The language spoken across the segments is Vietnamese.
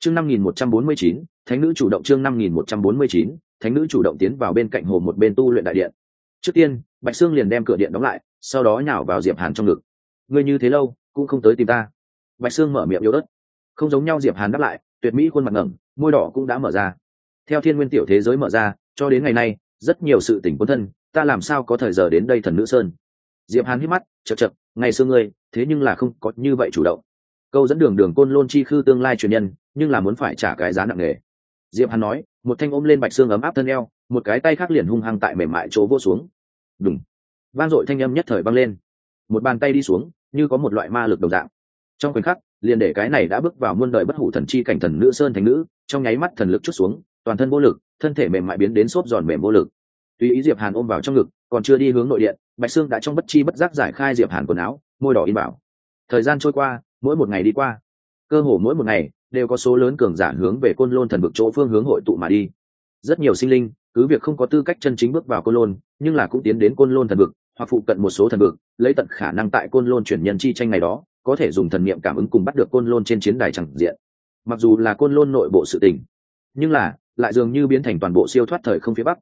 chương 5149, thánh nữ chủ động. chương 5149, thánh nữ chủ động tiến vào bên cạnh hồ một bên tu luyện đại điện. Trước tiên Bạch Sương liền đem cửa điện đóng lại, sau đó nhào vào Diệp Hàn trong ngực. Ngươi như thế lâu cũng không tới tìm ta. Bạch Sương mở miệng yếu ớt. Không giống nhau, Diệp Hàn đáp lại, tuyệt mỹ khuôn mặt ngẩng, môi đỏ cũng đã mở ra. Theo thiên nguyên tiểu thế giới mở ra, cho đến ngày nay rất nhiều sự tình cuốn thân, ta làm sao có thời giờ đến đây thần nữ sơn. Diệp Hàn hít mắt, chậc, ngày xưa ngươi thế nhưng là không có như vậy chủ động. Câu dẫn đường côn lôn chi khư tương lai truyền nhân, nhưng là muốn phải trả cái giá nặng nề. Diệp Hàn nói, một thanh ôm lên Bạch Sương ấm áp thân eo, một cái tay khác liền hung hăng tại mềm mại chỗ vỗ xuống. Đùng, vang dội thanh âm nhất thời vang lên. Một bàn tay đi xuống, như có một loại ma lực đồng dạng. Trong khoảnh khắc, liền để cái này đã bước vào muôn đời bất hủ thần chi cảnh thần nữ sơn thánh nữ, trong nháy mắt thần lực chút xuống, toàn thân vô lực, thân thể mềm mại biến đến xốp giòn mềm vô lực. Tùy ý Diệp Hàn ôm vào trong ngực, còn chưa đi hướng nội điện, Bạch Sương đã trong bất chi bất giác giải khai Diệp Hàn quần áo, môi đỏ in bảo. Thời gian trôi qua, mỗi một ngày đi qua, cơ hồ mỗi một ngày đều có số lớn cường giả hướng về Côn Lôn thần vực chỗ phương hướng hội tụ mà đi. Rất nhiều sinh linh cứ việc không có tư cách chân chính bước vào Côn Lôn, nhưng là cũng tiến đến Côn Lôn thần vực hoặc phụ cận một số thần vực, lấy tận khả năng tại Côn Lôn chuyển nhân chi tranh này đó, có thể dùng thần niệm cảm ứng cùng bắt được Côn Lôn trên chiến đài chẳng diện. Mặc dù là Côn Lôn nội bộ sự tình, nhưng là lại dường như biến thành toàn bộ siêu thoát thời không phía bắc,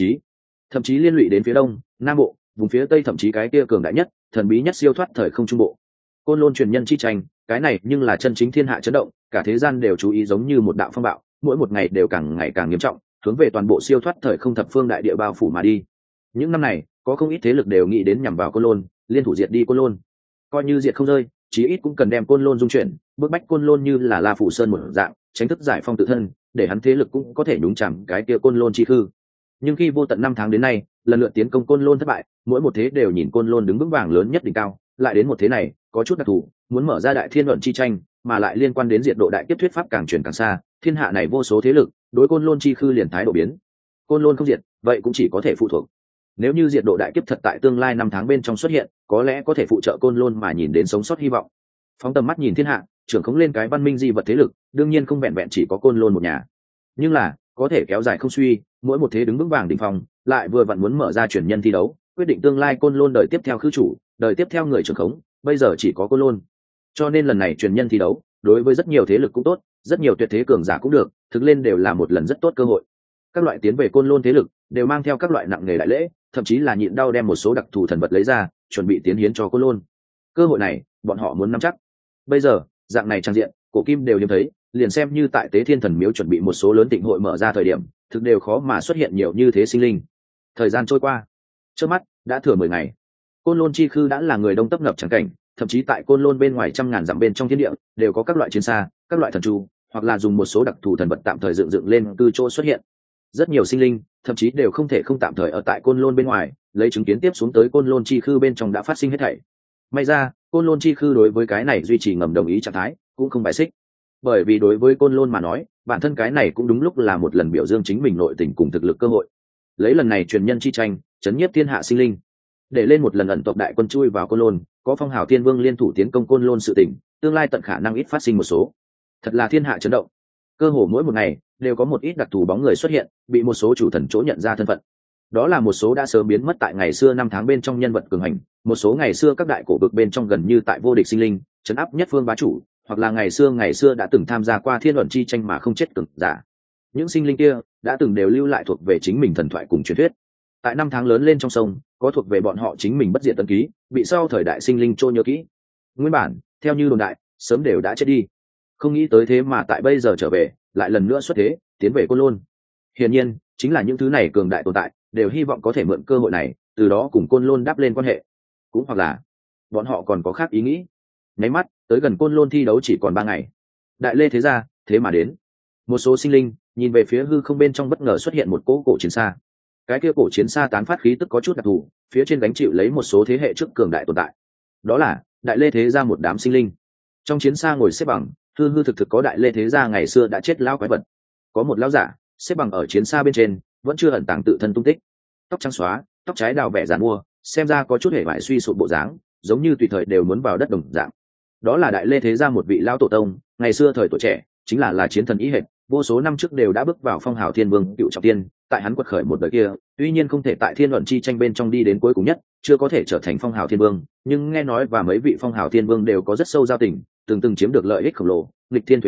thậm chí liên lụy đến phía đông, nam bộ, vùng phía tây, thậm chí cái kia cường đại nhất, thần bí nhất siêu thoát thời không trung bộ. Côn Lôn truyền nhân chi tranh, cái này nhưng là chân chính thiên hạ chấn động, cả thế gian đều chú ý, giống như một đạo phong bạo, mỗi một ngày đều càng ngày càng nghiêm trọng, hướng về toàn bộ siêu thoát thời không thập phương đại địa bao phủ mà đi. Những năm này, có không ít thế lực đều nghĩ đến nhằm vào Côn Lôn, liên thủ diệt đi Côn Lôn. Coi như diệt không rơi, chí ít cũng cần đem Côn Lôn dung chuyển, bức bách Côn Lôn như là La Phủ Sơn một dạng, tránh thức giải phong tự thân, để hắn thế lực cũng có thể nhúng chạm cái kia Côn Lôn chi hư. Nhưng khi vô tận năm tháng đến nay, lần lượt tiến công Côn Lôn thất bại, mỗi một thế đều nhìn Côn Lôn đứng vững vàng lớn nhất đỉnh cao, lại đến một thế này, có chút đặc thù, muốn mở ra đại thiên luận chi tranh, mà lại liên quan đến diệt độ đại kiếp thuyết pháp càng truyền càng xa, thiên hạ này vô số thế lực, đối Côn Lôn chi khư liền thái độ biến. Côn Lôn không diệt, vậy cũng chỉ có thể phụ thuộc. Nếu như diệt độ đại kiếp thật tại tương lai năm tháng bên trong xuất hiện, có lẽ có thể phụ trợ Côn Lôn mà nhìn đến sống sót hy vọng. Phóng tầm mắt nhìn thiên hạ, trưởng khống lên cái văn minh di vật thế lực, đương nhiên không vẹn vẹn chỉ có Côn Lôn một nhà, nhưng là có thể kéo dài không suy, mỗi một thế đứng vững vàng đỉnh phong, lại vừa vặn muốn mở ra chuyển nhân thi đấu, quyết định tương lai Côn Lôn đời tiếp theo khư chủ, đời tiếp theo người trưởng khống, bây giờ chỉ có Côn Lôn. Cho nên lần này truyền nhân thi đấu, đối với rất nhiều thế lực cũng tốt, rất nhiều tuyệt thế cường giả cũng được, thực lên đều là một lần rất tốt cơ hội. Các loại tiến về Côn Lôn thế lực đều mang theo các loại nặng nghề đại lễ, thậm chí là nhịn đau đem một số đặc thù thần vật lấy ra, chuẩn bị tiến hiến cho Côn Lôn. Cơ hội này, bọn họ muốn nắm chắc. Bây giờ, dạng này trang diện, cổ kim đều hiếm thấy, liền xem như tại Tế Thiên Thần Miếu chuẩn bị một số lớn tịnh hội mở ra thời điểm, thực đều khó mà xuất hiện nhiều như thế sinh linh. Thời gian trôi qua, trước mắt đã thừa 10 ngày. Côn Lôn chi khư đã là người đông tấp nập chẳng cảnh, thậm chí tại Côn Lôn bên ngoài trăm ngàn dặm bên trong thiên địa đều có các loại chiến xa, các loại thần trụ, hoặc là dùng một số đặc thù thần vật tạm thời dựng lên cư chỗ xuất hiện. Rất nhiều sinh linh thậm chí đều không thể không tạm thời ở tại Côn Lôn bên ngoài, lấy chứng kiến tiếp xuống tới Côn Lôn chi khư bên trong đã phát sinh hết thảy. May ra, Côn Lôn chi khư đối với cái này duy trì ngầm đồng ý trạng thái, cũng không bài xích. Bởi vì đối với Côn Lôn mà nói, bản thân cái này cũng đúng lúc là một lần biểu dương chính mình nội tình cùng thực lực cơ hội. Lấy lần này truyền nhân chi tranh, chấn nhiếp thiên hạ sinh linh, để lên một lần ẩn tộc đại quân chui vào Côn Lôn, có Phong Hào Thiên Vương liên thủ tiến công Côn Lôn sự tình, tương lai tận khả năng ít phát sinh một số. Thật là thiên hạ chấn động. Cơ hồ mỗi một ngày đều có một ít đặc thù bóng người xuất hiện, bị một số chủ thần chỗ nhận ra thân phận. Đó là một số đã sớm biến mất tại ngày xưa năm tháng bên trong nhân vật cường hành, một số ngày xưa các đại cổ vực bên trong gần như tại vô địch sinh linh, trấn áp nhất phương bá chủ, hoặc là ngày xưa đã từng tham gia qua thiên luận chi tranh mà không chết cường giả. Những sinh linh kia đã từng đều lưu lại thuộc về chính mình thần thoại cùng truyền thuyết. Tại năm tháng lớn lên trong sông, có thuộc về bọn họ chính mình bất diệt tân ký, bị sau thời đại sinh linh trôi nhớ kỹ. Nguyên bản, theo như đồn đại, sớm đều đã chết đi. Không nghĩ tới thế mà tại bây giờ trở về, lại lần nữa xuất thế, tiến về Côn Lôn. Hiển nhiên, chính là những thứ này cường đại tồn tại, đều hy vọng có thể mượn cơ hội này, từ đó cùng Côn Lôn đáp lên quan hệ. Cũng hoặc là, bọn họ còn có khác ý nghĩ. Nháy mắt, tới gần Côn Lôn thi đấu chỉ còn 3 ngày. Đại Lê thế gia, thế mà đến. Một số sinh linh nhìn về phía hư không bên trong, bất ngờ xuất hiện một cỗ cổ chiến xa. Cái kia cổ chiến xa tán phát khí tức có chút đặc thù, phía trên gánh chịu lấy một số thế hệ trước cường đại tồn tại. Đó là Đại Lê thế gia một đám sinh linh. Trong chiến xa ngồi xếp bằng, hư thực có Đại Lê thế gia ngày xưa đã chết lão quái vật. Có một lão giả xếp bằng ở chiến xa bên trên, vẫn chưa ẩn tàng tự thân tung tích. Tóc trắng xóa, tóc trái đào vẻ giàn mua, xem ra có chút hề bại suy sụp bộ dáng, giống như tùy thời đều muốn vào đất đồng dạng. Đó là Đại Lê thế gia một vị lão tổ tông, ngày xưa thời tuổi trẻ, chính là chiến thần ý hệt, vô số năm trước đều đã bước vào Phong Hào Thiên Vương cựu trọng tiên. Tại hắn quật khởi một đời kia, tuy nhiên không thể tại thiên luận chi tranh bên trong đi đến cuối cùng nhất, chưa có thể trở thành Phong Hào Thiên Vương, nhưng nghe nói và mấy vị Phong Hào Thiên Vương đều có rất sâu giao tình, từng chiếm được lợi ích khổng lồ, nghịch thiên thuế biến,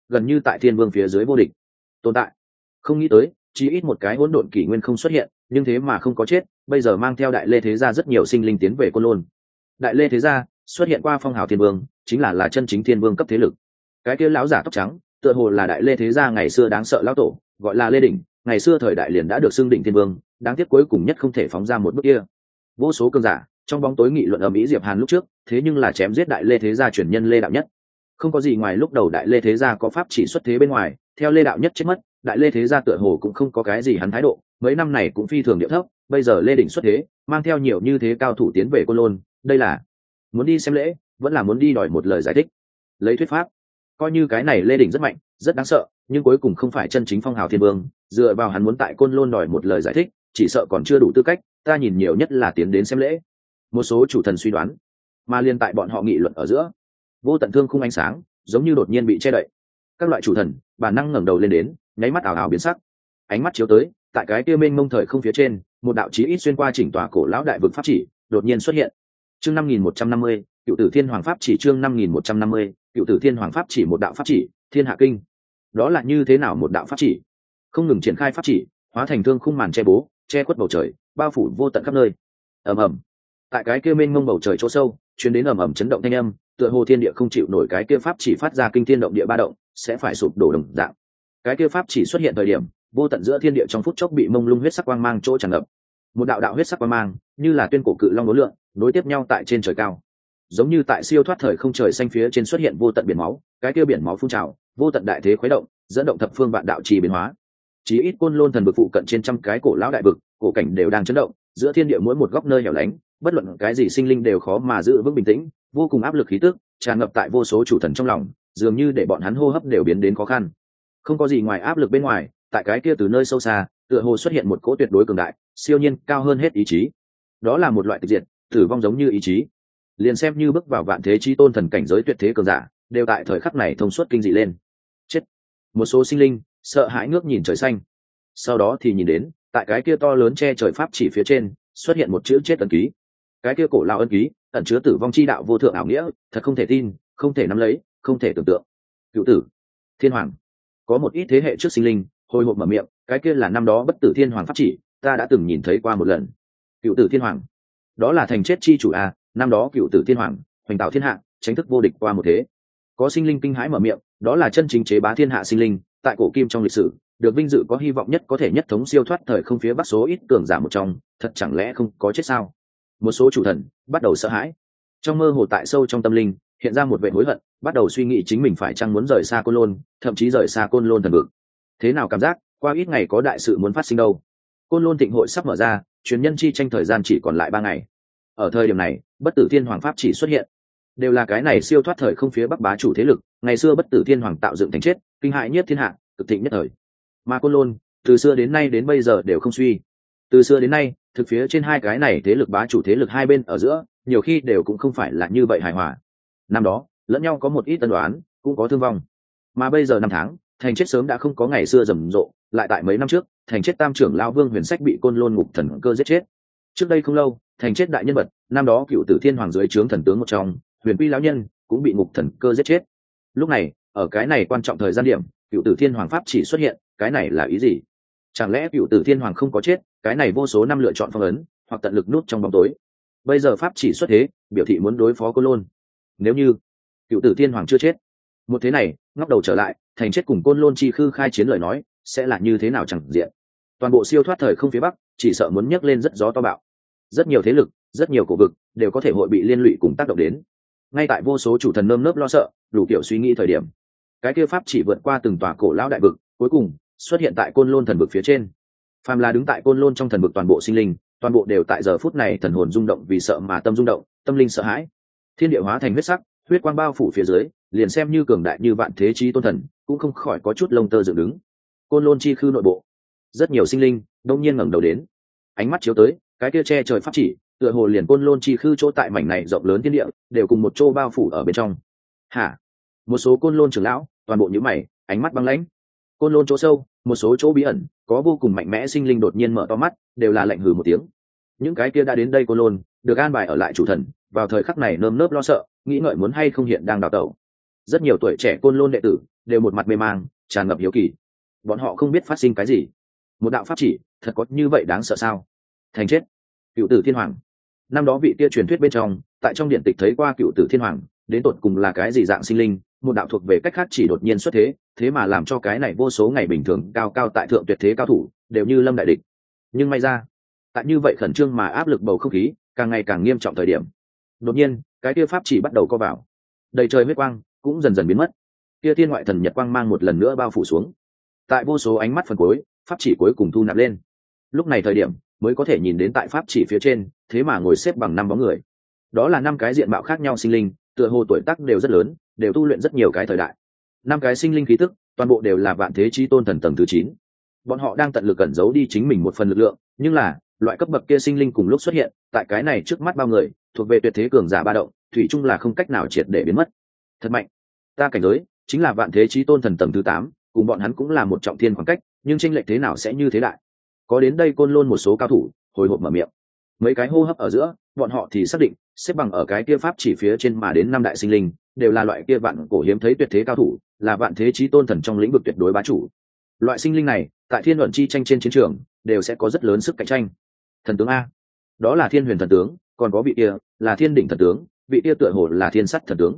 gần như tại thiên vương phía dưới vô địch tồn tại. Không nghĩ tới chỉ ít một cái hỗn độn kỷ nguyên không xuất hiện, nhưng thế mà không có chết, bây giờ mang theo đại lê thế gia rất nhiều sinh linh tiến về côn lôn. Đại lê thế gia xuất hiện qua phong hào thiên vương, chính là chân chính thiên vương cấp thế lực. Cái kia lão giả tóc trắng tựa hồ là đại lê thế gia ngày xưa đáng sợ lão tổ, gọi là Lê Đỉnh, ngày xưa thời đại liền đã được xưng đỉnh thiên vương, đáng tiếc cuối cùng nhất không thể phóng ra một bước kia. Vô số cường giả trong bóng tối nghị luận ầm ĩ Diệp Hàn lúc trước, thế nhưng là chém giết đại lê thế gia truyền nhân Lê Đạo Nhất. Không có gì ngoài lúc đầu đại lê thế gia có pháp chỉ xuất thế bên ngoài, theo Lê Đạo Nhất chết mất, đại lê thế gia tựa hồ cũng không có cái gì hắn thái độ, mấy năm này cũng phi thường điệu thấp. Bây giờ Lê Đỉnh xuất thế, mang theo nhiều như thế cao thủ tiến về côn lôn, đây là muốn đi xem lễ, vẫn là muốn đi đòi một lời giải thích. Lấy thuyết pháp, coi như cái này Lê Đỉnh rất mạnh, rất đáng sợ, nhưng cuối cùng không phải chân chính phong hào thiên vương, dựa vào hắn muốn tại côn lôn đòi một lời giải thích, chỉ sợ còn chưa đủ tư cách, ta nhìn nhiều nhất là tiến đến xem lễ. Một số chủ thần suy đoán, mà liên tại bọn họ nghị luận ở giữa, vô tận thương khung ánh sáng giống như đột nhiên bị che đậy. Các loại chủ thần bản năng ngẩng đầu lên đến, nháy mắt ảo ảo biến sắc. Ánh mắt chiếu tới, tại cái kia mênh mông thời không phía trên, một đạo chí ít xuyên qua chỉnh tòa cổ lão đại vực pháp chỉ đột nhiên xuất hiện. Chương 5150, Cựu Tử Thiên Hoàng pháp chỉ. Chương 5150, Cựu Tử Thiên Hoàng pháp chỉ. Một đạo pháp chỉ, Thiên Hạ Kinh. Đó là như thế nào một đạo pháp chỉ? Không ngừng triển khai pháp chỉ, hóa thành thương khung màn che bố, che khuất bầu trời, bao phủ vô tận khắp nơi. Ầm ầm. Tại cái kia mênh mông bầu trời chỗ sâu, truyền đến ầm ầm chấn động thanh âm, tựa hồ thiên địa không chịu nổi cái kia pháp chỉ phát ra kinh thiên động địa ba động, sẽ phải sụp đổ đồng dạng. Cái kia pháp chỉ xuất hiện thời điểm, vô tận giữa thiên địa trong phút chốc bị mông lung huyết sắc quang mang chỗ tràn ngập. Một đạo đạo huyết sắc quang mang, như là tuyên cổ cự long đối lượng, nối tiếp nhau tại trên trời cao. Giống như tại siêu thoát thời không trời xanh phía trên xuất hiện vô tận biển máu, cái kia biển máu phun trào, vô tận đại thế khuấy động, dẫn động thập phương vạn đạo trì biến hóa. Chỉ ít côn lôn thần vực phụ cận trên trăm cái cổ lão đại vực, cổ cảnh đều đang chấn động, giữa thiên địa mỗi một góc nơi hẻo lánh, bất luận cái gì sinh linh đều khó mà giữ vững bình tĩnh, vô cùng áp lực khí tức tràn ngập tại vô số chủ thần trong lòng, dường như để bọn hắn hô hấp đều biến đến khó khăn. Không có gì ngoài áp lực bên ngoài, tại cái kia từ nơi sâu xa, tựa hồ xuất hiện một cỗ tuyệt đối cường đại, siêu nhiên, cao hơn hết ý chí. Đó là một loại tịch diệt, tử vong giống như ý chí. Liền xem như bước vào vạn thế chi tôn thần cảnh giới tuyệt thế cường giả, đều tại thời khắc này thông suốt kinh dị lên. Chết. Một số sinh linh sợ hãi ngước nhìn trời xanh. Sau đó thì nhìn đến, tại cái kia to lớn che trời pháp chỉ phía trên, xuất hiện một chữ chết ấn ký. Cái kia cổ lão ấn ký, ẩn chứa tử vong chi đạo vô thượng ảo nghĩa, thật không thể tin, không thể nắm lấy, không thể tưởng tượng. Cựu tử Thiên Hoàng. Có một ít thế hệ trước sinh linh hồi hộp mở miệng, cái kia là năm đó bất tử Thiên Hoàng pháp chỉ, ta đã từng nhìn thấy qua một lần. Cựu tử Thiên Hoàng, đó là thành chết chi chủ a, năm đó Cựu tử Thiên Hoàng hoành tạo thiên hạ, chính thức vô địch qua một thế. Có sinh linh kinh hãi mở miệng, đó là chân chính chế bá thiên hạ sinh linh, tại cổ kim trong lịch sử, được vinh dự có hy vọng nhất có thể nhất thống siêu thoát thời không phía bắc số ít cường giả một trong, thật chẳng lẽ không có chết sao? Một số chủ thần bắt đầu sợ hãi, trong mơ hồ tại sâu trong tâm linh hiện ra một vẻ hối hận, bắt đầu suy nghĩ chính mình phải chăng muốn rời xa côn lôn, thậm chí rời xa côn lôn thần vực. Thế nào cảm giác qua ít ngày có đại sự muốn phát sinh đâu? Côn lôn thịnh hội sắp mở ra, truyền nhân chi tranh thời gian chỉ còn lại 3 ngày. Ở thời điểm này, bất tử thiên hoàng pháp chỉ xuất hiện, đều là cái này siêu thoát thời không phía bắc bá chủ thế lực. Ngày xưa bất tử thiên hoàng tạo dựng thành chết, kinh hại nhất thiên hạ, cực thịnh nhất thời. Mà côn lôn từ xưa đến nay đến bây giờ đều không suy. Từ xưa đến nay, thực phía trên hai cái này thế lực bá chủ thế lực hai bên ở giữa, nhiều khi đều cũng không phải là như vậy hài hòa. Năm đó lẫn nhau có một ít tân đoán, cũng có thương vong. Mà bây giờ năm tháng, thành chết sớm đã không có ngày xưa rầm rộ, lại tại mấy năm trước, thành chết tam trưởng lão Vương Huyền Sách bị côn lôn ngục thần cơ giết chết. Trước đây không lâu, thành chết đại nhân vật, năm đó Cựu Tử Thiên Hoàng dưới trướng thần tướng một trong, Huyền Quy lão nhân, cũng bị ngục thần cơ giết chết. Lúc này, ở cái này quan trọng thời gian điểm, Cựu Tử Thiên Hoàng pháp chỉ xuất hiện, cái này là ý gì? Chẳng lẽ Cựu Tử Thiên Hoàng không có chết, cái này vô số năm lựa chọn phong ấn, hoặc tận lực nút trong bóng tối. Bây giờ pháp chỉ xuất thế, biểu thị muốn đối phó côn lôn. Nếu như Cựu Tử Thiên Hoàng chưa chết, một thế này ngóc đầu trở lại, thành chết cùng côn lôn chi khư khai chiến lời nói, sẽ là như thế nào chẳng diện. Toàn bộ siêu thoát thời không phía bắc, chỉ sợ muốn nhấc lên rất gió to bạo. Rất nhiều thế lực, rất nhiều cổ vực đều có thể hội bị liên lụy cùng tác động đến. Ngay tại vô số chủ thần nơm nớp lo sợ, đủ kiểu suy nghĩ thời điểm, cái kia pháp chỉ vượt qua từng tòa cổ lão đại vực, cuối cùng xuất hiện tại côn lôn thần vực phía trên. Phàm là đứng tại côn lôn trong thần vực toàn bộ sinh linh, toàn bộ đều tại giờ phút này thần hồn rung động vì sợ mà tâm rung động, tâm linh sợ hãi. Thiên địa hóa thành huyết sắc, huyết quang bao phủ phía dưới, liền xem như cường đại như vạn thế chí tôn thần, cũng không khỏi có chút lông tơ dựng đứng. Côn lôn chi khư nội bộ, rất nhiều sinh linh đông nhiên ngẩng đầu đến, ánh mắt chiếu tới, cái kia che trời pháp chỉ, tựa hồ liền côn lôn chi khư chỗ tại mảnh này rộng lớn thiên địa, đều cùng một chỗ bao phủ ở bên trong. Hả? Một số côn lôn trưởng lão, toàn bộ nhíu mày, ánh mắt băng lãnh. Côn lôn chỗ sâu, một số chỗ bí ẩn, có vô cùng mạnh mẽ sinh linh đột nhiên mở to mắt, đều là lạnh hừ một tiếng. Những cái kia đã đến đây côn lôn, được an bài ở lại chủ thần, vào thời khắc này nơm nớp lo sợ, nghĩ ngợi muốn hay không hiện đang đào tẩu. rất nhiều tuổi trẻ côn lôn đệ tử đều một mặt mê mang, tràn ngập hiếu kỳ. Bọn họ không biết phát sinh cái gì. Một đạo pháp chỉ thật có như vậy đáng sợ sao? Thành chết. Cựu tử thiên hoàng. Năm đó vị kia truyền thuyết bên trong, tại trong điện tịch thấy qua cựu tử thiên hoàng, đến tột cùng là cái gì dạng sinh linh, một đạo thuộc về cách khác chỉ đột nhiên xuất thế, thế mà làm cho cái này vô số ngày bình thường cao cao tại thượng tuyệt thế cao thủ đều như lâm đại địch. Nhưng may ra, tại như vậy khẩn trương mà áp lực bầu không khí càng ngày càng nghiêm trọng thời điểm, đột nhiên cái kia pháp chỉ bắt đầu co vào, đầy trời huyết quang cũng dần dần biến mất, kia thiên ngoại thần nhật quang mang một lần nữa bao phủ xuống. Tại vô số ánh mắt phần cuối, pháp chỉ cuối cùng thu nạp lên. Lúc này thời điểm mới có thể nhìn đến tại pháp chỉ phía trên, thế mà ngồi xếp bằng 5 bóng người. Đó là 5 cái diện mạo khác nhau sinh linh, tựa hồ tuổi tác đều rất lớn, đều tu luyện rất nhiều cái thời đại. 5 cái sinh linh khí tức, toàn bộ đều là vạn thế chí tôn thần tầng thứ 9. Bọn họ đang tận lực cẩn giấu đi chính mình một phần lực lượng, nhưng là loại cấp bậc kia sinh linh cùng lúc xuất hiện, tại cái này trước mắt bao người, thuộc về tuyệt thế cường giả ba động, thủy chung là không cách nào triệt để biến mất. Thật mạnh. Ta cảnh giới chính là vạn thế chí tôn thần tầng thứ 8, cùng bọn hắn cũng là một trọng thiên khoảng cách, nhưng chênh lệch thế nào sẽ như thế đại. Có đến đây côn lôn một số cao thủ hồi hộp mở miệng. Mấy cái hô hấp ở giữa, bọn họ thì xác định xếp bằng ở cái kia pháp chỉ phía trên mà đến 5 đại sinh linh đều là loại kia vạn cổ hiếm thấy tuyệt thế cao thủ, là vạn thế chí tôn thần trong lĩnh vực tuyệt đối bá chủ. Loại sinh linh này tại thiên luận chi tranh trên chiến trường đều sẽ có rất lớn sức cạnh tranh. Thần tướng a, đó là thiên huyền thần tướng, còn có vị kia là thiên đỉnh thần tướng, vị kia tựa hồ là thiên sắt thần tướng.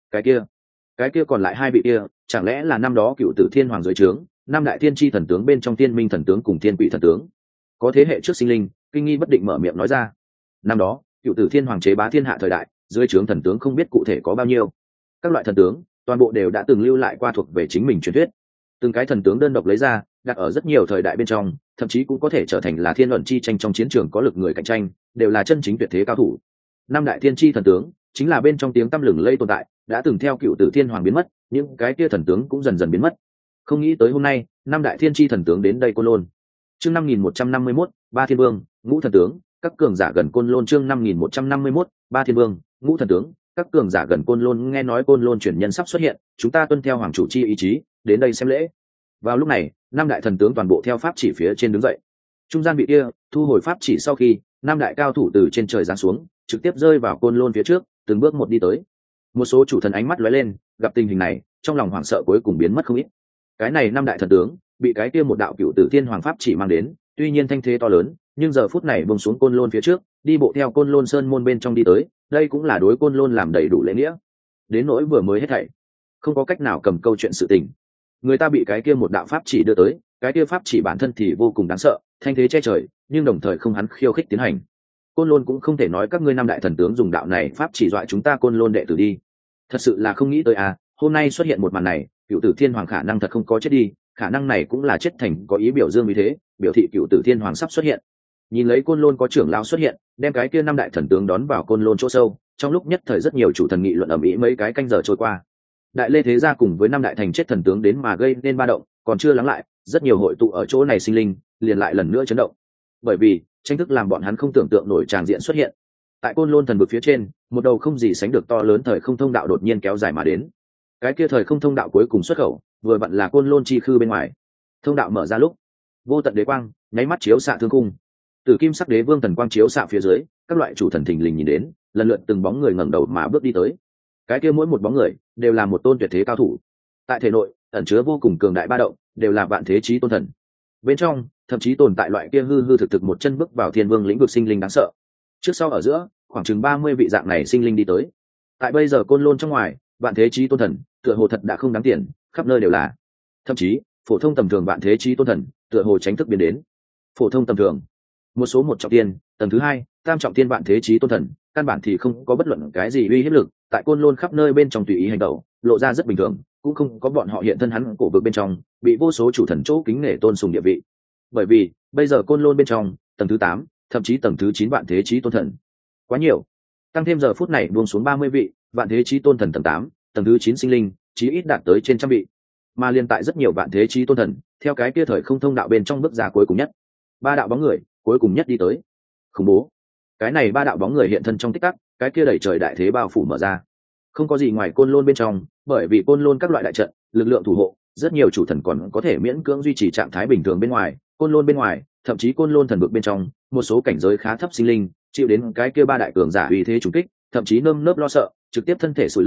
Cái kia còn lại 2 vị kia, chẳng lẽ là năm đó cựu tử thiên hoàng dưới trướng 5 đại thiên chi thần tướng bên trong thiên minh thần tướng cùng thiên quỷ thần tướng. Có thế hệ trước sinh linh kinh nghi bất định mở miệng nói ra. Năm đó cựu tử thiên hoàng chế bá thiên hạ thời đại, dưới trướng thần tướng không biết cụ thể có bao nhiêu. Các loại thần tướng toàn bộ đều đã từng lưu lại qua thuộc về chính mình truyền thuyết. Từng cái thần tướng đơn độc lấy ra, đặt ở rất nhiều thời đại bên trong, thậm chí cũng có thể trở thành là thiên luận chi tranh trong chiến trường có lực người cạnh tranh, đều là chân chính tuyệt thế cao thủ. 5 đại thiên chi thần tướng chính là bên trong tiếng tăm lừng lây tồn tại, đã từng theo cựu tử thiên hoàng biến mất, những cái kia thần tướng cũng dần dần biến mất. Không nghĩ tới hôm nay 5 đại thiên chi thần tướng đến đây côn lôn. Chương 5151, ba thiên vương, ngũ thần tướng, các cường giả gần côn lôn. Chương 5151, ba thiên vương, ngũ thần tướng, các cường giả gần côn lôn. Nghe nói côn lôn chuyển nhân sắp xuất hiện, chúng ta tuân theo hoàng chủ chi ý chí, đến đây xem lễ. Vào lúc này, 5 đại thần tướng toàn bộ theo pháp chỉ phía trên đứng dậy. Trung gian vị kia thu hồi pháp chỉ sau khi, 5 đại cao thủ từ trên trời giáng xuống, trực tiếp rơi vào côn lôn phía trước, từng bước một đi tới. Một số chủ thần ánh mắt lóe lên, gặp tình hình này, trong lòng hoảng sợ cuối cùng biến mất không ít. Cái này 5 đại thần tướng bị cái kia một đạo cựu tử thiên hoàng pháp chỉ mang đến, tuy nhiên thanh thế to lớn, nhưng giờ phút này buông xuống côn lôn phía trước, đi bộ theo côn lôn sơn môn bên trong đi tới, đây cũng là đối côn lôn làm đầy đủ lễ nghĩa. Đến nỗi vừa mới hết thảy, không có cách nào cầm câu chuyện sự tình. Người ta bị cái kia một đạo pháp chỉ đưa tới, cái kia pháp chỉ bản thân thì vô cùng đáng sợ, thanh thế che trời, nhưng đồng thời không hắn khiêu khích tiến hành. Côn lôn cũng không thể nói các ngươi 5 đại thần tướng dùng đạo này pháp chỉ dọa chúng ta côn lôn đệ tử đi. Thật sự là không nghĩ tới à, hôm nay xuất hiện một màn này, cựu tử thiên hoàng khả năng thật không có chết đi, khả năng này cũng là chết thành có ý biểu dương vì thế, biểu thị cựu tử thiên hoàng sắp xuất hiện. Nhìn lấy côn lôn có trưởng lão xuất hiện, đem cái kia 5 đại thần tướng đón vào côn lôn chỗ sâu, trong lúc nhất thời rất nhiều chủ thần nghị luận ầm ĩ mấy cái canh giờ trôi qua. Đại lê thế gia cùng với 5 đại thành chết thần tướng đến mà gây nên ba động, còn chưa lắng lại, rất nhiều hội tụ ở chỗ này sinh linh liền lại lần nữa chấn động. Bởi vì tranh thức làm bọn hắn không tưởng tượng nổi tràng diện xuất hiện. Tại côn lôn thần vực phía trên, một đầu không gì sánh được to lớn thời không thông đạo đột nhiên kéo dài mà đến. Cái kia thời không thông đạo cuối cùng xuất khẩu, vừa vặn là côn lôn chi khư bên ngoài. Thông đạo mở ra lúc, vô tận đế quang nháy mắt chiếu xạ thương cung. Tử kim sắc đế vương thần quang chiếu xạ phía dưới, các loại chủ thần thình lình nhìn đến, lần lượt từng bóng người ngẩng đầu mà bước đi tới. Cái kia mỗi một bóng người đều là một tôn tuyệt thế cao thủ. Tại thể nội ẩn chứa vô cùng cường đại ba động, đều là vạn thế chí tôn thần. Bên trong thậm chí tồn tại loại kia hư hư thực thực một chân bước vào thiên vương lĩnh vực sinh linh đáng sợ. Trước sau ở giữa, khoảng chừng 30 vị dạng này sinh linh đi tới. Tại bây giờ côn lôn trong ngoài, vạn thế chí tôn thần tựa hồ thật đã không đáng tiền, khắp nơi đều là. Thậm chí phổ thông tầm thường vạn thế chí tôn thần tựa hồ tránh thức biến đến. Phổ thông tầm thường, một số một trọng tiên, tầng thứ 2, tam trọng tiên vạn thế chí tôn thần, căn bản thì không có bất luận cái gì uy hiếp lực, tại côn lôn khắp nơi bên trong tùy ý hành động, lộ ra rất bình thường, cũng không có bọn họ hiện thân hắn cổ vực bên trong, bị vô số chủ thần chỗ kính nể tôn sùng địa vị. Bởi vì bây giờ côn lôn bên trong, tầng thứ 8, thậm chí tầng thứ 9 vạn thế chí tôn thần quá nhiều, tăng thêm giờ phút này buông xuống 30 vị vạn thế chí tôn thần tầng 8, tầng thứ 9 sinh linh chí ít đạt tới trên trăm vị, mà liên tại rất nhiều vạn thế chí tôn thần theo cái kia thời không thông đạo bên trong bước ra cuối cùng nhất, 3 đạo bóng người cuối cùng nhất đi tới. Khủng bố. Cái này 3 đạo bóng người hiện thân trong tích tắc, cái kia đẩy trời đại thế bao phủ mở ra. Không có gì ngoài côn lôn bên trong, bởi vì côn lôn các loại đại trận, lực lượng thủ hộ, rất nhiều chủ thần còn có thể miễn cưỡng duy trì trạng thái bình thường bên ngoài, côn lôn bên ngoài, thậm chí côn lôn thần vực bên trong, một số cảnh giới khá thấp sinh linh chịu đến cái kia 3 đại cường giả uy thế trùng kích, thậm chí nơm nớp lo sợ, trực tiếp thân thể sủi lơ,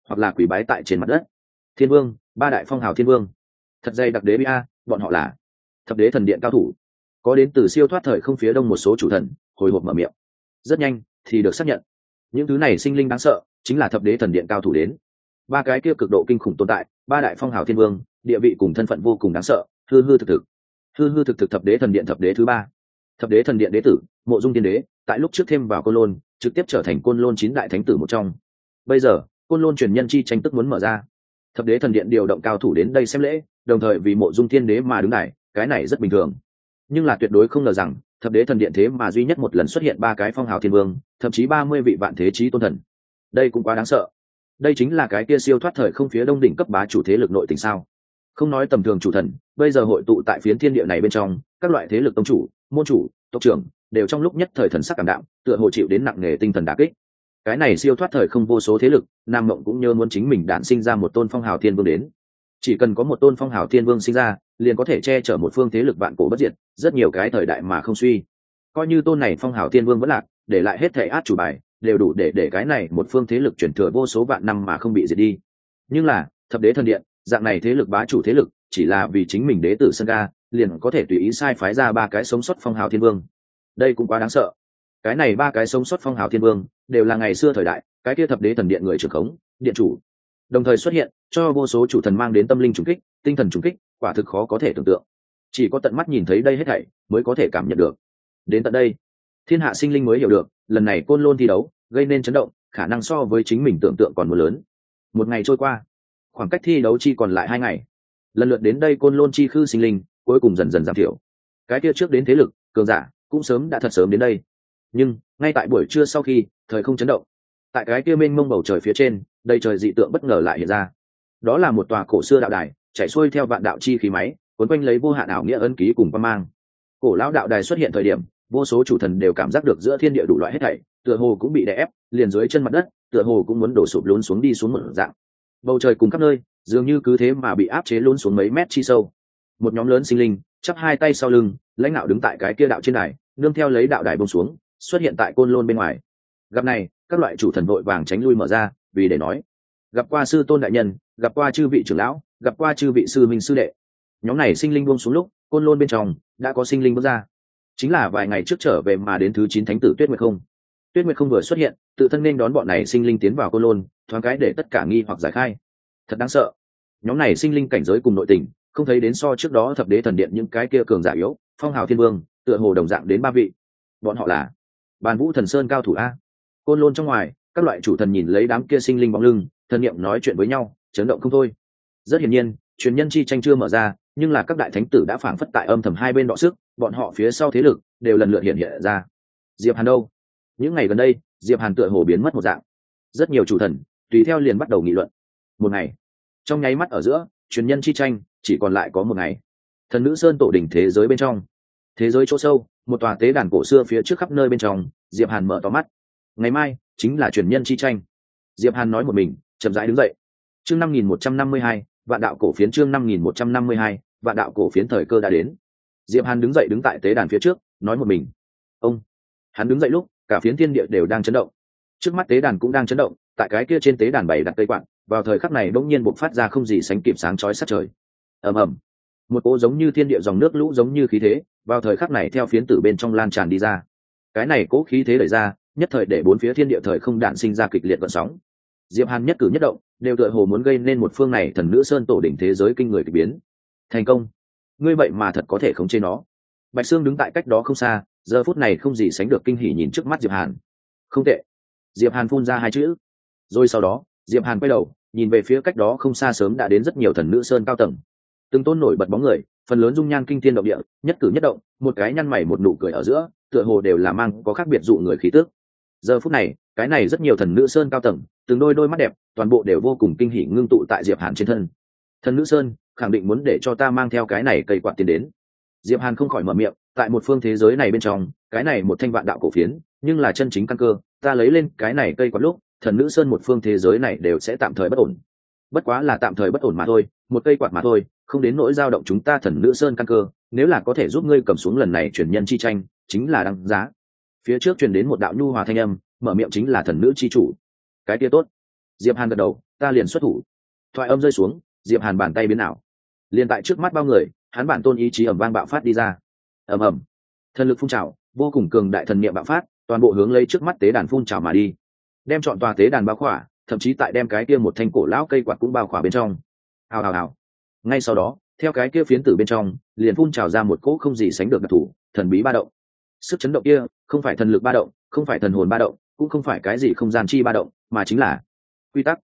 hoặc là quỷ bái tại trên mặt đất. Thiên vương, ba đại phong hào thiên vương, thật dày đặc đế bia, bọn họ là thập đế thần điện cao thủ. Có đến từ siêu thoát thời không phía đông một số chủ thần hồi hộp mở miệng. Rất nhanh thì được xác nhận, những thứ này sinh linh đáng sợ chính là thập đế thần điện cao thủ đến. Ba cái kia cực độ kinh khủng tồn tại, ba đại phong hào thiên vương, địa vị cùng thân phận vô cùng đáng sợ. Hư hư thực thực, hư hư thực thực thập đế thần điện thập đế thứ ba, thập đế thần điện đế tử Mộ Dung Tiên Đế, tại lúc trước thêm vào Côn Lôn, trực tiếp trở thành Côn Lôn 9 đại thánh tử một trong. Bây giờ Côn Lôn truyền nhân chi tranh tức muốn mở ra, thập đế thần điện điều động cao thủ đến đây xem lễ, đồng thời vì Mộ Dung Tiên Đế mà đứng đài, cái này rất bình thường. Nhưng là tuyệt đối không ngờ rằng thập đế thần điện thế mà duy nhất một lần xuất hiện ba cái phong hào thiên vương, thậm chí 30 vị vạn thế chí tôn thần. Đây cũng quá đáng sợ. Đây chính là cái kia siêu thoát thời không phía đông đỉnh cấp bá chủ thế lực nội tình sao? Không nói tầm thường chủ thần, bây giờ hội tụ tại phiến thiên địa này bên trong, các loại thế lực tông chủ, môn chủ, tộc trưởng đều trong lúc nhất thời thần sắc cảm đạm, tựa hồ chịu đến nặng nề tinh thần đả kích. Cái này siêu thoát thời không vô số thế lực, Nam Mộng cũng nhớ muốn chính mình đản sinh ra một tôn phong hào thiên vương đến. Chỉ cần có một tôn phong hào thiên vương sinh ra, liền có thể che chở một phương thế lực vạn cổ bất diệt, rất nhiều cái thời đại mà không suy. Coi như tôn này phong hào thiên vương vẫn lạc, để lại hết thể át chủ bài, đều đủ để cái này một phương thế lực chuyển thừa vô số vạn năm mà không bị diệt đi. Nhưng là thập đế thần điện, dạng này thế lực bá chủ thế lực, chỉ là vì chính mình đế tử sân ga, liền có thể tùy ý sai phái ra ba cái sống sót phong hào thiên vương. Đây cũng quá đáng sợ. Cái này ba cái sống sót phong hào thiên vương đều là ngày xưa thời đại cái kia thập đế thần điện người trưởng khống, điện chủ, đồng thời xuất hiện cho vô số chủ thần mang đến tâm linh trùng kích, tinh thần trùng kích, quả thực khó có thể tưởng tượng. Chỉ có tận mắt nhìn thấy đây hết thảy mới có thể cảm nhận được. Đến tận đây, thiên hạ sinh linh mới hiểu được, lần này Côn Lôn thi đấu gây nên chấn động, khả năng so với chính mình tưởng tượng còn muốn lớn. Một ngày trôi qua, khoảng cách thi đấu chỉ còn lại 2 ngày. Lần lượt đến đây Côn Lôn chi khư sinh linh cuối cùng dần dần giảm thiểu. Cái kia trước đến thế lực cường giả cũng thật sớm đến đây. Nhưng ngay tại buổi trưa sau khi thời không chấn động, tại cái kia mênh mông bầu trời phía trên, đầy trời dị tượng bất ngờ lại hiện ra. Đó là một tòa cổ xưa đạo đài, chạy xuôi theo vạn đạo chi khí máy, cuốn quanh lấy vô hạn ảo nghĩa ấn ký cùng quan mang. Cổ lão đạo đài xuất hiện thời điểm, vô số chủ thần đều cảm giác được giữa thiên địa đủ loại hết thảy, tựa hồ cũng bị đè ép, liền dưới chân mặt đất, tựa hồ cũng muốn đổ sụp lún xuống đi xuống một dạng. Bầu trời cùng khắp nơi, dường như cứ thế mà bị áp chế lún xuống mấy mét chi sâu. Một nhóm lớn sinh linh, chắp hai tay sau lưng, lãnh đạo đứng tại cái kia đạo trên đài, nương theo lấy đạo đài buông xuống, xuất hiện tại Côn Lôn bên ngoài. Gặp này, các loại chủ thần vội vàng tránh lui mở ra, vì để nói: gặp qua sư tôn đại nhân, gặp qua chư vị trưởng lão, gặp qua chư vị sư minh sư đệ. Nhóm này sinh linh buông xuống lúc, Côn Lôn bên trong đã có sinh linh bước ra, chính là vài ngày trước trở về mà đến thứ 9 thánh tử Tuyết Nguyệt Không. Tuyết Nguyệt Không vừa xuất hiện, tự thân nên đón bọn này sinh linh tiến vào Côn Lôn, thoáng cái để tất cả nghi hoặc giải khai. Thật đáng sợ. Nhóm này sinh linh cảnh giới cùng nội tình, không thấy đến so trước đó thập đế thần điện những cái kia cường giả yếu, phong hào thiên vương, tựa hồ đồng dạng đến 3 vị. Bọn họ là Bàn Vũ Thần Sơn cao thủ a. Côn Lôn trong ngoài, các loại chủ thần nhìn lấy đám kia sinh linh bóng lưng, thần niệm nói chuyện với nhau, chấn động không thôi. Rất hiển nhiên, truyền nhân chi tranh chưa mở ra, nhưng là các đại thánh tử đã phảng phất tại âm thầm hai bên đọ sức, bọn họ phía sau thế lực đều lần lượt hiện ra. Diệp Hàn đâu? Những ngày gần đây, Diệp Hàn tựa hồ biến mất một dạng. Rất nhiều chủ thần tùy theo liền bắt đầu nghị luận. Một ngày, trong nháy mắt ở giữa, truyền nhân chi tranh chỉ còn lại có một ngày. Thần Nữ Sơn tổ đỉnh thế giới bên trong, thế giới chỗ sâu, một tòa tế đàn cổ xưa phía trước khắp nơi bên trong, Diệp Hàn mở to mắt. Ngày mai chính là truyền nhân chi tranh. Diệp Hàn nói một mình, chậm rãi đứng dậy. Chương 5152, vạn đạo cổ phiến. Chương 5152, vạn đạo cổ phiến. Thời cơ đã đến. Diệp Hàn đứng dậy đứng tại tế đàn phía trước, nói một mình. Ông. Hắn đứng dậy lúc, cả phiến thiên địa đều đang chấn động. Trước mắt tế đàn cũng đang chấn động, tại cái kia trên tế đàn bày đặt cây quạt, vào thời khắc này bỗng nhiên bộc phát ra không gì sánh kịp sáng chói sát trời. Ầm ầm. Một cỗ giống như thiên địa dòng nước lũ giống như khí thế, vào thời khắc này theo phiến tử bên trong lan tràn đi ra. Cái này cỗ khí thế đẩy ra, nhất thời để bốn phía thiên địa thời không đạn sinh ra kịch liệt gợn sóng. Diệp Hàn nhất cử nhất động đều tựa hồ muốn gây nên một phương này thần nữ sơn tổ đỉnh thế giới kinh người kỳ biến. Thành công. Ngươi vậy mà thật có thể khống chế nó. Bạch Sương đứng tại cách đó không xa, giờ phút này không gì sánh được kinh hỉ nhìn trước mắt Diệp Hàn. Không tệ. Diệp Hàn phun ra hai chữ. Rồi sau đó, Diệp Hàn quay đầu, nhìn về phía cách đó không xa sớm đã đến rất nhiều thần nữ sơn cao tầng. Từng tôn nổi bật bóng người, phần lớn dung nhan kinh thiên động địa, nhất cử nhất động, một cái nhăn mày một nụ cười ở giữa, tựa hồ đều là mang có khác biệt dụ người khí tức. Giờ phút này, cái này rất nhiều thần nữ sơn cao tầng, từng đôi mắt đẹp, toàn bộ đều vô cùng kinh hỉ ngưng tụ tại Diệp Hàn trên thân. Thần nữ sơn khẳng định muốn để cho ta mang theo cái này cây quạt tiến đến. Diệp Hàn không khỏi mở miệng, tại một phương thế giới này bên trong, cái này một thanh vạn đạo cổ phiến, nhưng là chân chính căn cơ, ta lấy lên cái này cây quạt lúc, thần nữ sơn một phương thế giới này đều sẽ tạm thời bất ổn. Bất quá là tạm thời bất ổn mà thôi, một cây quạt mà thôi, không đến nỗi dao động chúng ta thần nữ sơn căn cơ, nếu là có thể giúp ngươi cầm xuống lần này truyền nhân chi tranh, chính là đáng giá. Phía trước truyền đến một đạo nhu hòa thanh âm, mở miệng chính là thần nữ chi chủ. Cái kia tốt. Diệp Hàn gật đầu, ta liền xuất thủ. Thoại âm rơi xuống, Diệp Hàn bàn tay biến ảo, liền tại trước mắt bao người, hắn bản tôn ý chí ầm vang bạo phát đi ra. Ầm ầm, thần lực phun trào, vô cùng cường đại thần niệm bạo phát, toàn bộ hướng lấy trước mắt tế đàn phun trào mà đi, đem chọn tòa tế đàn bao khỏa, thậm chí tại đem cái kia một thanh cổ lão cây quạt cũng bao khỏa bên trong. Hào hào hào. Ngay sau đó, theo cái kia phiến tử bên trong, liền phun trào ra một cỗ không gì sánh được đặc thù, thần bí ba động. Sức chấn động kia, không phải thần lực ba động, không phải thần hồn ba động, cũng không phải cái gì không gian chi ba động, mà chính là quy tắc.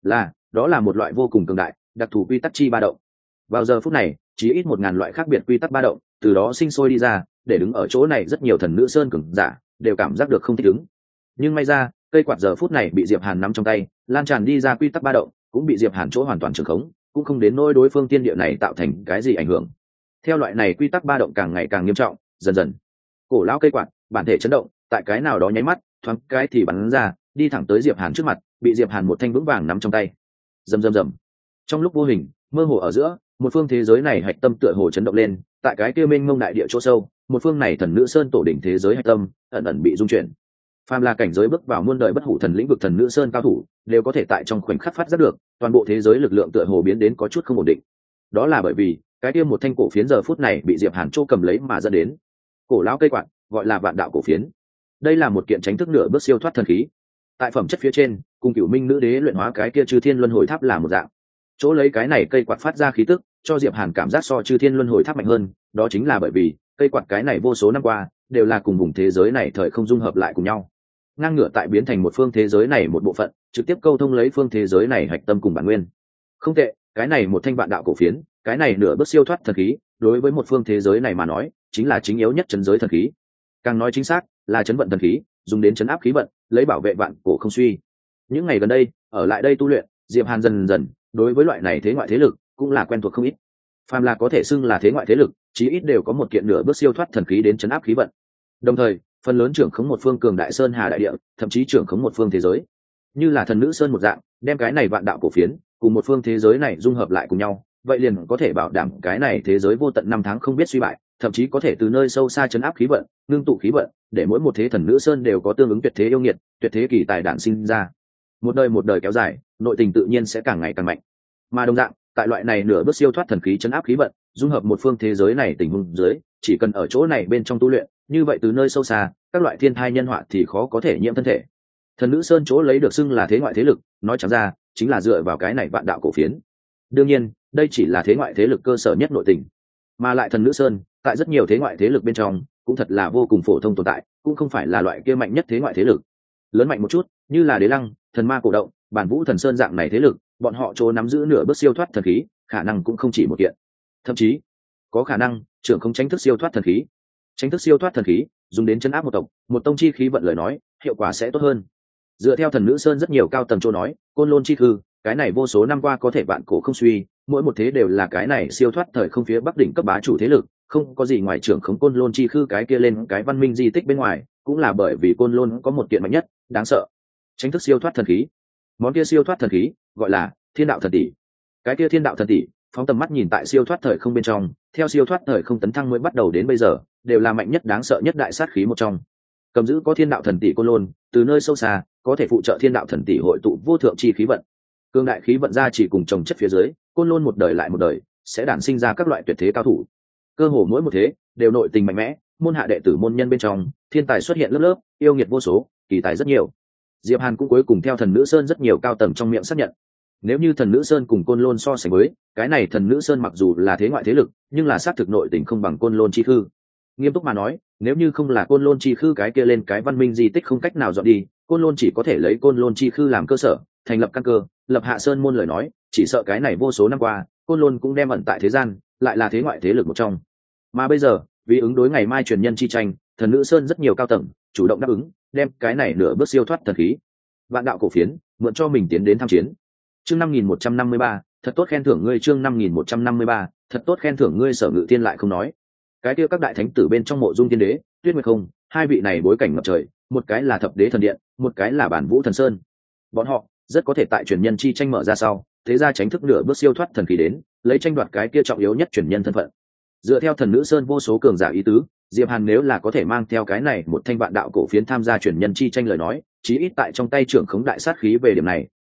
Đó là một loại vô cùng cường đại, đặc thù quy tắc chi ba động. Vào giờ phút này, chỉ ít 1000 loại khác biệt quy tắc ba động, từ đó sinh sôi đi ra, để đứng ở chỗ này rất nhiều thần nữ sơn cường giả đều cảm giác được không thích ứng. Nhưng may ra, cây quạt giờ phút này bị Diệp Hàn nắm trong tay, lan tràn đi ra quy tắc ba động, cũng bị Diệp Hàn chỗ hoàn toàn trường khống, cũng không đến nỗi đối phương tiên địa này tạo thành cái gì ảnh hưởng. Theo loại này quy tắc ba động càng ngày càng nghiêm trọng, dần dần, cổ lão cây quạt bản thể chấn động, tại cái nào đó nháy mắt, thoáng cái thì bắn ra, đi thẳng tới Diệp Hàn trước mặt, bị Diệp Hàn một thanh vững vàng nắm trong tay. Rầm rầm rầm. Trong lúc vô hình, mơ hồ ở giữa, một phương thế giới này hạch tâm tựa hồ chấn động lên, tại cái kia mênh mông đại địa chỗ sâu, một phương này thần nữ sơn tổ đỉnh thế giới hạch tâm, ẩn ẩn bị rung chuyển. Phàm là cảnh giới bước vào muôn đời bất hủ thần lĩnh vực thần nữ sơn cao thủ, đều có thể tại trong khoảnh khắc phát giác được, toàn bộ thế giới lực lượng tựa hồ biến đến có chút không ổn định. Đó là bởi vì, cái kia một thanh cổ phiến giờ phút này bị Diệp Hàn chỗ cầm lấy mà dẫn đến. Cổ lão cây quạt, gọi là vạn đạo cổ phiến. Đây là một kiện tránh thức nửa bước siêu thoát thần khí. Tại phẩm chất phía trên, cùng Cửu Minh nữ đế luyện hóa cái kia Chư Thiên Luân Hồi Tháp là một dạng. Chỗ lấy cái này cây quạt phát ra khí tức, cho Diệp Hàn cảm giác so Chư Thiên Luân Hồi Tháp mạnh hơn, đó chính là bởi vì, cây quạt cái này vô số năm qua, đều là cùng vùng thế giới này thời không dung hợp lại cùng nhau. Ngang ngửa tại biến thành một phương thế giới này một bộ phận, trực tiếp câu thông lấy phương thế giới này hạch tâm cùng bản nguyên. Không tệ, cái này một thanh vạn đạo cổ phiến, cái này nửa bước siêu thoát thần khí, đối với một phương thế giới này mà nói, chính là chính yếu nhất trấn giới thần khí. Càng nói chính xác, là trấn vận thần khí, dùng đến trấn áp khí vận, lấy bảo vệ vạn cổ không suy. Những ngày gần đây, ở lại đây tu luyện, Diệp Hàn dần dần đối với loại này thế ngoại thế lực cũng là quen thuộc không ít. Phàm là có thể xưng là thế ngoại thế lực, chí ít đều có một kiện nửa bước siêu thoát thần khí đến trấn áp khí vận. Đồng thời, phần lớn trưởng khống một phương cường đại sơn hà đại địa, thậm chí trưởng khống một phương thế giới, như là thần nữ sơn một dạng, đem cái này vạn đạo cổ phiến cùng một phương thế giới này dung hợp lại cùng nhau, vậy liền có thể bảo đảm cái này thế giới vô tận năm tháng không biết suy bại, thậm chí có thể từ nơi sâu xa chấn áp khí vận, ngưng tụ khí vận, để mỗi một thế thần nữ sơn đều có tương ứng tuyệt thế yêu nghiệt, tuyệt thế kỳ tài đản sinh ra. Một đời kéo dài, nội tình tự nhiên sẽ càng ngày càng mạnh. Mà đồng dạng, tại loại này nửa bước siêu thoát thần khí chấn áp khí vận, dung hợp một phương thế giới này tình huống dưới, chỉ cần ở chỗ này bên trong tu luyện, như vậy từ nơi sâu xa, các loại thiên thai nhân họa thì khó có thể nhiễm thân thể. Thần nữ sơn chỗ lấy được xưng là thế ngoại thế lực, nói chẳng ra, chính là dựa vào cái này vạn đạo cổ phiến. Đương nhiên, đây chỉ là thế ngoại thế lực cơ sở nhất nội tình, mà lại thần nữ sơn, tại rất nhiều thế ngoại thế lực bên trong, cũng thật là vô cùng phổ thông tồn tại, cũng không phải là loại kia mạnh nhất thế ngoại thế lực. Lớn mạnh một chút, như là Đế Lăng, Thần Ma Cổ Động, Bản Vũ Thần Sơn dạng này thế lực, bọn họ chỗ nắm giữ nửa bước siêu thoát thần khí, khả năng cũng không chỉ một kiện, thậm chí có khả năng trưởng không tránh thức siêu thoát thần khí. Tránh thức siêu thoát thần khí, dùng đến chấn áp một tộc, một tông chi khí vận lời nói, hiệu quả sẽ tốt hơn. Dựa theo thần nữ sơn rất nhiều cao tầng chỗ nói, côn lôn chi hư, cái này vô số năm qua có thể vạn cổ không suy, mỗi một thế đều là cái này siêu thoát thời không phía bắc đỉnh cấp bá chủ thế lực, không có gì ngoài trưởng khống côn lôn chi hư cái kia lên cái văn minh di tích bên ngoài, cũng là bởi vì côn lôn có một kiện mạnh nhất, đáng sợ, tránh thức siêu thoát thần khí. Món kia siêu thoát thần khí gọi là Thiên Đạo Thần Tỷ. Cái kia Thiên Đạo Thần Tỷ, phóng tầm mắt nhìn tại siêu thoát thời không bên trong, theo siêu thoát thời không tấn thăng mới bắt đầu đến bây giờ, đều là mạnh nhất đáng sợ nhất đại sát khí một trong. Cầm giữ có Thiên Đạo Thần Tỷ côn lôn, từ nơi sâu xa có thể phụ trợ Thiên Đạo Thần Tỷ hội tụ vô thượng chi khí vận. Cương đại khí vận ra chỉ cùng trồng chất phía dưới, côn lôn một đời lại một đời, sẽ đản sinh ra các loại tuyệt thế cao thủ. Cơ hồ mỗi một thế đều nội tình mạnh mẽ, môn hạ đệ tử môn nhân bên trong, thiên tài xuất hiện lớp lớp, yêu nghiệt vô số, kỳ tài rất nhiều. Diệp Hàn cũng cuối cùng theo thần nữ sơn rất nhiều cao tầng trong miệng xác nhận, nếu như thần nữ sơn cùng côn lôn so sánh với, cái này thần nữ sơn mặc dù là thế ngoại thế lực, nhưng là xác thực nội tình không bằng côn lôn chi khư. Nghiêm túc mà nói, nếu như không là côn lôn chi khư cái kia lên cái văn minh di tích không cách nào dọn đi, côn lôn chỉ có thể lấy côn lôn chi khư làm cơ sở, thành lập căn cơ, lập hạ sơn môn lời nói, chỉ sợ cái này vô số năm qua, côn lôn cũng đem ẩn tại thế gian, lại là thế ngoại thế lực một trong. Mà bây giờ, vì ứng đối ngày mai truyền nhân chi tranh, thần nữ sơn rất nhiều cao tầng chủ động đáp ứng, đem cái này nửa bước siêu thoát thần khí, vạn đạo cổ phiến, mượn cho mình tiến đến tham chiến. Chương 5153, thật tốt khen thưởng ngươi. Chương 5153, thật tốt khen thưởng ngươi. Sở Ngự Thiên lại không nói, cái kia các đại thánh tử bên trong Mộ Dung Tiên Đế, Tuyết Nguyệt Không, hai vị này bối cảnh ngập trời, một cái là Thập Đế Thần Điện, một cái là Bản Vũ Thần Sơn. Bọn họ rất có thể tại truyền nhân chi tranh mở ra sau, thế ra tránh thức nửa bước siêu thoát thần khí đến, lấy tranh đoạt cái kia trọng yếu nhất truyền nhân thân phận. Dựa theo thần nữ sơn vô số cường giả ý tứ, Diệp Hàn nếu là có thể mang theo cái này một thanh vạn đạo cổ phiến tham gia truyền nhân chi tranh lời nói, chí ít tại trong tay trưởng khống đại sát khí về điểm này,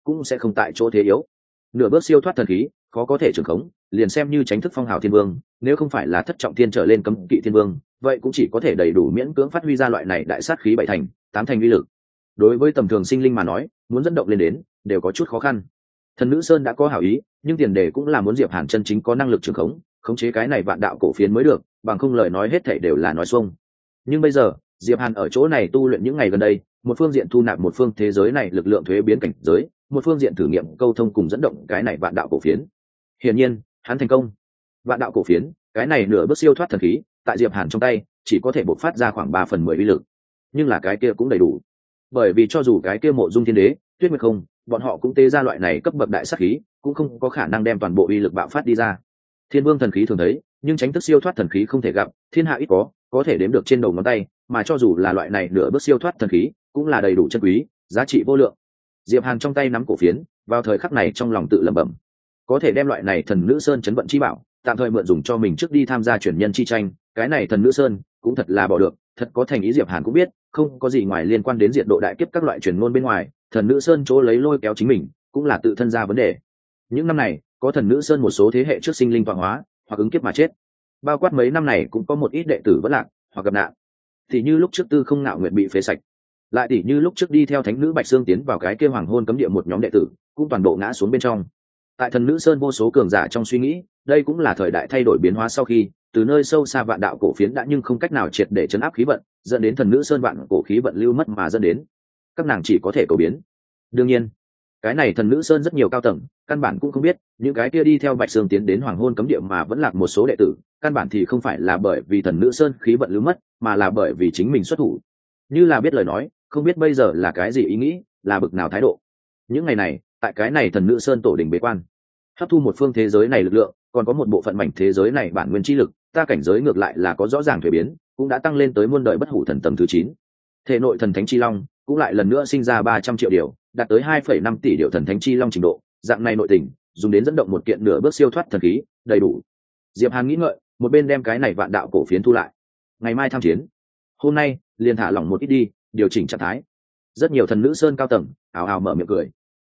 cũng sẽ không tại chỗ thế yếu. Nửa bước siêu thoát thần khí khó có thể trường khống, liền xem như tránh thức phong hào thiên vương, nếu không phải là thất trọng thiên trở lên cấm kỵ thiên vương, vậy cũng chỉ có thể đầy đủ miễn cưỡng phát huy ra loại này đại sát khí 7 thành 8 thành uy lực. Đối với tầm thường sinh linh mà nói, muốn dẫn động lên đến đều có chút khó khăn. Thần nữ sơn đã có hảo ý, nhưng tiền đề cũng là muốn Diệp Hàn chân chính có năng lực trường khống chế cái này vạn đạo cổ phiến mới được, bằng không lời nói hết thảy đều là nói xuông. Nhưng bây giờ Diệp Hàn ở chỗ này tu luyện những ngày gần đây, một phương diện thu nạp một phương thế giới này lực lượng thuế biến cảnh giới, một phương diện thử nghiệm câu thông cùng dẫn động cái này vạn đạo cổ phiến. Hiển nhiên hắn thành công. Vạn đạo cổ phiến, cái này nửa bước siêu thoát thần khí, tại Diệp Hàn trong tay chỉ có thể bộc phát ra khoảng 3/10 uy lực, nhưng là cái kia cũng đầy đủ. Bởi vì cho dù cái kia Mộ Dung Thiên Đế, Tuyết Nguyệt Không, bọn họ cũng tế ra loại này cấp bậc đại sát khí, cũng không có khả năng đem toàn bộ uy lực bạo phát đi ra. Thiên Vương thần khí thường thấy, nhưng tránh thức siêu thoát thần khí không thể gặp, thiên hạ ít có thể đếm được trên đầu ngón tay, mà cho dù là loại này nửa bước siêu thoát thần khí, cũng là đầy đủ chân quý, giá trị vô lượng. Diệp Hàn trong tay nắm cổ phiến, vào thời khắc này trong lòng tự lẩm bẩm, có thể đem loại này thần nữ sơn chấn vận chi bảo, tạm thời mượn dùng cho mình trước đi tham gia chuyển nhân chi tranh, cái này thần nữ sơn cũng thật là bỏ được, thật có thành ý. Diệp Hàn cũng biết, không có gì ngoài liên quan đến diệt độ đại kiếp các loại truyền ngôn bên ngoài, thần nữ sơn chỗ lấy lôi kéo chính mình, cũng là tự thân ra vấn đề. Những năm này, có thần nữ sơn một số thế hệ trước sinh linh vạn hóa, hoặc ứng kiếp mà chết. Bao quát mấy năm này cũng có một ít đệ tử vẫn lạc, hoặc gặp nạn. Thì như lúc trước Tư Không Ngạo Nguyệt bị phế sạch, lại tỉ như lúc trước đi theo thánh nữ Bạch Sương tiến vào cái kia hoàng hôn cấm địa một nhóm đệ tử, cũng toàn bộ ngã xuống bên trong. Tại thần nữ sơn vô số cường giả trong suy nghĩ, đây cũng là thời đại thay đổi biến hóa sau khi từ nơi sâu xa vạn đạo cổ phiến đã nhưng không cách nào triệt để chấn áp khí vận, dẫn đến thần nữ sơn vạn cổ khí vận lưu mất mà dẫn đến các nàng chỉ có thể cầu biến. Đương nhiên cái này thần nữ sơn rất nhiều cao tầng căn bản cũng không biết, những cái kia đi theo Bạch Sương tiến đến hoàng hôn cấm địa mà vẫn lạc một số đệ tử, căn bản thì không phải là bởi vì thần nữ sơn khí vận lưu mất, mà là bởi vì chính mình xuất thủ. Như là biết lời nói, không biết bây giờ là cái gì ý nghĩ, là bực nào thái độ. Những ngày này tại cái này thần nữ sơn tổ đình bế quan, hấp thu một phương thế giới này lực lượng, còn có một bộ phận mảnh thế giới này bản nguyên chi lực, ta cảnh giới ngược lại là có rõ ràng thuế biến, cũng đã tăng lên tới muôn đời bất hủ thần tầng thứ 9. Thể nội thần thánh chi long cũng lại lần nữa sinh ra 300 triệu điều, đạt tới 2,5 tỷ điều thần thánh chi long trình độ, dạng này nội tình dùng đến dẫn động một kiện nửa bước siêu thoát thần khí, đầy đủ. Diệp Hàn nghĩ ngợi, một bên đem cái này vạn đạo cổ phiến thu lại. Ngày mai tham chiến, hôm nay liền thả lỏng một ít đi, điều chỉnh trạng thái. Rất nhiều thần nữ sơn cao tầng ào ào mở miệng cười.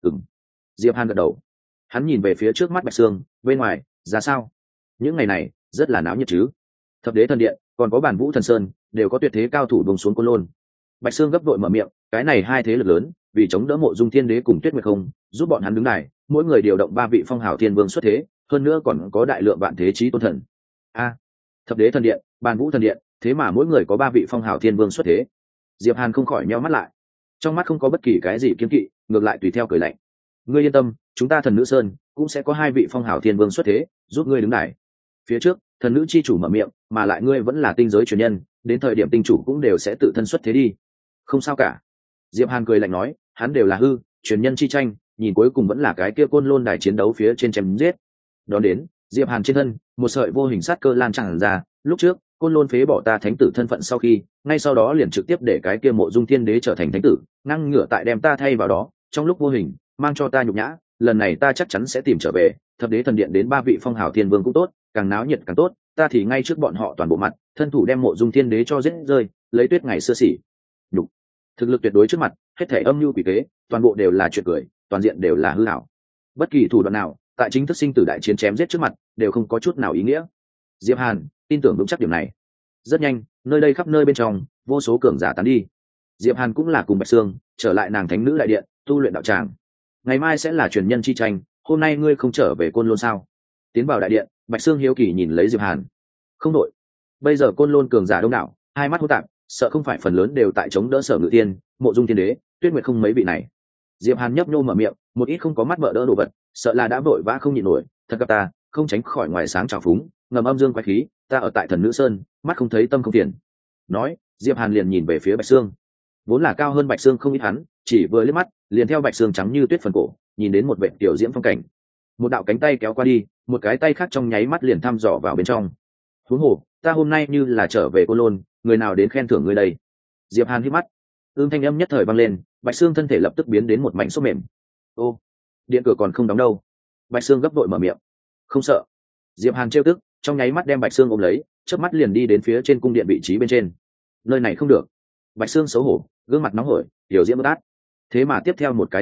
Diệp Hàn gật đầu. Hắn nhìn về phía trước mắt Bạch Sương, bên ngoài ra sao? Những ngày này rất là náo nhiệt chứ. Thập đế thần điện còn có Bản Vũ thần sơn đều có tuyệt thế cao thủ buông xuống Côn Lôn. Bạch Sương gấp vội mở miệng, cái này hai thế lực lớn vì chống đỡ Mộ Dung Thiên Đế cùng Tuyết Nguyệt Không, giúp bọn hắn đứng đài, mỗi người điều động 3 vị phong hào thiên vương xuất thế, hơn nữa còn có đại lượng vạn thế chí tôn thần. Thập đế thần điện, Bản Vũ thần điện, thế mà mỗi người có 3 vị phong hào thiên vương xuất thế. Diệp Hàn không khỏi nheo mắt lại, trong mắt không có bất kỳ cái gì kiêng kỵ, ngược lại tùy theo cười lạnh. Ngươi yên tâm, chúng ta thần nữ sơn cũng sẽ có 2 vị phong hào thiên vương xuất thế, giúp ngươi đứng đài. Phía trước thần nữ chi chủ mở miệng, mà lại ngươi vẫn là tinh giới truyền nhân, đến thời điểm tinh chủ cũng đều sẽ tự thân xuất thế đi. Không sao cả. Diệp Hàn cười lạnh nói, hắn đều là hư truyền nhân chi tranh, nhìn cuối cùng vẫn là cái kia Côn Lôn đài chiến đấu phía trên chém giết. Đón đến Diệp Hàn trên thân một sợi vô hình sát cơ lan tràn ra, lúc trước Côn Lôn phế bỏ ta thánh tử thân phận sau khi, ngay sau đó liền trực tiếp để cái kia Mộ Dung Thiên Đế trở thành thánh tử, ngăn ngửa tại đem ta thay vào đó, trong lúc vô hình mang cho ta nhục nhã. Lần này ta chắc chắn sẽ tìm trở về. Thập đế thần điện đến 3 vị phong hào thiên vương cũng tốt, càng náo nhiệt càng tốt, ta thì ngay trước bọn họ toàn bộ mặt, thân thủ đem Mộ Dung Thiên Đế cho giết rơi, lấy tuyết ngày xưa xỉ nhục. Thực lực tuyệt đối trước mặt, hết thảy âm mưu quỷ kế, toàn bộ đều là chuyện cười, toàn diện đều là hư ảo. Bất kỳ thủ đoạn nào, tại chính thức sinh tử đại chiến chém giết trước mặt, đều không có chút nào ý nghĩa. Diệp Hàn tin tưởng vững chắc điểm này. Rất nhanh, nơi đây khắp nơi bên trong, vô số cường giả tán đi. Diệp Hàn cũng là cùng Bạch Sương trở lại nàng thánh nữ đại điện, tu luyện đạo tràng. Ngày mai sẽ là truyền nhân chi tranh, hôm nay ngươi không trở về Côn Lôn sao? Tiến vào đại điện, Bạch Sương hiếu kỳ nhìn lấy Diệp Hàn. Không đội. Bây giờ Côn Lôn cường giả đông đảo, hai mắt hốt tạp, sợ không phải phần lớn đều tại chống đỡ Sở Ngự Tiên, Mộ Dung Thiên Đế, Tuyết Nguyệt Không mấy vị này. Diệp Hàn nhấp nhô mở miệng, một ít không có mắt vợ đỡ đồ vật, sợ là đã vội vã không nhịn nổi, thật gặp ta, không tránh khỏi ngoài sáng trào phúng, ngầm âm dương quái khí, ta ở tại Thần Nữ Sơn, mắt không thấy tâm không phiền. Nói, Diệp Hàn liền nhìn về phía Bạch Sương. Vốn là cao hơn Bạch Sương không ít hắn, chỉ vừa liếc mắt, liền theo Bạch Sương trắng như tuyết phần cổ, nhìn đến một vệt tiểu diễm phong cảnh. Một đạo cánh tay kéo qua đi, một cái tay khác trong nháy mắt liền thăm dò vào bên trong. Huống hồ, ta hôm nay như là trở về Côn Lôn, người nào đến khen thưởng ngươi đây? Diệp Hàn hít mắt, thanh âm nhất thời vang lên, Bạch Sương thân thể lập tức biến đến một mảnh xốp mềm. Ô, điện cửa còn không đóng đâu. Bạch Sương gấp vội mở miệng. Không sợ. Diệp Hàn trêu tức, trong nháy mắt đem Bạch Sương ôm lấy, chớp mắt liền đi đến phía trên cung điện vị trí bên trên. Nơi này không được. Bạch Sương xấu hổ, gương mặt nóng hổi, tiểu diễm bất át. Thế mà tiếp theo một cái chớp mắt,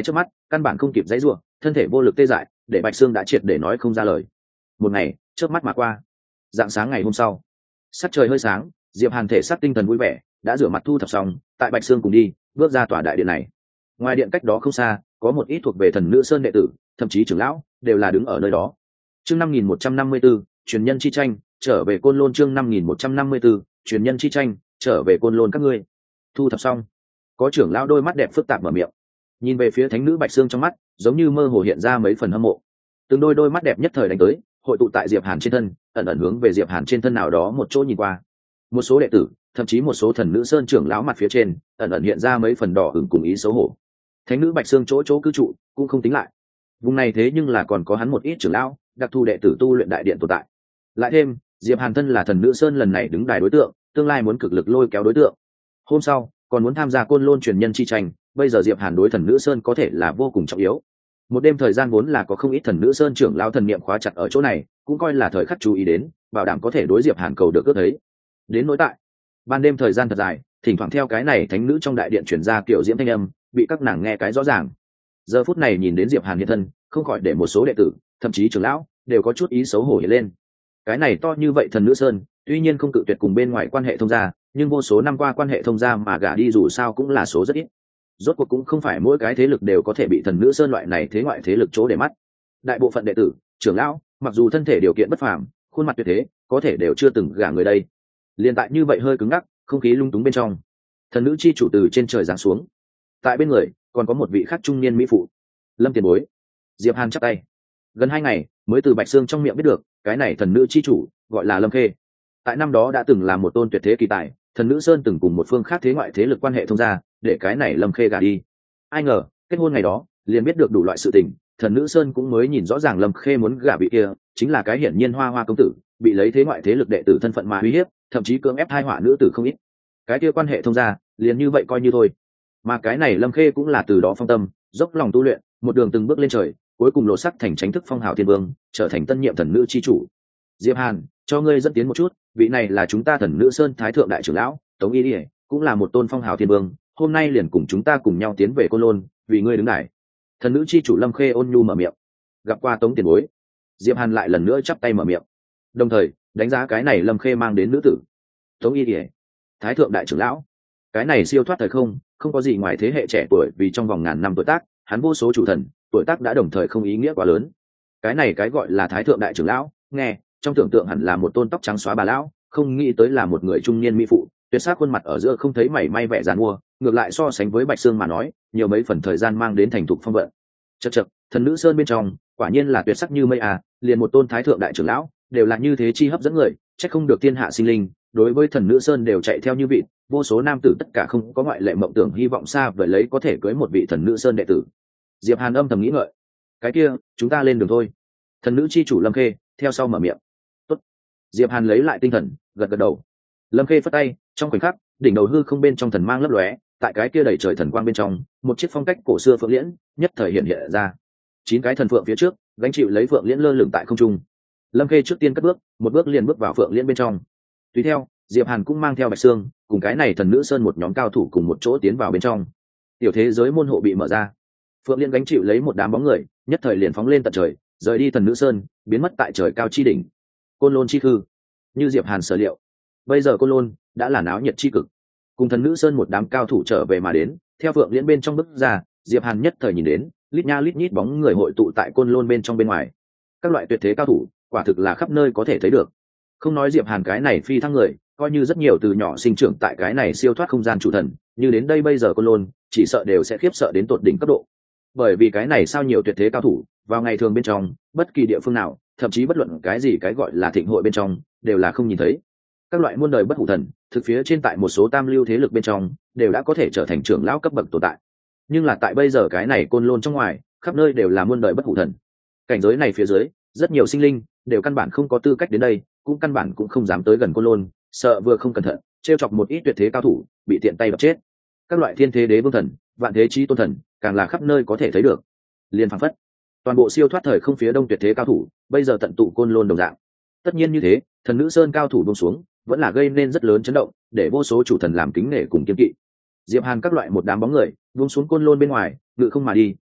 căn bản không kịp dãy ruộng, thân thể vô lực tê dại, để Bạch Xương đã triệt để nói không ra lời. Một ngày chớp mắt mà qua. Dạng sáng ngày hôm sau, sắc trời hơi sáng, Diệp Hàn thể xác tinh thần vui vẻ, đã rửa mặt thu thập xong, tại Bạch Xương cùng đi bước ra tòa đại điện này. Ngoài điện cách đó không xa, có một ít thuộc về Thần Nữ Sơn đệ tử, thậm chí trưởng lão đều là đứng ở nơi đó. Chương 5154, truyền nhân chi tranh, trở về Côn Lôn. Chương 5154, truyền nhân chi tranh, trở về Côn Lôn. Các ngươi thu thập xong. Có trưởng lão đôi mắt đẹp phức tạp mở miệng, nhìn về phía thánh nữ Bạch Xương, trong mắt giống như mơ hồ hiện ra mấy phần hâm mộ. Từng đôi mắt đẹp nhất thời đánh tới, hội tụ tại Diệp Hàn trên thân, ẩn ẩn hướng về Diệp Hàn trên thân nào đó một chỗ nhìn qua. Một số đệ tử, thậm chí một số Thần Nữ Sơn trưởng lão mặt phía trên, ẩn ẩn hiện ra mấy phần đỏ ửng cùng ý xấu hổ. Thánh nữ Bạch Xương chỗ cư trụ cũng không tính lại. Vùng này thế nhưng là còn có hắn một ít trưởng lão, đặc thù đệ tử tu luyện đại điện tồn tại. Lại thêm, Diệp Hàn thân là Thần Nữ Sơn lần này đứng đài đối tượng, tương lai muốn cực lực lôi kéo đối tượng. Hôm sau, còn muốn tham gia Côn Lôn truyền nhân chi tranh, bây giờ Diệp Hàn đối Thần Nữ Sơn có thể là vô cùng trọng yếu. Một đêm thời gian vốn là có không ít Thần Nữ Sơn trưởng lão thần niệm khóa chặt ở chỗ này, cũng coi là thời khắc chú ý đến, bảo đảm có thể đối Diệp Hàn cầu được ước thấy. Đến nỗi tại ban đêm thời gian thật dài, thỉnh thoảng theo cái này thánh nữ trong đại điện truyền ra kiểu diễm thanh âm, bị các nàng nghe cái rõ ràng. Giờ phút này nhìn đến Diệp Hàn hiện thân, không khỏi để một số đệ tử, thậm chí trưởng lão đều có chút ý xấu hổ hiện lên. Cái này to như vậy Thần Nữ Sơn, tuy nhiên không cự tuyệt cùng bên ngoài quan hệ thông gia, nhưng vô số năm qua quan hệ thông gia mà gả đi dù sao cũng là số rất ít. Rốt cuộc cũng không phải mỗi cái thế lực đều có thể bị Thần Nữ Sơn loại này thế ngoại thế lực chỗ để mắt. Đại bộ phận đệ tử, trưởng lão, mặc dù thân thể điều kiện bất phàm, khuôn mặt tuyệt thế, có thể đều chưa từng gả người đây. Liên tại như vậy hơi cứng ngắc, không khí lung túng bên trong. Thần nữ chi chủ từ trên trời giáng xuống. Tại bên người còn có một vị khác trung niên mỹ phụ. Lâm tiền bối. Diệp Hàn chắp tay. Gần 2 ngày mới từ Bạch Xương trong miệng biết được, cái này thần nữ chi chủ gọi là Lâm Khê. Tại năm đó đã từng là một tôn tuyệt thế kỳ tài, Thần Nữ Sơn từng cùng một phương khác thế ngoại thế lực quan hệ thông gia, để cái này Lâm Khê gả đi. Ai ngờ, kết hôn ngày đó, liền biết được đủ loại sự tình, Thần Nữ Sơn cũng mới nhìn rõ ràng Lâm Khê muốn gả vị kia, chính là cái hiển nhiên hoa hoa công tử, bị lấy thế ngoại thế lực đệ tử thân phận mà uy hiếp, thậm chí cưỡng ép thai họa nữ tử không ít. Cái kia quan hệ thông gia, liền như vậy coi như thôi. Mà cái này Lâm Khê cũng là từ đó phong tâm, dốc lòng tu luyện, một đường từng bước lên trời, cuối cùng lộ sắc thành chính thức phong hào thiên vương, trở thành tân nhiệm thần nữ chi chủ. Diệp Hàn, cho ngươi dẫn tiến một chút, vị này là chúng ta Thần Nữ Sơn Thái thượng đại trưởng lão Tống Y Điệp, cũng là một tôn phong hào thiên vương, hôm nay liền cùng chúng ta cùng nhau tiến về Côn Lôn, vì ngươi đứng đài. Thần nữ chi chủ Lâm Khê ôn nhu mở miệng. Gặp qua Tống tiền bối, Diệp Hàn lại lần nữa chắp tay mở miệng, đồng thời đánh giá cái này Lâm Khê mang đến nữ tử. Tống Y Điệp, Thái thượng đại trưởng lão, cái này siêu thoát thời không, không có gì ngoài thế hệ trẻ tuổi, vì trong vòng ngàn năm tuổi tác, hắn vô số chủ thần, tuổi tác đã đồng thời không ý nghĩa quá lớn. Cái này cái gọi là Thái thượng đại trưởng lão, nghe trong tưởng tượng hẳn là một tôn tóc trắng xóa bà lão, không nghĩ tới là một người trung niên mỹ phụ, tuyệt sắc khuôn mặt ở giữa không thấy mảy may vẻ giàn mua, ngược lại so sánh với Bạch Xương mà nói, nhiều mấy phần thời gian mang đến thành thục phong vận. Chậc chậc, Thần Nữ Sơn bên trong, quả nhiên là tuyệt sắc như mây à, liền một tôn Thái thượng đại trưởng lão đều là như thế chi hấp dẫn người, chắc không được thiên hạ sinh linh đối với Thần Nữ Sơn đều chạy theo như vị, vô số nam tử tất cả không có ngoại lệ mộng tưởng hy vọng xa vời lấy có thể cưới một vị Thần Nữ Sơn đệ tử. Diệp Hàn âm thầm nghĩ ngợi, cái kia, chúng ta lên đường thôi. Thần nữ chi chủ Lâm Khê theo sau mở miệng. Tốt. Diệp Hàn lấy lại tinh thần, gật gật đầu. Lâm Khê phất tay, trong khoảnh khắc, đỉnh đầu hư không bên trong thần mang lấp lóe, tại cái kia đầy trời thần quang bên trong, một chiếc phong cách cổ xưa phượng liễn nhất thời hiện hiện ra. 9 cái thần phượng phía trước, gánh chịu lấy phượng liễn lơ lửng tại không trung. Lâm Khê trước tiên cất bước, một bước liền bước vào phượng liễn bên trong. Tùy theo, Diệp Hàn cũng mang theo Bạch Xương, cùng cái này Thần Nữ Sơn một nhóm cao thủ cùng một chỗ tiến vào bên trong. Tiểu thế giới môn hộ bị mở ra. Phượng liễn gánh chịu lấy một đám bóng người, nhất thời liền phóng lên tận trời, rời đi Thần Nữ Sơn, biến mất tại trời cao chi đỉnh. Côn Lôn chi hư, như Diệp Hàn sở liệu, bây giờ Côn Lôn đã là náo nhiệt chi cực. Cùng Thần Nữ Sơn một đám cao thủ trở về mà đến, theo Phượng liễn bên trong bước ra, Diệp Hàn nhất thời nhìn đến, lít nha lít nhít bóng người hội tụ tại Côn Lôn bên trong bên ngoài. Các loại tuyệt thế cao thủ, quả thực là khắp nơi có thể thấy được. Không nói Diệp Hàn cái này phi thăng người, coi như rất nhiều từ nhỏ sinh trưởng tại cái này siêu thoát không gian chủ thần, như đến đây bây giờ Côn Lôn, chỉ sợ đều sẽ khiếp sợ đến tột đỉnh cấp độ. Bởi vì cái này sao nhiều tuyệt thế cao thủ, vào ngày thường bên trong, bất kỳ địa phương nào, thậm chí bất luận cái gì cái gọi là thịnh hội bên trong, đều là không nhìn thấy. Các loại muôn đời bất hủ thần, thực phía trên tại một số tam lưu thế lực bên trong, đều đã có thể trở thành trưởng lão cấp bậc tồn tại. Nhưng là tại bây giờ cái này Côn Lôn trong ngoài, khắp nơi đều là muôn đời bất hủ thần. Cảnh giới này phía dưới, rất nhiều sinh linh đều căn bản không có tư cách đến đây, cũng căn bản cũng không dám tới gần Côn Lôn, sợ vừa không cẩn thận, trêu chọc một ít tuyệt thế cao thủ, bị tiện tay đập chết. Các loại thiên thế đế vương thần, vạn thế chí tôn thần, càng là khắp nơi có thể thấy được. Liên phảng phất, toàn bộ siêu thoát thời không phía đông tuyệt thế cao thủ, bây giờ tận tụ Côn Lôn đồng dạng. Tất nhiên như thế, Thần Nữ Sơn cao thủ buông xuống, vẫn là gây nên rất lớn chấn động, để vô số chủ thần làm kính nể cùng kiêng kỵ. Diệp Hàn các loại một đám bóng người, buông xuống Côn Lôn bên ngoài, ngự không mà đi,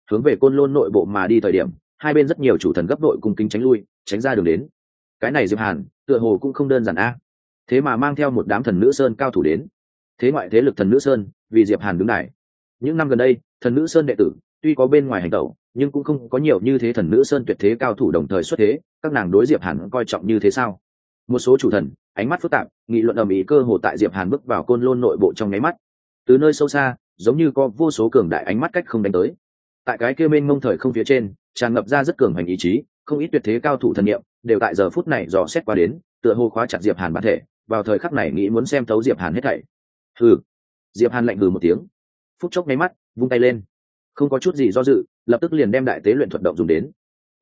hướng về côn lôn nội bộ mà đi thời điểm, hai bên rất nhiều chủ thần gấp đội cung kính tránh lui, tránh ra đường đến. Cái này Diệp Hàn tựa hồ cũng không đơn giản a, thế mà mang theo một đám thần nữ sơn cao thủ đến. Thế ngoại thế lực thần nữ sơn vì Diệp Hàn đứng đài. Những năm gần đây, thần nữ sơn đệ tử tuy có bên ngoài hành tẩu, nhưng cũng không có nhiều như thế thần nữ sơn tuyệt thế cao thủ đồng thời xuất thế. Các nàng đối Diệp Hàn coi trọng như thế sao? Một số chủ thần ánh mắt phức tạp, nghị luận ầm ĩ cơ hồ tại Diệp Hàn bước vào côn lôn nội bộ trong nháy mắt. Từ nơi sâu xa, giống như có vô số cường đại ánh mắt cách không đánh tới. Tại cái kia mênh mông thời không phía trên, tràn ngập ra rất cường hành ý chí, không ít tuyệt thế cao thủ thần niệm đều tại giờ phút này dò xét qua đến, tựa hồ khóa chặt Diệp Hàn bản thể, vào thời khắc này nghĩ muốn xem thấu Diệp Hàn hết thảy. Hừ. Diệp Hàn lạnh hừ một tiếng, phút chốc nháy mắt, vung tay lên, không có chút gì do dự, lập tức liền đem đại tế luyện thuật động dùng đến.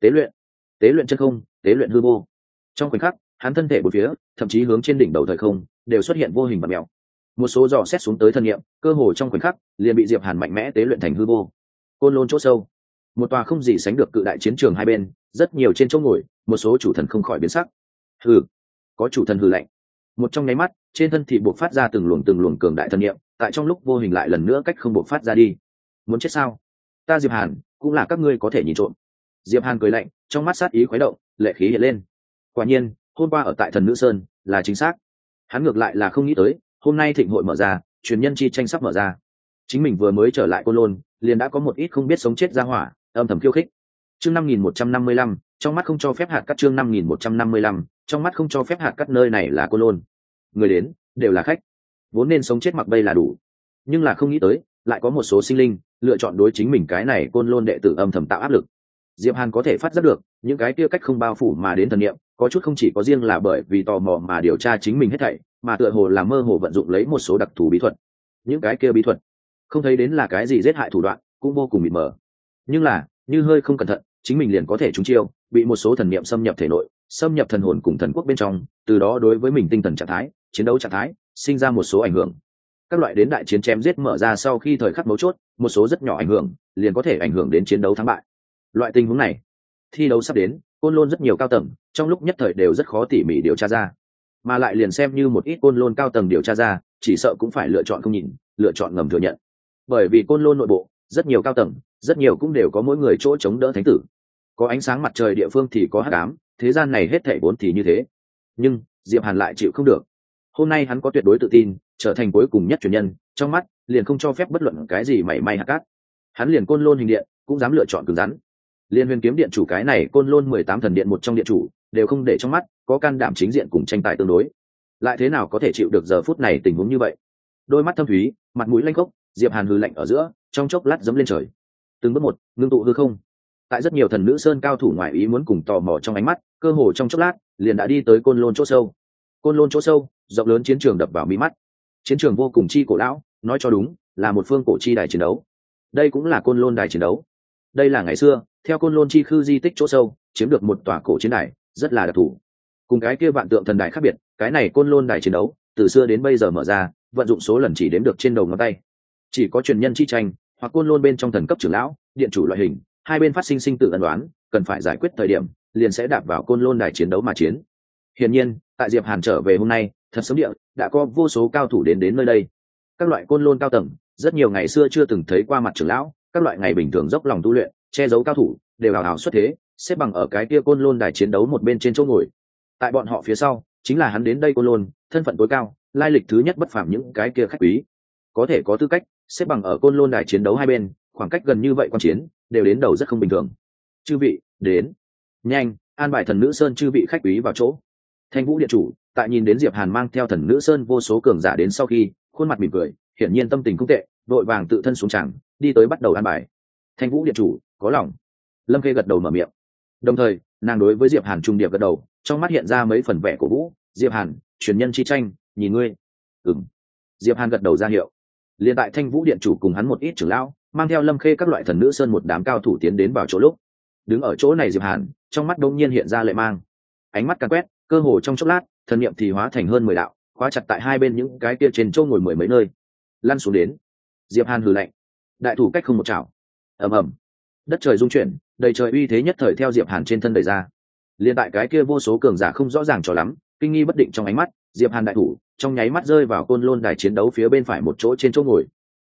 Tế luyện chân không, tế luyện hư vô. Trong khoảnh khắc, hắn thân thể bốn phía, thậm chí hướng trên đỉnh đầu thời không, đều xuất hiện vô hình vật mèo. Một số dò xét xuống tới thân nghiệm, cơ hồ trong khoảnh khắc, liền bị Diệp Hàn mạnh mẽ tế luyện thành hư vô. Côn lôn chỗ sâu, một tòa không gì sánh được cự đại chiến trường hai bên, rất nhiều trên chỗ ngồi, một số chủ thần không khỏi biến sắc. Hừ, có chủ thần hừ lạnh. Một trong nháy mắt, trên thân thị bộc phát ra từng luồng cường đại thần niệm, tại trong lúc vô hình lại lần nữa cách không bộc phát ra đi. Muốn chết sao? Ta Diệp Hàn, cũng là các ngươi có thể nhìn trộm. Diệp Hàn cười lạnh, trong mắt sát ý khuấy động, lệ khí hiện lên. Quả nhiên, hôm qua ở tại thần nữ sơn là chính xác. Hắn ngược lại là không nghĩ tới, hôm nay thịnh hội mở ra, truyền nhân chi tranh sắp mở ra. Chính mình vừa mới trở lại Côn Lôn, liền đã có một ít không biết sống chết ra hỏa, âm thầm khiêu khích. Chương 5155, trong mắt không cho phép hạt cắt. Chương 5155, trong mắt không cho phép hạt cắt. Nơi này là Côn Lôn, người đến đều là khách, vốn nên sống chết mặc bay là đủ, nhưng là không nghĩ tới, lại có một số sinh linh lựa chọn đối chính mình cái này Côn Lôn đệ tử âm thầm tạo áp lực. Diệp Hàn có thể phát giác được, những cái kia cách không bao phủ mà đến thần niệm, có chút không chỉ có riêng là bởi vì tò mò mà điều tra chính mình hết thảy, mà tựa hồ là mơ hồ vận dụng lấy một số đặc thù bí thuật. Những cái kia bí thuật, không thấy đến là cái gì giết hại thủ đoạn, cũng vô cùng mịt mờ. Nhưng là, như hơi không cẩn thận, chính mình liền có thể trúng chiêu, bị một số thần niệm xâm nhập thể nội, xâm nhập thần hồn cùng thần quốc bên trong, từ đó đối với mình tinh thần trạng thái, chiến đấu trạng thái, sinh ra một số ảnh hưởng. Các loại đến đại chiến chém giết mở ra sau khi thời khắc mấu chốt, một số rất nhỏ ảnh hưởng, liền có thể ảnh hưởng đến chiến đấu thắng bại. Loại tình huống này, thi đấu sắp đến, Côn Lôn rất nhiều cao tầng, trong lúc nhất thời đều rất khó tỉ mỉ điều tra ra, mà lại liền xem như một ít Côn Lôn cao tầng điều tra ra, chỉ sợ cũng phải lựa chọn không nhìn, lựa chọn ngầm thừa nhận. Bởi vì Côn Lôn nội bộ, rất nhiều cao tầng, rất nhiều cũng đều có mỗi người chỗ chống đỡ thánh tử. Có ánh sáng mặt trời địa phương thì có hắc ám, thế gian này hết thảy vốn thì như thế. Nhưng Diệp Hàn lại chịu không được. Hôm nay hắn có tuyệt đối tự tin, trở thành cuối cùng nhất truyền nhân, trong mắt liền không cho phép bất luận cái gì mảy may hạt cát. Hắn liền Côn Lôn hình điện cũng dám lựa chọn cứng rắn. Liên Huyền Kiếm điện chủ cái này Côn Lôn 18 thần điện một trong điện chủ, đều không để trong mắt, có can đảm chính diện cùng tranh tài tương đối. Lại thế nào có thể chịu được giờ phút này tình huống như vậy? Đôi mắt thâm thúy, mặt mũi lanh khốc, Diệp Hàn hừ lạnh ở giữa, trong chốc lát giẫm lên trời. Từng bước một, ngưng tụ hư không. Tại rất nhiều thần nữ sơn cao thủ ngoại ý muốn cùng tò mò trong ánh mắt, cơ hồ trong chốc lát, liền đã đi tới Côn Lôn chỗ sâu. Côn Lôn chỗ sâu, rộng lớn chiến trường đập vào mi mắt. Chiến trường vô cùng chi cổ lão, nói cho đúng, là một phương cổ chi đài chiến đấu. Đây cũng là Côn Lôn đài chiến đấu. Đây là ngày xưa, theo Côn Lôn chi khư di tích chỗ sâu, chiếm được một tòa cổ chiến đài, rất là đặc thù. Cùng cái kia vạn tượng thần đài khác biệt, cái này Côn Lôn đài chiến đấu, từ xưa đến bây giờ mở ra, vận dụng số lần chỉ đếm được trên đầu ngón tay. Chỉ có truyền nhân chi tranh, hoặc Côn Lôn bên trong thần cấp trưởng lão, điện chủ loại hình, hai bên phát sinh sinh tử ân đoán, cần phải giải quyết thời điểm, liền sẽ đạp vào Côn Lôn đài chiến đấu mà chiến. Hiển nhiên, tại Diệp Hàn trở về hôm nay, thật sớm địa, đã có vô số cao thủ đến nơi đây. Các loại Côn Lôn cao tầng, rất nhiều ngày xưa chưa từng thấy qua mặt trưởng lão, các loại ngày bình thường dốc lòng tu luyện, che giấu cao thủ, đều hào hào xuất thế, xếp bằng ở cái kia Côn Lôn đài chiến đấu một bên trên chỗ ngồi. Tại bọn họ phía sau, chính là hắn đến đây Côn Lôn, thân phận tối cao, lai lịch thứ nhất bất phàm những cái kia khách quý, có thể có tư cách xếp bằng ở Côn Lôn đài chiến đấu hai bên, khoảng cách gần như vậy quan chiến, đều đến đầu rất không bình thường. Chư vị, đến. Nhanh, an bài thần nữ sơn chư vị khách quý vào chỗ. Thanh Vũ điện chủ, tại nhìn đến Diệp Hàn mang theo thần nữ sơn vô số cường giả đến sau khi, khuôn mặt mỉm cười, hiển nhiên tâm tình không tệ, vội vàng tự thân xuống tràng, đi tới bắt đầu an bài. Thanh Vũ điện chủ, có lòng. Lâm Khê gật đầu mở miệng. Đồng thời, nàng đối với Diệp Hàn trung điệp gật đầu, trong mắt hiện ra mấy phần vẻ cổ vũ. Diệp Hàn, truyền nhân chi tranh, nhìn ngươi. Ừm. Diệp Hàn gật đầu ra hiệu. Liên tại Thanh Vũ điện chủ cùng hắn một ít trưởng lão, mang theo Lâm Khê các loại thần nữ sơn một đám cao thủ tiến đến vào chỗ lúc. Đứng ở chỗ này Diệp Hàn, trong mắt đột nhiên hiện ra lệ mang. Ánh mắt càn quét, cơ hồ trong chốc lát, thần niệm thì hóa thành hơn 10 đạo, khóa chặt tại hai bên những cái kia trên chỗ ngồi mười mấy nơi. Lăn xuống đến. Diệp Hàn hừ lạnh. Đại thủ cách không một chảo. Ầm ầm. Đất trời rung chuyển, đầy trời uy thế nhất thời theo Diệp Hàn trên thân đẩy ra. Liên tại cái kia vô số cường giả không rõ ràng cho lắm, kinh nghi bất định trong ánh mắt, Diệp Hàn đại thủ trong nháy mắt rơi vào Côn Lôn đài chiến đấu phía bên phải một chỗ trên chỗ ngồi.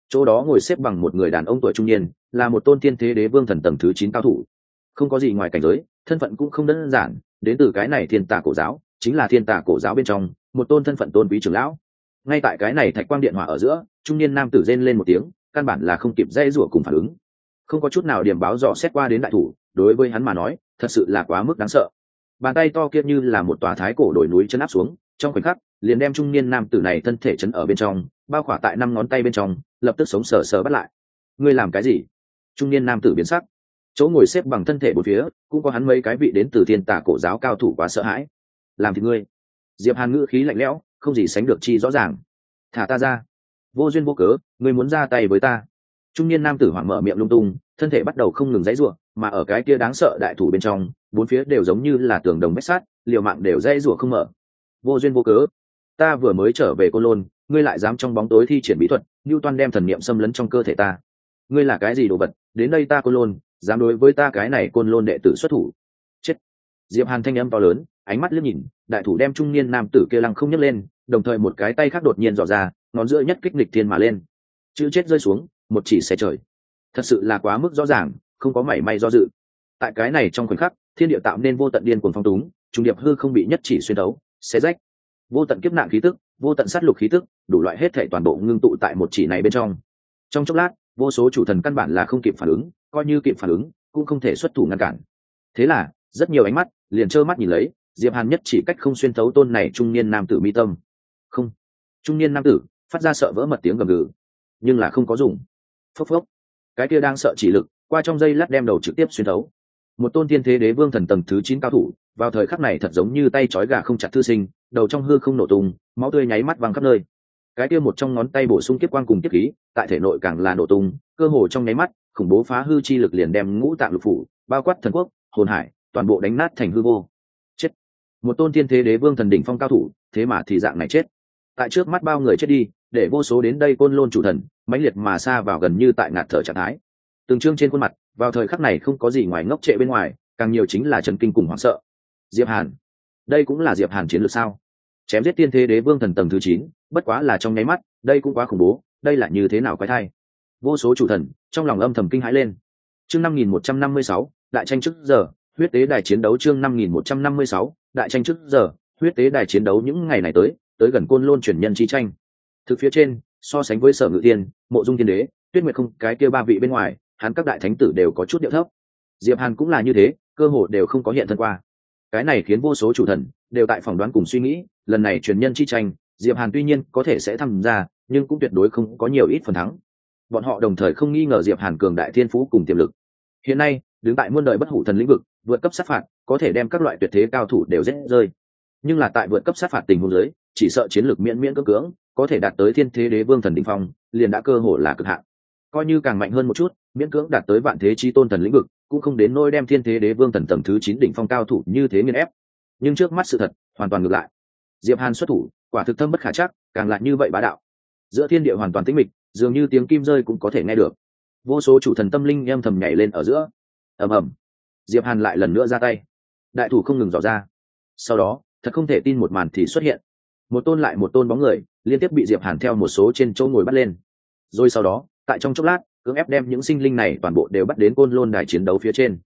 chỗ đó ngồi xếp bằng một người đàn ông tuổi trung niên, là một tôn thiên thế đế vương thần tầng thứ 9 cao thủ. Không có gì ngoài cảnh giới, thân phận cũng không đơn giản, đến từ cái này thiên tà cổ giáo, chính là thiên tà cổ giáo bên trong một tôn thân phận tôn quý trưởng lão. Ngay tại cái này thạch quang điện hỏa ở giữa, trung niên nam tử rên lên một tiếng, căn bản là không kịp dây rủa cùng phản ứng, không có chút nào điểm báo dò xét qua đến đại thủ. Đối với hắn mà nói, thật sự là quá mức đáng sợ. Bàn tay to kia như là một tòa thái cổ đồi núi chấn áp xuống, trong khoảnh khắc liền đem trung niên nam tử này thân thể chấn ở bên trong, bao khỏa tại 5 ngón tay bên trong, lập tức sống sờ sờ bắt lại. Ngươi làm cái gì? Trung niên nam tử biến sắc. Chỗ ngồi xếp bằng thân thể bốn phía, cũng có hắn mấy cái vị đến từ thiên tà cổ giáo cao thủ quá sợ hãi. Làm thì ngươi? Diệp Hàn ngữ khí lạnh lẽo, không gì sánh được chi rõ ràng. Thả ta ra! Vô duyên vô cớ, ngươi muốn ra tay với ta? Trung niên nam tử hoảng mở miệng lung tung, thân thể bắt đầu không ngừng giãy giụa, mà ở cái kia đáng sợ đại thủ bên trong, bốn phía đều giống như là tường đồng vách sắt, liều mạng đều giãy giụa không mở. Vô duyên vô cớ, ta vừa mới trở về Côn Lôn, ngươi lại dám trong bóng tối thi triển bí thuật, Newton đem thần niệm xâm lấn trong cơ thể ta. Ngươi là cái gì đồ vật, đến đây ta Côn Lôn, dám đối với ta cái này Côn Lôn đệ tử xuất thủ? Chết! Diệp Hàn thanh âm to lớn, ánh mắt liếc nhìn, đại thủ đem trung niên nam tử kia lăng không nhấc lên, đồng thời một cái tay khác đột nhiên dò ra, ngón giữa nhất kích nghịch thiên mà lên. Chữ chết rơi xuống, một chỉ xé trời. Thật sự là quá mức rõ ràng, không có mảy may do dự. Tại cái này trong khoảnh khắc, thiên địa tạo nên vô tận điên cuồng phong túng, trùng điệp hư không bị nhất chỉ xuyên đấu, xé rách. Vô tận kiếp nạn khí tức, vô tận sát lục khí tức, đủ loại hết thảy toàn bộ ngưng tụ tại một chỉ này bên trong. Trong chốc lát, vô số chủ thần căn bản là không kịp phản ứng, coi như kịp phản ứng, cũng không thể xuất thủ ngăn cản. Thế là, rất nhiều ánh mắt liền trơ mắt nhìn lấy, Diệp Hàn nhất chỉ cách không xuyên thấu tôn này trung niên nam tử mi tâm. Không. Trung niên nam tử phát ra sợ vỡ mật tiếng gầm gừ, nhưng là không có dùng. Phốc phốc. Cái kia đang sợ chỉ lực, qua trong giây lát đem đầu trực tiếp xuyên thấu. Một tôn thiên thế đế vương thần tầng thứ 9 cao thủ, vào thời khắc này thật giống như tay trói gà không chặt thư sinh, đầu trong hư không nổ tung, máu tươi nháy mắt văng khắp nơi. Cái kia một trong ngón tay bổ sung kiếp quang cùng kiếp khí, tại thể nội càng là nổ tung, cơ hồ trong nháy mắt, khủng bố phá hư chi lực liền đem ngũ tạng lục phủ, bao quát thần quốc, hồn hải, toàn bộ đánh nát thành hư vô. Chết! Một tôn thiên thế đế vương thần đỉnh phong cao thủ, thế mà thì dạng này chết. Tại trước mắt bao người chết đi, để vô số đến đây Côn Lôn chủ thần, mãnh liệt mà xa vào gần như tại ngạt thở trạng thái. Từng trương trên khuôn mặt, vào thời khắc này không có gì ngoài ngốc trệ bên ngoài, càng nhiều chính là chấn kinh cùng hoảng sợ. Diệp Hàn, đây cũng là Diệp Hàn chiến lược sao? Chém giết tiên thế đế vương thần tầng thứ 9, bất quá là trong nháy mắt, đây cũng quá khủng bố, đây là như thế nào quái thai? Vô số chủ thần trong lòng âm thầm kinh hãi lên. Chương 5156, đại tranh trước giờ, huyết tế đài chiến đấu. Chương 5156, đại tranh trước giờ, huyết tế đài chiến đấu. Những ngày này tới gần Côn Lôn chuyển nhân chi tranh. Thực phía trên, so sánh với Sở Ngự Tiên, Mộ Dung Thiên Đế, Tuyết Nguyệt không, cái kia ba vị bên ngoài, hắn các đại thánh tử đều có chút điệu thấp. Diệp Hàn cũng là như thế, cơ hội đều không có hiện thân qua. Cái này khiến vô số chủ thần đều tại phỏng đoán cùng suy nghĩ, lần này truyền nhân chi tranh, Diệp Hàn tuy nhiên có thể sẽ tham gia, nhưng cũng tuyệt đối không có nhiều ít phần thắng. Bọn họ đồng thời không nghi ngờ Diệp Hàn cường đại thiên phú cùng tiềm lực. Hiện nay, đứng tại muôn đời bất hủ thần lĩnh vực, vượt cấp sát phạt, có thể đem các loại tuyệt thế cao thủ đều giết rơi. Nhưng là tại vượt cấp sát phạt tình huống dưới, chỉ sợ chiến lược miễn miễn cưỡng, có thể đạt tới thiên thế đế vương thần đỉnh phong, liền đã cơ hội là cực hạn. Coi như càng mạnh hơn một chút, miễn cưỡng đạt tới vạn thế chi tôn thần lĩnh vực, cũng không đến nỗi đem thiên thế đế vương thần tầng thứ 9 đỉnh phong cao thủ như thế nghiền ép. Nhưng trước mắt sự thật hoàn toàn ngược lại. Diệp Hàn xuất thủ, quả thực thâm bất khả trắc, càng lại như vậy bá đạo. Giữa thiên địa hoàn toàn tĩnh mịch, dường như tiếng kim rơi cũng có thể nghe được. Vô số chủ thần tâm linh âm thầm nhảy lên ở giữa. Ầm ầm. Diệp Hàn lại lần nữa ra tay. Đại thủ không ngừng dò ra. Sau đó, thật không thể tin một màn thì xuất hiện. Một tôn lại một tôn bóng người, liên tiếp bị Diệp Hàn theo một số trên chỗ ngồi bắt lên. Rồi sau đó, tại trong chốc lát, cưỡng ép đem những sinh linh này toàn bộ đều bắt đến Côn Lôn đài chiến đấu phía trên.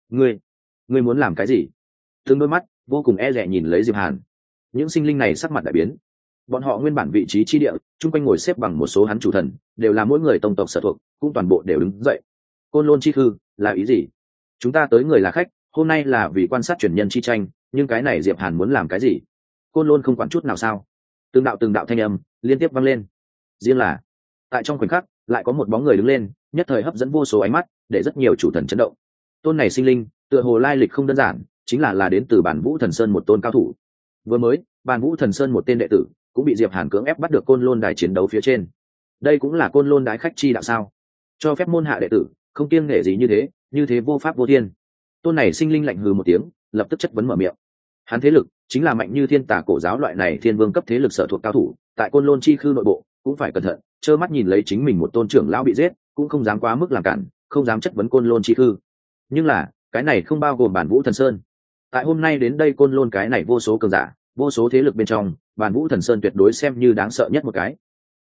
Ngươi muốn làm cái gì? Từng đôi mắt vô cùng e dè nhìn lấy Diệp Hàn. Những sinh linh này sắc mặt đại biến. Bọn họ nguyên bản vị trí chi địa, chung quanh ngồi xếp bằng một số hắn chủ thần, đều là mỗi người tông tộc sở thuộc, cũng toàn bộ đều đứng dậy. Côn Lôn chi khư là ý gì? Chúng ta tới người là khách, hôm nay là vì quan sát truyền nhân chi tranh, nhưng cái này Diệp Hàn muốn làm cái gì? Côn Lôn không quản chút nào sao? Từng đạo thanh âm liên tiếp vang lên. Riêng là tại trong khoảnh khắc, lại có một bóng người đứng lên, nhất thời hấp dẫn vô số ánh mắt, để rất nhiều chủ thần chấn động. Tôn này sinh linh, tựa hồ lai lịch không đơn giản, chính là đến từ Bản Vũ Thần Sơn một tôn cao thủ. Vừa mới, Bản Vũ Thần Sơn một tên đệ tử, cũng bị Diệp Hàn cưỡng ép bắt được Côn Lôn đài chiến đấu phía trên. Đây cũng là Côn Lôn đái khách chi đạo sao? Cho phép môn hạ đệ tử, không kiêng nể gì như thế vô pháp vô thiên. Tôn này sinh linh lạnh hừ một tiếng, lập tức chất vấn mở miệng. Hắn thế lực chính là mạnh như thiên tà cổ giáo loại này thiên vương cấp thế lực sở thuộc cao thủ, tại Côn Lôn chi khư nội bộ, cũng phải cẩn thận, trơ mắt nhìn lấy chính mình một tôn trưởng lão bị giết, cũng không dám quá mức làm cản, không dám chất vấn Côn Lôn chi khư. Nhưng là, cái này không bao gồm Bản Vũ Thần Sơn. Tại hôm nay đến đây Côn Lôn cái này vô số cường giả, vô số thế lực bên trong, Bản Vũ Thần Sơn tuyệt đối xem như đáng sợ nhất một cái.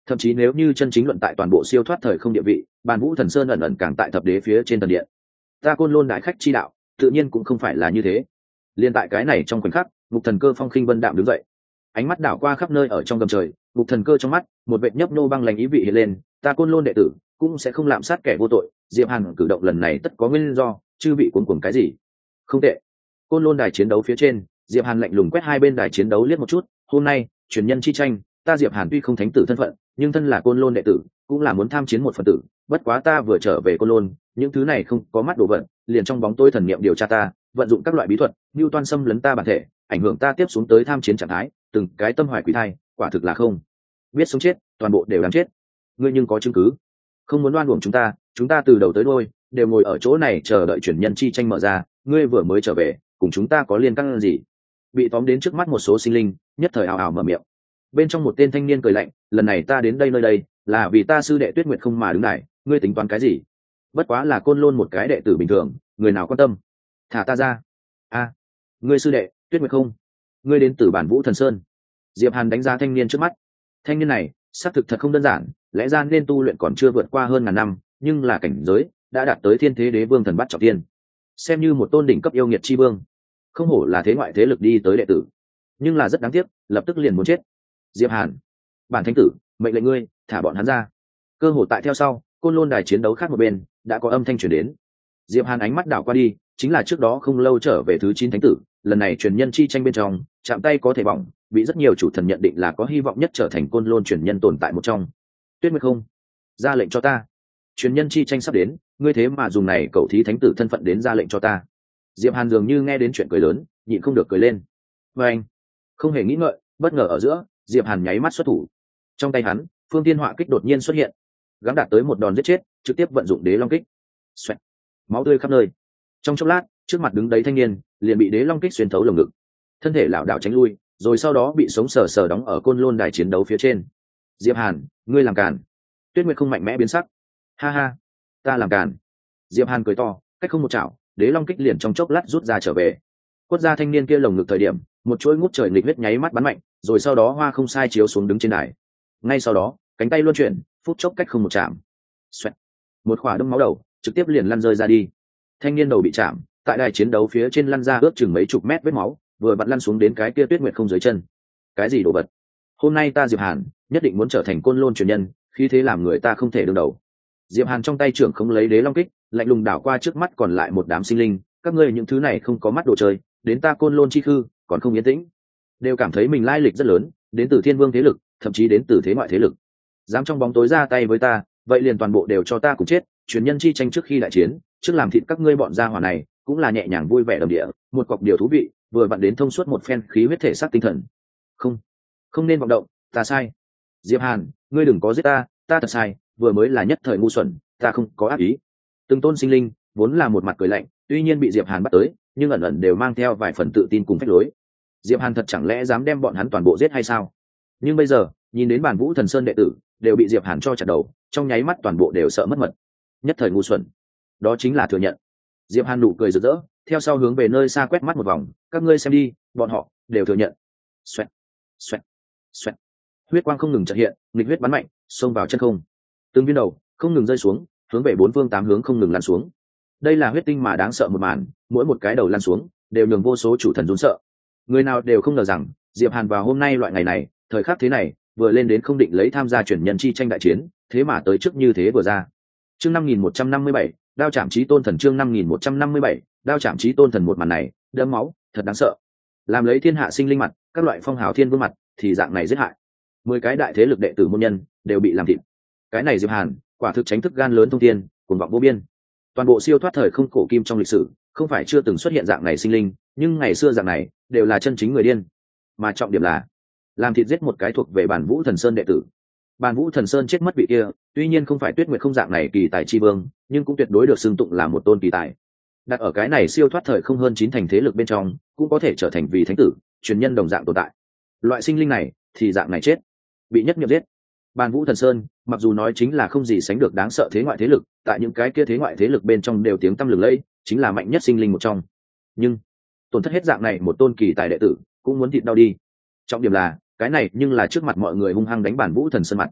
Thậm chí nếu như chân chính luận tại toàn bộ siêu thoát thời không địa vị, bàn vũ thần sơn ẩn ẩn càng tại thập đế phía trên thần điện. Ta côn lôn đại khách chi đạo tự nhiên cũng không phải là như thế. Liên tại cái này trong khoảnh khắc, ngục thần cơ phong khinh vân đạm đứng dậy, ánh mắt đảo qua khắp nơi ở trong gầm trời, ngục thần cơ trong mắt một vệt nhấp nô băng lành ý vị hiện lên. Ta côn lôn đệ tử cũng sẽ không lạm sát kẻ vô tội. Diệp Hàn cử động lần này tất có nguyên do, chư bị cuốn cuồng cái gì? Không tệ. Côn lôn đài chiến đấu phía trên, Diệp Hàn lạnh lùng quét hai bên đài chiến đấu liếc một chút. Hôm nay truyền nhân chi tranh, ta Diệp Hàn tuy không thánh tử thân phận, nhưng thân là côn lôn đệ tử cũng là muốn tham chiến một phần tử. Bất quá ta vừa trở về côn lôn, những thứ này không có mắt đồ vật, liền trong bóng tối thần niệm điều tra ta, vận dụng các loại bí thuật, mưu toan xâm lấn ta bản thể, ảnh hưởng ta tiếp xuống tới tham chiến trạng thái, từng cái tâm hoài quỷ thai, quả thực là không biết sống chết, toàn bộ đều đáng chết. Ngươi nhưng có chứng cứ? Không muốn oan uổng chúng ta từ đầu tới đuôi đều ngồi ở chỗ này chờ đợi chuyển nhân chi tranh mở ra, ngươi vừa mới trở về, cùng chúng ta có liên can gì? Bị tóm đến trước mắt một số sinh linh, nhất thời ào ào mở miệng. Bên trong một tên thanh niên cười lạnh, lần này ta đến đây nơi đây, là vì ta sư đệ Tuyết Nguyệt không mà đứng này, ngươi tính toán cái gì? Bất quá là côn lôn một cái đệ tử bình thường, người nào quan tâm? Thả ta ra. A, ngươi sư đệ Tuyết Nguyệt không? Ngươi đến từ bản Vũ Thần Sơn. Diệp Hàn đánh giá thanh niên trước mắt. Thanh niên này xác thực thật không đơn giản, lẽ ra nên tu luyện còn chưa vượt qua hơn ngàn năm, nhưng là cảnh giới đã đạt tới Thiên Thế Đế Vương thần bát trọng thiên, xem như một tôn đỉnh cấp yêu nghiệt chi vương. Không hổ là thế ngoại thế lực đi tới đệ tử, nhưng là rất đáng tiếc, lập tức liền muốn chết. Diệp Hàn, bản thánh tử mệnh lệnh ngươi thả bọn hắn ra. Cơ hội tại theo sau, côn lôn đài chiến đấu khác một bên đã có âm thanh truyền đến. Diệp Hàn ánh mắt đảo qua đi, chính là trước đó không lâu trở về thứ 9 thánh tử, lần này truyền nhân chi tranh bên trong, chạm tay có thể bỏng, bị rất nhiều chủ thần nhận định là có hy vọng nhất trở thành côn lôn truyền nhân tồn tại một trong. Tuyết Nguyệt không, ra lệnh cho ta. Truyền nhân chi tranh sắp đến, ngươi thế mà dùng này cậu thí thánh tử thân phận đến ra lệnh cho ta. Diệp Hàn dường như nghe đến chuyện cười lớn, nhịn không được cười lên. Và anh, không hề nghĩ ngợi, bất ngờ ở giữa, Diệp Hàn nháy mắt xuất thủ. Trong tay hắn, Phương Thiên Họa kích đột nhiên xuất hiện, gắng đạt tới một đòn giết chết, trực tiếp vận dụng Đế Long kích. Xoẹt, máu tươi khắp nơi. Trong chốc lát, trước mặt đứng đấy thanh niên liền bị Đế Long kích xuyên thấu lồng ngực, thân thể lảo đảo tránh lui, rồi sau đó bị sống sờ sờ đóng ở côn lôn đài chiến đấu phía trên. Diệp Hàn, ngươi làm càn. Tuyết Nguyệt không mạnh mẽ biến sắc. Ha ha, ta làm càn. Diệp Hàn cười to, cách không một chảo, Đế Long kích liền trong chốc lát rút ra trở về. Quất ra thanh niên kia lồng ngực thời điểm, một chuỗi ngút trời nghịch huyết nháy mắt bắn mạnh, rồi sau đó hoa không sai chiếu xuống đứng trên đài. Ngay sau đó, cánh tay luân chuyển, phút chốc cách không một chạm. Xoẹt. Một khỏa đâm máu đầu, trực tiếp liền lăn rơi ra đi. Thanh niên đầu bị chạm, tại đài chiến đấu phía trên lăn ra ước chừng mấy chục mét vết máu, vừa vặn lăn xuống đến cái kia Tuyết Nguyệt không dưới chân. Cái gì đồ vật? Hôm nay ta Diệp Hàn nhất định muốn trở thành côn lôn truyền nhân, khi thế làm người ta không thể đương đầu. Diệp Hàn trong tay trưởng không lấy Đế Long kích, lạnh lùng đảo qua trước mắt còn lại một đám sinh linh, các ngươi những thứ này không có mắt đồ chơi, đến ta côn lôn chi khư, còn không yên tĩnh. Đều cảm thấy mình lai lịch rất lớn, đến từ thiên vương thế lực, thậm chí đến từ thế ngoại thế lực. Dám trong bóng tối ra tay với ta, vậy liền toàn bộ đều cho ta cùng chết, truyền nhân chi tranh trước khi đại chiến, trước làm thịt các ngươi bọn gia hỏa này, cũng là nhẹ nhàng vui vẻ đồng địa, một cọc điều thú vị, vừa vặn đến thông suốt một phen khí huyết thể xác tinh thần. Không nên vọng động, ta sai. Diệp Hàn, ngươi đừng có giết ta, ta thật sai, vừa mới là nhất thời ngu xuẩn, ta không có ác ý. Từng tôn sinh linh vốn là một mặt cười lạnh, tuy nhiên bị Diệp Hàn bắt tới, nhưng ẩn ẩn đều mang theo vài phần tự tin cùng phách lối. Diệp Hàn thật chẳng lẽ dám đem bọn hắn toàn bộ giết hay sao? Nhưng bây giờ, nhìn đến bản Vũ Thần Sơn đệ tử đều bị Diệp Hàn cho chặt đầu, trong nháy mắt toàn bộ đều sợ mất mật. Nhất thời ngu xuẩn, đó chính là thừa nhận. Diệp Hàn nụ cười rực rỡ, theo sau hướng về nơi xa quét mắt một vòng, các ngươi xem đi, bọn họ đều thừa nhận. Xoẹt, xoẹt, xoẹt. Huyết quang không ngừng chợt hiện, nghịch huyết bắn mạnh, xông vào chân không. Từng viên đầu không ngừng rơi xuống, hướng về bốn phương tám hướng không ngừng lăn xuống. Đây là huyết tinh mà đáng sợ một màn, mỗi một cái đầu lăn xuống đều nhường vô số chủ thần run sợ. Người nào đều không ngờ rằng Diệp Hàn vào hôm nay loại ngày này, thời khắc thế này, vừa lên đến không định lấy tham gia chuyển nhân chi tranh đại chiến, thế mà tới trước như thế vừa ra. Chương 5157, đao chạm chí tôn thần. Chương 5157, đao chạm chí tôn thần. Một màn này đẫm máu, thật đáng sợ. Làm lấy thiên hạ sinh linh mặt, các loại phong hào thiên vương mặt, thì dạng này giết hại 10 cái đại thế lực đệ tử môn nhân đều bị làm thịt. Cái này Diệp Hàn quả thực tránh thức gan lớn thông thiên, cuồng vọng vô biên. Toàn bộ siêu thoát thời không cổ kim trong lịch sử, không phải chưa từng xuất hiện dạng này sinh linh, nhưng ngày xưa dạng này đều là chân chính người điên. Mà trọng điểm là làm thịt giết một cái thuộc về bản Vũ Thần Sơn đệ tử. Bản Vũ Thần Sơn chết mất vị kia, tuy nhiên không phải Tuyết Nguyệt không dạng này kỳ tài chi vương, nhưng cũng tuyệt đối được xưng tụng là một tôn kỳ tài. Đặt ở cái này siêu thoát thời không hơn 9 thành thế lực bên trong, cũng có thể trở thành vị thánh tử, truyền nhân đồng dạng tồn tại. Loại sinh linh này thì dạng này chết, bị nhất nghiệm giết. Bàn Vũ Thần Sơn mặc dù nói chính là không gì sánh được đáng sợ thế ngoại thế lực, tại những cái kia thế ngoại thế lực bên trong đều tiếng tăm lừng lẫy, chính là mạnh nhất sinh linh một trong. Nhưng tổn thất hết dạng này một tôn kỳ tài đệ tử, cũng muốn thịt đau đi. Trọng điểm là cái này nhưng là trước mặt mọi người hung hăng đánh Bàn Vũ Thần Sơn mặt.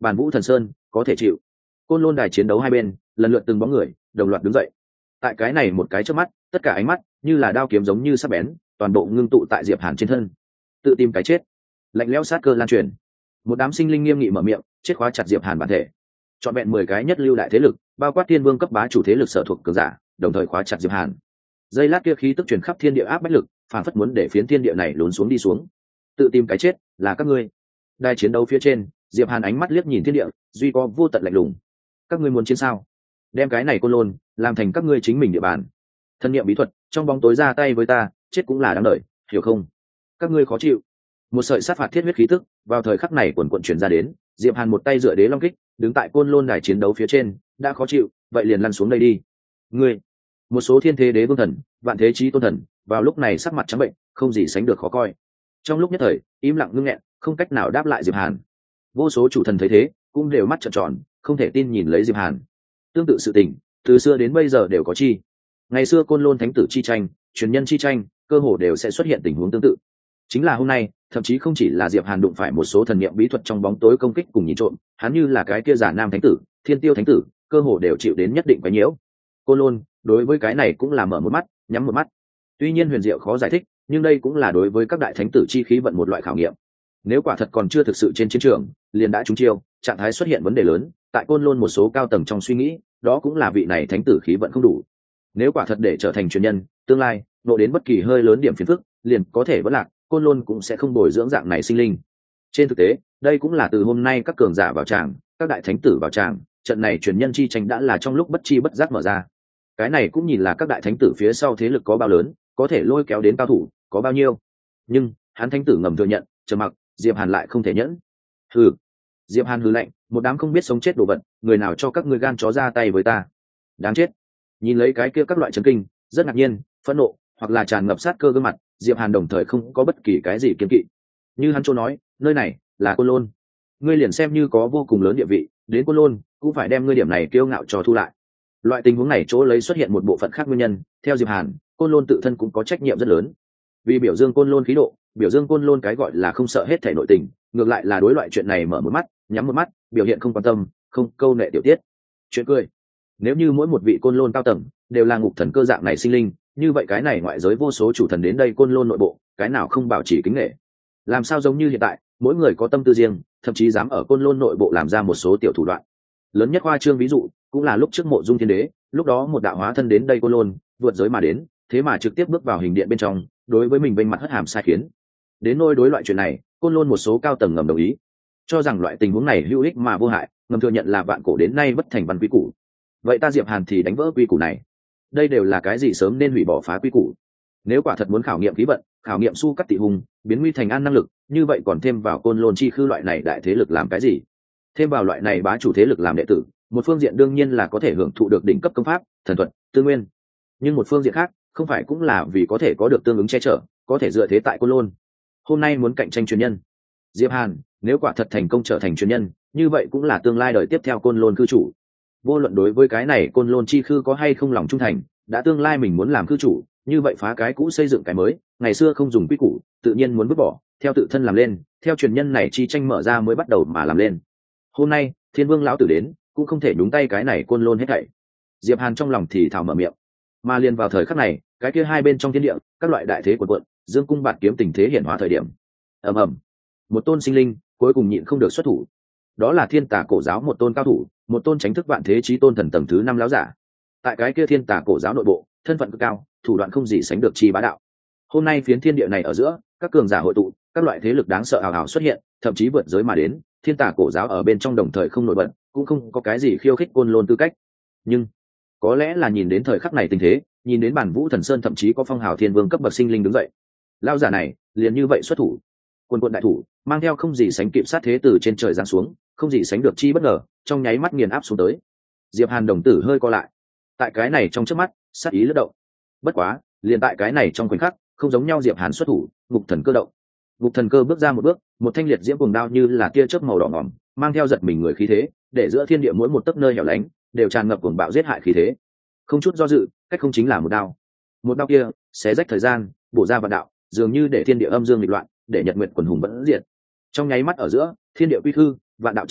Bàn Vũ Thần Sơn có thể chịu. Côn Lôn đài chiến đấu hai bên lần lượt từng bóng người đồng loạt đứng dậy. Tại cái này một cái chớp mắt, tất cả ánh mắt như là đao kiếm giống như sắc bén, toàn bộ ngưng tụ tại Diệp Hàn trên thân. Tự tìm cái chết. Lạnh lẽo sát cơ lan truyền. Một đám sinh linh nghiêm nghị mở miệng, chết khóa chặt Diệp Hàn bản thể. Chọn vẹn 10 cái nhất lưu đại thế lực, bao quát thiên vương cấp bá chủ thế lực sở thuộc cường giả, đồng thời khóa chặt Diệp Hàn. Giây lát kia khí tức truyền khắp thiên địa áp bách lực, phản phất muốn để phiến thiên địa này lún xuống đi xuống. Tự tìm cái chết là các ngươi. Đài chiến đấu phía trên, Diệp Hàn ánh mắt liếc nhìn thiên địa, duy có vô tận lạnh lùng. Các ngươi muốn chiến sao? Đem cái này Côn Lôn làm thành các ngươi chính mình địa bàn. Thân niệm bí thuật, trong bóng tối ra tay với ta, chết cũng là đáng đợi, hiểu không? Các ngươi khó chịu. Một sợi sát phạt thiết huyết khí tức, vào thời khắc này quần quần truyền ra đến, Diệp Hàn một tay dựa đế long kích, đứng tại Côn Lôn đài chiến đấu phía trên, đã khó chịu, vậy liền lăn xuống đây đi. Ngươi, một số thiên thế đế vương thần, vạn thế chí tôn thần, vào lúc này sắc mặt trắng bệnh, không gì sánh được khó coi. Trong lúc nhất thời, im lặng ngưng nghẹn, không cách nào đáp lại Diệp Hàn. Vô số chủ thần thấy thế, cũng đều mắt trợn tròn, không thể tin nhìn lấy Diệp Hàn. Tương tự sự tình, từ xưa đến bây giờ đều có chi. Ngày xưa Côn Lôn thánh tử chi tranh, truyền nhân chi tranh, cơ hồ đều sẽ xuất hiện tình huống tương tự. Chính là hôm nay, thậm chí không chỉ là Diệp Hàn đụng phải một số thần niệm bí thuật trong bóng tối công kích cùng nhìn trộm, hắn như là cái kia giả nam thánh tử, thiên tiêu thánh tử, cơ hồ đều chịu đến nhất định quấy nhiễu. Côn Lôn, đối với cái này cũng là mở một mắt, nhắm một mắt. Tuy nhiên huyền diệu khó giải thích, nhưng đây cũng là đối với các đại thánh tử chi khí vận một loại khảo nghiệm. Nếu quả thật còn chưa thực sự trên chiến trường, liền đã trúng chiêu, trạng thái xuất hiện vấn đề lớn, tại Côn Lôn một số cao tầng trong suy nghĩ, đó cũng là vị này thánh tử khí vận không đủ. Nếu quả thật để trở thành truyền nhân, tương lai nộ đến bất kỳ hơi lớn điểm phiền phức, liền có thể vẫn lạc, Côn Lôn cũng sẽ không bồi dưỡng dạng này sinh linh. Trên thực tế, đây cũng là từ hôm nay các cường giả vào tràng, các đại thánh tử vào tràng, trận này truyền nhân chi tranh đã là trong lúc bất chi bất giác mở ra. Cái này cũng nhìn là các đại thánh tử phía sau thế lực có bao lớn, có thể lôi kéo đến cao thủ có bao nhiêu. Nhưng hắn thánh tử ngầm thừa nhận, trầm mặc, Diệp Hàn lại không thể nhẫn. Hừ. Diệp Hàn hừ lạnh, một đám không biết sống chết đồ vật, người nào cho các ngươi gan chó ra tay với ta? Đáng chết. Nhìn lấy cái kia các loại chấn kinh, rất ngạc nhiên, phẫn nộ, hoặc là tràn ngập sát cơ gương mặt, Diệp Hàn đồng thời không có bất kỳ cái gì kiêng kỵ. Như hắn chỗ nói, nơi này là Côn Lôn, ngươi liền xem như có vô cùng lớn địa vị, đến Côn Lôn cũng phải đem ngươi điểm này kiêu ngạo cho thu lại. Loại tình huống này chỗ lấy xuất hiện một bộ phận khác nguyên nhân, theo Diệp Hàn, Côn Lôn tự thân cũng có trách nhiệm rất lớn. Vì biểu dương Côn Lôn khí độ, biểu dương Côn Lôn cái gọi là không sợ hết thảy nội tình, ngược lại là đối loại chuyện này mở một mắt, nhắm một mắt, biểu hiện không quan tâm, không câu nệ tiểu tiết. Chuyện cười. Nếu như mỗi một vị Côn Lôn cao tầng đều là ngục thần cơ dạng này sinh linh, như vậy cái này ngoại giới vô số chủ thần đến đây Côn Lôn nội bộ, cái nào không bảo trì kính nể? Làm sao giống như hiện tại, mỗi người có tâm tư riêng, thậm chí dám ở Côn Lôn nội bộ làm ra một số tiểu thủ đoạn. Lớn nhất khoa trương ví dụ, cũng là lúc trước Mộ Dung Thiên Đế, lúc đó một đạo hóa thân đến đây Côn Lôn, vượt giới mà đến, thế mà trực tiếp bước vào hình điện bên trong, đối với mình vênh mặt hất hàm sai khiến. Đến nôi đối loại chuyện này, Côn Lôn một số cao tầng ngầm đồng ý, cho rằng loại tình huống này hữu ích mà vô hại, ngầm thừa nhận là vạn cổ đến nay bất thành văn quy củ. Vậy ta Diệp Hàn thì đánh vỡ quy củ này. Đây đều là cái gì sớm nên hủy bỏ phá quy củ. Nếu quả thật muốn khảo nghiệm khí vận, khảo nghiệm su cắt tị hùng, biến nguy thành an năng lực, như vậy còn thêm vào Côn Lôn chi khư loại này đại thế lực làm cái gì? Thêm vào loại này bá chủ thế lực làm đệ tử, một phương diện đương nhiên là có thể hưởng thụ được đỉnh cấp công pháp, thần thuật, tư nguyên. Nhưng một phương diện khác, không phải cũng là vì có thể có được tương ứng che chở, có thể dựa thế tại Côn Lôn. Hôm nay muốn cạnh tranh truyền nhân, Diệp Hàn nếu quả thật thành công trở thành truyền nhân, như vậy cũng là tương lai đời tiếp theo Côn Lôn cư chủ. Vô luận đối với cái này Côn Lôn chi khư có hay không lòng trung thành, đã tương lai mình muốn làm cư chủ, như vậy phá cái cũ xây dựng cái mới, ngày xưa không dùng quy củ, tự nhiên muốn vứt bỏ, theo tự thân làm lên, theo truyền nhân này chi tranh mở ra mới bắt đầu mà làm lên. Hôm nay Thiên Vương lão tử đến, cũng không thể nhúng tay cái này Côn Lôn hết thảy. Diệp Hàn trong lòng thì thào mở miệng. Mà liền vào thời khắc này, cái kia hai bên trong thiên địa, các loại đại thế cuộn cuộn, dương cung bạt kiếm tình thế hiển hóa thời điểm. Ầm ầm, một tôn sinh linh cuối cùng nhịn không được xuất thủ. Đó là Thiên Tà cổ giáo một tôn cao thủ, một tôn tránh thức vạn thế chí tôn thần tầng thứ 5 lão giả. Tại cái kia Thiên Tà cổ giáo nội bộ, thân phận cực cao, thủ đoạn không gì sánh được chi bá đạo. Hôm nay phiến thiên địa này ở giữa, các cường giả hội tụ, các loại thế lực đáng sợ ào ào xuất hiện, thậm chí vượt giới mà đến, Thiên Tà cổ giáo ở bên trong đồng thời không nổi bật, cũng không có cái gì khiêu khích Côn Lôn tư cách. Nhưng có lẽ là nhìn đến thời khắc này tình thế, nhìn đến Bản Vũ Thần Sơn thậm chí có phong hào thiên vương cấp bậc sinh linh đứng dậy. Lão giả này, liền như vậy xuất thủ. Quân quân đại thủ, mang theo không gì sánh kịp sát thế từ trên trời giáng xuống, không gì sánh được chi bất ngờ, trong nháy mắt nghiền áp xuống tới. Diệp Hàn đồng tử hơi co lại. Tại cái này trong chớp mắt, sát ý lướt động. Bất quá, liền tại cái này trong khoảnh khắc, không giống nhau Diệp Hàn xuất thủ, Ngục Thần Cơ động. Ngục Thần Cơ bước ra một bước, một thanh liệt diễm cuồng đao như là tia chớp màu đỏ ngòm, mang theo giật mình người khí thế, để giữa thiên địa mỗi một tấc nơi hẻo lánh đều tràn ngập cuồng bạo giết hại khí thế. Không chút do dự, cách không chính là một đao. Một đao kia, xé rách thời gian, bổ ra vạn đạo, dường như để thiên địa âm dương nghịch loạn, để nhật nguyệt quần hùng vẫn diệt. Trong nháy mắt ở giữa, thiên địa quy khư, vạn đạo trầm luân,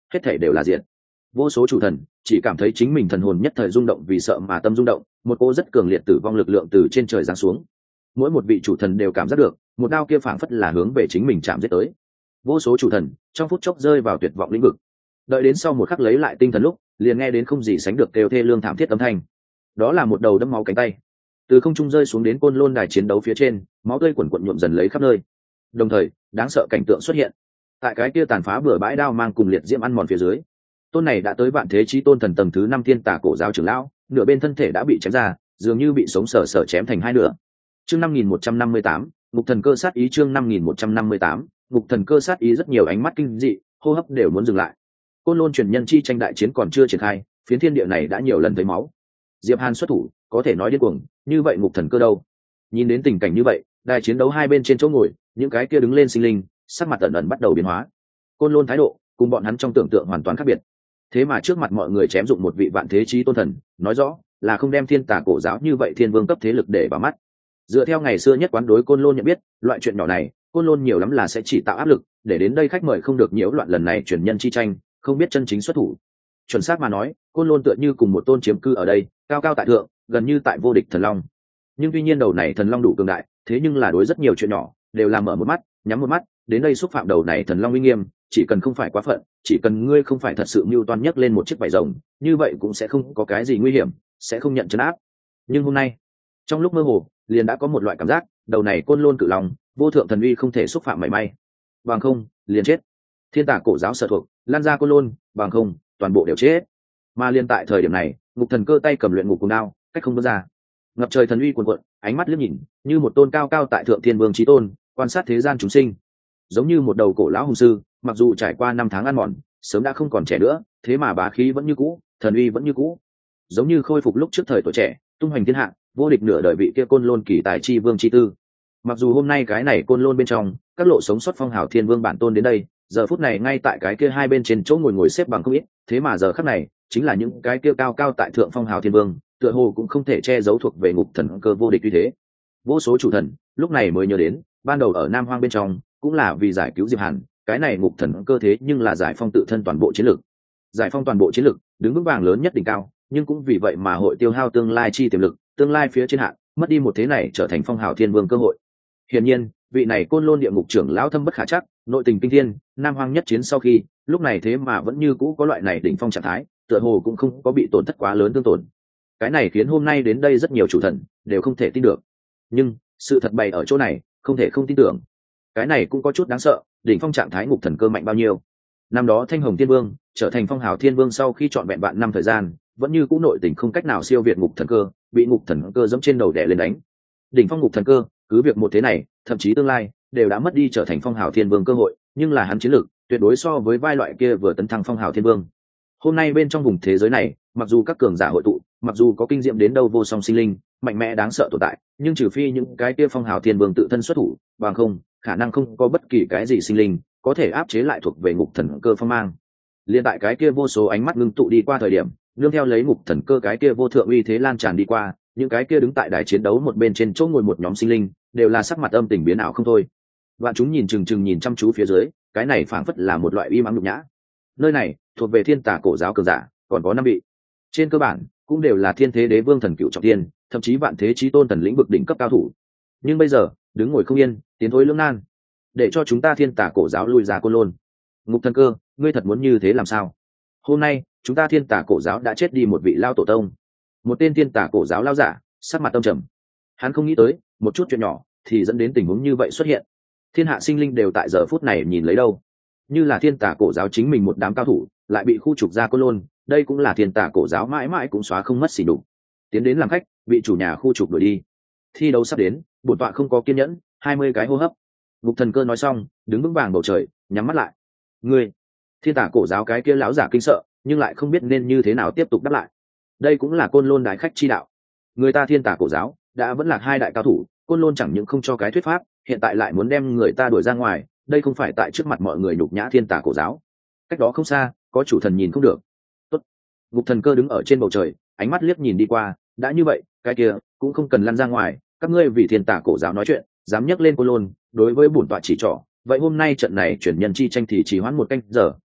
hết thể đều là diệt. Vô số chủ thần chỉ cảm thấy chính mình thần hồn nhất thời rung động, vì sợ mà tâm rung động, một cô rất cường liệt tử vong lực lượng từ trên trời giáng xuống. Mỗi một vị chủ thần đều cảm giác được một đao kia phảng phất là hướng về chính mình chạm giết tới. Vô số chủ thần trong phút chốc rơi vào tuyệt vọng lĩnh vực. Đợi đến sau một khắc lấy lại tinh thần lúc, liền nghe đến không gì sánh được kêu thê lương thảm thiết âm thanh. Đó là một đầu đâm máu cánh tay từ không trung rơi xuống đến côn lôn đài chiến đấu phía trên, máu tươi quần quận nhuộm dần lấy khắp nơi. Đồng thời đáng sợ cảnh tượng xuất hiện tại cái kia tàn phá bừa bãi đao mang cùng liệt diễm ăn mòn phía dưới. Tôn này đã tới vạn thế chí tôn thần tầng thứ 5 thiên tà cổ giáo trưởng lão, nửa bên thân thể đã bị chém ra, dường như bị sống sờ sờ chém thành hai nửa. Chương 5158, ngục thần cơ sát ý. Chương 5158, ngục thần cơ sát ý. Rất nhiều ánh mắt kinh dị, hô hấp đều muốn dừng lại. Côn lôn truyền nhân chi tranh đại chiến còn chưa triển khai, phiến thiên địa này đã nhiều lần thấy máu. Diệp Hàn xuất thủ, có thể nói điên cuồng, như vậy ngục thần cơ đâu? Nhìn đến tình cảnh như vậy, đài chiến đấu hai bên trên chỗ ngồi, những cái kia đứng lên sinh linh, sắc mặt ẩn ẩn bắt đầu biến hóa. Côn lôn thái độ cùng bọn hắn trong tưởng tượng hoàn toàn khác biệt. Thế mà trước mặt mọi người chém dụng một vị vạn thế chí tôn thần, nói rõ là không đem thiên tà cổ giáo như vậy thiên vương cấp thế lực để vào mắt. Dựa theo ngày xưa nhất quán đối côn lôn nhận biết, loại chuyện nhỏ này côn lôn nhiều lắm là sẽ chỉ tạo áp lực để đến đây khách mời không được nhiễu loạn lần này truyền nhân chi tranh, không biết chân chính xuất thủ. Chuẩn xác mà nói, côn lôn tựa như cùng một tôn chiếm cư ở đây, cao cao tại thượng, gần như tại vô địch thần long. Nhưng tuy nhiên đầu này thần long đủ cường đại, thế nhưng là đối rất nhiều chuyện nhỏ đều làm mở một mắt nhắm một mắt, đến đây xúc phạm đầu này thần long uy nghiêm, chỉ cần không phải quá phận, chỉ cần ngươi không phải thật sự mưu toan nhấc lên một chiếc vảy rồng, như vậy cũng sẽ không có cái gì nguy hiểm, sẽ không nhận trấn áp. Nhưng hôm nay, trong lúc mơ hồ, liền đã có một loại cảm giác, đầu này côn lôn cự long, vô thượng thần uy không thể xúc phạm mảy may. Bằng không, liền chết. Thiên tà cổ giáo sở thuộc, lan ra côn lôn, bằng không, toàn bộ đều chết. Mà liên tại thời điểm này, ngục thần cơ tay cầm luyện ngục cùng đao, cách không bước ra. Ngập trời thần uy cuồn cuộn, ánh mắt liếc nhìn, như một tôn cao cao tại thượng thiên vương chí tôn, quan sát thế gian chúng sinh. Giống như một đầu cổ lão hùng sư, mặc dù trải qua 5 tháng ăn mòn, sớm đã không còn trẻ nữa, thế mà bá khí vẫn như cũ, thần uy vẫn như cũ. Giống như khôi phục lúc trước thời tuổi trẻ, tung hoành thiên hạ, vô địch nửa đời vị kia côn lôn kỳ tài chi vương chi tư. Mặc dù hôm nay cái này côn lôn bên trong, các lộ sống sót phong hào thiên vương bản tôn đến đây, giờ phút này ngay tại cái kia hai bên trên chỗ ngồi xếp bằng không ít, thế mà giờ khắc này, chính là những cái kia cao cao tại thượng phong hào thiên vương, tựa hồ cũng không thể che giấu thuộc về ngục thần cơ vô địch như thế. Vô số chủ thần lúc này mới nhớ đến, ban đầu ở Nam Hoang bên trong, cũng là vì giải cứu Diệp Hàn, cái này ngục thần cơ thế nhưng là giải phong tự thân toàn bộ chiến lực. Giải phong toàn bộ chiến lực, đứng vững vàng lớn nhất đỉnh cao, nhưng cũng vì vậy mà hội tiêu hao tương lai chi tiềm lực, tương lai phía trên hạn, mất đi một thế này trở thành phong hào thiên vương cơ hội. Hiển nhiên, vị này côn lôn địa ngục trưởng lão thâm bất khả trắc, nội tình kinh thiên, Nam Hoang nhất chiến sau khi, lúc này thế mà vẫn như cũ có loại này đỉnh phong trạng thái, tựa hồ cũng không có bị tổn thất quá lớn tương tổn. Cái này khiến hôm nay đến đây rất nhiều chủ thần đều không thể tin được. Nhưng sự thật bày ở chỗ này, không thể không tin tưởng. Cái này cũng có chút đáng sợ, đỉnh phong trạng thái ngục thần cơ mạnh bao nhiêu. Năm đó Thanh Hồng Thiên Vương trở thành phong hào thiên vương sau khi trọn vẹn vạn năm thời gian, vẫn như cũ nội tình không cách nào siêu việt ngục thần cơ, bị ngục thần cơ dẫm trên đầu đè lên đánh. Đỉnh phong ngục thần cơ, cứ việc một thế này, thậm chí tương lai đều đã mất đi trở thành phong hào thiên vương cơ hội, nhưng là hắn chiến lực tuyệt đối so với vai loại kia vừa tấn thăng phong hào thiên vương. Hôm nay bên trong vùng thế giới này, mặc dù các cường giả hội tụ, mặc dù có kinh nghiệm đến đâu vô song sinh linh, mạnh mẽ đáng sợ tồn tại, nhưng trừ phi những cái kia phong hào thiên vương tự thân xuất thủ, bằng không, khả năng không có bất kỳ cái gì sinh linh có thể áp chế lại thuộc về ngục thần cơ phong mang. Liên tại cái kia vô số ánh mắt ngưng tụ đi qua thời điểm, nương theo lấy ngục thần cơ cái kia vô thượng uy thế lan tràn đi qua, những cái kia đứng tại đài chiến đấu một bên trên chỗ ngồi một nhóm sinh linh, đều là sắc mặt âm tình biến ảo không thôi. Vạn chúng nhìn chừng chừng nhìn chăm chú phía dưới, cái này phảng phất là một loại uy mãng nhục nhã. Nơi này thuộc về thiên tà cổ giáo cường giả, còn có 5 vị. Trên cơ bản cũng đều là thiên thế đế vương thần cựu trọng thiên, thậm chí vạn thế chí tôn thần lĩnh vực đỉnh cấp cao thủ. Nhưng bây giờ, đứng ngồi không yên, tiến thối lưỡng nan, để cho chúng ta thiên tà cổ giáo lui ra côn lôn. Ngục thần cơ, ngươi thật muốn như thế làm sao? Hôm nay chúng ta thiên tà cổ giáo đã chết đi một vị lao tổ tông, một tên thiên tà cổ giáo lao giả, sắc mặt tâm trầm. Hắn không nghĩ tới một chút chuyện nhỏ thì dẫn đến tình huống như vậy xuất hiện. Thiên hạ sinh linh đều tại giờ phút này nhìn lấy đâu, như là thiên tà cổ giáo chính mình một đám cao thủ lại bị khu trục ra côn lôn, đây cũng là thiên tà cổ giáo mãi mãi cũng xóa không mất xỉ đục. Tiến đến làm khách, bị chủ nhà khu trục đuổi đi. Thi đấu sắp đến, bổn tọa không có kiên nhẫn, 20 cái hô hấp. Ngục thần cơ nói xong, đứng vững vàng bầu trời, nhắm mắt lại. Ngươi, thiên tà cổ giáo cái kia lão giả kinh sợ, nhưng lại không biết nên như thế nào tiếp tục đáp lại. Đây cũng là côn lôn đại khách chi đạo. Người ta thiên tà cổ giáo đã vẫn là 2 đại cao thủ, côn lôn chẳng những không cho cái thuyết pháp, hiện tại lại muốn đem người ta đuổi ra ngoài, đây không phải tại trước mặt mọi người nhục nhã thiên tà cổ giáo. Cách đó không xa, có chủ thần nhìn không được. Tốt. Ngục thần cơ đứng ở trên bầu trời, ánh mắt liếc nhìn đi qua, đã như vậy, cái kia cũng không cần lăn ra ngoài, các ngươi vì thiên tà cổ giáo nói chuyện, dám nhắc lên côn lôn, đối với bổn tọa chỉ trỏ, vậy hôm nay trận này chuyển nhân chi tranh thì chỉ hoãn 1 canh giờ,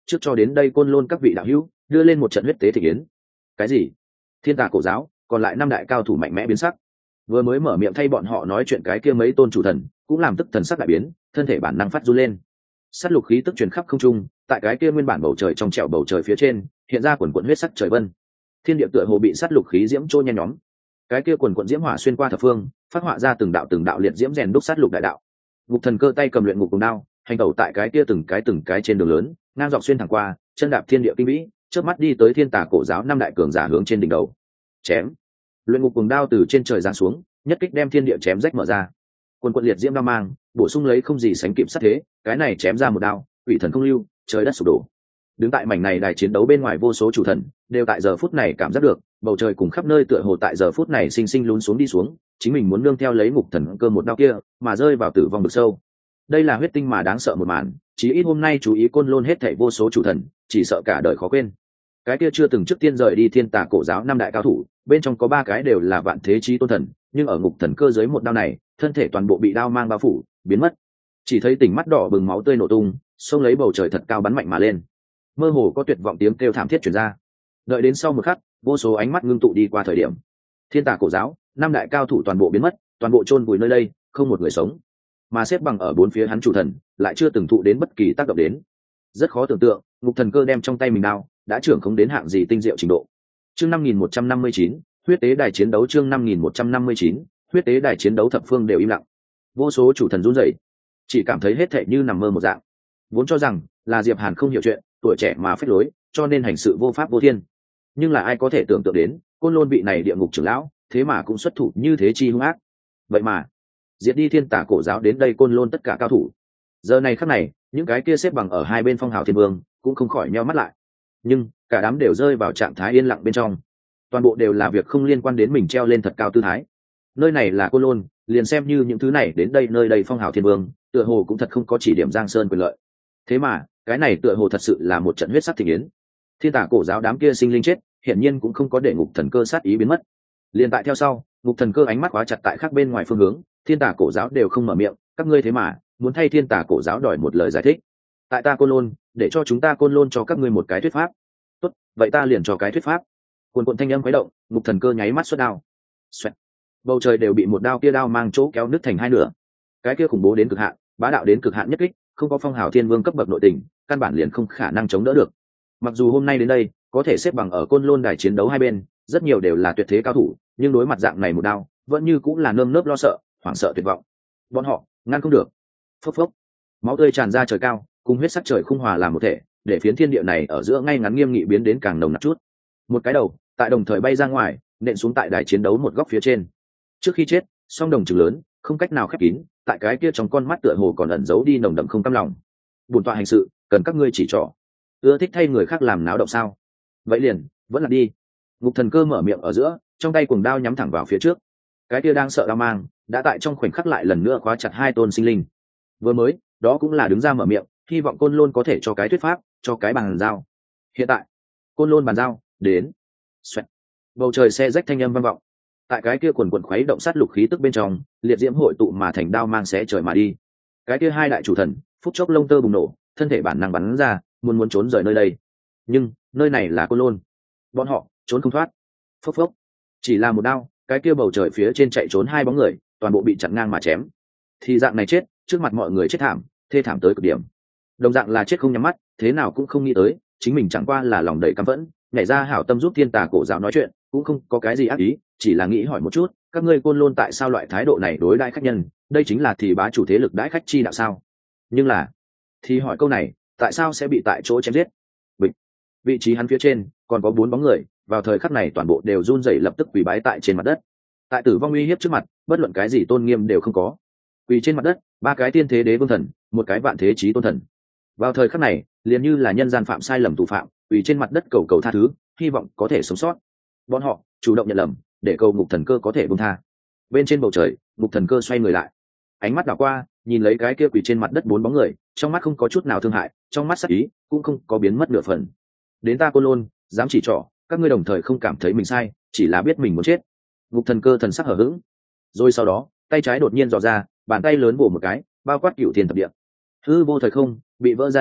trước cho đến đây côn lôn các vị đạo hữu đưa lên một trận huyết tế thị kiến. Cái gì? Thiên Tà cổ giáo còn lại 5 đại cao thủ mạnh mẽ biến sắc. Vừa mới mở miệng thay bọn họ nói chuyện cái kia mấy tôn chủ thần cũng làm tức thần sắc đại biến, thân thể bản năng phát run lên. Sát lục khí tức truyền khắp không trung, tại cái kia nguyên bản bầu trời trong trẻo bầu trời phía trên hiện ra quần quần huyết sắc trời vân. Thiên địa tựa hồ bị sát lục khí diễm trôi nhen nhóm, cái kia quần quần diễm hỏa xuyên qua thập phương, phát họa ra từng đạo liệt diễm rèn đúc sát lục đại đạo. Ngục Thần Cơ tay cầm luyện ngục cùng đao, hành tẩu tại cái kia từng cái trên đường lớn, ngang dọc xuyên thẳng qua, chân đạp thiên địa kinh vĩ, chớp mắt đi tới Thiên Tà cổ giáo 5 đại cường giả hướng trên đỉnh đầu. Chém. Luyện ngục cùng đao từ trên trời giáng xuống, nhất kích đem thiên địa chém rách mở ra. Quần quần liệt diễm đao mang, bổ sung lấy không gì sánh kịp sát thế, cái này chém ra một đao, quỷ thần không lưu, trời đất sụp đổ. Đứng tại mảnh này đài chiến đấu bên ngoài vô số chủ thần đều tại giờ phút này cảm giác được bầu trời cùng khắp nơi tựa hồ tại giờ phút này sinh sinh lún xuống đi xuống, chính mình muốn nương theo lấy Ngục Thần Cơ một đao kia mà rơi vào tử vong vực sâu. Đây là huyết tinh mà đáng sợ một màn, chí ít hôm nay chú ý côn lôn hết thảy vô số chủ thần chỉ sợ cả đời khó quên. Cái kia chưa từng trước tiên rời đi Thiên Tà cổ giáo 5 đại cao thủ, bên trong có 3 cái đều là vạn thế chí tôn thần, nhưng ở Ngục Thần Cơ dưới một đao này, thân thể toàn bộ bị đao mang bao phủ, biến mất. Chỉ thấy tỉnh mắt đỏ bừng máu tươi nổ tung, xông lấy bầu trời thật cao bắn mạnh mà lên. Mơ hồ có tuyệt vọng tiếng kêu thảm thiết truyền ra. Đợi đến sau một khắc, vô số ánh mắt ngưng tụ đi qua thời điểm, Thiên Tà cổ giáo 5 đại cao thủ toàn bộ biến mất, toàn bộ chôn vùi nơi đây, không một người sống. Mà xếp bằng ở 4 phía hắn chủ thần lại chưa từng thụ đến bất kỳ tác động đến. Rất khó tưởng tượng, Ngục Thần Cơ đem trong tay mình đao đã trưởng không đến hạng gì tinh diệu trình độ. Chương 5159, huyết tế đài chiến đấu. Chương 5159, huyết tế đài chiến đấu. Thập phương đều im lặng, vô số chủ thần run rẩy, chỉ cảm thấy hết thảy như nằm mơ một dạng. Vốn cho rằng là Diệp Hàn không hiểu chuyện, tuổi trẻ mà phách lối, cho nên hành sự vô pháp vô thiên. Nhưng là ai có thể tưởng tượng đến, côn lôn vị này địa ngục trưởng lão, thế mà cũng xuất thủ như thế chi hung ác. Vậy mà, diệt đi Thiên Tà cổ giáo đến đây côn lôn tất cả cao thủ. Giờ này khắc này, những cái kia xếp bằng ở hai bên Phong Hào Thiên Vương cũng không khỏi nheo mắt lại. Nhưng cả đám đều rơi vào trạng thái yên lặng bên trong. Toàn bộ đều là việc không liên quan đến mình treo lên thật cao tư thái. Nơi này là côn lôn, liền xem như những thứ này đến đây nơi đây Phong Hào Thiên Vương, tựa hồ cũng thật không có chỉ điểm Giang Sơn quyền lợi. Thế mà, cái này tựa hồ thật sự là một trận huyết sắc thịnh yến. Thiên Tà cổ giáo đám kia sinh linh chết, hiển nhiên cũng không có để Ngục Thần Cơ sát ý biến mất. Liên tại theo sau, Ngục Thần Cơ ánh mắt khóa chặt tại khác bên ngoài phương hướng, Thiên Tà cổ giáo đều không mở miệng, các ngươi thế mà muốn thay Thiên Tà cổ giáo đòi một lời giải thích. Tại ta côn lôn, để cho chúng ta côn lôn cho các ngươi một cái thuyết pháp. Tốt, vậy ta liền cho cái thuyết pháp. Cuồn thanh âm khuấy động, Ngục Thần Cơ nháy mắt xuất đao. Xoẹt. Bầu trời đều bị một đao kia đao mang chỗ kéo nứt thành hai nửa. Cái kia khủng bố đến cực hạn, bá đạo đến cực hạn nhất kích, không có Phong Hào Thiên Vương cấp bậc nội tình, căn bản liền không khả năng chống đỡ được. Mặc dù hôm nay đến đây có thể xếp bằng ở côn lôn đài chiến đấu hai bên, rất nhiều đều là tuyệt thế cao thủ, nhưng đối mặt dạng này một đao, vẫn như cũng là nơm nớp lo sợ, hoảng sợ tuyệt vọng. Bọn họ ngăn không được. Phốc phốc, máu tươi tràn ra trời cao, cùng huyết sắc trời khung hòa làm một thể, để phiến thiên địa này ở giữa ngay ngắn nghiêm nghị biến đến càng nồng nặc chút. Một cái đầu tại đồng thời bay ra ngoài, nện xuống tại đài chiến đấu một góc phía trên. Trước khi chết, song đồng trừng lớn, không cách nào khép kín, tại cái kia trong con mắt tựa hồ còn ẩn giấu đi nồng đậm không cam lòng. Bổn tọa hành sự, cần các ngươi chỉ trỏ. Ưa thích thay người khác làm náo động sao? Vậy liền, vẫn là đi. Ngục Thần Cơ mở miệng ở giữa, trong tay cuồng đao nhắm thẳng vào phía trước. Cái kia đang sợ đao mang, đã tại trong khoảnh khắc lại lần nữa khóa chặt hai tôn sinh linh. Vừa mới, đó cũng là đứng ra mở miệng, hy vọng côn lôn có thể cho cái thuyết pháp, cho cái bàn giao. Hiện tại, côn lôn bàn giao, đến. Xoẹt. Bầu trời xe rách thanh âm vang vọng. Tại cái kia quần quần khuấy động sát lục khí tức bên trong, liệt diễm hội tụ mà thành đao mang xé trời mà đi. Cái kia hai đại chủ thần, phút chốc lông tơ bùng nổ, thân thể bản năng bắn ra, muốn trốn rời nơi đây. Nhưng nơi này là côn lôn, bọn họ trốn không thoát. Phốc phốc, chỉ là một đao, cái kia bầu trời phía trên chạy trốn hai bóng người, toàn bộ bị chặn ngang mà chém. Thì dạng này chết, trước mặt mọi người chết thảm, thê thảm tới cực điểm. Đồng dạng là chết không nhắm mắt, thế nào cũng không nghĩ tới, chính mình chẳng qua là lòng đầy căm phẫn, nhảy ra hảo tâm giúp Thiên Tà cổ giáo nói chuyện, cũng không có cái gì ác ý, chỉ là nghĩ hỏi một chút, các ngươi côn lôn tại sao loại thái độ này đối đãi khách nhân, đây chính là thì bá chủ thế lực đãi khách chi đạo sao? Nhưng là, thì hỏi câu này, tại sao sẽ bị tại chỗ chém giết? Bịch. Vị trí hắn phía trên còn có 4 bóng người, vào thời khắc này toàn bộ đều run rẩy lập tức quỳ bái tại trên mặt đất. Tại tử vong uy hiếp trước mặt, bất luận cái gì tôn nghiêm đều không có. Quỳ trên mặt đất, 3 cái tiên thế đế vương thần, một cái vạn thế chí tôn thần. Vào thời khắc này, liền như là nhân gian phạm sai lầm tù phạm, quỳ trên mặt đất cầu cầu tha thứ, hy vọng có thể sống sót. Bọn họ chủ động nhận lầm, để cầu Ngục Thần Cơ có thể buông tha. Bên trên bầu trời, Ngục Thần Cơ xoay người lại, ánh mắt đảo qua, nhìn lấy cái kia quỳ trên mặt đất 4 bóng người, trong mắt không có chút nào thương hại, trong mắt sắc ý cũng không có biến mất nửa phần. Đến ta côn lôn, dám chỉ trỏ, các ngươi đồng thời không cảm thấy mình sai, chỉ là biết mình muốn chết. Ngục Thần Cơ thần sắc hở hững, rồi sau đó tay trái đột nhiên dò ra, bàn tay lớn bổ một cái, bao quát cửu thiên thập địa. Hư vô thời không bị vỡ ra đến,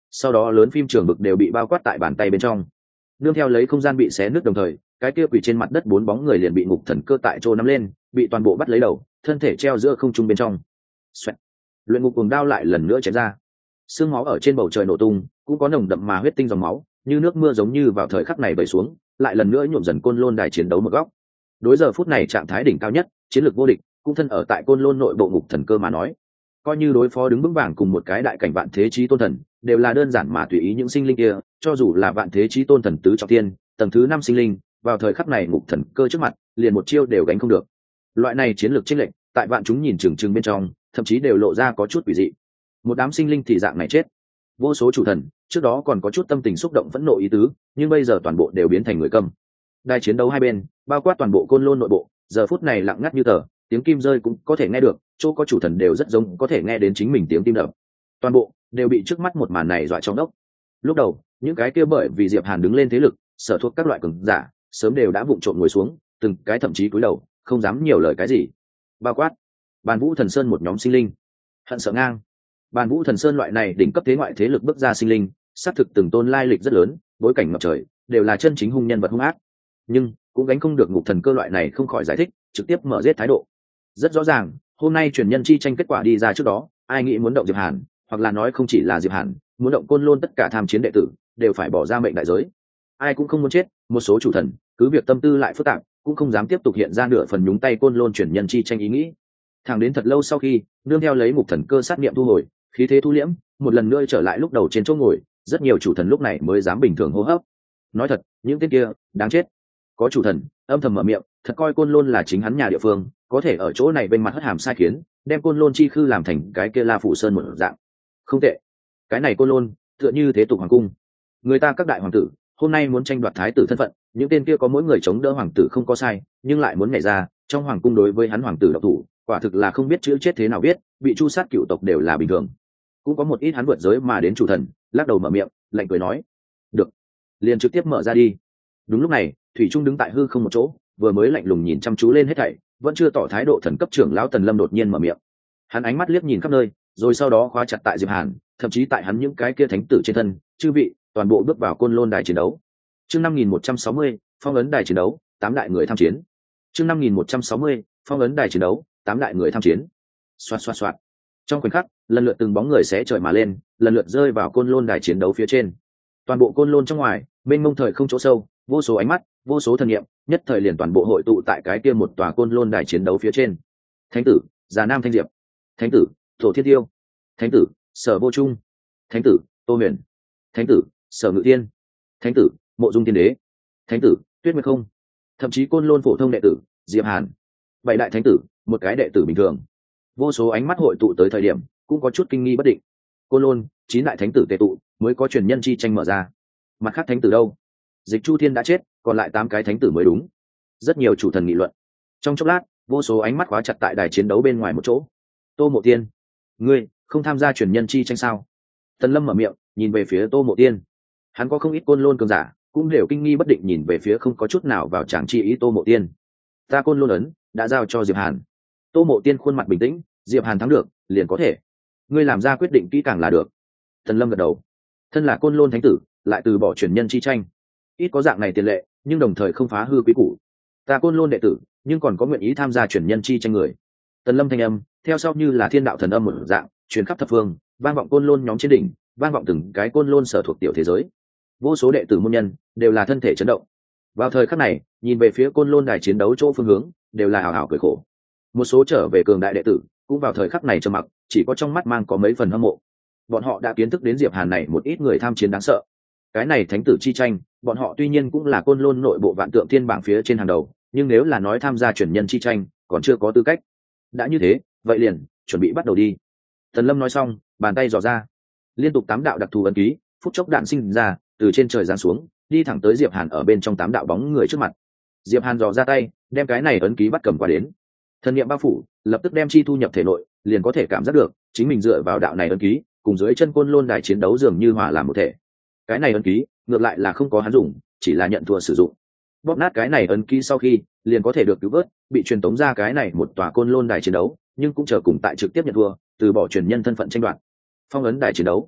sau đó lớn phim trường vực đều bị bao quát tại bàn tay bên trong. Nương theo lấy không gian bị xé nứt đồng thời, cái kia quỳ trên mặt đất 4 bóng người liền bị ngục thần cơ tại chỗ nắm lên, bị toàn bộ bắt lấy đầu, thân thể treo giữa không trung bên trong. Xoẹt. Luyện ngục cuồng đao lại lần nữa chém ra, xương máu ở trên bầu trời nổ tung, cũng có nồng đậm mà huyết tinh dòng máu như nước mưa giống như vào thời khắc này vẩy xuống, lại lần nữa nhuộm dần Côn Lôn đài chiến đấu một góc. Đối giờ phút này trạng thái đỉnh cao nhất, chiến lược vô địch, cũng thân ở tại Côn Lôn nội bộ ngục thần cơ mà nói, coi như đối phó đứng vững vàng cùng một cái đại cảnh vạn thế chí tôn thần, đều là đơn giản mà tùy ý những sinh linh kia, cho dù là vạn thế chí tôn thần tứ trọng thiên, tầng thứ 5 sinh linh, vào thời khắc này ngục thần cơ trước mặt, liền một chiêu đều gánh không được. Loại này chiến lược chênh lệch, tại vạn chúng nhìn chừng chừng bên trong, thậm chí đều lộ ra có chút quỷ dị. Một đám sinh linh thì dạng này chết. Vô số chủ thần, trước đó còn có chút tâm tình xúc động phẫn nộ ý tứ, nhưng bây giờ toàn bộ đều biến thành người câm. Đài chiến đấu hai bên, bao quát toàn bộ Côn Lôn nội bộ, giờ phút này lặng ngắt như tờ, tiếng kim rơi cũng có thể nghe được, chỗ có chủ thần đều rất giống có thể nghe đến chính mình tiếng tim đập. Toàn bộ đều bị trước mắt một màn này dọa trong đốc. Lúc đầu, những cái kia bởi vì Diệp Hàn đứng lên thế lực, sở thuộc các loại cường giả, sớm đều đã vụng trộm ngồi xuống, từng cái thậm chí cúi đầu, không dám nhiều lời cái gì. Bao quát Bàn Vũ Thần Sơn một nhóm sinh linh, hận sợ ngang. Bàn Vũ Thần Sơn loại này đỉnh cấp thế ngoại thế lực bước ra sinh linh, xác thực từng tôn lai lịch rất lớn, bối cảnh ngập trời, đều là chân chính hung nhân vật hung ác. Nhưng cũng gánh không được ngục thần cơ loại này không khỏi giải thích, trực tiếp mở giết thái độ. Rất rõ ràng, hôm nay truyền nhân chi tranh kết quả đi ra trước đó, ai nghĩ muốn động Diệp Hàn, hoặc là nói không chỉ là Diệp Hàn, muốn động Côn Lôn tất cả tham chiến đệ tử, đều phải bỏ ra mệnh đại giới. Ai cũng không muốn chết, một số chủ thần, cứ việc tâm tư lại phức tạp, cũng không dám tiếp tục hiện ra nửa phần nhúng tay Côn Lôn truyền nhân chi tranh ý nghĩ. Thẳng đến thật lâu sau khi, nương theo lấy ngục thần cơ sát niệm thu hồi, khí thế thu liễm, một lần nữa trở lại lúc đầu trên chỗ ngồi, rất nhiều chủ thần lúc này mới dám bình thường hô hấp. Nói thật, những tên kia đáng chết. Có chủ thần âm thầm mở miệng, thật coi Côn Lôn là chính hắn nhà địa phương, có thể ở chỗ này bên mặt hất hàm sai khiến, đem Côn Lôn chi khư làm thành cái kia La Phủ Sơn một dạng. Không tệ. Cái này Côn Lôn, tựa như thế tục hoàng cung. Người ta các đại hoàng tử, hôm nay muốn tranh đoạt thái tử thân phận, những tên kia có mỗi người chống đỡ hoàng tử không có sai, nhưng lại muốn nhảy ra, trong hoàng cung đối với hắn hoàng tử độc thủ, quả thực là không biết chữ chết thế nào viết, bị chu sát cựu tộc đều là bình thường. Cũng có một ít hắn vượt giới mà đến chủ thần, lắc đầu mở miệng, lạnh cười nói: "Được, liền trực tiếp mở ra đi." Đúng lúc này, thủy trung đứng tại hư không một chỗ, vừa mới lạnh lùng nhìn chăm chú lên hết thảy, vẫn chưa tỏ thái độ thần cấp trưởng lão Tần Lâm đột nhiên mở miệng. Hắn ánh mắt liếc nhìn khắp nơi, rồi sau đó khóa chặt tại Diệp Hàn, thậm chí tại hắn những cái kia thánh tử trên thân, chư vị, toàn bộ bước vào Côn Lôn đài chiến đấu. Chương 5160, phong ấn đài chiến đấu, 8 đại người tham chiến. Chương 5160, phong ấn đài chiến đấu, 8 đại người tham chiến. Xoạt xoạt xoạt. Trong khoảnh khắc, lần lượt từng bóng người xé trời mà lên, lần lượt rơi vào Côn Lôn đài chiến đấu phía trên. Toàn bộ Côn Lôn trong ngoài, mênh mông thời không chỗ sâu, vô số ánh mắt, vô số thần niệm, nhất thời liền toàn bộ hội tụ tại cái kia một tòa Côn Lôn đài chiến đấu phía trên. Thánh tử, Già Nam Thanh Diệp. Thánh tử, Thổ Thiên Tiêu. Thánh tử, Sở Vô Trung. Thánh tử, Tô Huyền. Thánh tử, Sở Ngự Thiên. Thánh tử, Mộ Dung Tiên Đế. Thánh tử, Tuyết Nguyệt Không. Thậm chí Côn Lôn phổ thông đệ tử, Diệp Hàn. 7 đại thánh tử, một cái đệ tử bình thường. Vô số ánh mắt hội tụ tới thời điểm, cũng có chút kinh nghi bất định. Côn Lôn, 9 đại thánh tử tề tụ, mới có truyền nhân chi tranh mở ra. Mặt khác thánh tử đâu? Dịch Chu Thiên đã chết, còn lại 8 cái thánh tử mới đúng. Rất nhiều chủ thần nghị luận. Trong chốc lát, vô số ánh mắt khóa chặt tại đài chiến đấu bên ngoài một chỗ. Tô Mộ Tiên, ngươi không tham gia truyền nhân chi tranh sao? Tần Lâm mở miệng, nhìn về phía Tô Mộ Tiên. Hắn có không ít Côn Lôn cường giả, cũng đều kinh nghi bất định nhìn về phía không có chút nào vào chàng chi ý Tô Mộ Tiên. Ta Côn Lôn ấn đã giao cho Diệp Hàn. Tô Mộ Tiên khuôn mặt bình tĩnh, Diệp Hàn thắng được, liền có thể. Ngươi làm ra quyết định kỹ càng là được. Tần Lâm gật đầu. Thân là Côn Lôn thánh tử, lại từ bỏ truyền nhân chi tranh, ít có dạng này tiền lệ, nhưng đồng thời không phá hư quý củ. Ta Côn Lôn đệ tử, nhưng còn có nguyện ý tham gia truyền nhân chi tranh người. Tần Lâm thanh âm, theo sau như là thiên đạo thần âm một dạng, truyền khắp thập phương, vang vọng Côn Lôn nhóm trên đỉnh, vang vọng từng cái Côn Lôn sở thuộc tiểu thế giới. Vô số đệ tử môn nhân đều là thân thể chấn động. Vào thời khắc này, nhìn về phía Côn Lôn đài chiến đấu chỗ phương hướng, đều là hào hào cười khổ. Một số trở về cường đại đệ tử, cũng vào thời khắc này trầm mặc, chỉ có trong mắt mang có mấy phần hâm mộ. Bọn họ đã kiến thức đến Diệp Hàn này một ít người tham chiến đáng sợ. Cái này thánh tử chi tranh, bọn họ tuy nhiên cũng là Côn Lôn nội bộ vạn tượng thiên bảng phía trên hàng đầu, nhưng nếu là nói tham gia truyền nhân chi tranh, còn chưa có tư cách. Đã như thế, vậy liền chuẩn bị bắt đầu đi. Tần Lâm nói xong, bàn tay dò ra, liên tục 8 đạo đặc thù ấn ký, phút chốc đạn sinh ra, từ trên trời giáng xuống, đi thẳng tới Diệp Hàn ở bên trong 8 đạo bóng người trước mặt. Diệp Hàn dò ra tay, đem cái này ấn ký bắt cầm qua đến. Thần niệm bao phủ, lập tức đem chi thu nhập thể nội, liền có thể cảm giác được, chính mình dựa vào đạo này ấn ký, cùng dưới chân Côn Lôn đài chiến đấu dường như hòa làm một thể. Cái này ấn ký, ngược lại là không có hắn dùng, chỉ là nhận thua sử dụng. Bóp nát cái này ấn ký sau khi, liền có thể được cứu vớt, bị truyền tống ra cái này một tòa Côn Lôn đài chiến đấu, nhưng cũng chờ cùng tại trực tiếp nhận thua, từ bỏ truyền nhân thân phận tranh đoạt. Phong ấn đài chiến đấu.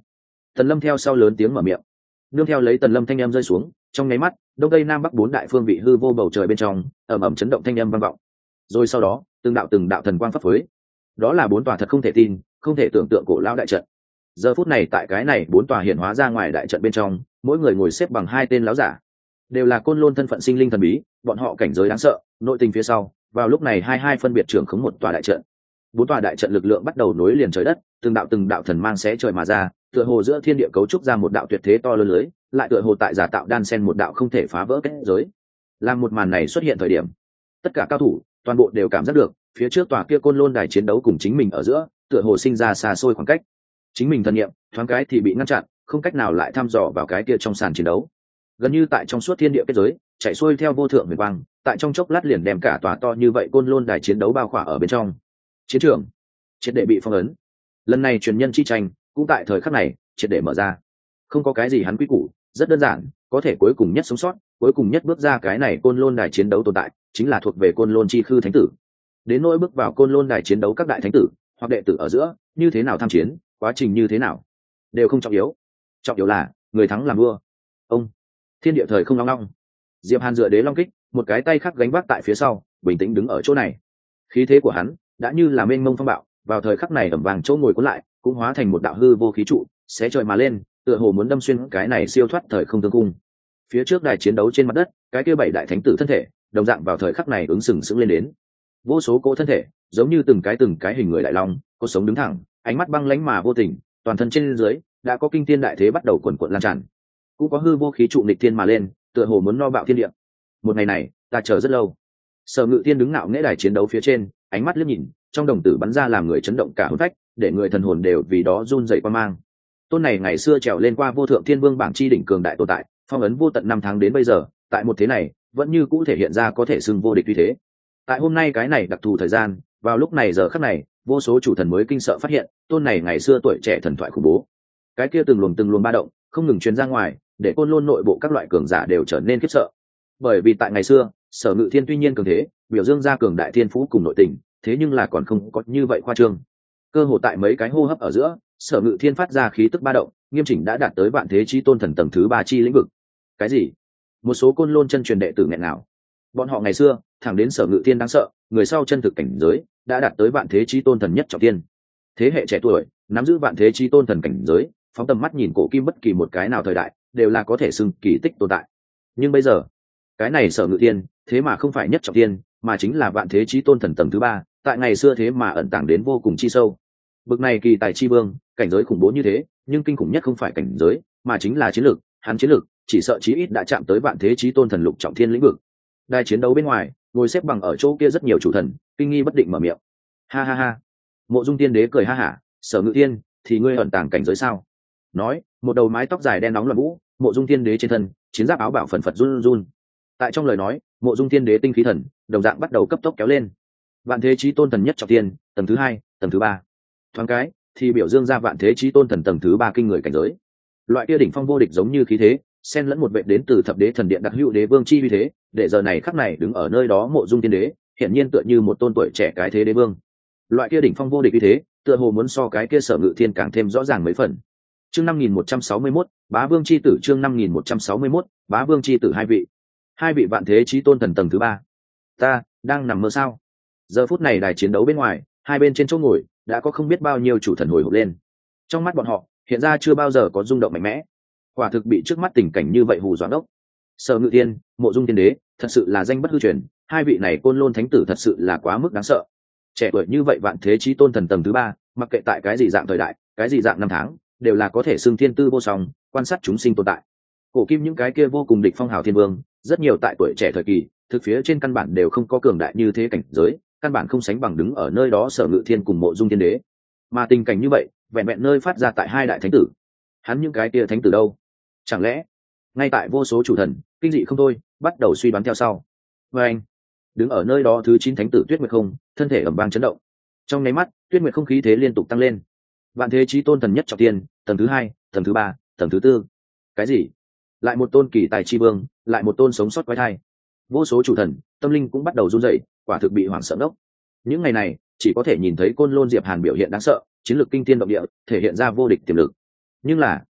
Tần Lâm theo sau lớn tiếng mở miệng. Nương theo lấy Tần Lâm thanh âm rơi xuống, trong nháy mắt, đông tây nam bắc bốn đại phương vị hư vô bầu trời bên trong, ầm ầm chấn động thanh âm vang vọng. Rồi sau đó, từng đạo thần quang phấp phới. Đó là bốn tòa thật không thể tin, không thể tưởng tượng cổ lão đại trận. Giờ phút này tại cái này bốn tòa hiện hóa ra ngoài đại trận bên trong, mỗi người ngồi xếp bằng hai tên lão giả, đều là côn lôn thân phận sinh linh thần bí, bọn họ cảnh giới đáng sợ, nội tình phía sau, vào lúc này hai phân biệt trưởng khống một tòa đại trận. Bốn tòa đại trận lực lượng bắt đầu nối liền trời đất, từng đạo thần mang xé trời mà ra, tựa hồ giữa thiên địa cấu trúc ra một đạo tuyệt thế to lớn lưới, lại tựa hồ tại giả tạo đan sen một đạo không thể phá vỡ kết giới. Làm một màn này xuất hiện thời điểm, tất cả cao thủ toàn bộ đều cảm giác được phía trước tòa kia côn lôn đài chiến đấu cùng chính mình ở giữa, tựa hồ sinh ra xa xôi khoảng cách. Chính mình thần niệm thoáng cái thì bị ngăn chặn, không cách nào lại thăm dò vào cái kia trong sàn chiến đấu. Gần như tại trong suốt thiên địa kết giới, chạy xuôi theo vô thượng huyền quang, tại trong chốc lát liền đem cả tòa to như vậy côn lôn đài chiến đấu bao khỏa ở bên trong. Chiến trường triệt để bị phong ấn. Lần này truyền nhân chi tranh cũng tại thời khắc này triệt để mở ra. Không có cái gì hắn quy củ, rất đơn giản, có thể cuối cùng nhất sống sót, cuối cùng nhất bước ra cái này côn lôn đài chiến đấu tồn tại, chính là thuộc về côn lôn chi khư thánh tử. Đến nỗi bước vào côn lôn đài chiến đấu các đại thánh tử hoặc đệ tử ở giữa, như thế nào tham chiến, quá trình như thế nào, đều không trọng yếu. Trọng yếu là người thắng làm vua. Ông thiên địa thời không long long, Diệp Hàn dựa đế long kích, một cái tay khác gánh vác tại phía sau, bình tĩnh đứng ở chỗ này. Khí thế của hắn đã như là mênh mông phong bạo, vào thời khắc này ẩm vàng chỗ ngồi cuốn lại, cũng hóa thành một đạo hư vô khí trụ, xé trời mà lên, tựa hồ muốn đâm xuyên cái này siêu thoát thời không tương cung. Phía trước đài chiến đấu trên mặt đất, cái kia bảy đại thánh tử thân thể, đồng dạng vào thời khắc này ứng sừng sững lên đến. Vô số cỗ thân thể, giống như từng cái hình người đại long, có sống đứng thẳng, ánh mắt băng lãnh mà vô tình, toàn thân trên dưới đã có kinh thiên đại thế bắt đầu cuồn cuộn lan tràn. Cũng có hư vô khí trụ nghịch thiên mà lên, tựa hồ muốn no bạo thiên địa. Một ngày này, ta chờ rất lâu. Sở Ngự Thiên đứng ngạo nghễ đài chiến đấu phía trên, ánh mắt liếc nhìn, trong đồng tử bắn ra làm người chấn động cả hồn phách, để người thần hồn đều vì đó run rẩy qua mang. Tôn này ngày xưa trèo lên qua vô thượng thiên vương bảng chi đỉnh cường đại tồn tại, phong ấn vô tận năm tháng đến bây giờ, tại một thế này, vẫn như cũ thể hiện ra có thể xưng vô địch uy thế. Tại hôm nay cái này đặc thù thời gian, vào lúc này giờ khắc này, vô số chủ thần mới kinh sợ phát hiện, tôn này ngày xưa tuổi trẻ thần thoại khủng bố. Cái kia từng luồng ba động, không ngừng truyền ra ngoài, để côn lôn nội bộ các loại cường giả đều trở nên khiếp sợ. Bởi vì tại ngày xưa, Sở Ngự Thiên tuy nhiên cường thế, biểu dương ra cường đại thiên phú cùng nội tình, thế nhưng là còn không có như vậy khoa trương. Cơ hồ tại mấy cái hô hấp ở giữa, Sở Ngự Thiên phát ra khí tức ba động, nghiêm chỉnh đã đạt tới vạn thế chí tôn thần tầng thứ 3 chi lĩnh vực. Cái gì? Một số côn lôn chân truyền đệ tử nghẹn nào. Bọn họ ngày xưa, thẳng đến Sở Ngự Thiên đáng sợ, người sau chân thực cảnh giới đã đạt tới vạn thế chí tôn thần nhất trọng thiên. Thế hệ trẻ tuổi, nắm giữ vạn thế chí tôn thần cảnh giới, phóng tầm mắt nhìn cổ kim bất kỳ một cái nào thời đại, đều là có thể xưng kỳ tích tồn tại. Nhưng bây giờ, cái này Sở Ngự Thiên, thế mà không phải nhất trọng thiên, mà chính là vạn thế chí tôn thần tầng thứ 3, tại ngày xưa thế mà ẩn tàng đến vô cùng chi sâu. Bực này kỳ tài chi vương, cảnh giới khủng bố như thế, nhưng kinh khủng nhất không phải cảnh giới, mà chính là chiến lược, hắn chiến lược chỉ sợ chí ít đã chạm tới vạn thế chí tôn thần lục trọng thiên lĩnh vực. Đài chiến đấu bên ngoài, ngồi xếp bằng ở chỗ kia rất nhiều chủ thần, kinh nghi bất định mở miệng. Ha ha ha. Mộ Dung Tiên Đế cười ha hả, Sở Ngự Thiên, thì ngươi ẩn tàng cảnh giới sao? Nói, một đầu mái tóc dài đen nóng loạn vũ, Mộ Dung Tiên Đế trên thân, chiến giáp áo bảo phần phật run run. Tại trong lời nói, Mộ Dung Tiên Đế tinh khí thần, đồng dạng bắt đầu cấp tốc kéo lên. Vạn thế chí tôn thần nhất trọng thiên, tầng thứ 2, tầng thứ 3. Thoáng cái, thì biểu dương ra vạn thế chí tôn thần tầng thứ 3 kinh người cảnh giới. Loại kia đỉnh phong vô địch giống như khí thế, xen lẫn một vệ đến từ thập đế thần điện đặc hữu đế vương chi uy thế, để giờ này khắc này đứng ở nơi đó Mộ Dung Tiên Đế, hiển nhiên tựa như một tôn tuổi trẻ cái thế đế vương. Loại kia đỉnh phong vô địch uy thế, tựa hồ muốn so cái kia Sở Ngự Thiên càng thêm rõ ràng mấy phần. Chương 5161, Bá Vương chi tử, chương 5161, Bá Vương chi tử hai vị vạn thế chí tôn thần tầng thứ 3. Ta đang nằm mơ sao? Giờ phút này đài chiến đấu bên ngoài, hai bên trên chỗ ngồi đã có không biết bao nhiêu chủ thần hồi hộp lên. Trong mắt bọn họ, hiện ra chưa bao giờ có rung động mạnh mẽ. Quả thực bị trước mắt tình cảnh như vậy hù dọa ốc. Sở Ngự Thiên, Mộ Dung Tiên Đế, thật sự là danh bất hư truyền, hai vị này côn lôn thánh tử thật sự là quá mức đáng sợ. Trẻ tuổi như vậy vạn thế chí tôn thần tầng thứ 3, mặc kệ tại cái gì dạng thời đại, cái gì dạng năm tháng, đều là có thể xưng thiên tư vô song, quan sát chúng sinh tồn tại. Cổ kim những cái kia vô cùng địch phong hào thiên vương, rất nhiều tại tuổi trẻ thời kỳ, thực phía trên căn bản đều không có cường đại như thế cảnh giới, căn bản không sánh bằng đứng ở nơi đó Sở Ngự Thiên cùng Mộ Dung Tiên Đế. Mà tình cảnh như vậy, vẹn vẹn nơi phát ra tại hai đại thánh tử. Hắn những cái kia thánh tử đâu? Chẳng lẽ ngay tại vô số chủ thần kinh dị không thôi, bắt đầu suy đoán theo sau. Và anh đứng ở nơi đó thứ 9 thánh tử Tuyết Nguyệt Không, thân thể ầm vang chấn động. Trong nháy mắt, Tuyết Nguyệt Không khí thế liên tục tăng lên. Vạn thế chí tôn thần nhất trọng thiên, tầng thứ 2, tầng thứ 3, tầng thứ 4. Cái gì? Lại một tôn kỳ tài chi vương, lại một tôn sống sót quái thai. Vô số chủ thần tâm linh cũng bắt đầu run rẩy, quả thực bị hoảng sợ ngốc. Những ngày này chỉ có thể nhìn thấy côn lôn Diệp Hàn biểu hiện đáng sợ, chiến lược kinh thiên động địa, thể hiện ra vô địch tiềm lực. Nhưng là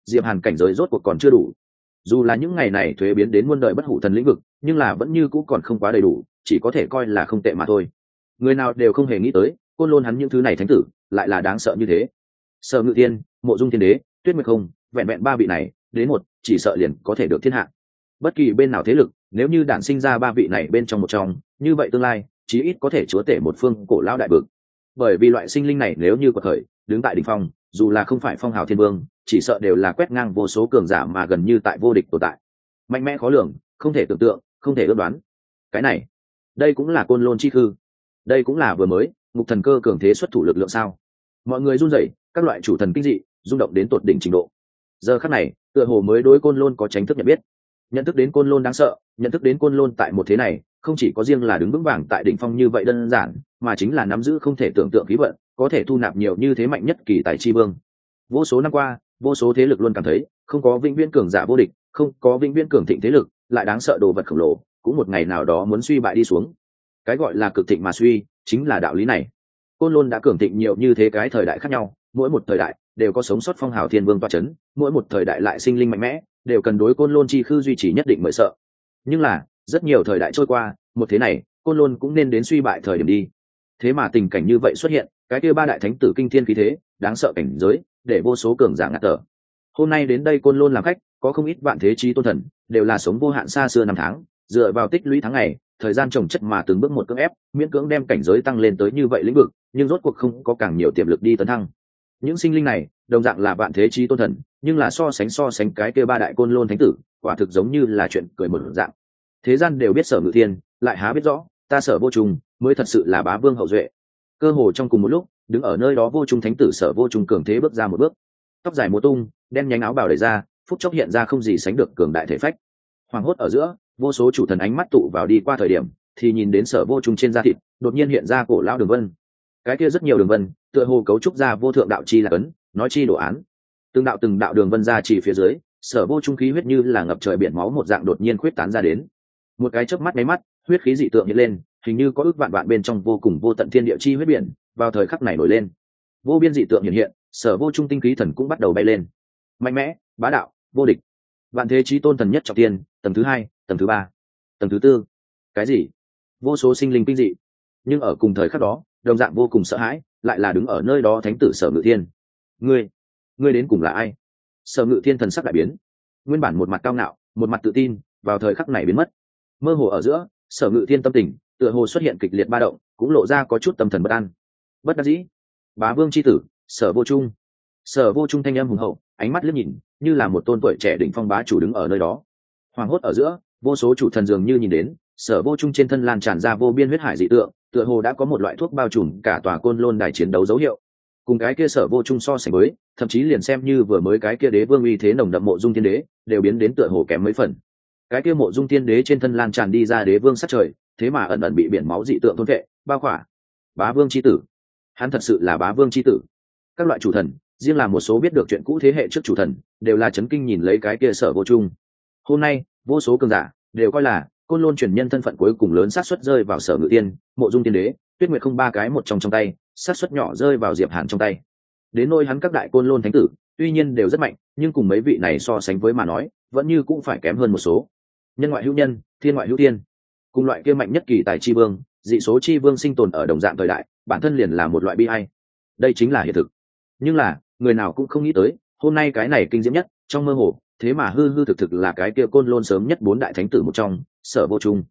Diệp Hàn cảnh giới rốt cuộc còn chưa đủ. Dù là những ngày này thuế biến đến muôn đời bất hủ thần lĩnh vực, nhưng là vẫn như cũ còn không quá đầy đủ, chỉ có thể coi là không tệ mà thôi. Người nào đều không hề nghĩ tới, Côn Lôn hắn những thứ này thánh tử lại là đáng sợ như thế. Sở Ngự Thiên, Mộ Dung Thiên Đế, Tuyết Nguyệt Không, vẹn vẹn ba vị này, đến một, chỉ sợ liền có thể được thiên hạ. Bất kỳ bên nào thế lực, nếu như đản sinh ra ba vị này bên trong một trong, như vậy tương lai, chí ít có thể chúa tể một phương cổ lão đại vực. Bởi vì loại sinh linh này nếu như quật khởi, đứng tại đỉnh phong, dù là không phải phong hào thiên vương, chỉ sợ đều là quét ngang vô số cường giả mà gần như tại vô địch tồn tại. Mạnh mẽ khó lường, không thể tưởng tượng, không thể ước đoán. Cái này, đây cũng là Côn Lôn chi khư. Đây cũng là vừa mới, Ngục Thần Cơ cường thế xuất thủ lực lượng sao? Mọi người run rẩy, các loại chủ thần kinh dị, rung động đến tột đỉnh trình độ. Giờ khắc này, tựa hồ mới đối Côn Lôn có chính thức nhận biết. Nhận thức đến Côn Lôn đáng sợ, nhận thức đến Côn Lôn tại một thế này, không chỉ có riêng là đứng vững vàng tại đỉnh phong như vậy đơn giản, mà chính là nắm giữ không thể tưởng tượng khí vận, có thể thu nạp nhiều như thế mạnh nhất kỳ tài chi vương. Vô số năm qua, vô số thế lực luôn cảm thấy, không có vĩnh viễn cường giả vô địch, không có vĩnh viễn cường thịnh thế lực, lại đáng sợ đồ vật khổng lồ, cũng một ngày nào đó muốn suy bại đi xuống. Cái gọi là cực thịnh mà suy, chính là đạo lý này. Côn Lôn đã cường thịnh nhiều như thế cái thời đại khác nhau, mỗi một thời đại đều có sống sót phong hào thiên vương toa chấn, mỗi một thời đại lại sinh linh mạnh mẽ, đều cần đối Côn Lôn chi khư duy trì nhất định mới sợ. Nhưng là, rất nhiều thời đại trôi qua, một thế này, Côn Lôn cũng nên đến suy bại thời điểm đi. Thế mà tình cảnh như vậy xuất hiện, cái kia ba đại thánh tử kinh thiên khí thế, đáng sợ cảnh giới, để vô số cường giả ngạt thở. Hôm nay đến đây Côn Lôn làm khách, có không ít vạn thế chi tôn thần, đều là sống vô hạn xa xưa năm tháng, dựa vào tích lũy tháng ngày, thời gian trồng chất mà từng bước một cưỡng ép, miễn cưỡng đem cảnh giới tăng lên tới như vậy lĩnh vực, nhưng rốt cuộc không có càng nhiều tiềm lực đi tấn thăng. Những sinh linh này, đồng dạng là vạn thế chi tôn thần, nhưng là so sánh cái kia ba đại Côn Lôn thánh tử, quả thực giống như là chuyện cười một dạng. Thế gian đều biết Sở Ngự Thiên, lại há biết rõ, ta Sở Vô Trùng mới thật sự là bá vương hậu duệ. Cơ hồ trong cùng một lúc, đứng ở nơi đó Vô Trùng thánh tử Sở Vô Trùng cường thế bước ra một bước, tóc dài múa tung, đen nhánh áo bào đẩy ra, phút chốc hiện ra không gì sánh được cường đại thể phách. Hoàng hốt ở giữa, vô số chủ thần ánh mắt tụ vào đi qua thời điểm, thì nhìn đến Sở Vô Trùng trên da thịt, đột nhiên hiện ra cổ lão đường vân. Cái kia rất nhiều đường vân, tựa hồ cấu trúc ra vô thượng đạo chi là ấn, nói chi đồ án. Từng đạo đường vân ra chỉ phía dưới, Sở Vô Trùng khí huyết như là ngập trời biển máu một dạng đột nhiên khuyết tán ra đến. Một cái chớp mắt nháy mắt, huyết khí dị tượng hiện lên, hình như có ước vạn vạn bên trong vô cùng vô tận thiên địa chi huyết biển, vào thời khắc này nổi lên. Vô biên dị tượng hiện hiện, Sở Vô Trùng tinh khí thần cũng bắt đầu bay lên. Mạnh mẽ, bá đạo, vô địch. Vạn thế chí tôn thần nhất trọng tiên, tầng thứ 2, tầng thứ 3, tầng thứ 4. Cái gì? Vô số sinh linh kinh dị. Nhưng ở cùng thời khắc đó, đồng dạng vô cùng sợ hãi, lại là đứng ở nơi đó thánh tử Sở Ngự Thiên. Ngươi đến cùng là ai? Sở Ngự Thiên thần sắc đại biến. Nguyên bản một mặt cao ngạo, một mặt tự tin, vào thời khắc này biến mất. Mơ hồ ở giữa, Sở Ngự Thiên tâm tình tựa hồ xuất hiện kịch liệt ba động, cũng lộ ra có chút tâm thần bất an. Bất đắc dĩ, bá vương chi tử, Sở Vô Trung. Sở Vô Trung thanh âm hùng hậu, ánh mắt liếc nhìn, như là một tôn tuổi trẻ đỉnh phong bá chủ đứng ở nơi đó. Hoàng hốt ở giữa, vô số chủ thần dường như nhìn đến, Sở Vô Trung trên thân lan tràn ra vô biên huyết hải dị tượng, tựa hồ đã có một loại thuốc bao trùm cả tòa Côn Lôn đài chiến đấu dấu hiệu. Cùng cái kia Sở Vô Trung so sánh với, thậm chí liền xem như vừa mới cái kia đế vương uy thế nồng đậm Mộ Dung Thiên Đế, đều biến đến tựa hồ kém mấy phần. Cái kia Mộ Dung Thiên Đế trên thân lan tràn đi ra đế vương sát trời, thế mà ẩn ẩn bị biển máu dị tượng thôn vệ, bao khỏa. Bá vương chi tử, hắn thật sự là bá vương chi tử. Các loại chủ thần, riêng là một số biết được chuyện cũ thế hệ trước chủ thần, đều là chấn kinh nhìn lấy cái kia Sở Vô Trung. Hôm nay, vô số cường giả đều coi là Côn Lôn truyền nhân thân phận cuối cùng lớn xác suất rơi vào Sở Ngự Tiên, Mộ Dung Thiên Đế, Tuyết Nguyệt không ba cái một trong tay, xác suất nhỏ rơi vào Diệp Hàn trong tay. Đến nôi hắn các đại Côn Lôn thánh tử, tuy nhiên đều rất mạnh, nhưng cùng mấy vị này so sánh với mà nói, vẫn như cũng phải kém hơn một số. Nhân ngoại hữu nhân, thiên ngoại hữu thiên. Cùng loại kia mạnh nhất kỳ tài chi vương, dị số chi vương sinh tồn ở đồng dạng thời đại, bản thân liền là một loại bi ai. Đây chính là hiện thực. Nhưng là, người nào cũng không nghĩ tới, hôm nay cái này kinh diễm nhất, trong mơ hồ, thế mà hư hư thực thực là cái kia Côn Lôn sớm nhất bốn đại thánh tử một trong, Sở Vô Trung.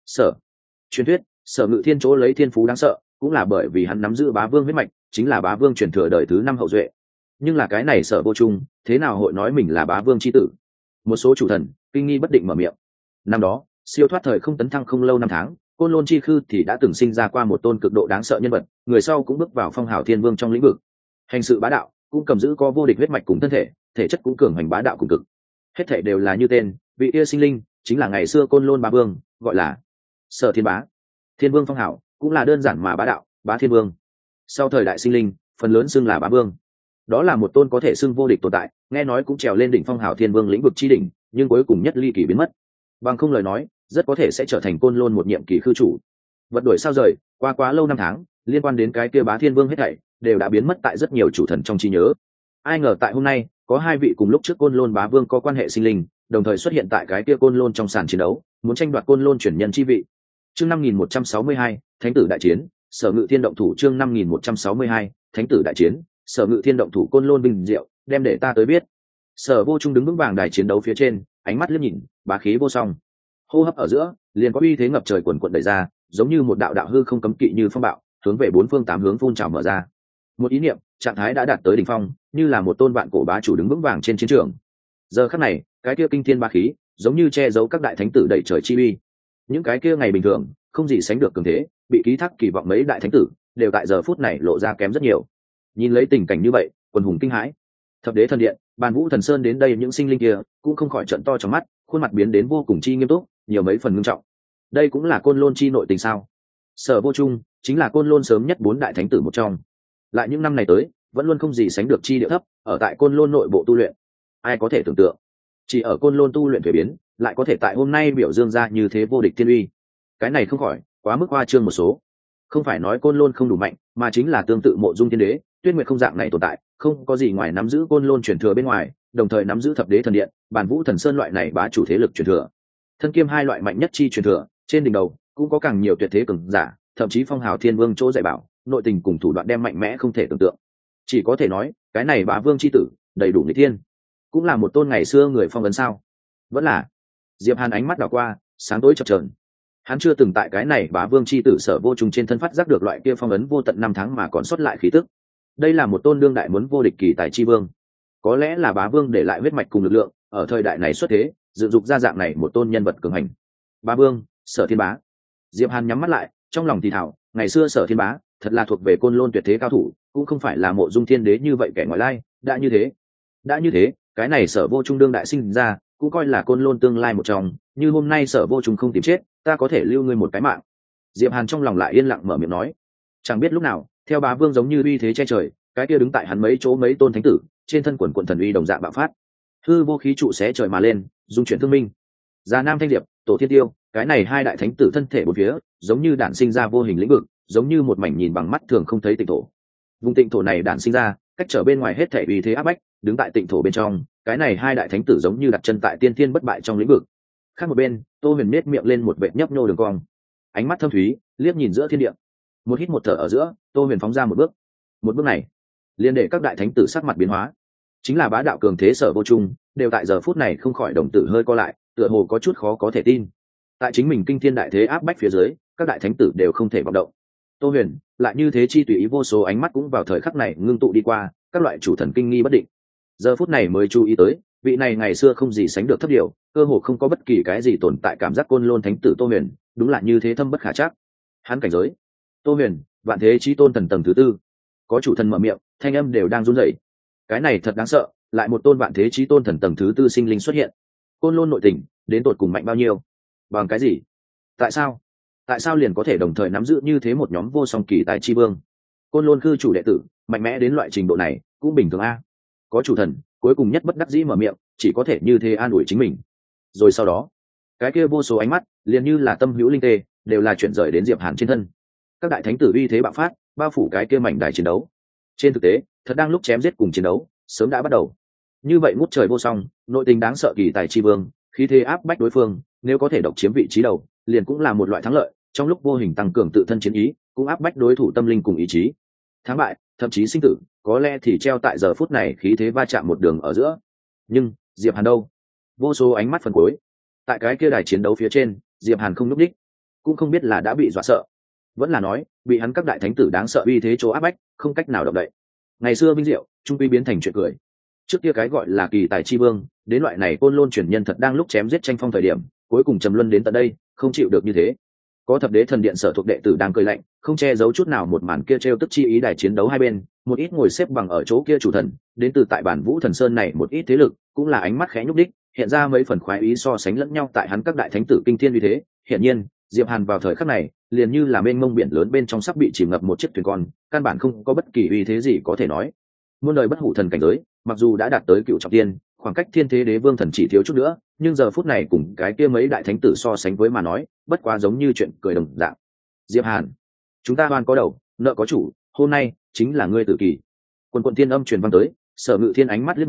Truyền thuyết, Sở Ngự Thiên chỗ lấy thiên phú đáng sợ, cũng là bởi vì hắn nắm giữ bá vương huyết mạch, chính là bá vương truyền thừa đời thứ 5 hậu duệ. Nhưng là cái này Sở Vô Trung, thế nào hội nói mình là bá vương chi tử? Một số chủ thần kinh nghi bất định mở miệng. Năm đó, siêu thoát thời không tấn thăng không lâu năm tháng, Côn Lôn chi khư thì đã từng sinh ra qua một tôn cực độ đáng sợ nhân vật, người sau cũng bước vào phong hào thiên vương trong lĩnh vực. Hành sự bá đạo, cũng cầm giữ có vô địch huyết mạch cùng thân thể, thể chất cũng cường hành bá đạo cùng cực. Hết thể đều là như tên, vị kia sinh linh chính là ngày xưa Côn Lôn bá vương, gọi là Sở Thiên Bá. Thiên vương phong hào cũng là đơn giản mà bá đạo, bá thiên vương. Sau thời đại sinh linh, phần lớn xưng là bá vương. Đó là một tôn có thể xưng vô địch tồn tại, nghe nói cũng trèo lên đỉnh phong hào thiên vương lĩnh vực chi đỉnh, nhưng cuối cùng nhất ly kỳ biến mất. Bằng không lời nói, rất có thể sẽ trở thành Côn Lôn một nhiệm kỳ khư chủ. Vật đổi sao rời, qua quá lâu năm tháng, liên quan đến cái kia bá thiên vương hết thảy đều đã biến mất tại rất nhiều chủ thần trong trí nhớ. Ai ngờ tại hôm nay, có hai vị cùng lúc trước Côn Lôn bá vương có quan hệ sinh linh, đồng thời xuất hiện tại cái kia Côn Lôn trong sàn chiến đấu, muốn tranh đoạt Côn Lôn chuyển nhân chi vị. Chương 5162, Thánh tử đại chiến, Sở Ngự Thiên động thủ. Chương 5162, Thánh tử đại chiến, Sở Ngự Thiên động thủ. Côn Lôn bình diệu, đem để ta tới biết. Sở Vô Trung đứng vững vàng đài chiến đấu phía trên, ánh mắt liếc nhìn, bá khí vô song. Hô hấp ở giữa, liền có uy thế ngập trời quần quần đẩy ra, giống như một đạo đạo hư không cấm kỵ như phong bạo, hướng về bốn phương tám hướng phun trào mở ra. Một ý niệm, trạng thái đã đạt tới đỉnh phong, như là một tôn vạn cổ bá chủ đứng vững vàng trên chiến trường. Giờ khắc này, cái kia kinh thiên bá khí, giống như che giấu các đại thánh tử đẩy trời chi uy. Những cái kia ngày bình thường, không gì sánh được cường thế, bị ký thác kỳ vọng mấy đại thánh tử, đều tại giờ phút này lộ ra kém rất nhiều. Nhìn lấy tình cảnh như vậy, quần hùng kinh hãi. Thập đế thần điện, Bàn Vũ Thần Sơn đến đây những sinh linh kia, cũng không khỏi trợn to trong mắt, khuôn mặt biến đến vô cùng chi nghiêm túc, nhiều mấy phần ngưng trọng. Đây cũng là Côn Lôn chi nội tình sao? Sở Vô Trung chính là Côn Lôn sớm nhất bốn đại thánh tử một trong, lại những năm này tới vẫn luôn không gì sánh được chi địa thấp, ở tại Côn Lôn nội bộ tu luyện. Ai có thể tưởng tượng, chỉ ở Côn Lôn tu luyện thuế biến, lại có thể tại hôm nay biểu dương ra như thế vô địch thiên uy. Cái này không khỏi quá mức hoa trương một số. Không phải nói Côn Lôn không đủ mạnh, mà chính là tương tự Mộ Dung Thiên Đế, Tuyết Nguyệt không dạng này tồn tại, không có gì ngoài nắm giữ Côn Lôn truyền thừa bên ngoài, đồng thời nắm giữ Thập Đế thần điện, Bàn Vũ Thần Sơn loại này bá chủ thế lực truyền thừa. Thân kiêm hai loại mạnh nhất chi truyền thừa, trên đỉnh đầu cũng có càng nhiều tuyệt thế cường giả, thậm chí phong hào thiên vương chỗ dạy bảo, nội tình cùng thủ đoạn đem mạnh mẽ không thể tưởng tượng. Chỉ có thể nói, cái này bá vương chi tử, đầy đủ nghịch thiên. Cũng là một tôn ngày xưa người phong ấn sao? Vẫn là. Diệp Hàn ánh mắt đảo qua, sáng tối chập chờn. Hắn chưa từng tại cái này bá vương chi tử Sở Vô Trung trên thân phát giác được loại kia phong ấn vô tận năm tháng mà còn sót lại khí tức. Đây là một tôn đương đại muốn vô địch kỳ tài chi vương. Có lẽ là bá vương để lại huyết mạch cùng lực lượng, ở thời đại này xuất thế, dựng dục ra dạng này một tôn nhân vật cường hành. Bá vương, Sở Thiên Bá. Diệp Hàn nhắm mắt lại, trong lòng thì thào, ngày xưa Sở Thiên Bá, thật là thuộc về Côn Lôn tuyệt thế cao thủ, cũng không phải là Mộ Dung Thiên Đế như vậy kẻ ngoại lai, đã như thế, cái này Sở Vô Trung đương đại sinh ra, cũng coi là Côn Lôn tương lai một trong, như hôm nay Sở Vô Trung không tìm chết, ta có thể lưu ngươi một cái mạng. Diệp Hàn trong lòng lại yên lặng mở miệng nói. Chẳng biết lúc nào, theo bá vương giống như uy thế che trời, cái kia đứng tại hắn mấy chỗ mấy tôn thánh tử, trên thân quần quần thần uy đồng dạng bạo phát. Hư vô khí trụ xé trời mà lên, dung chuyển thương minh. Già Nam Thanh Diệp, Tổ Thiên Tiêu, cái này hai đại thánh tử thân thể bốn phía, giống như đản sinh ra vô hình lĩnh vực, giống như một mảnh nhìn bằng mắt thường không thấy tịnh thổ. Vùng tịnh thổ này đản sinh ra, cách trở bên ngoài hết thể uy thế áp bách, đứng tại tịnh thổ bên trong, cái này hai đại thánh tử giống như đặt chân tại tiên thiên bất bại trong lĩnh vực. Khác một bên, Tô Huyền nét miệng lên một vệt nhấp nhô đường cong, ánh mắt thâm thúy, liếc nhìn giữa thiên địa. Một hít một thở ở giữa, Tô Huyền phóng ra một bước. Một bước này, liền để các đại thánh tử sắc mặt biến hóa. Chính là bá đạo cường thế Sở Vô Trung, đều tại giờ phút này không khỏi đồng tử hơi co lại, tựa hồ có chút khó có thể tin. Tại chính mình kinh thiên đại thế áp bách phía dưới, các đại thánh tử đều không thể vọng động. Tô Huyền lại như thế chi tùy ý, vô số ánh mắt cũng vào thời khắc này ngưng tụ đi qua, các loại chủ thần kinh nghi bất định. Giờ phút này mới chú ý tới, vị này ngày xưa không gì sánh được thấp điều, cơ hồ không có bất kỳ cái gì tồn tại cảm giác Côn Lôn thánh tử Tô Huyền, đúng là như thế thâm bất khả trắc. Hắn cảnh giới, Tô Huyền, vạn thế chí tôn thần tầng thứ tư. Có chủ thần mở miệng, thanh âm đều đang run rẩy. Cái này thật đáng sợ, lại một tôn vạn thế chí tôn thần tầng thứ tư sinh linh xuất hiện. Côn Lôn nội tình, đến tột cùng mạnh bao nhiêu? Bằng cái gì? Tại sao liền có thể đồng thời nắm giữ như thế một nhóm vô song kỳ tài chi vương? Côn Lôn cư chủ đệ tử, mạnh mẽ đến loại trình độ này, cũng bình thường a. Có chủ thần, cuối cùng nhất bất đắc dĩ mở miệng, chỉ có thể như thế an ủi chính mình. Rồi sau đó, cái kia vô số ánh mắt, liền như là tâm hữu linh tê, đều là chuyển rời đến Diệp Hàn trên thân. Các đại thánh tử uy thế bạo phát, bao phủ cái kia mảnh đài chiến đấu. Trên thực tế, thật đang lúc chém giết cùng chiến đấu, sớm đã bắt đầu. Như vậy ngút trời vô song, nội tình đáng sợ kỳ tài chi vương, khí thế áp bách đối phương, nếu có thể độc chiếm vị trí đầu, liền cũng là một loại thắng lợi, trong lúc vô hình tăng cường tự thân chiến ý, cũng áp bách đối thủ tâm linh cùng ý chí. Thắng bại, thậm chí sinh tử, có lẽ thì treo tại giờ phút này khí thế va chạm một đường ở giữa. Nhưng Diệp Hàn đâu? Vô số ánh mắt phần cuối, tại cái kia đài chiến đấu phía trên, Diệp Hàn không nhúc nhích, cũng không biết là đã bị dọa sợ, vẫn là nói bị hắn các đại thánh tử đáng sợ uy thế chỗ áp bách, không cách nào động đậy. Ngày xưa vinh diệu, trung quy biến thành chuyện cười. Trước kia cái gọi là kỳ tài chi vương, đến loại này Côn Lôn chuyển nhân thật đang lúc chém giết tranh phong thời điểm, cuối cùng trầm luân đến tận đây, không chịu được như thế. Có thập đế thần điện sở thuộc đệ tử đang cười lạnh, không che giấu chút nào một màn kia trêu tức chi ý đài chiến đấu hai bên, một ít ngồi xếp bằng ở chỗ kia chủ thần, đến từ tại bản Vũ Thần Sơn này một ít thế lực, cũng là ánh mắt khẽ nhúc đích, hiện ra mấy phần khoái ý so sánh lẫn nhau tại hắn các đại thánh tử kinh thiên uy thế. Hiển nhiên, Diệp Hàn vào thời khắc này, liền như là mênh mông biển lớn bên trong sắp bị chìm ngập một chiếc thuyền con, căn bản không có bất kỳ uy thế gì có thể nói. Muôn đời bất hủ thần cảnh giới, mặc dù đã đạt tới cựu trọng tiên, khoảng cách thiên thế đế vương thần chỉ thiếu chút nữa, nhưng giờ phút này cùng cái kia mấy đại thánh tử so sánh với mà nói, bất quá giống như chuyện cười đồng dạng. Diệp Hàn, chúng ta oan có đầu, nợ có chủ, hôm nay chính là ngươi tử kỳ. Quần quần thiên âm truyền vang tới, Sở Ngự Thiên ánh mắt liếc nhìn,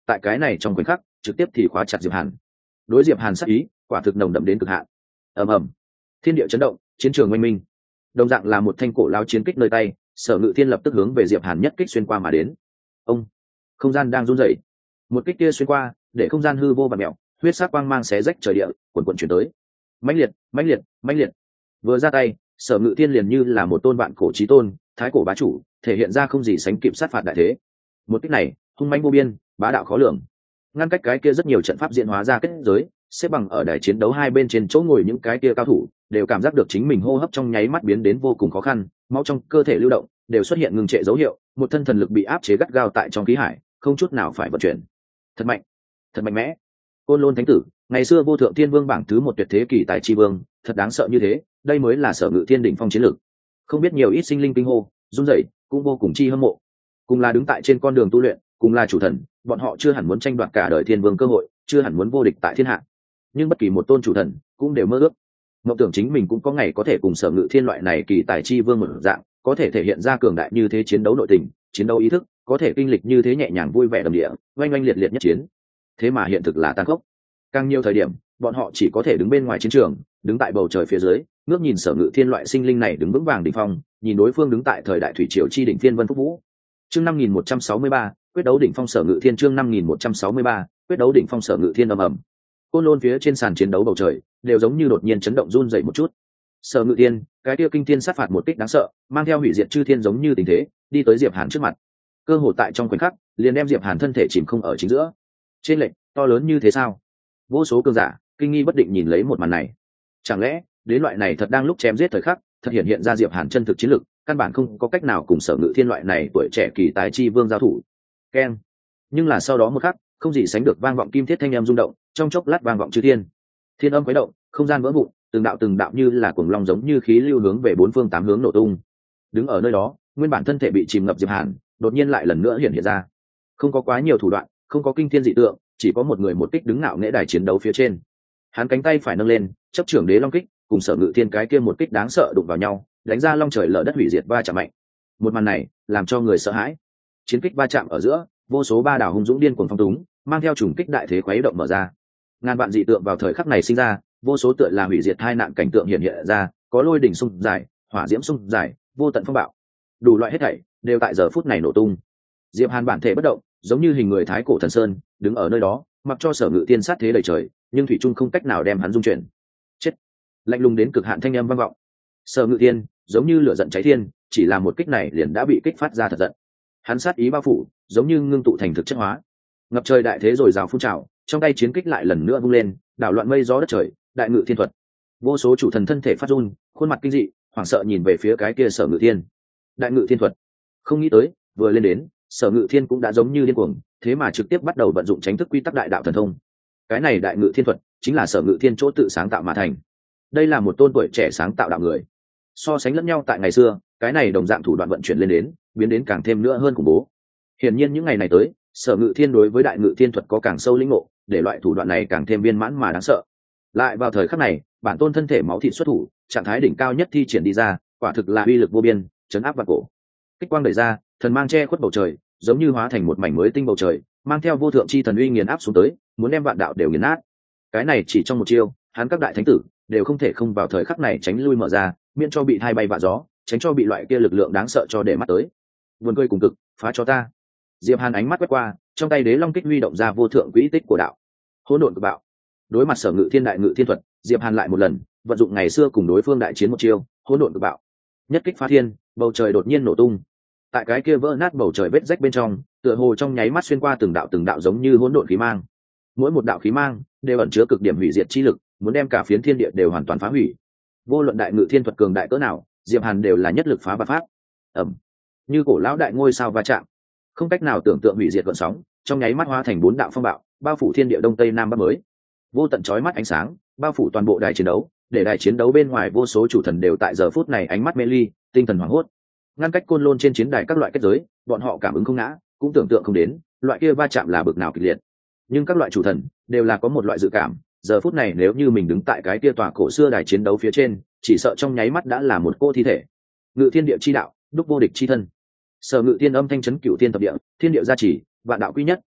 tại cái này trong khoảnh khắc trực tiếp thì khóa chặt diệp hàn. Đối diệp hàn sát ý quả thực nồng đậm đến cực hạn. Ầm ầm, thiên địa chấn động, chiến trường oanh minh. Đồng dạng là một thanh cổ lao chiến kích nơi tay, Sở Ngự Thiên lập tức hướng về diệp hàn nhất kích xuyên qua mà đến. Ông, không gian đang run rẩy, một kích kia xuyên qua để không gian hư vô vặn mèo, huyết sắc quang mang xé rách trời địa, cuồn cuộn chuyển tới. Mãnh liệt, mãnh liệt, mãnh liệt. Vừa ra tay, Sở Ngự Thiên liền như là một tôn vạn cổ chí tôn, thái cổ bá chủ, thể hiện ra không gì sánh kịp sát phạt đại thế. Một kích này hung mãnh vô biên, bá đạo khó lường, ngăn cách cái kia rất nhiều trận pháp diễn hóa ra kết giới, xếp bằng ở đài chiến đấu hai bên trên chỗ ngồi những cái kia cao thủ đều cảm giác được chính mình hô hấp trong nháy mắt biến đến vô cùng khó khăn, máu trong cơ thể lưu động đều xuất hiện ngừng trệ dấu hiệu, một thân thần lực bị áp chế gắt gao tại trong khí hải, không chút nào phải vận chuyển. Thật mạnh, thật mạnh mẽ. Côn Lôn Thánh Tử, ngày xưa vô thượng thiên vương bảng thứ một tuyệt thế kỳ tài chi vương, thật đáng sợ như thế, đây mới là Sở Ngự Thiên đỉnh phong chiến lực. Không biết nhiều ít sinh linh kinh hô, run rẩy, cũng vô cùng chi hâm mộ. Cùng là đứng tại trên con đường tu luyện, cùng là chủ thần, bọn họ chưa hẳn muốn tranh đoạt cả đời thiên vương cơ hội, chưa hẳn muốn vô địch tại thiên hạ, nhưng bất kỳ một tôn chủ thần cũng đều mơ ước mộng tưởng chính mình cũng có ngày có thể cùng Sở Ngự Thiên loại này kỳ tài chi vương một dạng, có thể thể hiện ra cường đại như thế chiến đấu nội tình, chiến đấu ý thức, có thể kinh lịch như thế nhẹ nhàng vui vẻ đầm địa, oanh oanh liệt liệt nhất chiến. Thế mà hiện thực là tàn khốc. Càng nhiều thời điểm, bọn họ chỉ có thể đứng bên ngoài chiến trường, đứng tại bầu trời phía dưới, ngước nhìn Sở Ngự Thiên loại sinh linh này đứng vững vàng đỉnh phong, nhìn đối phương đứng tại thời đại thủy triều chi đỉnh thiên vân phúc vũ. Chương 5163, quyết đấu đỉnh phong Sở Ngự Thiên. Chương 5163, quyết đấu đỉnh phong Sở Ngự Thiên. Ầm ầm. Côn Lôn phía trên sàn chiến đấu bầu trời đều giống như đột nhiên chấn động run dậy một chút. Sở Ngự Thiên, cái kia kinh thiên sát phạt một kích đáng sợ, mang theo hủy diệt chư thiên giống như tình thế, đi tới Diệp Hàn trước mặt. Cơ hội tại trong khoảnh khắc, liền đem Diệp Hàn thân thể chìm không ở chính giữa. Trên lệnh to lớn như thế sao? Vô số cường giả kinh nghi bất định nhìn lấy một màn này. Chẳng lẽ đến loại này thật đang lúc chém giết thời khắc, thật hiện ra Diệp Hàn chân thực chiến lực, căn bản không có cách nào cùng Sở Ngự Thiên loại này tuổi trẻ kỳ tài chi vương giao thủ. Keng. Nhưng là sau đó một khắc, không gì sánh được vang vọng kim thiết thanh âm rung động, trong chốc lát vang vọng chư thiên. Thiên âm khuấy động, không gian vỡ vụn, từng đạo như là cuồng long giống như khí lưu hướng về bốn phương tám hướng nổ tung. Đứng ở nơi đó, nguyên bản thân thể bị chìm ngập Diệp Hàn, đột nhiên lại lần nữa hiện ra. Không có quá nhiều thủ đoạn, không có kinh thiên dị tượng, chỉ có một người một kích đứng ngạo nghễ đài chiến đấu phía trên. Hắn cánh tay phải nâng lên, chấp trưởng đế long kích, cùng Sở Ngự Thiên cái kia một kích đáng sợ đụng vào nhau, đánh ra long trời lở đất hủy diệt va chạm mạnh. Một màn này làm cho người sợ hãi. Chiến kích va chạm ở giữa, vô số ba đảo hung dũng điên cuồng phong túng, mang theo trùng kích đại thế khuấy động mở ra. Ngàn vạn dị tượng vào thời khắc này sinh ra, vô số tựa là hủy diệt hai nạn cảnh tượng hiện hiện ra, có lôi đỉnh xung dài, hỏa diễm xung dài, vô tận phong bạo, đủ loại hết thảy đều tại giờ phút này nổ tung. Diệp Hàn bản thể bất động, giống như hình người thái cổ thần sơn, đứng ở nơi đó, mặc cho Sở Ngự Thiên sát thế đầy trời, nhưng thủy trung không cách nào đem hắn dung chuyển. Chết! Lạnh lùng đến cực hạn thanh âm vang vọng. Sở Ngự Thiên giống như lửa giận cháy thiên, chỉ là một kích này liền đã bị kích phát ra thật giận. Hắn sát ý bao phủ, giống như ngưng tụ thành thực chất hóa. Ngập trời đại thế rồi rào phun trào, trong tay chiến kích lại lần nữa vung lên, đảo loạn mây gió đất trời, đại ngự thiên thuật. Vô số chủ thần thân thể phát run, khuôn mặt kinh dị, hoảng sợ nhìn về phía cái kia Sở Ngự Thiên. Đại ngự thiên thuật. Không nghĩ tới, vừa lên đến, Sở Ngự Thiên cũng đã giống như điên cuồng, thế mà trực tiếp bắt đầu vận dụng tránh thức quy tắc đại đạo thần thông. Cái này đại ngự thiên thuật chính là Sở Ngự Thiên chỗ tự sáng tạo mà thành. Đây là một tôn tuổi trẻ sáng tạo đạo người. So sánh lẫn nhau tại ngày xưa, cái này đồng dạng thủ đoạn vận chuyển lên đến, biến đến càng thêm nữa hơn khủng bố. Hiển nhiên những ngày này tới, Sở Ngự Thiên đối với đại ngự thiên thuật có càng sâu lĩnh ngộ, để loại thủ đoạn này càng thêm viên mãn mà đáng sợ. Lại vào thời khắc này, bản tôn thân thể máu thịt xuất thủ, trạng thái đỉnh cao nhất thi triển đi ra, quả thực là uy lực vô biên, chấn áp vạn cổ. Kích quang đẩy ra, thần mang che khuất bầu trời, giống như hóa thành một mảnh mới tinh bầu trời, mang theo vô thượng chi thần uy nghiền áp xuống tới, muốn đem vạn đạo đều nghiền nát. Cái này chỉ trong một chiêu, hắn các đại thánh tử đều không thể không vào thời khắc này tránh lui mở ra, miễn cho bị thay bay vạ gió, tránh cho bị loại kia lực lượng đáng sợ cho để mắt tới. Vườn cười cùng cực, phá cho ta. Diệp Hàn ánh mắt quét qua, trong tay đế long kích huy động ra vô thượng quỹ tích của đạo. Hỗn độn cực bạo. Đối mặt Sở Ngự Thiên đại ngự thiên thuật, Diệp Hàn lại một lần vận dụng ngày xưa cùng đối phương đại chiến một chiêu, hỗn độn cực bạo. Nhất kích phá thiên, bầu trời đột nhiên nổ tung. Tại cái kia vỡ nát bầu trời vết rách bên trong, tựa hồ trong nháy mắt xuyên qua từng đạo giống như hỗn độn khí mang. Mỗi một đạo khí mang đều ẩn chứa cực điểm hủy diệt chi lực, muốn đem cả phiến thiên địa đều hoàn toàn phá hủy. Vô luận đại ngự thiên thuật cường đại cỡ nào, Diệp Hàn đều là nhất lực phá bát pháp. Ầm. Như cổ lão đại ngôi sao va chạm, không cách nào tưởng tượng hủy diệt gợn sóng, trong nháy mắt hóa thành bốn đạo phong bạo, bao phủ thiên địa đông tây nam bắc mới. Vô tận chói mắt ánh sáng, bao phủ toàn bộ đài chiến đấu, để đài chiến đấu bên ngoài vô số chủ thần đều tại giờ phút này ánh mắt mê ly, tinh thần hoảng hốt. Ngăn cách Côn Lôn trên chiến đài các loại kết giới, bọn họ cảm ứng không ngã, cũng tưởng tượng không đến, loại kia va chạm là bực nào kịch liệt. Nhưng các loại chủ thần đều là có một loại dự cảm, giờ phút này nếu như mình đứng tại cái kia tòa cổ xưa đài chiến đấu phía trên, chỉ sợ trong nháy mắt đã là một cô thi thể. Ngự thiên địa chi đạo, đúc vô địch chi thân. Sở Ngự Thiên âm thanh chấn cửu thiên thập địa, thiên địa gia trì, vạn đạo quy nhất,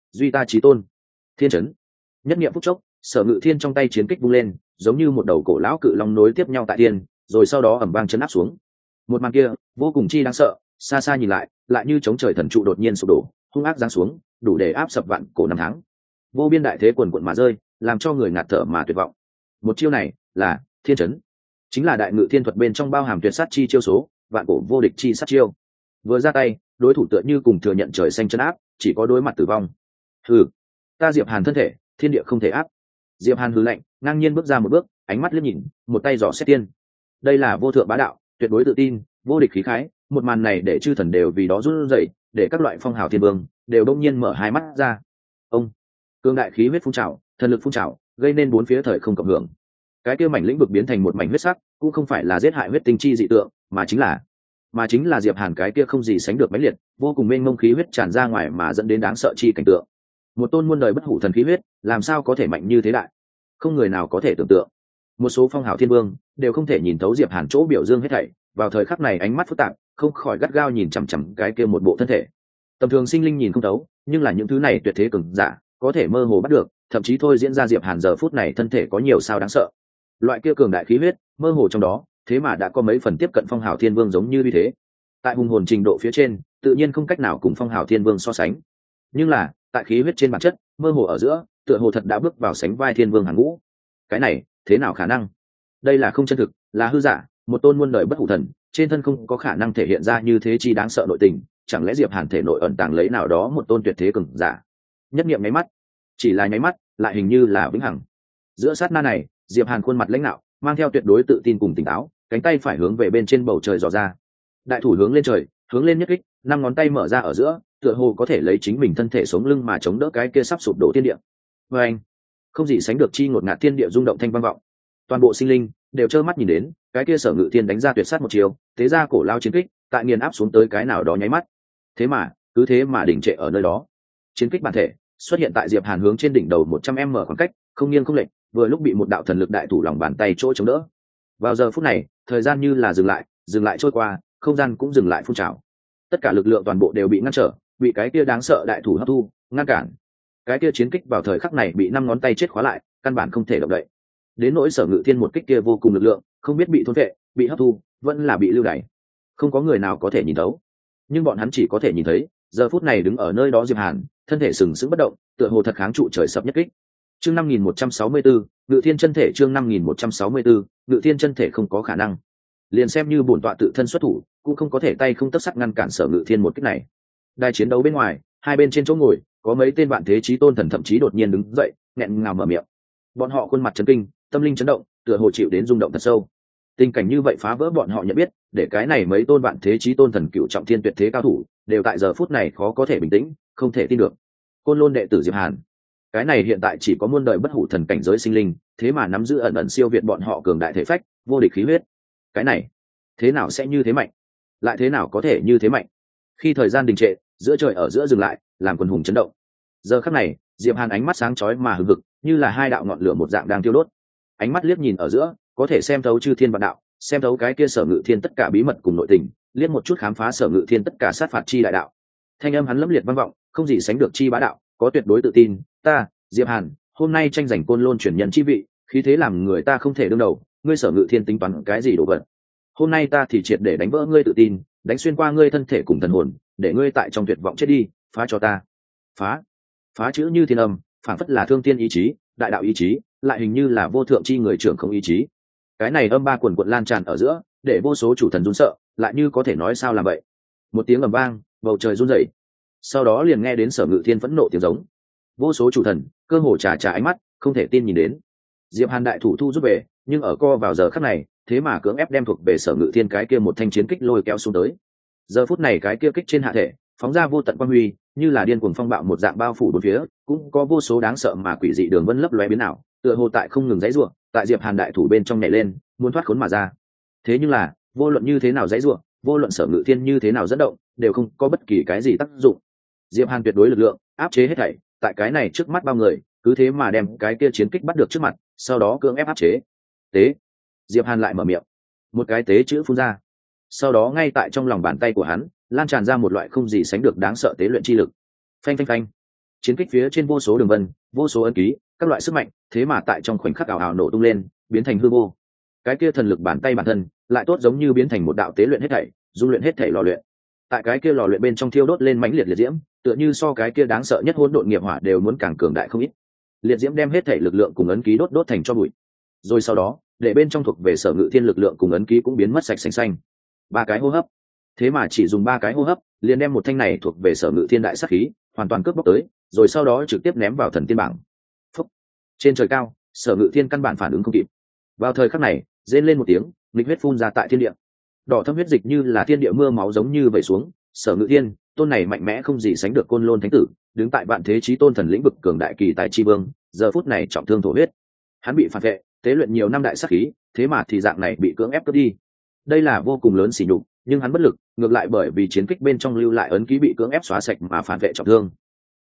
duy ta chí tôn. Thiên chấn. Nhất niệm phút chốc, Sở Ngự Thiên trong tay chiến kích vung lên, giống như một đầu cổ lão cự long nối tiếp nhau tại thiên, rồi sau đó ầm vang chấn áp xuống. Một màn kia vô cùng chi đáng sợ, xa xa nhìn lại như chống trời thần trụ đột nhiên sụp đổ, hung ác giáng xuống, đủ để áp sập vạn cổ năm tháng. Vô biên đại thế quần quận mà rơi, làm cho người ngạt thở mà tuyệt vọng. Một chiêu này là thiên chấn, chính là đại ngự thiên thuật bên trong bao hàm tuyệt sát chi chiêu số, vạn cổ vô địch chi sát chiêu. Vừa ra tay, đối thủ tựa như cùng thừa nhận trời xanh chân áp, chỉ có đối mặt tử vong. Hừ, ta Diệp Hàn thân thể, thiên địa không thể áp. Diệp Hàn hừ lạnh, ngang nhiên bước ra một bước, ánh mắt liếc nhìn, một tay giỏ xét tiên. Đây là vô thượng bá đạo, tuyệt đối tự tin, vô địch khí khái. Một màn này để chư thần đều vì đó run rẩy, để các loại phong hào thiên vương đều đông nhiên mở hai mắt ra. Ông, cương đại khí huyết phun trào, thần lực phun trào, gây nên bốn phía thời không cộng hưởng. Cái kia mảnh lĩnh vực biến thành một mảnh huyết sắc, cũng không phải là giết hại huyết tinh chi dị tượng, mà chính là Diệp Hàn cái kia không gì sánh được mãnh liệt, vô cùng mênh mông khí huyết tràn ra ngoài mà dẫn đến đáng sợ chi cảnh tượng. Một tôn muôn đời bất hủ thần khí huyết, làm sao có thể mạnh như thế đại? Không người nào có thể tưởng tượng. Một số phong hào thiên vương đều không thể nhìn thấu Diệp Hàn chỗ biểu dương hết thảy, vào thời khắc này ánh mắt phức tạp, không khỏi gắt gao nhìn chằm chằm cái kia một bộ thân thể. Tầm thường sinh linh nhìn không thấu, nhưng là những thứ này tuyệt thế cường giả, có thể mơ hồ bắt được, thậm chí thôi diễn ra Diệp Hàn giờ phút này thân thể có nhiều sao đáng sợ. Loại kia cường đại khí huyết, mơ hồ trong đó, thế mà đã có mấy phần tiếp cận phong hào thiên vương giống như như thế. Tại hùng hồn trình độ phía trên, tự nhiên không cách nào cùng phong hào thiên vương so sánh. Nhưng là, tại khí huyết trên bản chất, mơ hồ ở giữa, tựa hồ thật đã bước vào sánh vai thiên vương hàng ngũ. Cái này, thế nào khả năng? Đây là không chân thực, là hư giả, một tôn muôn đời bất hủ thần, trên thân không có khả năng thể hiện ra như thế chi đáng sợ nội tình, chẳng lẽ Diệp Hàn thể nội ẩn tàng lấy nào đó một tôn tuyệt thế cường giả? Nhất niệm nháy mắt, chỉ là nháy mắt, lại hình như là vĩnh hằng. Giữa sát na này, Diệp Hàn khuôn mặt lãnh nạo, mang theo tuyệt đối tự tin cùng tỉnh táo, cánh tay phải hướng về bên trên bầu trời dò ra. Đại thủ hướng lên trời, hướng lên nhất kích, năm ngón tay mở ra ở giữa, tựa hồ có thể lấy chính mình thân thể sống lưng mà chống đỡ cái kia sắp sụp đổ thiên địa. Và anh, không gì sánh được chi ngột ngạt thiên địa rung động thanh vang vọng. Toàn bộ sinh linh đều trơ mắt nhìn đến, cái kia Sở Ngự Thiên đánh ra tuyệt sát một chiều, thế ra cổ lao chiến kích, tại nghiền áp xuống tới cái nào đó nháy mắt. Cứ thế mà đình trệ ở nơi đó. Chiến kích bản thể xuất hiện tại Diệp Hàn hướng trên đỉnh đầu 100m khoảng cách, không nghiêng không lệch, vừa lúc bị một đạo thần lực đại thủ lòng bàn tay chỗ chống đỡ. Vào giờ phút này, thời gian như là dừng lại trôi qua, không gian cũng dừng lại phun trào. Tất cả lực lượng toàn bộ đều bị ngăn trở, bị cái kia đáng sợ đại thủ hấp thu, ngăn cản. Cái kia chiến kích vào thời khắc này bị năm ngón tay chết khóa lại, căn bản không thể động đậy. Đến nỗi Sở Ngự Thiên một kích kia vô cùng lực lượng, không biết bị thôn vệ, bị hấp thu, vẫn là bị lưu đày. Không có người nào có thể nhìn thấu, nhưng bọn hắn chỉ có thể nhìn thấy, giờ phút này đứng ở nơi đó Diệp Hàn, thân thể sừng sững bất động, tựa hồ thật kháng trụ trời sập nhất kích. Chương 5164, Ngự Thiên chân thể. Chương 5164, Ngự Thiên chân thể không có khả năng. Liền xem như bổn tọa tự thân xuất thủ, cũng không có thể tay không tấc sắt ngăn cản Sở Ngự Thiên một kích này. Đài chiến đấu bên ngoài, hai bên trên chỗ ngồi, có mấy tên vạn thế chí tôn thần thậm chí đột nhiên đứng dậy, nghẹn ngào mở miệng. Bọn họ khuôn mặt chấn kinh, tâm linh chấn động, tựa hồ chịu đến rung động thật sâu. Tình cảnh như vậy phá vỡ bọn họ nhận biết, để cái này mấy tôn vạn thế chí tôn thần cựu trọng thiên tuyệt thế cao thủ, đều tại giờ phút này khó có thể bình tĩnh, không thể tin được. Côn Lôn đệ tử Diệp Hàn, cái này hiện tại chỉ có muôn đời bất hủ thần cảnh giới sinh linh, thế mà nắm giữ ẩn ẩn siêu việt bọn họ cường đại thể phách, vô địch khí huyết. Cái này, thế nào sẽ như thế mạnh? Lại thế nào có thể như thế mạnh? Khi thời gian đình trệ, giữa trời ở giữa dừng lại, làm quần hùng chấn động. Giờ khắc này, Diệp Hàn ánh mắt sáng chói mà hừng hực, như là hai đạo ngọn lửa một dạng đang thiêu đốt. Ánh mắt liếc nhìn ở giữa, có thể xem thấu chư thiên vạn đạo, xem thấu cái kia Sở Ngự Thiên tất cả bí mật cùng nội tình, liếc một chút khám phá Sở Ngự Thiên tất cả sát phạt chi đại đạo. Thanh âm hắn lẫm liệt vang vọng, không gì sánh được chi bá đạo, có tuyệt đối tự tin. Ta, Diệp Hàn, hôm nay tranh giành Côn Lôn truyền nhân chi vị, khí thế làm người ta không thể đương đầu. Ngươi Sở Ngự Thiên tính toán cái gì đồ vật? Hôm nay ta thì triệt để đánh vỡ ngươi tự tin, đánh xuyên qua ngươi thân thể cùng thần hồn, để ngươi tại trong tuyệt vọng chết đi. Phá cho ta! Phá chữ như thiên âm, phản phất là thương tiên ý chí, đại đạo ý chí, lại hình như là vô thượng chi người trưởng không ý chí. Cái này âm ba quần quận lan tràn ở giữa, để vô số chủ thần run sợ, lại như có thể nói sao làm vậy. Một tiếng ầm vang, bầu trời run rẩy. Sau đó liền nghe đến Sở Ngự Thiên phẫn nộ tiếng giống. Vô số chủ thần cơ hồ trà ánh mắt, không thể tin nhìn đến. Diệp Hàn đại thủ thu rút về, nhưng ở co vào giờ khắc này, thế mà cưỡng ép đem thuộc về Sở Ngự Thiên cái kia một thanh chiến kích lôi kéo xuống tới. Giờ phút này cái kia kích trên hạ thể, phóng ra vô tận quang huy, như là điên cuồng phong bạo một dạng bao phủ bốn phía, cũng có vô số đáng sợ mà quỷ dị đường vân lấp lóe biến ảo, tựa hồ tại không ngừng giãy giụa, tại Diệp Hàn đại thủ bên trong nhảy lên, muốn thoát khốn mà ra. Thế nhưng là, vô luận như thế nào giãy giụa, vô luận Sở Ngự Thiên như thế nào dẫn động, đều không có bất kỳ cái gì tác dụng. Diệp Hàn tuyệt đối lực lượng, áp chế hết thảy, tại cái này trước mắt bao người, cứ thế mà đem cái kia chiến kích bắt được trước mặt, sau đó cưỡng ép áp chế. Tế. Diệp Hàn lại mở miệng, một cái tế chữ phun ra. Sau đó ngay tại trong lòng bàn tay của hắn, lan tràn ra một loại không gì sánh được đáng sợ tế luyện chi lực. Phanh phanh phanh. Chiến kích phía trên vô số đường vân, vô số ấn ký, các loại sức mạnh, thế mà tại trong khoảnh khắc ảo ảo nổ tung lên, biến thành hư vô. Cái kia thần lực bàn tay bản thân, lại tốt giống như biến thành một đạo tế luyện hết thảy, dung luyện hết thảy lò luyện. Tại cái kia lò luyện bên trong thiêu đốt lên mãnh liệt liệt diễm, tựa như so cái kia đáng sợ nhất hỗn độn nghiệp hỏa đều muốn càng cường đại không ít. Liệt diễm đem hết thảy lực lượng cùng ấn ký đốt thành cho bụi. Rồi sau đó, để bên trong thuộc về Sở Ngự Thiên lực lượng cùng ấn ký cũng biến mất sạch sành xanh. 3 cái hô hấp, thế mà chỉ dùng 3 cái hô hấp, liền đem một thanh này thuộc về Sở Ngự Thiên đại sát khí hoàn toàn cướp bóc tới, rồi sau đó trực tiếp ném vào thần tiên bảng. Phúc. Trên trời cao, Sở Ngự Thiên căn bản phản ứng không kịp. Vào thời khắc này, rên lên một tiếng, nghịch huyết phun ra tại thiên địa. Đỏ thâm huyết dịch như là thiên địa mưa máu giống như vẩy xuống. Sở Ngự Thiên, tôn này mạnh mẽ không gì sánh được côn lôn thánh tử, đứng tại vạn thế chí tôn thần lĩnh vực cường đại kỳ tài chi vương, giờ phút này trọng thương thổ huyết. Hắn bị phản vệ, tế luyện nhiều năm đại sát khí, thế mà thì dạng này bị cưỡng ép cướp đi. Đây là vô cùng lớn sỉ nhục, nhưng hắn bất lực, ngược lại bởi vì chiến kích bên trong lưu lại ấn ký bị cưỡng ép xóa sạch mà phản vệ trọng thương.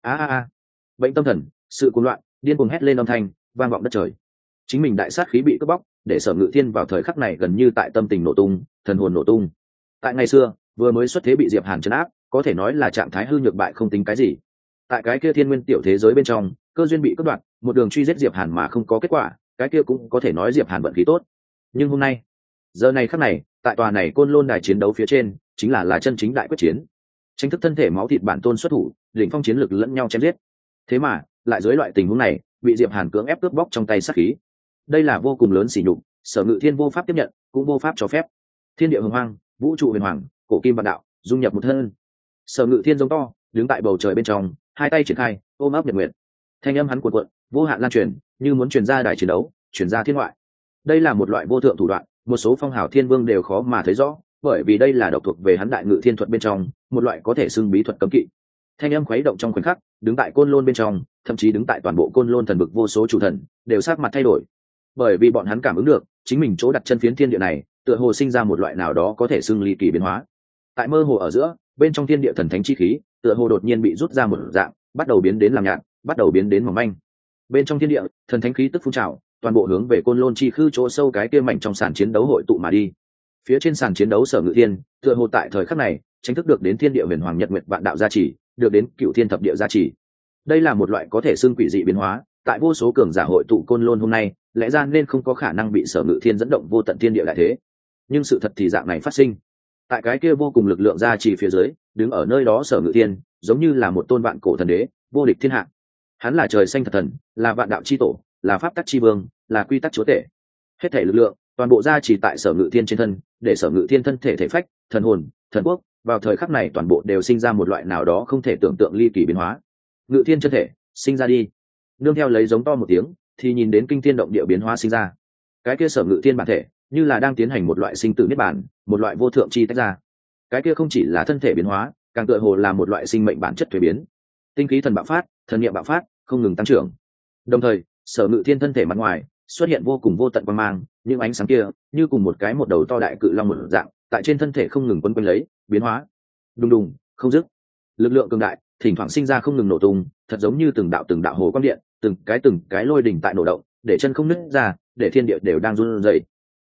Bệnh tâm thần, sự cuồng loạn, điên cuồng hét lên âm thanh, vang vọng đất trời. Chính mình đại sát khí bị cướp bóc, để Sở Ngự Thiên vào thời khắc này gần như tại tâm tình nổ tung, thần hồn nổ tung. Tại ngày xưa, vừa mới xuất thế bị Diệp Hàn trấn áp, có thể nói là trạng thái hư nhược bại không tính cái gì. Tại cái kia thiên nguyên tiểu thế giới bên trong, cơ duyên bị cướp đoạt, một đường truy giết Diệp Hàn mà không có kết quả, cái kia cũng có thể nói Diệp Hàn vận khí tốt. Nhưng hôm nay, giờ này khắc này, tại tòa này côn lôn đài chiến đấu phía trên, chính là chân chính đại quyết chiến. Tranh thức thân thể máu thịt bản tôn xuất thủ, đỉnh phong chiến lực lẫn nhau chém giết. Thế mà, lại dưới loại tình huống này, bị Diệp Hàn cưỡng ép cướp bóc trong tay sát khí. Đây là vô cùng lớn sỉ nhục, Sở Ngự Thiên vô pháp tiếp nhận, cũng vô pháp cho phép. Thiên địa hồng hoang, vũ trụ huyền hoàng, cổ kim vạn đạo, dung nhập một thân. Sở Ngự Thiên giống to, đứng tại bầu trời bên trong, hai tay triển khai, ôm ấp nhật nguyệt. Thanh âm hắn cuộn cuộn, vô hạn lan truyền, như muốn truyền ra đài chiến đấu, truyền ra thiên ngoại. Đây là một loại vô thượng thủ đoạn, một số phong hào thiên vương đều khó mà thấy rõ, bởi vì đây là độc thuộc về hắn đại ngự thiên thuật bên trong, một loại có thể xưng bí thuật cấm kỵ. Thanh âm khuấy động trong khoảnh khắc, đứng tại côn lôn bên trong, thậm chí đứng tại toàn bộ côn lôn thần vực vô số chủ thần, đều sắc mặt thay đổi. Bởi vì bọn hắn cảm ứng được, chính mình chỗ đặt chân phiến thiên địa này, tựa hồ sinh ra một loại nào đó có thể xưng ly kỳ biến hóa. Tại mơ hồ ở giữa, bên trong thiên địa thần thánh chi khí, tựa hồ đột nhiên bị rút ra một dạng, bắt đầu biến đến làm nhạt, bắt đầu biến đến mỏng manh. Bên trong thiên địa, thần thánh khí tức phun trào, toàn bộ hướng về côn lôn chi khư chỗ sâu cái kia mảnh trong sàn chiến đấu hội tụ mà đi. Phía trên sàn chiến đấu Sở Ngự Thiên, tựa hồ tại thời khắc này, chính thức được đến thiên địa huyền hoàng nhật nguyệt vạn đạo gia trì, được đến cựu thiên thập địa gia trì. Đây là một loại có thể xưng quỷ dị biến hóa, tại vô số cường giả hội tụ côn lôn hôm nay, lẽ ra nên không có khả năng bị Sở Ngự Thiên dẫn động vô tận thiên địa lại thế. Nhưng sự thật thì dạng này phát sinh. Tại cái kia vô cùng lực lượng gia trì phía dưới, đứng ở nơi đó Sở Ngự Thiên, giống như là một tôn vạn cổ thần đế, vô địch thiên hạ. Hắn là trời xanh thật thần, là vạn đạo chi tổ, là pháp tắc chi vương, là quy tắc chúa tể. Hết thể lực lượng, toàn bộ gia trì tại Sở Ngự Thiên trên thân, để Sở Ngự Thiên thân thể thể phách, thần hồn, thần quốc, vào thời khắc này toàn bộ đều sinh ra một loại nào đó không thể tưởng tượng ly kỳ biến hóa. Ngự Thiên chân thể, sinh ra đi. Nương theo lấy giống to một tiếng, thì nhìn đến kinh thiên động địa biến hóa sinh ra. Cái kia Sở Ngự Thiên bản thể, như là đang tiến hành một loại sinh tử niết bàn, một loại vô thượng chi tách ra. Cái kia không chỉ là thân thể biến hóa, càng tựa hồ là một loại sinh mệnh bản chất thuế biến. Tinh khí thần bạo phát, thần niệm bạo phát, không ngừng tăng trưởng. Đồng thời, Sở Ngự Thiên thân thể mặt ngoài xuất hiện vô cùng vô tận quang mang, những ánh sáng kia như cùng một đầu to đại cự long một dạng, tại trên thân thể không ngừng quấn quanh lấy, biến hóa. Đùng đùng, không dứt. Lực lượng cường đại, thỉnh thoảng sinh ra không ngừng nổ tung, thật giống như từng đạo hồ quang điện, từng cái lôi đỉnh tại nổ động, để chân không nứt ra, để thiên địa đều đang run rẩy.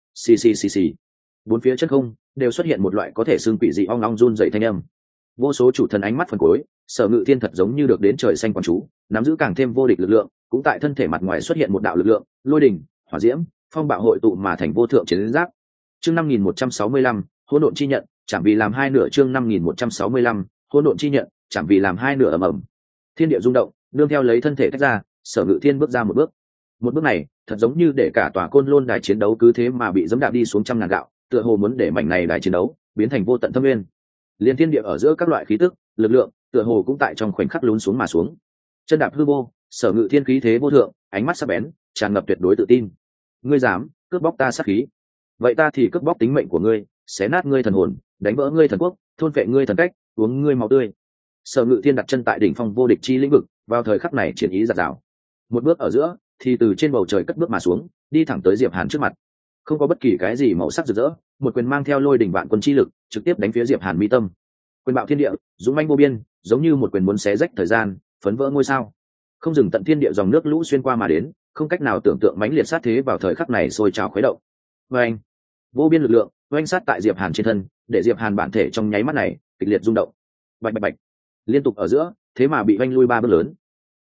Xì. Bốn phía chân không đều xuất hiện một loại có thể xương quỷ dị ong ong run rẩy thanh âm. Vô số chủ thần ánh mắt phần cuối, Sở Ngự Thiên thật giống như được đến trời xanh quán chú, nắm giữ càng thêm vô địch lực lượng, cũng tại thân thể mặt ngoài xuất hiện một đạo lực lượng, lôi đỉnh, hỏa diễm, phong bạo hội tụ mà thành vô thượng chiến giáp. Chương 5165, hỗn độn chi nhận, chẳng vì làm hai nửa. Chương 5165, hỗn độn chi nhận, chẳng vì làm hai nửa ầm ầm. Thiên địa rung động, nương theo lấy thân thể tách ra, Sở Ngự Thiên bước ra một bước. Một bước này, thật giống như để cả tòa côn lôn đài chiến đấu cứ thế mà bị giẫm đạp đi xuống trăm ngàn gạo, tựa hồ muốn để mảnh này đài chiến đấu biến thành vô tận thâm nguyên. Liên thiên địa ở giữa các loại khí tức, lực lượng, tựa hồ cũng tại trong khoảnh khắc lún xuống mà xuống. Chân đạp hư vô, Sở Ngự Thiên khí thế vô thượng, ánh mắt sắc bén, tràn ngập tuyệt đối tự tin. Ngươi dám cướp bóc ta sát khí, vậy ta thì cướp bóc tính mệnh của ngươi, xé nát ngươi thần hồn, đánh vỡ ngươi thần quốc, thôn phệ ngươi thần cách, uống ngươi máu tươi. Sở Ngự Thiên đặt chân tại đỉnh phong vô địch chi lĩnh vực, vào thời khắc này triển ý giạt rào. Một bước ở giữa, thì từ trên bầu trời cất bước mà xuống, đi thẳng tới Diệp Hàn trước mặt. Không có bất kỳ cái gì màu sắc rực rỡ, một quyền mang theo lôi đỉnh vạn quân chi lực, trực tiếp đánh phía Diệp Hàn mi tâm. Quyền bạo thiên địa, dũng mãnh vô biên, giống như một quyền muốn xé rách thời gian, phấn vỡ ngôi sao. Không dừng tận thiên địa dòng nước lũ xuyên qua mà đến, không cách nào tưởng tượng mãnh liệt sát thế vào thời khắc này sôi trào khuấy động. Oanh! Vô biên lực lượng oanh sát tại Diệp Hàn trên thân, để Diệp Hàn bản thể trong nháy mắt này kịch liệt rung động. Bạch bạch bạch. Liên tục ở giữa, thế mà bị oanh lui 3 bước lớn.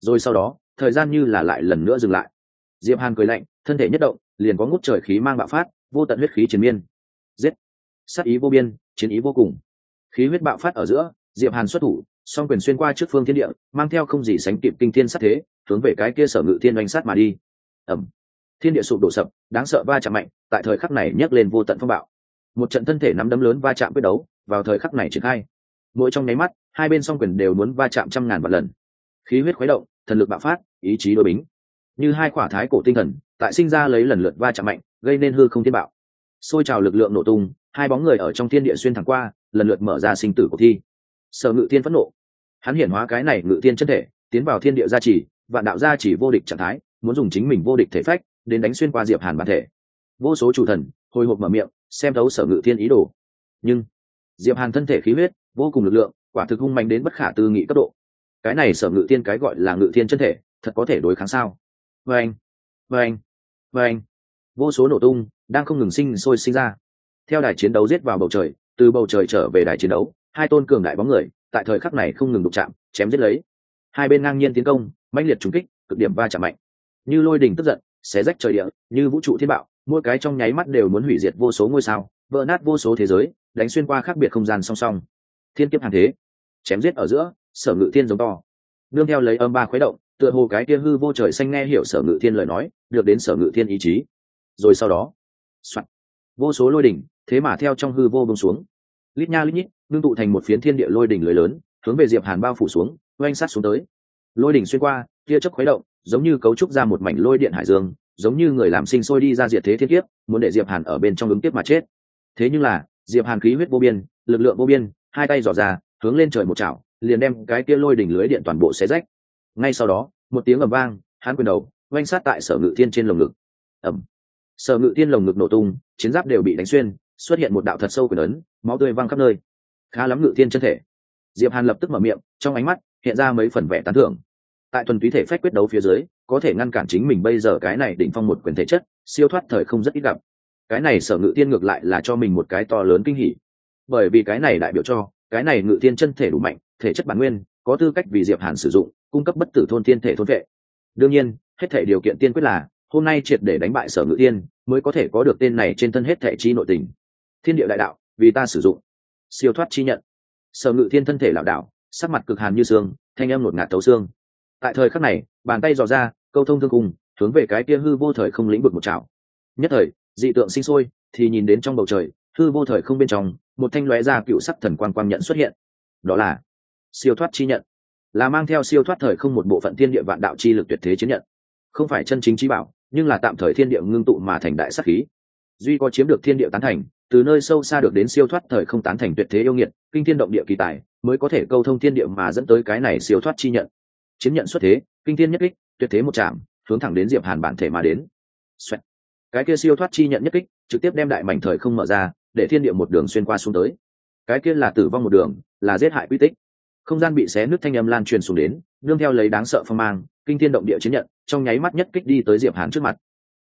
rồi sau đó thời gian như là lại lần nữa dừng lại. Diệp Hàn cười lạnh, thân thể nhất động, liền có ngút trời khí mang bạo phát, vô tận huyết khí triền miên. Giết! Sát ý vô biên, chiến ý vô cùng. Khí huyết bạo phát ở giữa, Diệp Hàn xuất thủ, song quyền xuyên qua trước phương thiên địa, mang theo không gì sánh kịp kinh thiên sát thế, hướng về cái kia Sở Ngự Thiên oanh sát mà đi. Ầm! Thiên địa sụp đổ sập, đáng sợ va chạm mạnh, tại thời khắc này nhấc lên vô tận phong bạo. Một trận thân thể nắm đấm lớn va chạm quyết đấu, vào thời khắc này triển khai. Mỗi trong nháy mắt, hai bên song quyền đều muốn va chạm trăm ngàn vạn lần. Khí huyết khuấy động, thần lực bạo phát, ý chí đối bính. Như hai quả thái cổ tinh thần, tại sinh ra lấy lần lượt va chạm mạnh, gây nên hư không thiên bạo. Xôi trào lực lượng nổ tung, hai bóng người ở trong thiên địa xuyên thẳng qua, lần lượt mở ra sinh tử của thi. Sở Ngự Thiên phẫn nộ, hắn hiển hóa cái này Ngự Thiên chân thể, tiến vào thiên địa gia trì, vạn đạo gia trì vô địch trạng thái, muốn dùng chính mình vô địch thể phách đến đánh xuyên qua Diệp Hàn bản thể. Vô số chủ thần hồi hộp mở miệng, xem thấu Sở Ngự Thiên ý đồ. Nhưng Diệp Hàn thân thể khí huyết vô cùng lực lượng, quả thực hung mạnh đến bất khả tư nghị cấp độ. Cái này Sở Ngự Thiên cái gọi là Ngự Thiên chân thể, thật có thể đối kháng sao? Vâng, vâng, vâng. Vô số nổ tung đang không ngừng sinh sôi sinh ra. Theo đài chiến đấu giết vào bầu trời, từ bầu trời trở về đài chiến đấu, hai tôn cường đại bóng người tại thời khắc này không ngừng đụng chạm, chém giết lấy. Hai bên ngang nhiên tiến công, mãnh liệt trúng kích, cực điểm va chạm mạnh. Như lôi đình tức giận, xé rách trời địa, như vũ trụ thiên bạo, mỗi cái trong nháy mắt đều muốn hủy diệt vô số ngôi sao, vỡ nát vô số thế giới, đánh xuyên qua khác biệt không gian song song. Thiên kiếp hàng thế, chém giết ở giữa, Sở Ngự Thiên giống to. Nương theo lấy âm ba khuấy động, tựa hồ cái kia hư vô trời xanh nghe hiểu Sở Ngự Thiên lời nói, được đến Sở Ngự Thiên ý chí. Rồi sau đó, soạt, vô số lôi đỉnh thế mà theo trong hư vô bông xuống, lít nha lít nhít ngưng tụ thành một phiến thiên địa lôi đỉnh lưới lớn, hướng về Diệp Hàn bao phủ xuống, oanh sát xuống tới. Lôi đỉnh xuyên qua, tia chớp khuấy động, giống như cấu trúc ra một mảnh lôi điện hải dương, giống như người làm sinh sôi đi ra diệt thế thiên kiếp, muốn để Diệp Hàn ở bên trong ứng kiếp mà chết. Thế nhưng là Diệp Hàn khí huyết vô biên, lực lượng vô biên, hai tay giỏ ra, hướng lên trời một chảo, liền đem cái kia lôi đỉnh lưới điện toàn bộ xé rách. Ngay sau đó, một tiếng ầm vang, hắn quyền đầu oanh sát tại Sở Ngự Thiên trên lồng ngực. Ầm. Sở Ngự Thiên lồng ngực nổ tung, chiến giáp đều bị đánh xuyên, xuất hiện một đạo thật sâu quyền ấn, máu tươi văng khắp nơi. Khá lắm Ngự Thiên chân thể. Diệp Hàn lập tức mở miệng, trong ánh mắt hiện ra mấy phần vẻ tán thưởng. Tại thuần túy thể phách quyết đấu phía dưới, có thể ngăn cản chính mình bây giờ cái này đỉnh phong một quyền thể chất, siêu thoát thời không rất ít gặp. Cái này Sở Ngự Thiên ngược lại là cho mình một cái to lớn kinh hỉ. Bởi vì cái này đại biểu cho, cái này Ngự Thiên chân thể đủ mạnh, thể chất bản nguyên, có tư cách vì Diệp Hàn sử dụng, cung cấp bất tử thôn thiên thể thôn vệ. Đương nhiên, hết thể điều kiện tiên quyết là hôm nay triệt để đánh bại Sở Ngự Thiên, mới có thể có được tên này trên thân hết thể chi nội tình. Thiên địa đại đạo, vì ta sử dụng. Siêu thoát chi nhận. Sở Ngự Thiên thân thể lảo đảo, sắc mặt cực hàn như xương, thanh âm ngột ngạt thấu xương. Tại thời khắc này, bàn tay dò ra, câu thông thương cùng, hướng về cái kia hư vô thời không lĩnh vực một chảo. Nhất thời, dị tượng sinh sôi, thì nhìn đến trong bầu trời, hư vô thời không bên trong, một thanh lóe ra cựu sắc thần quang quang nhận xuất hiện. Đó là siêu thoát chi nhận, là mang theo siêu thoát thời không một bộ phận thiên địa vạn đạo chi lực tuyệt thế chiến nhận. Không phải chân chính chí bảo, nhưng là tạm thời thiên địa ngưng tụ mà thành đại sát khí. Duy có chiếm được thiên địa tán thành, từ nơi sâu xa được đến siêu thoát thời không tán thành tuyệt thế yêu nghiệt, kinh thiên động địa kỳ tài, mới có thể câu thông thiên địa mà dẫn tới cái này siêu thoát chi nhận. Chiến nhận xuất thế, kinh thiên nhất kích, tuyệt thế một chạm, hướng thẳng đến Diệp Hàn bản thể mà đến. Xoẹt. Cái kia siêu thoát chi nhận nhất kích, trực tiếp đem đại mảnh thời không mở ra, để thiên địa một đường xuyên qua xuống tới. Cái kia là tử vong một đường, là giết hại quy tích. Không gian bị xé nứt thanh âm lan truyền xuống đến, nương theo lấy đáng sợ phong mang, kinh thiên động địa chiến nhận, trong nháy mắt nhất kích đi tới Diệp Hàn trước mặt.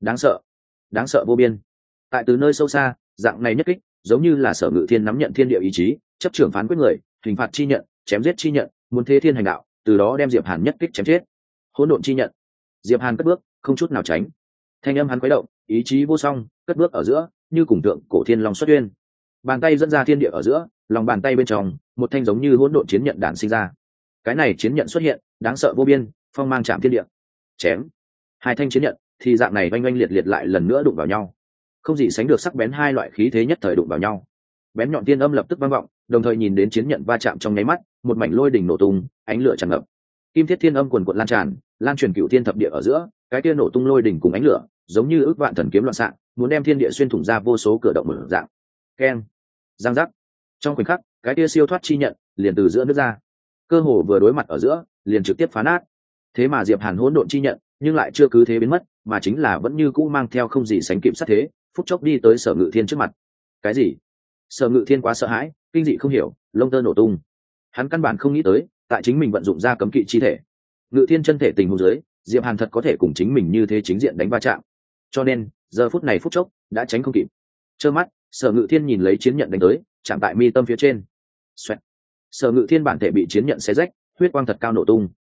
Đáng sợ vô biên. Tại từ nơi sâu xa, dạng này nhất kích, giống như là Sở Ngự Thiên nắm nhận thiên địa ý chí, chấp trưởng phán quyết người, hình phạt chi nhận, chém giết chi nhận, muốn thế thiên hành đạo, từ đó đem Diệp Hàn nhất kích chém chết. Hỗn độn chi nhận. Diệp Hàn cất bước, không chút nào tránh. Thanh âm hắn quấy động, ý chí vô song, cất bước ở giữa, như cùng tượng cổ thiên long xuất uyên. Bàn tay dẫn ra thiên địa ở giữa, lòng bàn tay bên trong, một thanh giống như hỗn độn chiến nhận đản sinh ra. Cái này chiến nhận xuất hiện, đáng sợ vô biên, phong mang chạm thiên địa. Chém. Hai thanh chiến nhận, thì dạng này oanh oanh liệt liệt lại lần nữa đụng vào nhau. Không gì sánh được sắc bén hai loại khí thế nhất thời đụng vào nhau. Bén nhọn tiên âm lập tức vang vọng, đồng thời nhìn đến chiến nhận va chạm trong nháy mắt, một mảnh lôi đỉnh nổ tung, ánh lửa tràn ngập. Kim thiết thiên âm quần quật lan tràn, lan truyền cửu thiên thập địa ở giữa, cái kia nổ tung lôi đỉnh cùng ánh lửa, giống như ước vạn thần kiếm loạn xạ, muốn đem thiên địa xuyên thủng ra vô số cửa động mở dạng. Keng, giang giác. Trong khoảnh khắc, cái kia siêu thoát chi nhận liền từ giữa nước ra, cơ hồ vừa đối mặt ở giữa, liền trực tiếp phá nát. Thế mà Diệp Hàn hỗn độn chi nhận, nhưng lại chưa cứ thế biến mất, mà chính là vẫn như cũ mang theo không gì sánh kịp sát thế, phút chốc đi tới Sở Ngự Thiên trước mặt. Cái gì? Sở Ngự Thiên quá sợ hãi, kinh dị không hiểu, lông tơ nổ tung. Hắn căn bản không nghĩ tới, tại chính mình vận dụng ra cấm kỵ chi thể, Ngự Thiên chân thể tình huống dưới, Diệp Hàn thật có thể cùng chính mình như thế chính diện đánh va chạm. Cho nên, giờ phút này phút chốc đã tránh không kịp. Trơ mắt, Sở Ngự Thiên nhìn lấy chiến nhận đánh tới, chạm tại mi tâm phía trên. Xoẹt. Sở Ngự Thiên bản thể bị chiến nhận xé rách, huyết quang thật cao nổ tung.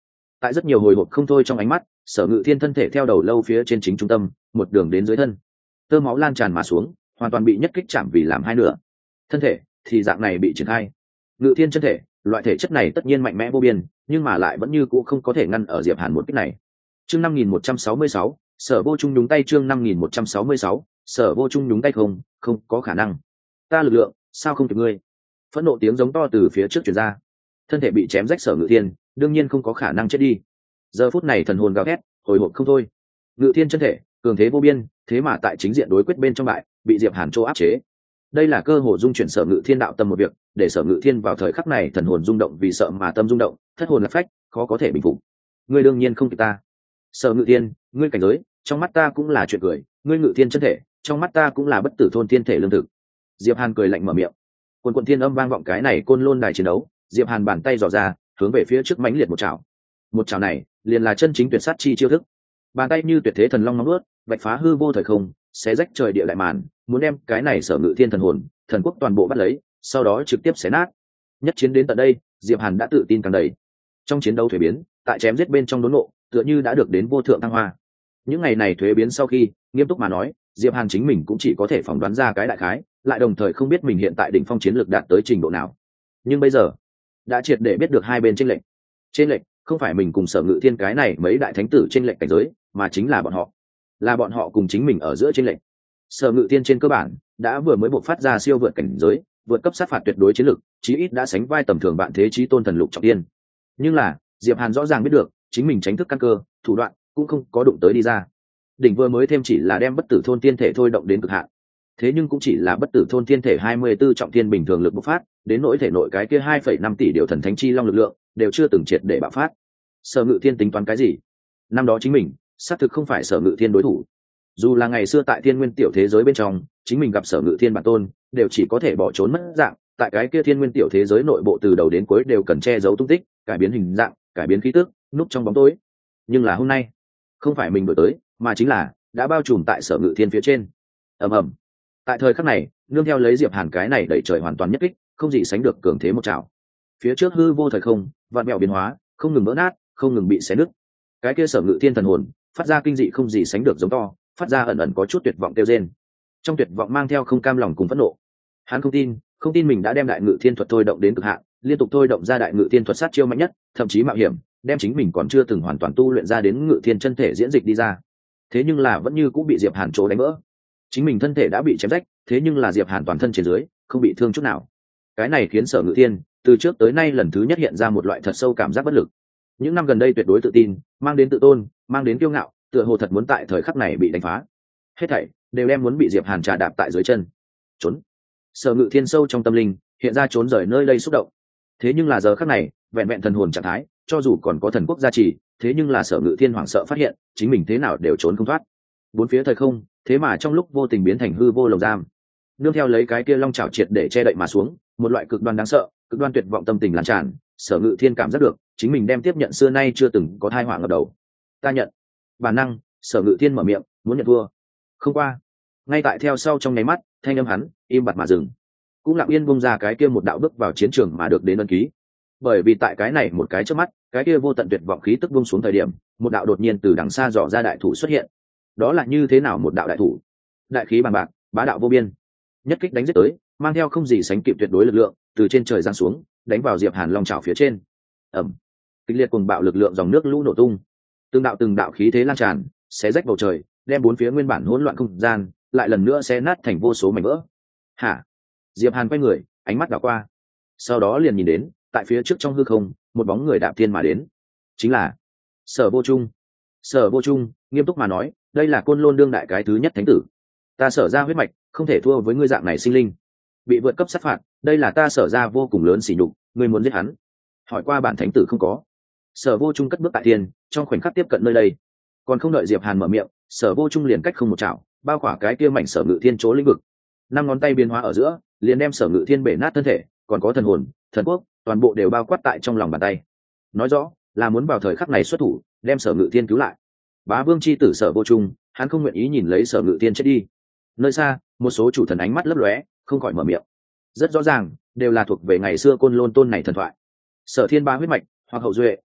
Tại rất nhiều hồi hộp không thôi trong ánh mắt, Sở Ngự Thiên thân thể theo đầu lâu phía trên chính trung tâm, một đường đến dưới thân, tơ máu lan tràn mà xuống, hoàn toàn bị nhất kích chạm vì làm hai nửa. Thân thể thì dạng này bị triển khai. Ngự Thiên chân thể, loại thể chất này tất nhiên mạnh mẽ vô biên, nhưng mà lại vẫn như cũ không có thể ngăn ở Diệp Hàn một kích này. Chương 5166, Sở Vô Trung nhúng tay. Chương 5166, Sở Vô Trung nhúng tay. Không có khả năng. Ta lực lượng, sao không kịp ngươi? Phẫn nộ tiếng giống to từ phía trước truyền ra. Thân thể bị chém rách Sở Ngự Thiên, đương nhiên không có khả năng chết đi. Giờ phút này thần hồn gào thét, hồi hộp không thôi. Ngự Thiên chân thể, cường thế vô biên, thế mà tại chính diện đối quyết bên trong bại, bị Diệp Hàn chỗ áp chế. Đây là cơ hội dung chuyển Sở Ngự Thiên đạo tâm một việc, để Sở Ngự Thiên vào thời khắc này thần hồn rung động vì sợ mà tâm rung động, thất hồn lạc phách, khó có thể bình phục. Ngươi đương nhiên không kịp ta. Sở Ngự Thiên, ngươi cảnh giới, trong mắt ta cũng là chuyện cười, ngươi Ngự Thiên chân thể, trong mắt ta cũng là bất tử thôn thiên thể lương thực. Diệp Hàn cười lạnh mở miệng. Quần quần thiên âm vang vọng cái này côn lôn đài chiến đấu, Diệp Hàn bàn tay dò ra, hướng về phía trước mãnh liệt một chảo. Một chảo này, liền là chân chính tuyệt sát chi chiêu thức. Bàn tay như tuyệt thế thần long nóng ướt, vạch phá hư vô thời không, xé rách trời địa đại màn, muốn đem cái này Sở Ngự Thiên thần hồn, thần quốc toàn bộ bắt lấy, sau đó trực tiếp xé nát. Nhất chiến đến tận đây, Diệp Hàn đã tự tin càng đầy. Trong chiến đấu thuế biến, tại chém giết bên trong đốn nộ, tựa như đã được đến vô thượng thăng hoa. Những ngày này thuế biến sau khi, nghiêm túc mà nói, Diệp Hàn chính mình cũng chỉ có thể phỏng đoán ra cái đại khái, lại đồng thời không biết mình hiện tại đỉnh phong chiến lược đạt tới trình độ nào. Nhưng bây giờ, đã triệt để biết được hai bên chênh lệch. Chênh lệch không phải mình cùng Sở Ngự Thiên cái này mấy đại thánh tử chênh lệch cảnh giới, mà chính là bọn họ. Là bọn họ cùng chính mình ở giữa chênh lệch. Sở Ngự Thiên trên cơ bản đã vừa mới bộc phát ra siêu vượt cảnh giới, vượt cấp sát phạt tuyệt đối chiến lực, chí ít đã sánh vai tầm thường bạn thế chí tôn thần lục trọng tiên. Nhưng là, Diệp Hàn rõ ràng biết được, chính mình tránh thức căn cơ, thủ đoạn cũng không có đụng tới đi ra. Đỉnh vừa mới thêm chỉ là đem bất tử thôn tiên thể thôi động đến cực hạn. Thế nhưng cũng chỉ là bất tử thôn tiên thể 24 trọng thiên bình thường lực bộc phát, đến nỗi thể nội cái kia 2,5 tỷ điều thần thánh chi long lực lượng, đều chưa từng triệt để bạo phát. Sở Ngự Thiên tính toán cái gì? Năm đó chính mình, xác thực không phải Sở Ngự Thiên đối thủ. Dù là ngày xưa tại thiên nguyên tiểu thế giới bên trong, chính mình gặp Sở Ngự Thiên bản tôn, đều chỉ có thể bỏ trốn mất dạng, tại cái kia thiên nguyên tiểu thế giới nội bộ từ đầu đến cuối đều cần che giấu tung tích, cải biến hình dạng, cải biến khí tức, núp trong bóng tối. Nhưng là hôm nay, không phải mình đổi tới, mà chính là đã bao trùm tại Sở Ngự Thiên phía trên. Ầm ầm. Tại thời khắc này, nương theo lấy Diệp Hàn cái này đẩy trời hoàn toàn nhất kích, không gì sánh được cường thế một trảo. Phía trước hư vô thời không, vạn mèo biến hóa, không ngừng vỡ nát, không ngừng bị xé nứt. Cái kia Sở Ngự Thiên thần hồn, phát ra kinh dị không gì sánh được giống to, phát ra ẩn ẩn có chút tuyệt vọng kêu rên. Trong tuyệt vọng mang theo không cam lòng cùng phẫn nộ. Hắn không tin mình đã đem đại ngự thiên thuật thôi động đến cực hạn, liên tục thôi động ra đại ngự thiên thuật sát chiêu mạnh nhất, thậm chí mạo hiểm, đem chính mình còn chưa từng hoàn toàn tu luyện ra đến ngự thiên chân thể diễn dịch đi ra. Thế nhưng là vẫn như cũng bị Diệp Hàn chỗ đánh vỡ. Chính mình thân thể đã bị chém rách, thế nhưng là Diệp Hàn toàn thân trên dưới không bị thương chút nào. Cái này khiến Sở Ngự Thiên từ trước tới nay lần thứ nhất hiện ra một loại thật sâu cảm giác bất lực. Những năm gần đây tuyệt đối tự tin, mang đến tự tôn, mang đến kiêu ngạo, tựa hồ thật muốn tại thời khắc này bị đánh phá. Hết thảy đều đem muốn bị Diệp Hàn trà đạp tại dưới chân. Trốn. Sở Ngự Thiên sâu trong tâm linh hiện ra trốn rời nơi đây xúc động. Thế nhưng là giờ khắc này, vẹn vẹn thần hồn trạng thái, cho dù còn có thần quốc gia trì, thế nhưng là Sở Ngự Thiên hoảng sợ phát hiện, chính mình thế nào đều trốn không thoát. Bốn phía thời không, thế mà trong lúc vô tình biến thành hư vô lồng giam. Nương theo lấy cái kia long chảo triệt để che đậy mà xuống, một loại cực đoan đáng sợ, cực đoan tuyệt vọng tâm tình lan tràn, Sở Ngự Thiên cảm giác được, chính mình đem tiếp nhận xưa nay chưa từng có tai họa ngập đầu. Ta nhận. Bản năng, Sở Ngự Thiên mở miệng, muốn nhận thua. Không qua, ngay tại theo sau trong nháy mắt, thanh âm hắn im bặt mà dừng, cũng lặng yên bung ra cái kia một đạo bước vào chiến trường mà được đến ân ký. Bởi vì tại cái này một cái chớp mắt, cái kia vô tận tuyệt vọng khí tức buông xuống thời điểm, một đạo đột nhiên từ đằng xa dò ra đại thủ xuất hiện. Đó là như thế nào một đạo đại thủ? Đại khí bằng bạc, bá đạo vô biên, nhất kích đánh giết tới, mang theo không gì sánh kịp tuyệt đối lực lượng, từ trên trời giáng xuống, đánh vào Diệp Hàn long chảo phía trên. Ầm. Kịch liệt cuồng bạo lực lượng dòng nước lũ nổ tung, từng đạo khí thế lan tràn, xé rách bầu trời, đem bốn phía nguyên bản hỗn loạn không gian lại lần nữa xé nát thành vô số mảnh vỡ. Hả? Diệp Hàn quay người, ánh mắt đảo qua, sau đó liền nhìn đến, tại phía trước trong hư không, một bóng người đạp thiên mà đến, chính là Sở Vô Trung. Sở Vô Trung nghiêm túc mà nói, đây là côn lôn đương đại cái thứ nhất thánh tử, ta Sở ra huyết mạch không thể thua với ngươi dạng này sinh linh, bị vượt cấp sát phạt, đây là ta Sở ra vô cùng lớn sỉ nhục, ngươi muốn giết hắn? Hỏi qua bản thánh tử không có. Sở Vô Trung cất bước tại thiên, trong khoảnh khắc tiếp cận nơi đây, còn không đợi Diệp Hàn mở miệng, Sở Vô Trung liền cách không một chảo, bao khỏa cái kia mảnh Sở Ngự Thiên chỗ lĩnh vực, năm ngón tay biến hóa ở giữa, liền đem Sở Ngự Thiên bể nát thân thể, còn có thần hồn, thần quốc, toàn bộ đều bao quát tại trong lòng bàn tay. Nói rõ là muốn vào thời khắc này xuất thủ, đem Sở Ngự Thiên cứu lại. Bá Vương chi tử Sở Vô Trung, hắn không nguyện ý nhìn lấy Sở Ngự Thiên chết đi. Nơi xa, một số chủ thần ánh mắt lấp lóe, không khỏi mở miệng. Rất rõ ràng, đều là thuộc về ngày xưa côn lôn tôn này thần thoại. Sở Thiên Ba huyết mạch, hoặc hậu duệ,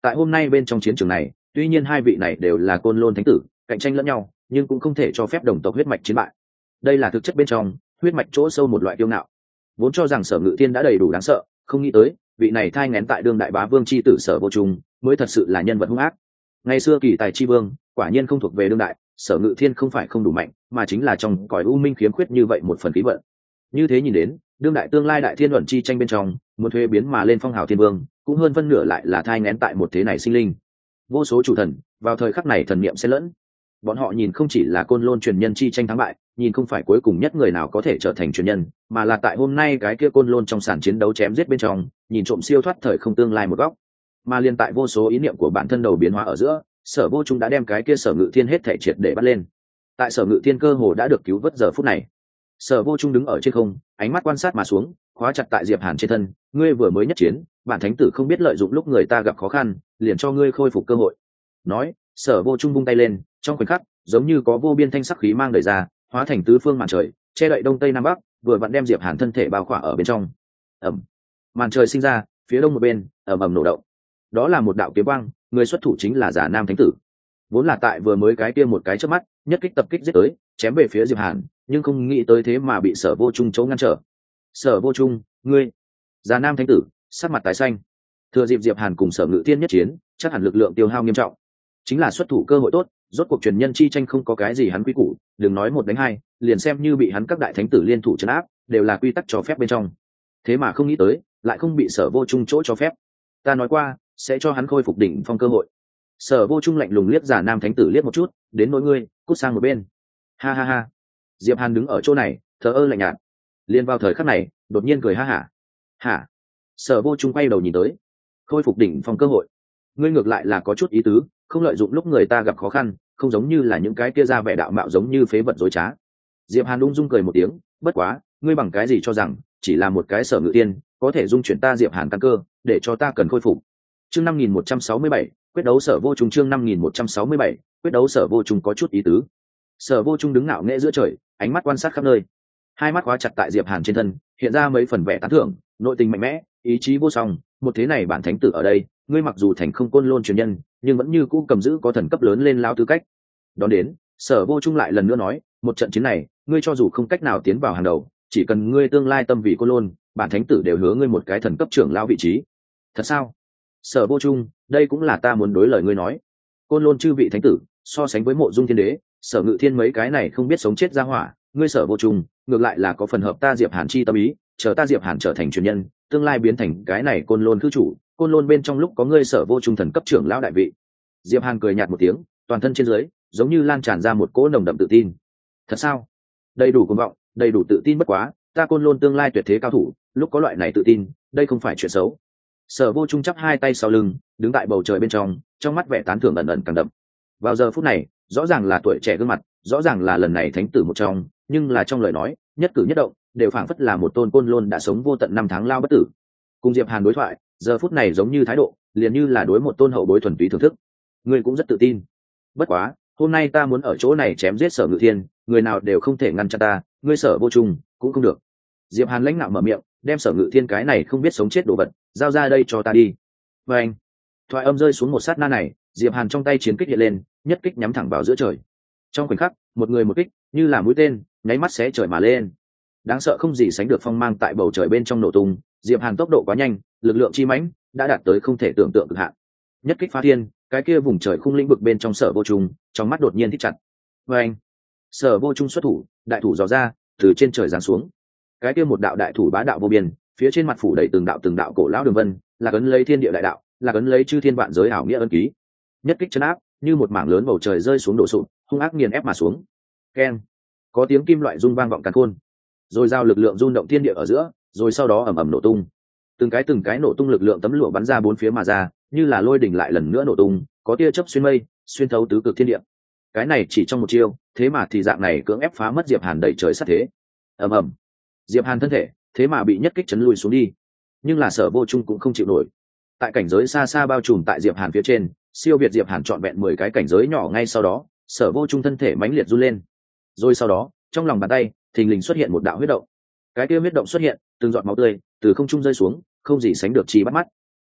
Tại hôm nay bên trong chiến trường này, tuy nhiên hai vị này đều là côn lôn thánh tử, cạnh tranh lẫn nhau, nhưng cũng không thể cho phép đồng tộc huyết mạch chiến bại. Đây là thực chất bên trong huyết mạch chỗ sâu một loại kiêu ngạo. Vốn cho rằng Sở Ngự Thiên đã đầy đủ đáng sợ, không nghĩ tới vị này thai nghén tại đương đại bá vương chi tử Sở Vô Trung mới thật sự là nhân vật hung ác. Ngày xưa kỳ tài chi vương quả nhiên không thuộc về đương đại, Sở Ngự Thiên không phải không đủ mạnh, mà chính là trong cõi u minh khiếm khuyết như vậy một phần khí vận. Như thế nhìn đến, đương đại tương lai đại thiên luận chi tranh bên trong, muốn thuế biến mà lên phong hào thiên vương, cũng hơn phân nửa lại là thai nghén tại một thế này sinh linh. Vô số chủ thần vào thời khắc này thần niệm xen lẫn, bọn họ nhìn không chỉ là côn lôn truyền nhân chi tranh thắng bại, nhìn không phải cuối cùng nhất người nào có thể trở thành truyền nhân, mà là tại hôm nay cái kia côn lôn trong sàn chiến đấu chém giết bên trong, nhìn trộm siêu thoát thời không tương lai một góc. Mà liên tại vô số ý niệm của bản thân đầu biến hóa ở giữa, Sở Vô Trung đã đem cái kia Sở Ngự Thiên hết thể triệt để bắt lên. Tại Sở Ngự Thiên cơ hồ đã được cứu vớt giờ phút này, Sở Vô Trung đứng ở trên không, ánh mắt quan sát mà xuống, khóa chặt tại Diệp Hàn trên thân. Ngươi vừa mới nhất chiến, bản thánh tử không biết lợi dụng lúc người ta gặp khó khăn, liền cho ngươi khôi phục cơ hội. Nói, Sở Vô Trung vung tay lên, trong khoảnh khắc, giống như có vô biên thanh sắc khí mang đẩy ra, hóa thành tứ phương màn trời, che đậy đông tây nam bắc, vừa vặn đem Diệp Hàn thân thể bao khỏa ở bên trong. Ầm, màn trời sinh ra, phía đông một bên, ầm ầm nổ động. Đó là một đạo kiếm quang, người xuất thủ chính là Giả Nam Thánh Tử. Vốn là tại vừa mới cái kia một cái chớp mắt, nhất kích tập kích giết tới, chém về phía Diệp Hàn, nhưng không nghĩ tới thế mà bị Sở Vô Trung chỗ ngăn trở. Sở Vô Trung, ngươi! Giả Nam Thánh Tử sắc mặt tái xanh. Thừa dịp Diệp Hàn cùng Sở Ngự Thiên nhất chiến, chắc hẳn lực lượng tiêu hao nghiêm trọng, chính là xuất thủ cơ hội tốt. Rốt cuộc truyền nhân chi tranh không có cái gì hắn quy củ, đừng nói một đánh hai, liền xem như bị hắn các đại thánh tử liên thủ trấn áp, đều là quy tắc cho phép bên trong. Thế mà không nghĩ tới, lại không bị Sở Vô Trung chỗ cho phép. Ta nói qua, sẽ cho hắn khôi phục đỉnh phong cơ hội. Sở Vô Trung lạnh lùng liếc Giả Nam Thánh Tử liếc một chút, đến nỗi ngươi, cút sang một bên. Ha ha ha. Diệp Hàn đứng ở chỗ này, thờ ơ lạnh nhạt. Liên vào thời khắc này, đột nhiên cười ha hả. Hả? Sở Vô Trung quay đầu nhìn tới, khôi phục đỉnh phong cơ hội. Ngươi ngược lại là có chút ý tứ, không lợi dụng lúc người ta gặp khó khăn, không giống như là những cái kia ra vẻ đạo mạo giống như phế vật dối trá. Diệp Hàn ung dung cười một tiếng, bất quá, ngươi bằng cái gì cho rằng chỉ là một cái Sở Ngự Tiên có thể dung chuyển ta Diệp Hàn căn cơ, để cho ta cần khôi phục. Chương 5167, quyết đấu Sở Vô Trung. Chương 5167, quyết đấu Sở Vô Trung có chút ý tứ. Sở Vô Trung đứng ngạo nghễ giữa trời, ánh mắt quan sát khắp nơi, hai mắt khóa chặt tại Diệp Hàn trên thân, hiện ra mấy phần vẻ tán thưởng, nội tình mạnh mẽ, ý chí vô song. Một thế này bản thánh tử ở đây, ngươi mặc dù thành không côn lôn truyền nhân, nhưng vẫn như cũ cầm giữ có thần cấp lớn lên lao tư cách. Đón đến, Sở Vô Trung lại lần nữa nói, một trận chiến này, ngươi cho dù không cách nào tiến vào hàng đầu, chỉ cần ngươi tương lai tâm vị côn lôn, bản thánh tử đều hứa ngươi một cái thần cấp trưởng lao vị trí. Thật sao? Sở Vô Trung, đây cũng là ta muốn đối lời ngươi nói. Côn lôn chư vị thánh tử, so sánh với Mộ Dung Thiên Đế, Sở Ngự Thiên mấy cái này không biết sống chết ra hỏa, ngươi Sở Vô Trung, ngược lại là có phần hợp ta Diệp Hàn chi tâm ý, chờ ta Diệp Hàn trở thành truyền nhân, tương lai biến thành cái này côn lôn cư chủ, côn lôn bên trong lúc có ngươi Sở Vô Trung thần cấp trưởng lão đại vị. Diệp Hàn cười nhạt một tiếng, toàn thân trên dưới giống như lan tràn ra một cỗ nồng đậm tự tin. Thật sao? Đầy đủ cuồng vọng, đầy đủ tự tin bất quá, ta côn lôn tương lai tuyệt thế cao thủ, lúc có loại này tự tin, đây không phải chuyện xấu. Sở Vô Trung chắp hai tay sau lưng, đứng tại bầu trời bên trong mắt vẻ tán thưởng ẩn ẩn càng đậm. Vào giờ phút này, rõ ràng là tuổi trẻ gương mặt, rõ ràng là lần này thánh tử một trong, nhưng là trong lời nói, nhất cử nhất động, đều phảng phất là một tôn côn lôn đã sống vô tận năm tháng lao bất tử. Cùng Diệp Hàn đối thoại, giờ phút này giống như thái độ, liền như là đối một tôn hậu bối thuần túy thưởng thức. Ngươi cũng rất tự tin. Bất quá, hôm nay ta muốn ở chỗ này chém giết Sở Ngự Thiên, người nào đều không thể ngăn chặn ta, ngươi Sở Vô Trung cũng không được. Diệp Hàn lãnh nạo mở miệng, đem Sở Ngự Thiên cái này không biết sống chết đồ vật, giao ra đây cho ta đi. Và anh, thoại âm rơi xuống một sát na này, Diệp Hàn trong tay chiến kích hiện lên, nhất kích nhắm thẳng vào giữa trời. Trong khoảnh khắc, một người một kích, như là mũi tên, nháy mắt xé trời mà lên. Đáng sợ không gì sánh được phong mang tại bầu trời bên trong nổ tung, Diệp Hàn tốc độ quá nhanh, lực lượng chi mãnh, đã đạt tới không thể tưởng tượng cực hạn. Nhất kích phá thiên, cái kia vùng trời khung lĩnh vực bên trong Sở Vô Trung, trong mắt đột nhiên thích chặt. Và anh, Sở Vô Trung xuất thủ, đại thủ dò ra, từ trên trời giáng xuống. Cái kia một đạo đại thủ bá đạo vô biên, phía trên mặt phủ đầy từng đạo cổ lão đường vân, là ấn lấy thiên địa đại đạo, là ấn lấy chư thiên vạn giới ảo nghĩa ân ký. Nhất kích chấn áp, như một mảng lớn bầu trời rơi xuống đổ sụp, hung ác nghiền ép mà xuống. Keng, có tiếng kim loại rung vang vọng càn khôn, rồi giao lực lượng rung động thiên địa ở giữa, rồi sau đó ầm ầm nổ tung. Từng cái nổ tung lực lượng tấm lụa bắn ra bốn phía mà ra, như là lôi đỉnh lại lần nữa nổ tung, có tia chớp xuyên mây, xuyên thấu tứ cực thiên địa. Cái này chỉ trong một chiêu, thế mà thì dạng này cưỡng ép phá mất Diệp Hàn đẩy trời sát thế. Ầm ầm, Diệp Hàn thân thể, thế mà bị nhất kích chấn lùi xuống đi. Nhưng là Sở Vô Trung cũng không chịu nổi. Tại cảnh giới xa xa bao trùm tại Diệp Hàn phía trên, siêu việt Diệp Hàn trọn vẹn 10 cái cảnh giới nhỏ ngay sau đó, Sở Vô Trung thân thể mãnh liệt run lên. Rồi sau đó, trong lòng bàn tay, thình lình xuất hiện một đạo huyết động. Cái kia huyết động xuất hiện, từng giọt máu tươi từ không trung rơi xuống, không gì sánh được chi bắt mắt.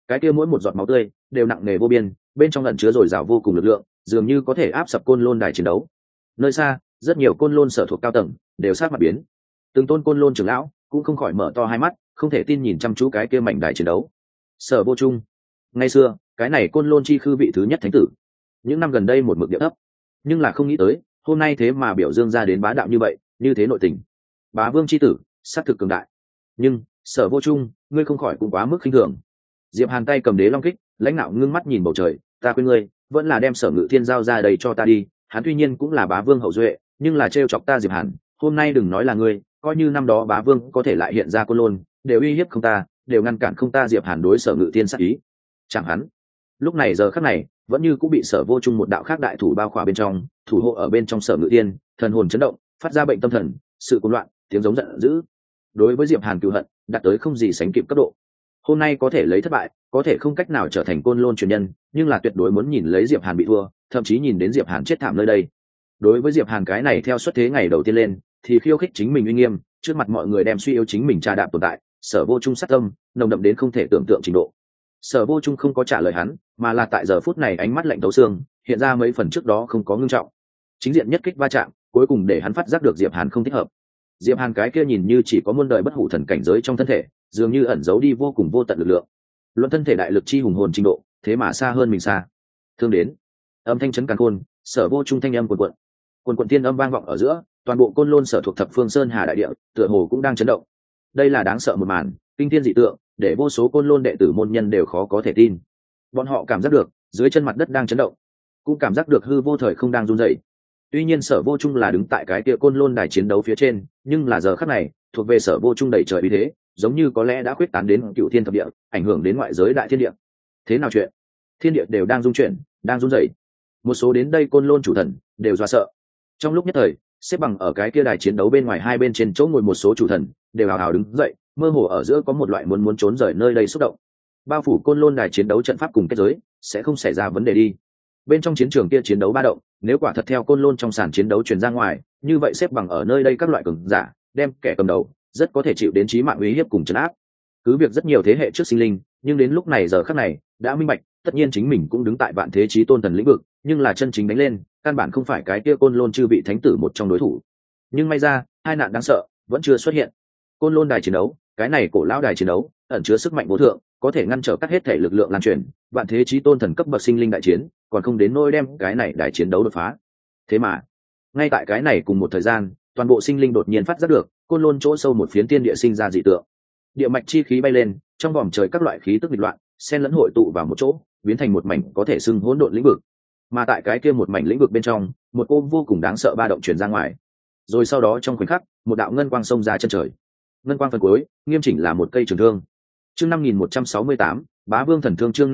cái kia mỗi một giọt máu tươi đều nặng nề vô biên, bên trong ẩn chứa dồi dào vô cùng lực lượng, dường như có thể áp sập côn lôn đài chiến đấu. Nơi xa rất nhiều côn lôn sở thuộc cao tầng đều sát mặt biến, từng tôn côn lôn trưởng lão cũng không khỏi mở to hai mắt, không thể tin nhìn chăm chú cái kia mảnh đài chiến đấu. Sở Vô Trung, ngày xưa cái này côn lôn chi khư vị thứ nhất thánh tử, những năm gần đây một mực địa thấp, nhưng là không nghĩ tới hôm nay thế mà biểu dương ra đến bá đạo như vậy, như thế nội tình. Bá vương chi tử sát thực cường đại, nhưng Sở Vô Trung, ngươi không khỏi cũng quá mức khinh thường. Diệp Hàn tay cầm đế long kích, lãnh đạo ngưng mắt nhìn bầu trời, ta khuyên ngươi vẫn là đem Sở Ngự Thiên giao ra đây cho ta đi. Hắn tuy nhiên cũng là bá vương hậu duệ, nhưng là trêu chọc ta Diệp Hàn, hôm nay đừng nói là ngươi, coi như năm đó bá vương có thể lại hiện ra côn lôn, đều uy hiếp không ta, đều ngăn cản không ta Diệp Hàn đối Sở Ngự Thiên sát ý. Chẳng hắn lúc này giờ khắc này vẫn như cũng bị Sở Vô Trung một đạo khác đại thủ bao khỏa bên trong, thủ hộ ở bên trong Sở Ngự Thiên, thần hồn chấn động, phát ra bệnh tâm thần, sự cuồng loạn, tiếng giống giận dữ. Đối với Diệp Hàn cừu hận đạt tới không gì sánh kịp cấp độ. Hôm nay có thể lấy thất bại, có thể không cách nào trở thành côn lôn truyền nhân, nhưng là tuyệt đối muốn nhìn lấy Diệp Hàn bị thua, thậm chí nhìn đến Diệp Hàn chết thảm nơi đây. Đối với Diệp Hàn cái này theo xuất thế ngày đầu tiên lên thì khiêu khích chính mình uy nghiêm, trước mặt mọi người đem suy yếu chính mình trà đạp tồn tại, Sở Vô Trung sát tâm nồng đậm đến không thể tưởng tượng trình độ. Sở Vô Trung không có trả lời hắn, mà là tại giờ phút này ánh mắt lạnh thấu xương, hiện ra mấy phần trước đó không có ngưng trọng. Chính diện nhất kích va chạm, cuối cùng để hắn phát giác được Diệp Hàn không thích hợp. Diệp Hàn cái kia nhìn như chỉ có muôn đời bất hủ thần cảnh giới trong thân thể, dường như ẩn giấu đi vô cùng vô tận lực lượng. Luận thân thể đại lực chi hùng hồn trình độ, thế mà xa hơn mình xa. Thương đến, âm thanh chấn càn khôn, Sở Vô Trung thanh âm cuồn cuộn tiên âm vang vọng ở giữa, toàn bộ côn lôn sở thuộc thập phương sơn hà đại địa, tựa hồ cũng đang chấn động. Đây là đáng sợ một màn, kinh thiên dị tượng, để vô số côn lôn đệ tử môn nhân đều khó có thể tin. Bọn họ cảm giác được, dưới chân mặt đất đang chấn động, cũng cảm giác được hư vô thời không đang run rẩy. Tuy nhiên Sở Vô Trung là đứng tại cái kia côn lôn đài chiến đấu phía trên, nhưng là giờ khắc này thuộc về Sở Vô Trung đầy trời uy thế, giống như có lẽ đã khuyết tán đến cựu thiên thập địa, ảnh hưởng đến ngoại giới đại thiên địa. Thế nào chuyện? Thiên địa đều đang rung chuyển, đang run rẩy. Một số đến đây côn lôn chủ thần đều dọa sợ. Trong lúc nhất thời, xếp bằng ở cái kia đài chiến đấu bên ngoài hai bên trên chỗ ngồi một số chủ thần đều hào hào đứng dậy, mơ hồ ở giữa có một loại muốn trốn rời nơi đây xúc động. Bao phủ côn lôn đài chiến đấu trận pháp cùng kết giới, sẽ không xảy ra vấn đề đi. Bên trong chiến trường kia chiến đấu ba động, nếu quả thật theo côn lôn trong sàn chiến đấu truyền ra ngoài, như vậy xếp bằng ở nơi đây các loại cường giả, đem kẻ cầm đầu, rất có thể chịu đến chí mạng uy hiếp cùng trấn áp. Cứ việc rất nhiều thế hệ trước sinh linh, nhưng đến lúc này giờ khắc này, đã minh bạch, tất nhiên chính mình cũng đứng tại vạn thế chí tôn thần lĩnh vực, nhưng là chân chính đánh lên, căn bản không phải cái kia côn lôn chư vị thánh tử một trong đối thủ. Nhưng may ra, hai nạn đáng sợ vẫn chưa xuất hiện. Côn lôn đài chiến đấu, cái này cổ lão đài chiến đấu, ẩn chứa sức mạnh vô thượng, có thể ngăn trở các hết thể lực lượng lan truyền, vạn thế chí tôn thần cấp bậc sinh linh đại chiến, còn không đến nỗi đem cái này đài chiến đấu đột phá. Thế mà, ngay tại cái này cùng một thời gian, toàn bộ sinh linh đột nhiên phát giác được, côn lôn chỗ sâu một phiến tiên địa sinh ra dị tượng. Địa mạch chi khí bay lên, trong vòm trời các loại khí tức nghịch loạn, xen lẫn hội tụ vào một chỗ, biến thành một mảnh có thể xưng hỗn độn lĩnh vực. Mà tại cái kia một mảnh lĩnh vực bên trong, một ôm vô cùng đáng sợ ba động truyền ra ngoài. Rồi sau đó trong khoảnh khắc, một đạo ngân quang xông ra chân trời. Ngân quang phần cuối, nghiêm chỉnh là một cây trường thương. Chương 5168, Bá Vương Thần Thương. Chương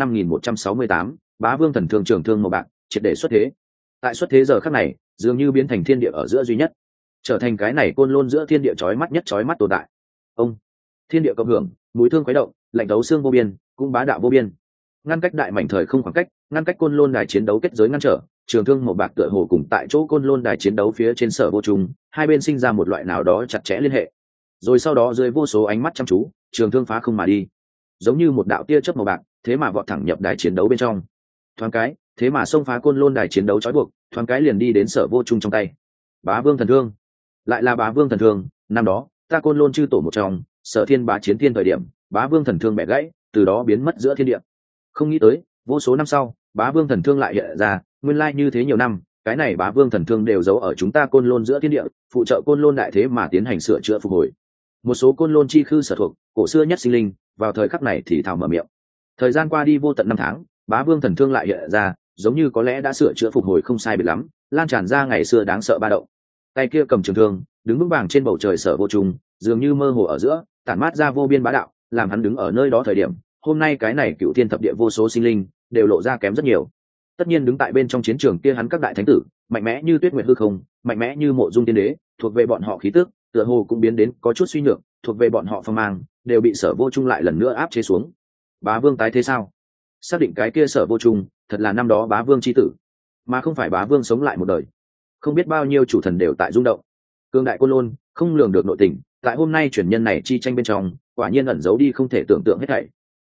5168, Bá Vương Thần Thương. Trường thương màu bạc, triệt để xuất thế. Tại xuất thế giờ khắc này, dường như biến thành thiên địa ở giữa duy nhất, trở thành cái này côn lôn giữa thiên địa chói mắt tồn tại. Ông, thiên địa cộng hưởng, mũi thương khuấy động, lạnh đấu xương vô biên, cũng bá đạo vô biên. Ngăn cách đại mảnh thời không khoảng cách, ngăn cách côn lôn đài chiến đấu kết giới ngăn trở, trường thương màu bạc tựa hồ cùng tại chỗ côn lôn đài chiến đấu phía trên Sở Vô Trung, hai bên sinh ra một loại nào đó chặt chẽ liên hệ. Rồi sau đó dưới vô số ánh mắt chăm chú, trường thương phá không mà đi, giống như một đạo tia chớp màu bạc, thế mà vọt thẳng nhập đài chiến đấu bên trong. Thoáng cái, thế mà xông phá côn lôn đài chiến đấu trói buộc, thoáng cái liền đi đến Sở Vô Trung trong tay. Bá Vương Thần Thương, lại là Bá Vương Thần Thương. Năm đó, ta côn lôn chư tổ một trong, Sở Thiên Bá chiến thiên thời điểm, Bá Vương Thần Thương bẻ gãy, từ đó biến mất giữa thiên địa. Không nghĩ tới, vô số năm sau, Bá Vương Thần Thương lại hiện ra, nguyên lai như thế nhiều năm, cái này Bá Vương Thần Thương đều giấu ở chúng ta côn lôn giữa thiên địa, phụ trợ côn lôn đại thế mà tiến hành sửa chữa phục hồi. Một số côn lôn chi khư sở thuộc, cổ xưa nhất sinh linh, vào thời khắc này thì thào mở miệng. Thời gian qua đi vô tận năm tháng, Bá Vương Thần Thương lại hiện ra, giống như có lẽ đã sửa chữa phục hồi không sai biệt lắm, lan tràn ra ngày xưa đáng sợ ba động. Tay kia cầm trường thương, đứng vững vàng trên bầu trời Sở Vô Trung, dường như mơ hồ ở giữa, tản mát ra vô biên bá đạo, làm hắn đứng ở nơi đó thời điểm, hôm nay cái này cựu thiên thập địa vô số sinh linh đều lộ ra kém rất nhiều. Tất nhiên đứng tại bên trong chiến trường kia hắn các đại thánh tử, mạnh mẽ như Tuyết Nguyệt hư không, mạnh mẽ như Mộ Dung Tiên Đế, thuộc về bọn họ khí tức, tựa hồ cũng biến đến có chút suy nhược, thuộc về bọn họ phong mang, đều bị Sở Vô Trung lại lần nữa áp chế xuống. Bá Vương tái thế sao? Xác định cái kia Sở Vô Trung thật là năm đó Bá Vương chi tử, mà không phải Bá Vương sống lại một đời. Không biết bao nhiêu chủ thần đều tại rung động. Cương đại côn lôn, không lường được nội tình, tại hôm nay chuyển nhân này chi tranh bên trong, quả nhiên ẩn giấu đi không thể tưởng tượng hết thảy.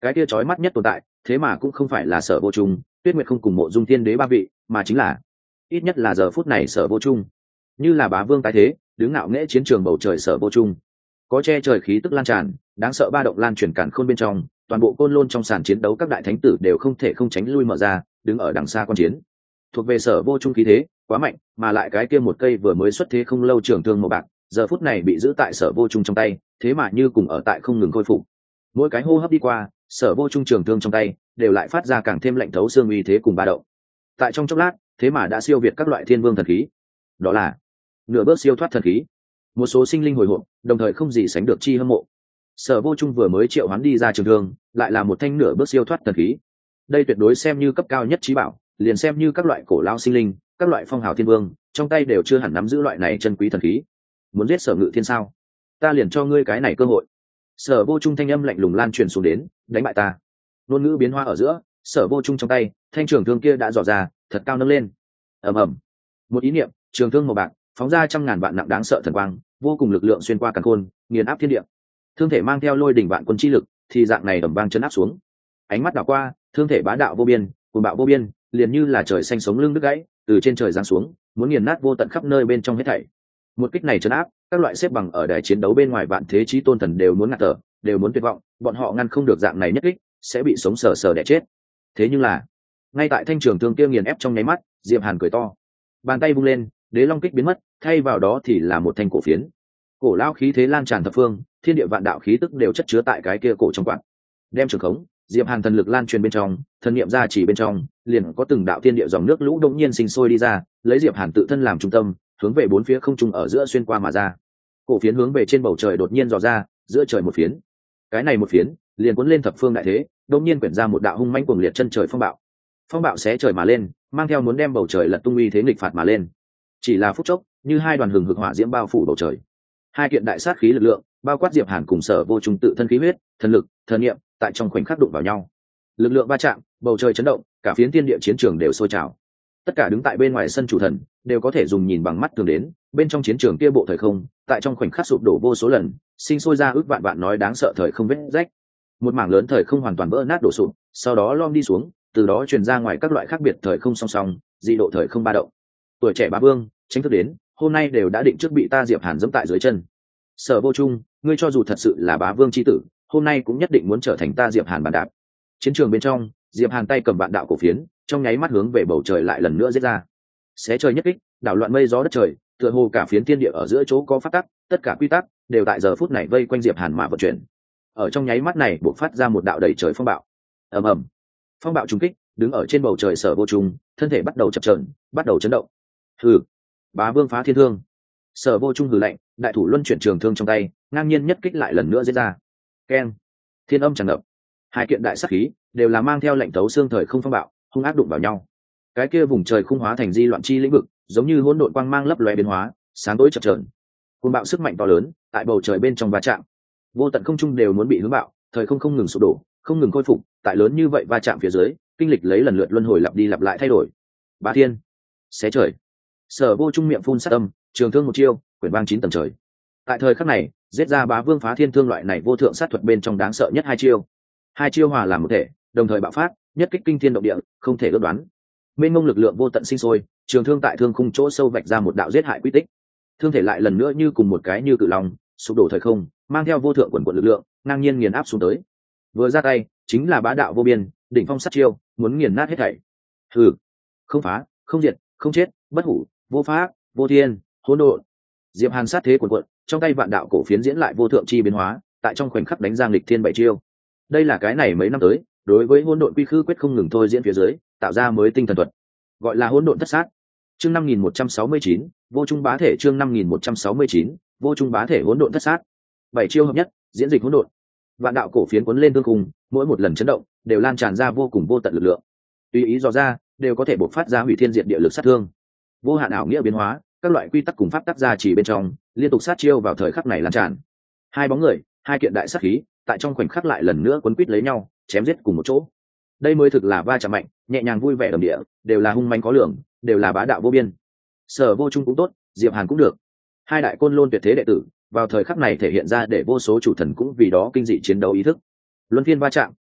cái kia chói mắt nhất tồn tại thế mà cũng không phải là Sở Vô Trung, Tuyết Nguyệt không cùng Mộ Dung Thiên Đế ba vị, mà chính là ít nhất là giờ phút này Sở Vô Trung, như là bá vương tái thế, đứng ngạo nghễ chiến trường bầu trời Sở Vô Trung, có che trời khí tức lan tràn, đáng sợ ba động lan truyền càn khôn bên trong, toàn bộ côn lôn trong sàn chiến đấu các đại thánh tử đều không thể không tránh lui mở ra, đứng ở đằng xa quan chiến. Thuộc về Sở Vô Trung khí thế quá mạnh, mà lại cái kia một cây vừa mới xuất thế không lâu trường thương màu bạc, giờ phút này bị giữ tại Sở Vô Trung trong tay, thế mà như cùng ở tại không ngừng khôi phục. Mỗi cái hô hấp đi qua, Sở Vô Trung trường thương trong tay đều lại phát ra càng thêm lạnh thấu xương uy thế cùng ba động. Tại trong chốc lát, thế mà đã siêu việt các loại thiên vương thần khí, đó là nửa bước siêu thoát thần khí. Một số sinh linh hồi hộp, đồng thời không gì sánh được chi hâm mộ. Sở Vô Trung vừa mới triệu hoán đi ra trường thương, lại là một thanh nửa bước siêu thoát thần khí. Đây tuyệt đối xem như cấp cao nhất trí bảo, liền xem như các loại cổ lao sinh linh, các loại phong hào thiên vương, trong tay đều chưa hẳn nắm giữ loại này chân quý thần khí. Muốn giết Sở Ngự Thiên sao? Ta liền cho ngươi cái này cơ hội. Sở Vô Trung thanh âm lạnh lùng lan truyền xuống đến, đánh bại ta. Ngôn ngữ biến hóa ở giữa, Sở Vô Trung trong tay, thanh trường thương kia đã dò ra, thật cao nâng lên. Ầm ầm. Một ý niệm, trường thương màu bạc, phóng ra trăm ngàn vạn nặng đáng sợ thần quang, vô cùng lực lượng xuyên qua càn khôn, nghiền áp thiên địa. Thương thể mang theo lôi đỉnh vạn quân chi lực, thì dạng này ầm vang chấn áp xuống. Ánh mắt đảo qua, thương thể bá đạo vô biên, cuồng bạo vô biên, liền như là trời xanh sống lưng đứt gãy, từ trên trời giáng xuống, muốn nghiền nát vô tận khắp nơi bên trong hết thảy. Một kích này chấn áp, các loại xếp bằng ở đài chiến đấu bên ngoài vạn thế chí tôn thần đều muốn ngạt thở, đều muốn tuyệt vọng, bọn họ ngăn không được dạng này nhất kích, sẽ bị sống sờ sờ đè chết. Thế nhưng là, ngay tại thanh trường thương kia nghiền ép trong nháy mắt, Diệp Hàn cười to, bàn tay vung lên, đế long kích biến mất, thay vào đó thì là một thanh cổ phiến. Cổ lao khí thế lan tràn thập phương, thiên địa vạn đạo khí tức đều chất chứa tại cái kia cổ trong quạt. Đem trường khống, Diệp Hàn thần lực lan truyền bên trong, thần niệm ra chỉ bên trong, liền có từng đạo thiên địa dòng nước lũ đột nhiên sinh sôi đi ra, lấy Diệp Hàn tự thân làm trung tâm, hướng về bốn phía không trung ở giữa xuyên qua mà ra. Cổ phiến hướng về trên bầu trời đột nhiên dò ra, giữa trời một phiến. Cái này một phiến, liền cuốn lên thập phương đại thế, đột nhiên quyển ra một đạo hung mãnh cuồng liệt chân trời phong bạo. Phong bạo xé trời mà lên, mang theo muốn đem bầu trời lật tung uy thế nghịch phạt mà lên. Chỉ là phút chốc, như hai đoàn hừng hực hỏa diễm bao phủ bầu trời. Hai kiện đại sát khí lực lượng, bao quát Diệp Hàn cùng Sở Vô Trung tự thân khí huyết, thần lực, thần niệm, tại trong khoảnh khắc đụng vào nhau. Lực lượng va chạm, bầu trời chấn động, cả phiến thiên địa chiến trường đều sôi trào. Tất cả đứng tại bên ngoài sân chủ thần đều có thể dùng nhìn bằng mắt thường đến, bên trong chiến trường kia bộ thời không, tại trong khoảnh khắc sụp đổ vô số lần, sinh sôi ra ước vạn vạn nói đáng sợ thời không vết rách. Một mảng lớn thời không hoàn toàn vỡ nát đổ sụp, sau đó lom đi xuống, từ đó truyền ra ngoài các loại khác biệt thời không song song, dị độ thời không ba động. Tuổi trẻ bá vương, tranh thức đến, hôm nay đều đã định trước bị ta Diệp Hàn giẫm tại dưới chân. Sở Vô Trung, ngươi cho dù thật sự là bá vương chi tử, hôm nay cũng nhất định muốn trở thành ta Diệp Hàn bàn đạp. Chiến trường bên trong, Diệp Hàn tay cầm vạn đạo cổ phiến, trong nháy mắt hướng về bầu trời lại lần nữa giết ra. Xé trời nhất kích, đảo loạn mây gió đất trời, tựa hồ cả phiến thiên địa ở giữa chỗ có pháp tắc, tất cả quy tắc đều tại giờ phút này vây quanh Diệp Hàn mà vận chuyển. Ở trong nháy mắt này bộc phát ra một đạo đầy trời phong bạo. Ầm ầm. Phong bạo trùng kích, đứng ở trên bầu trời Sở Vô Trung, thân thể bắt đầu chập chờn, bắt đầu chấn động. Hừ, bá vương phá thiên thương. Sở Vô Trung hừ lạnh, đại thủ luân chuyển trường thương trong tay, ngang nhiên nhất kích lại lần nữa giết ra. Keng. Thiên âm tràn ngập. Hai kiện đại sát khí đều là mang theo lệnh tấu xương thời không phong bạo, hung ác đụng vào nhau. Cái kia vùng trời khung hóa thành di loạn chi lĩnh vực, giống như hỗn độn quang mang lấp lóe biến hóa, sáng tối chập chờn. Cuồng bạo sức mạnh to lớn, tại bầu trời bên trong va chạm. Vô tận không trung đều muốn bị hướng bạo, thời không không ngừng sụp đổ, không ngừng khôi phục, tại lớn như vậy va chạm phía dưới, kinh lịch lấy lần lượt luân hồi lặp đi lặp lại thay đổi. Bá thiên, xé trời. Sở Vô Trung miệng phun sát âm, trường thương một chiêu, quyển vang 9 tầng trời. Tại thời khắc này, giết ra bá vương phá thiên thương loại này vô thượng sát thuật bên trong đáng sợ nhất hai chiêu. Hai chiêu hòa làm một thể, đồng thời bạo phát, nhất kích kinh thiên động địa, không thể ước đoán. Mênh mông lực lượng vô tận sinh sôi, trường thương tại thương khung chỗ sâu vạch ra một đạo giết hại quy tích. Thương thể lại lần nữa như cùng một cái như cự long, sụp đổ thời không, mang theo vô thượng quần quần lực lượng, ngang nhiên nghiền áp xuống tới. Vừa ra tay, chính là bá đạo vô biên, đỉnh phong sát chiêu, muốn nghiền nát hết thảy. Hừ, không phá, không diệt, không chết, bất hủ, vô phá, vô thiên, hỗn độn. Diệp Hàn sát thế cuồn cuộn, trong tay vạn đạo cổ phiến diễn lại vô thượng chi biến hóa, tại trong khoảnh khắc đánh giang lịch thiên bảy chiêu. Đây là cái này mấy năm tới, đối với hỗn độn quy khư quyết không ngừng thôi diễn phía dưới, tạo ra mới tinh thần thuật, gọi là hỗn độn thất sát. Chương 5169, vô trung bá thể. Chương 5169, vô trung bá thể hỗn độn thất sát. Bảy chiêu hợp nhất, diễn dịch hỗn độn. Vạn đạo cổ phiến cuốn lên tương cùng, mỗi một lần chấn động đều lan tràn ra vô cùng vô tận lực lượng. Tùy ý dò ra, đều có thể bộc phát ra hủy thiên diệt địa lực sát thương. Vô hạn ảo nghĩa biến hóa, các loại quy tắc cùng pháp tắc ra chỉ bên trong, liên tục sát chiêu vào thời khắc này lan tràn. Hai bóng người, hai kiện đại sát khí, tại trong khoảnh khắc lại lần nữa quấn quýt lấy nhau, chém giết cùng một chỗ. Đây mới thực là va chạm mạnh, nhẹ nhàng vui vẻ đầm địa, đều là hung manh có lượng, đều là bá đạo vô biên. Sở Vô Trung cũng tốt, Diệp Hàn cũng được. Hai đại côn lôn tuyệt thế đệ tử, vào thời khắc này thể hiện ra để vô số chủ thần cũng vì đó kinh dị chiến đấu ý thức. Luân phiên va chạm,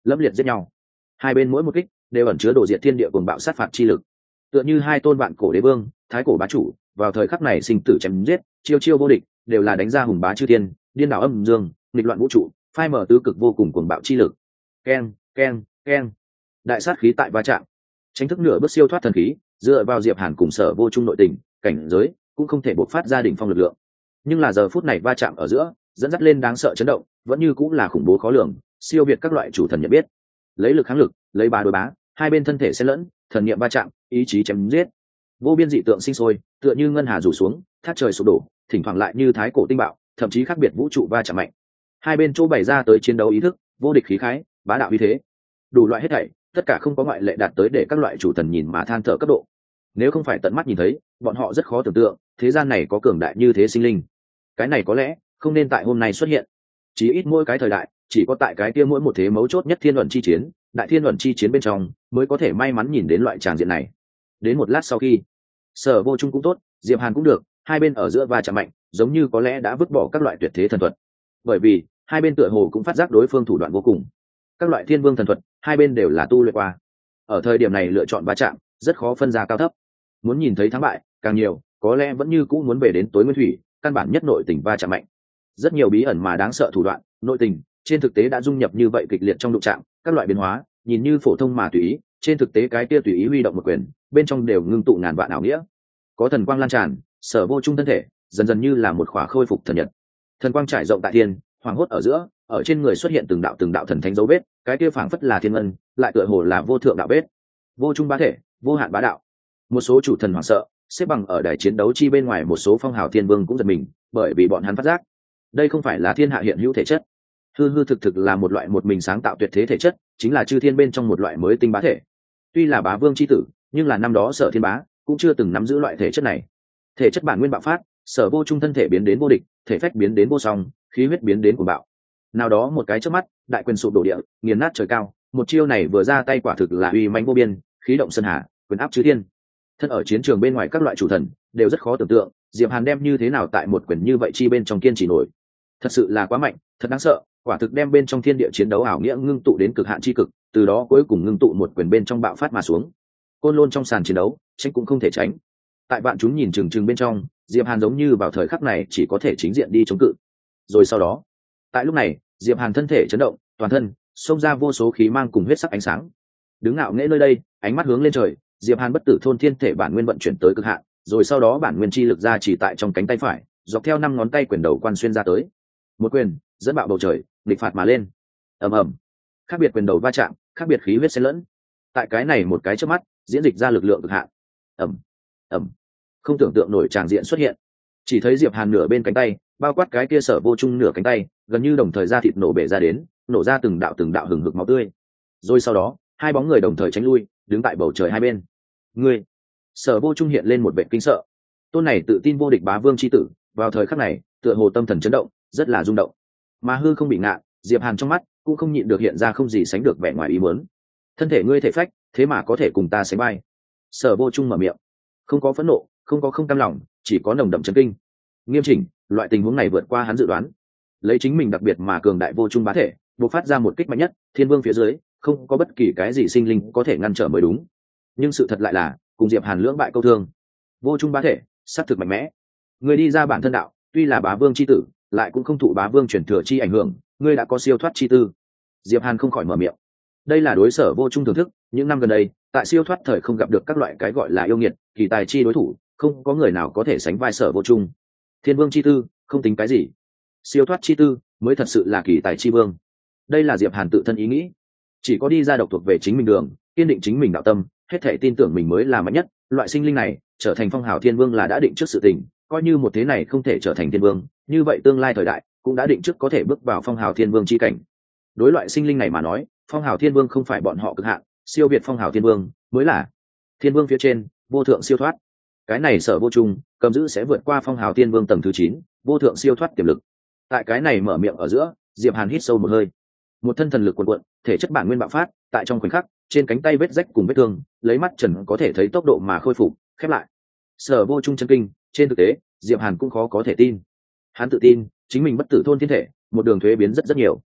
lẫm liệt giết nhau. Hai bên mỗi một kích đều ẩn chứa đồ diệt thiên địa cuồng bạo sát phạt chi lực, tựa như hai tôn vạn cổ đế vương, thái cổ bá chủ, vào thời khắc này sinh tử chém giết, chiêu chiêu vô địch, đều là đánh ra hùng bá chư thiên, điên đảo âm dương, nghịch loạn vũ trụ, phai mở tứ cực vô cùng cuồng bạo chi lực. Keng, keng, keng. Đại sát khí tại va chạm, tránh thức nửa bước siêu thoát thần khí, dựa vào Diệp Hàn cùng Sở Vô Trung nội tình, cảnh giới cũng không thể bộc phát ra đỉnh phong lực lượng. Nhưng là giờ phút này va chạm ở giữa, dẫn dắt lên đáng sợ chấn động, vẫn như cũng là khủng bố khó lường, siêu việt các loại chủ thần nhận biết. Lấy lực kháng lực, lấy bá đối bá, hai bên thân thể xen lẫn, thần niệm va chạm, ý chí chém giết. Vô biên dị tượng sinh sôi, tựa như ngân hà rủ xuống, thác trời sụp đổ, thỉnh thoảng lại như thái cổ tinh bạo, thậm chí khác biệt vũ trụ va chạm mạnh. Hai bên chỗ bày ra tới chiến đấu ý thức, vô địch khí khái, bá đạo uy thế. Đủ loại hết thảy, tất cả không có ngoại lệ đạt tới để các loại chủ thần nhìn mà than thở cấp độ. Nếu không phải tận mắt nhìn thấy, bọn họ rất khó tưởng tượng thế gian này có cường đại như thế sinh linh. Cái này có lẽ không nên tại hôm nay xuất hiện, chỉ ít mỗi cái thời đại chỉ có tại cái kia mỗi một thế mấu chốt nhất thiên luận chi chiến, đại thiên luận chi chiến bên trong mới có thể may mắn nhìn đến loại tràng diện này. Đến một lát sau khi, Sở Vô Trung cũng tốt, Diệp Hàn cũng được, hai bên ở giữa va chạm mạnh, giống như có lẽ đã vứt bỏ các loại tuyệt thế thần thuật, bởi vì hai bên tựa hồ cũng phát giác đối phương thủ đoạn vô cùng. Các loại thiên vương thần thuật hai bên đều là tu luyện qua, ở thời điểm này lựa chọn va chạm rất khó phân ra cao thấp. Muốn nhìn thấy thắng bại càng nhiều, có lẽ vẫn như cũ muốn về đến tối nguyên thủy, căn bản nhất nội tình va chạm mạnh. Rất nhiều bí ẩn mà đáng sợ thủ đoạn, nội tình trên thực tế đã dung nhập như vậy kịch liệt trong đụng chạm, các loại biến hóa nhìn như phổ thông mà tùy ý, trên thực tế cái kia tùy ý huy động một quyền, bên trong đều ngưng tụ ngàn vạn ảo nghĩa. Có thần quang lan tràn, Sở Vô Trung thân thể dần dần như là một khỏa khôi phục thần nhật. Thần quang trải rộng tại thiên, hoàng hốt ở giữa, ở trên người xuất hiện từng đạo thần thánh dấu vết, cái kia phảng phất là thiên ngân, lại tựa hồ là vô thượng đạo vết. Vô trung bá thể, vô hạn bá đạo. Một số chủ thần hoảng sợ, xếp bằng ở đài chiến đấu chi bên ngoài, một số phong hào thiên vương cũng giật mình, bởi vì bọn hắn phát giác đây không phải là thiên hạ hiện hữu thể chất, hư hư thực thực là một loại một mình sáng tạo tuyệt thế thể chất, chính là chư thiên bên trong một loại mới tinh bá thể. Tuy là bá vương chi tử, nhưng là năm đó Sở Thiên Bá cũng chưa từng nắm giữ loại thể chất này. Thể chất bản nguyên bạo phát, Sở Vô Trung thân thể biến đến vô địch, thể phách biến đến vô song, khí huyết biến đến cuồng bạo. Nào đó một cái chớp mắt, đại quyền sụp đổ địa, nghiền nát trời cao, một chiêu này vừa ra tay quả thực là uy mãnh vô biên, khí động sơn hà, quyền áp chư thiên. Thân ở chiến trường bên ngoài các loại chủ thần đều rất khó tưởng tượng Diệp Hàn đem như thế nào tại một quyền như vậy chi bên trong kiên trì nổi. Thật sự là quá mạnh, thật đáng sợ, quả thực đem bên trong thiên địa chiến đấu ảo nghĩa ngưng tụ đến cực hạn chi cực, từ đó cuối cùng ngưng tụ một quyền bên trong bạo phát mà xuống. Côn lôn trong sàn chiến đấu, tránh cũng không thể tránh. Tại bạn chúng nhìn chừng chừng bên trong, Diệp Hàn giống như vào thời khắc này chỉ có thể chính diện đi chống cự. Rồi sau đó, tại lúc này, Diệp Hàn thân thể chấn động, toàn thân xông ra vô số khí mang cùng huyết sắc ánh sáng. Đứng ngạo nghễ nơi đây, ánh mắt hướng lên trời, Diệp Hàn bất tử thôn thiên thể bản nguyên vận chuyển tới cực hạn, rồi sau đó bản nguyên chi lực ra chỉ tại trong cánh tay phải, dọc theo 5 ngón tay quyền đầu quan xuyên ra tới. Một quyền dẫn bạo bầu trời, nghịch phạt mà lên. Ầm ầm. Khác biệt quyền đầu va chạm, khác biệt khí huyết xen lẫn. Tại cái này một cái chớp mắt, diễn dịch ra lực lượng cực hạn. Ầm ầm. Không tưởng tượng nổi tràng diện xuất hiện. Chỉ thấy Diệp Hàn nửa bên cánh tay, bao quát cái kia Sở Vô Trung nửa cánh tay, gần như đồng thời ra thịt nổ bể ra đến, nổ ra từng đạo hừng hực máu tươi. Rồi sau đó, hai bóng người đồng thời tránh lui, đứng tại bầu trời hai bên. Ngươi, Sở Vô Trung hiện lên một vẻ kinh sợ. Tôn này tự tin vô địch bá vương chi tử, vào thời khắc này, tựa hồ tâm thần chấn động, rất là rung động. Mà hư không bị ngạ, Diệp Hàn trong mắt cũng không nhịn được hiện ra không gì sánh được vẻ ngoài ý muốn. Thân thể ngươi thể phách, thế mà có thể cùng ta sánh vai. Sở Vô Trung mở miệng, không có phẫn nộ, không có không cam lòng, chỉ có nồng đậm chấn kinh. Nghiêm chỉnh, loại tình huống này vượt qua hắn dự đoán. Lấy chính mình đặc biệt mà cường đại vô trung bá thể, bộc phát ra một kích mạnh nhất, thiên vương phía dưới, không có bất kỳ cái gì sinh linh có thể ngăn trở mới đúng. Nhưng sự thật lại là, cùng Diệp Hàn lưỡng bại câu thương. Vô trung bá thể, sát thực mạnh mẽ. Người đi ra bản thân đạo, tuy là bá vương chi tử, lại cũng không thụ bá vương truyền thừa chi ảnh hưởng, ngươi đã có siêu thoát chi tư. Diệp Hàn không khỏi mở miệng. Đây là đối Sở Vô Trung thưởng thức, những năm gần đây, tại siêu thoát thời không gặp được các loại cái gọi là yêu nghiệt, kỳ tài chi đối thủ, không có người nào có thể sánh vai Sở Vô Trung. Thiên vương chi tư, không tính cái gì. Siêu thoát chi tư mới thật sự là kỳ tài chi vương. Đây là Diệp Hàn tự thân ý nghĩ, chỉ có đi ra độc thuộc về chính mình đường, kiên định chính mình đạo tâm, hết thảy tin tưởng mình mới là mạnh nhất. Loại sinh linh này trở thành phong hào thiên vương là đã định trước sự tình, coi như một thế này không thể trở thành thiên vương, như vậy tương lai thời đại cũng đã định trước có thể bước vào phong hào thiên vương chi cảnh. Đối loại sinh linh này mà nói, phong hào thiên vương không phải bọn họ cực hạn, siêu việt phong hào thiên vương mới là thiên vương phía trên, vô thượng siêu thoát. Cái này Sở Vô Trung cầm giữ sẽ vượt qua phong hào thiên vương tầng thứ 9, vô thượng siêu thoát tiềm lực. Tại cái này mở miệng ở giữa, Diệp Hàn hít sâu một hơi, một thân thần lực cuồn cuộn, thể chất bản nguyên bạo phát, tại trong khoảnh khắc, trên cánh tay vết rách cùng vết thương, lấy mắt trần có thể thấy tốc độ mà khôi phục, khép lại. Sở Vô Trung chân kinh, trên thực tế, Diệp Hàn cũng khó có thể tin. Hắn tự tin, chính mình bất tử thôn thiên thể, một đường thuế biến rất nhiều.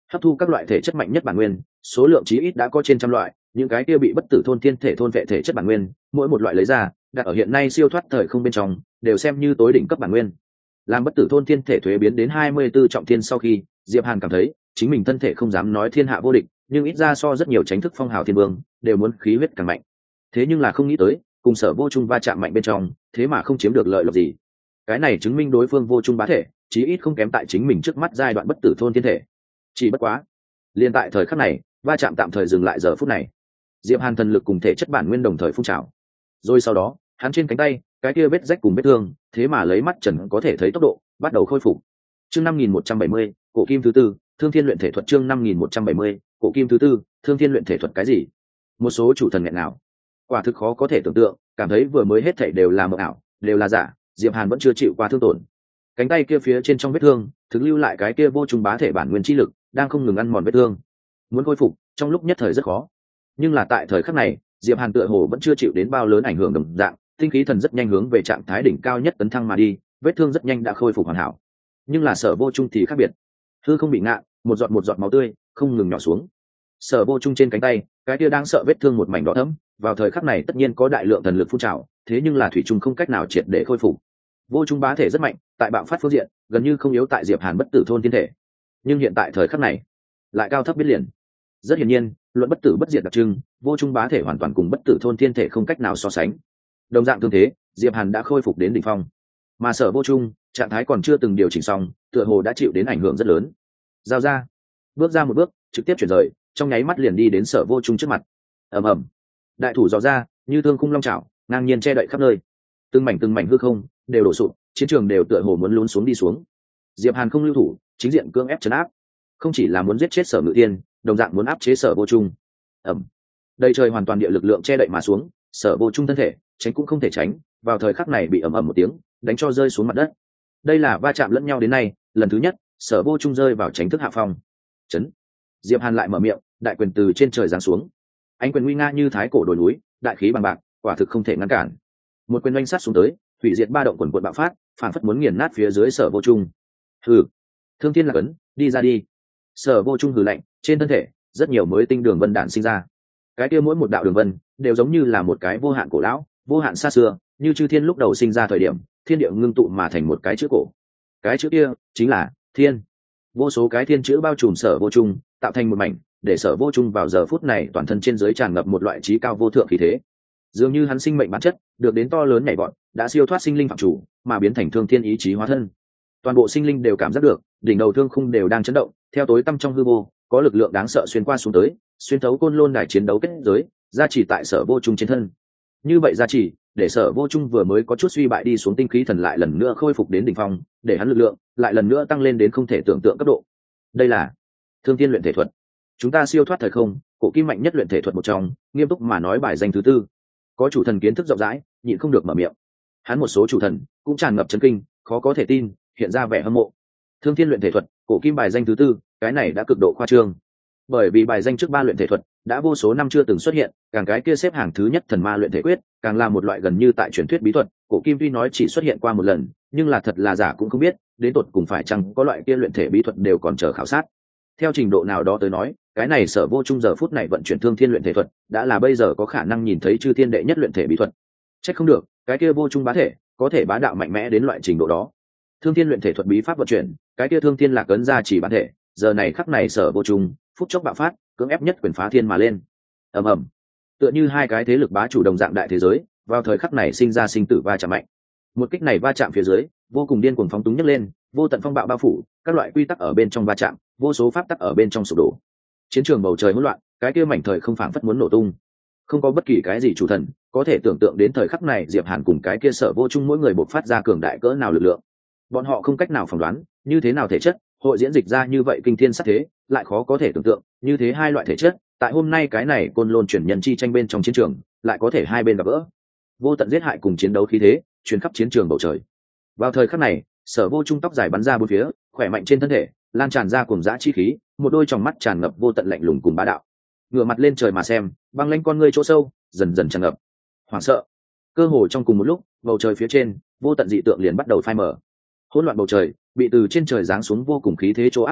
hấp thu các loại thể chất mạnh nhất bản nguyên, số lượng chí ít đã có trên trăm loại. Những cái kia bị bất tử thôn thiên thể thôn vệ thể chất bản nguyên, mỗi một loại lấy ra đặt ở hiện nay siêu thoát thời không bên trong đều xem như tối đỉnh cấp bản nguyên. Làm bất tử thôn thiên thể thuế biến đến 24 trọng thiên sau khi, Diệp Hàn cảm thấy chính mình thân thể không dám nói thiên hạ vô địch, nhưng ít ra so rất nhiều tránh thức phong hào thiên vương đều muốn khí huyết càng mạnh. Thế nhưng là không nghĩ tới, cùng Sở Vô Trung va chạm mạnh bên trong, thế mà không chiếm được lợi lộc gì. Cái này chứng minh đối phương vô trung bá thể, chí ít không kém tại chính mình trước mắt giai đoạn bất tử thôn thiên thể. Chỉ bất quá, liên tại thời khắc này, va chạm tạm thời dừng lại giờ phút này. Diệp Hàn thần lực cùng thể chất bản nguyên đồng thời phun trào. Rồi sau đó, hắn trên cánh tay, cái kia vết rách cùng vết thương, thế mà lấy mắt trần có thể thấy tốc độ, bắt đầu khôi phục. Chương 5170, cổ kim thứ tư, Thương Thiên luyện thể thuật chương 5170, cổ kim thứ tư, Thương Thiên luyện thể thuật cái gì? Một số chủ thần nghẹn nào, quả thực khó có thể tưởng tượng, cảm thấy vừa mới hết thảy đều là mộng ảo, đều là giả, Diệp Hàn vẫn chưa chịu qua thương tổn. Cánh tay kia phía trên trong vết thương, thực lưu lại cái kia vô trung bá thể bản nguyên chi lực, đang không ngừng ăn mòn vết thương. Muốn khôi phục, trong lúc nhất thời rất khó. Nhưng là tại thời khắc này, Diệp Hàn tựa hồ vẫn chưa chịu đến bao lớn ảnh hưởng đồng dạng, tinh khí thần rất nhanh hướng về trạng thái đỉnh cao nhất tấn thăng mà đi, vết thương rất nhanh đã khôi phục hoàn hảo. Nhưng là Sở Vô Trung thì khác biệt, hư không bị ngạ, một giọt máu tươi không ngừng nhỏ xuống. Sở Vô Trung trên cánh tay, cái kia đang sợ vết thương một mảnh đỏ thẫm, vào thời khắc này tất nhiên có đại lượng thần lực phun trào, thế nhưng là thủy trung không cách nào triệt để khôi phục. Vô trung bá thể rất mạnh, tại bạo phát phương diện, gần như không yếu tại Diệp Hàn bất tử thôn thiên thể. Nhưng hiện tại thời khắc này, lại cao thấp biết liền. Rất hiển nhiên, luận bất tử bất diệt đặc trưng, vô trung bá thể hoàn toàn cùng bất tử thôn thiên thể không cách nào so sánh. Đồng dạng tương thế, Diệp Hàn đã khôi phục đến đỉnh phong, mà Sở Vô Trung, trạng thái còn chưa từng điều chỉnh xong, tựa hồ đã chịu đến ảnh hưởng rất lớn. Giao ra, bước ra một bước, trực tiếp chuyển rời, trong nháy mắt liền đi đến Sở Vô Trung trước mặt. Ầm ầm, đại thủ giò ra, như thương khung long chảo, ngang nhiên che đậy khắp nơi. Từng mảnh hư không đều đổ sụp, chiến trường đều tựa hồ muốn lún xuống đi xuống. Diệp Hàn không lưu thủ, chính diện cưỡng ép trấn áp, không chỉ là muốn giết chết Sở Ngự Thiên, đồng dạng muốn áp chế Sở Vô Trung. Ầm, đầy trời hoàn toàn địa lực lượng che đậy mà xuống, Sở Vô Trung thân thể tránh cũng không thể tránh, vào thời khắc này bị ầm ầm một tiếng đánh cho rơi xuống mặt đất. Đây là va chạm lẫn nhau đến nay lần thứ nhất Sở Vô Trung rơi vào tránh thức hạ phong. Chấn. Diệp Hàn lại mở miệng, đại quyền từ trên trời giáng xuống, ánh quyền nguy nga như thái cổ đồi núi, đại khí bằng bạc, quả thực không thể ngăn cản. Một quyền oanh sát xuống tới, hủy diệt ba động quần quần bạo phát, phản phất muốn nghiền nát phía dưới Sở Vô Trung. Hừ, Thương Thiên Lạc Ấn, đi ra đi. Sở Vô Trung hừ lạnh, trên thân thể rất nhiều mới tinh đường vân đạn sinh ra. Cái kia mỗi một đạo đường vân đều giống như là một cái vô hạn cổ lão, vô hạn xa xưa, như chư thiên lúc đầu sinh ra thời điểm, thiên địa ngưng tụ mà thành một cái chữ cổ. Cái chữ kia chính là thiên. Vô số cái thiên chữ bao trùm Sở Vô Trung, tạo thành một mảnh, để Sở Vô Trung vào giờ phút này toàn thân trên dưới tràn ngập một loại trí cao vô thượng khí thế. Dường như hắn sinh mệnh bản chất được đến to lớn nhảy vọt, đã siêu thoát sinh linh phạm chủ, mà biến thành thương thiên ý chí hóa thân. Toàn bộ sinh linh đều cảm giác được, đỉnh đầu thương khung đều đang chấn động, theo tối tăm trong hư vô, có lực lượng đáng sợ xuyên qua xuống tới, xuyên thấu côn lôn đài chiến đấu kết giới, gia trì tại Sở Vô Trung trên thân. Như vậy gia trì, để Sở Vô Trung vừa mới có chút suy bại đi xuống tinh khí thần lại lần nữa khôi phục đến đỉnh phong, để hắn lực lượng lại lần nữa tăng lên đến không thể tưởng tượng cấp độ. Đây là Thương Thiên luyện thể thuật. Chúng ta siêu thoát thời không, cổ kim mạnh nhất luyện thể thuật một trong, nghiêm túc mà nói bài danh thứ tư. Có chủ thần kiến thức rộng rãi, nhịn không được mở miệng. Hắn một số chủ thần cũng tràn ngập chấn kinh, khó có thể tin, hiện ra vẻ hâm mộ. Thương Thiên luyện thể thuật, cổ kim bài danh thứ tư, cái này đã cực độ khoa trương. Bởi vì bài danh trước ba luyện thể thuật đã vô số năm chưa từng xuất hiện, càng cái kia xếp hàng thứ nhất thần ma luyện thể quyết, càng là một loại gần như tại truyền thuyết bí thuật, cổ kim tuy nói chỉ xuất hiện qua một lần, nhưng là thật là giả cũng không biết, đến tột cùng phải chăng có loại kia luyện thể bí thuật đều còn chờ khảo sát. Theo trình độ nào đó tới nói, cái này Sở Vô Trung giờ phút này vận chuyển Thương Thiên luyện thể thuật, đã là bây giờ có khả năng nhìn thấy chư thiên đệ nhất luyện thể bí thuật. Trách không được, cái kia Vô Trung bá thể, có thể bá đạo mạnh mẽ đến loại trình độ đó. Thương Thiên luyện thể thuật bí pháp vận chuyển, cái kia Thương Thiên Lạc Ấn ra chỉ bản thể, giờ này khắc này Sở Vô Trung, phút chốc bạo phát, cưỡng ép nhất quyền phá thiên mà lên. Ầm ầm. Tựa như hai cái thế lực bá chủ đồng dạng đại thế giới, vào thời khắc này sinh ra sinh tử va chạm mạnh. Một kích này va chạm phía dưới, vô cùng điên cuồng phóng túng nhấc lên, vô tận phong bạo bao phủ, các loại quy tắc ở bên trong va chạm, vô số pháp tắc ở bên trong sụp đổ. Chiến trường bầu trời hỗn loạn, cái kia mảnh thời không phảng phất muốn nổ tung. Không có bất kỳ cái gì chủ thần có thể tưởng tượng đến thời khắc này Diệp Hàn cùng cái kia Sở Vô Trung mỗi người bộc phát ra cường đại cỡ nào lực lượng. Bọn họ không cách nào phỏng đoán, như thế nào thể chất hội diễn dịch ra như vậy kinh thiên sát thế, lại khó có thể tưởng tượng, như thế hai loại thể chất, tại hôm nay cái này côn lôn chuyển nhân chi tranh bên trong chiến trường, lại có thể hai bên gặp gỡ. Vô tận giết hại cùng chiến đấu khí thế, truyền khắp chiến trường bầu trời. Vào thời khắc này, Sở Vô Trung tóc dài bắn ra bốn phía, khỏe mạnh trên thân thể, lan tràn ra cuồng dã chi khí, một đôi tròng mắt tràn ngập vô tận lạnh lùng cùng bá đạo. Ngửa mặt lên trời mà xem, băng lãnh con ngươi chỗ sâu, dần dần tràn ngập hoảng sợ. Cơ hồ trong cùng một lúc, bầu trời phía trên, vô tận dị tượng liền bắt đầu phai mờ. Hỗn loạn bầu trời, bị từ trên trời giáng xuống vô cùng khí thế chỗ áp chế,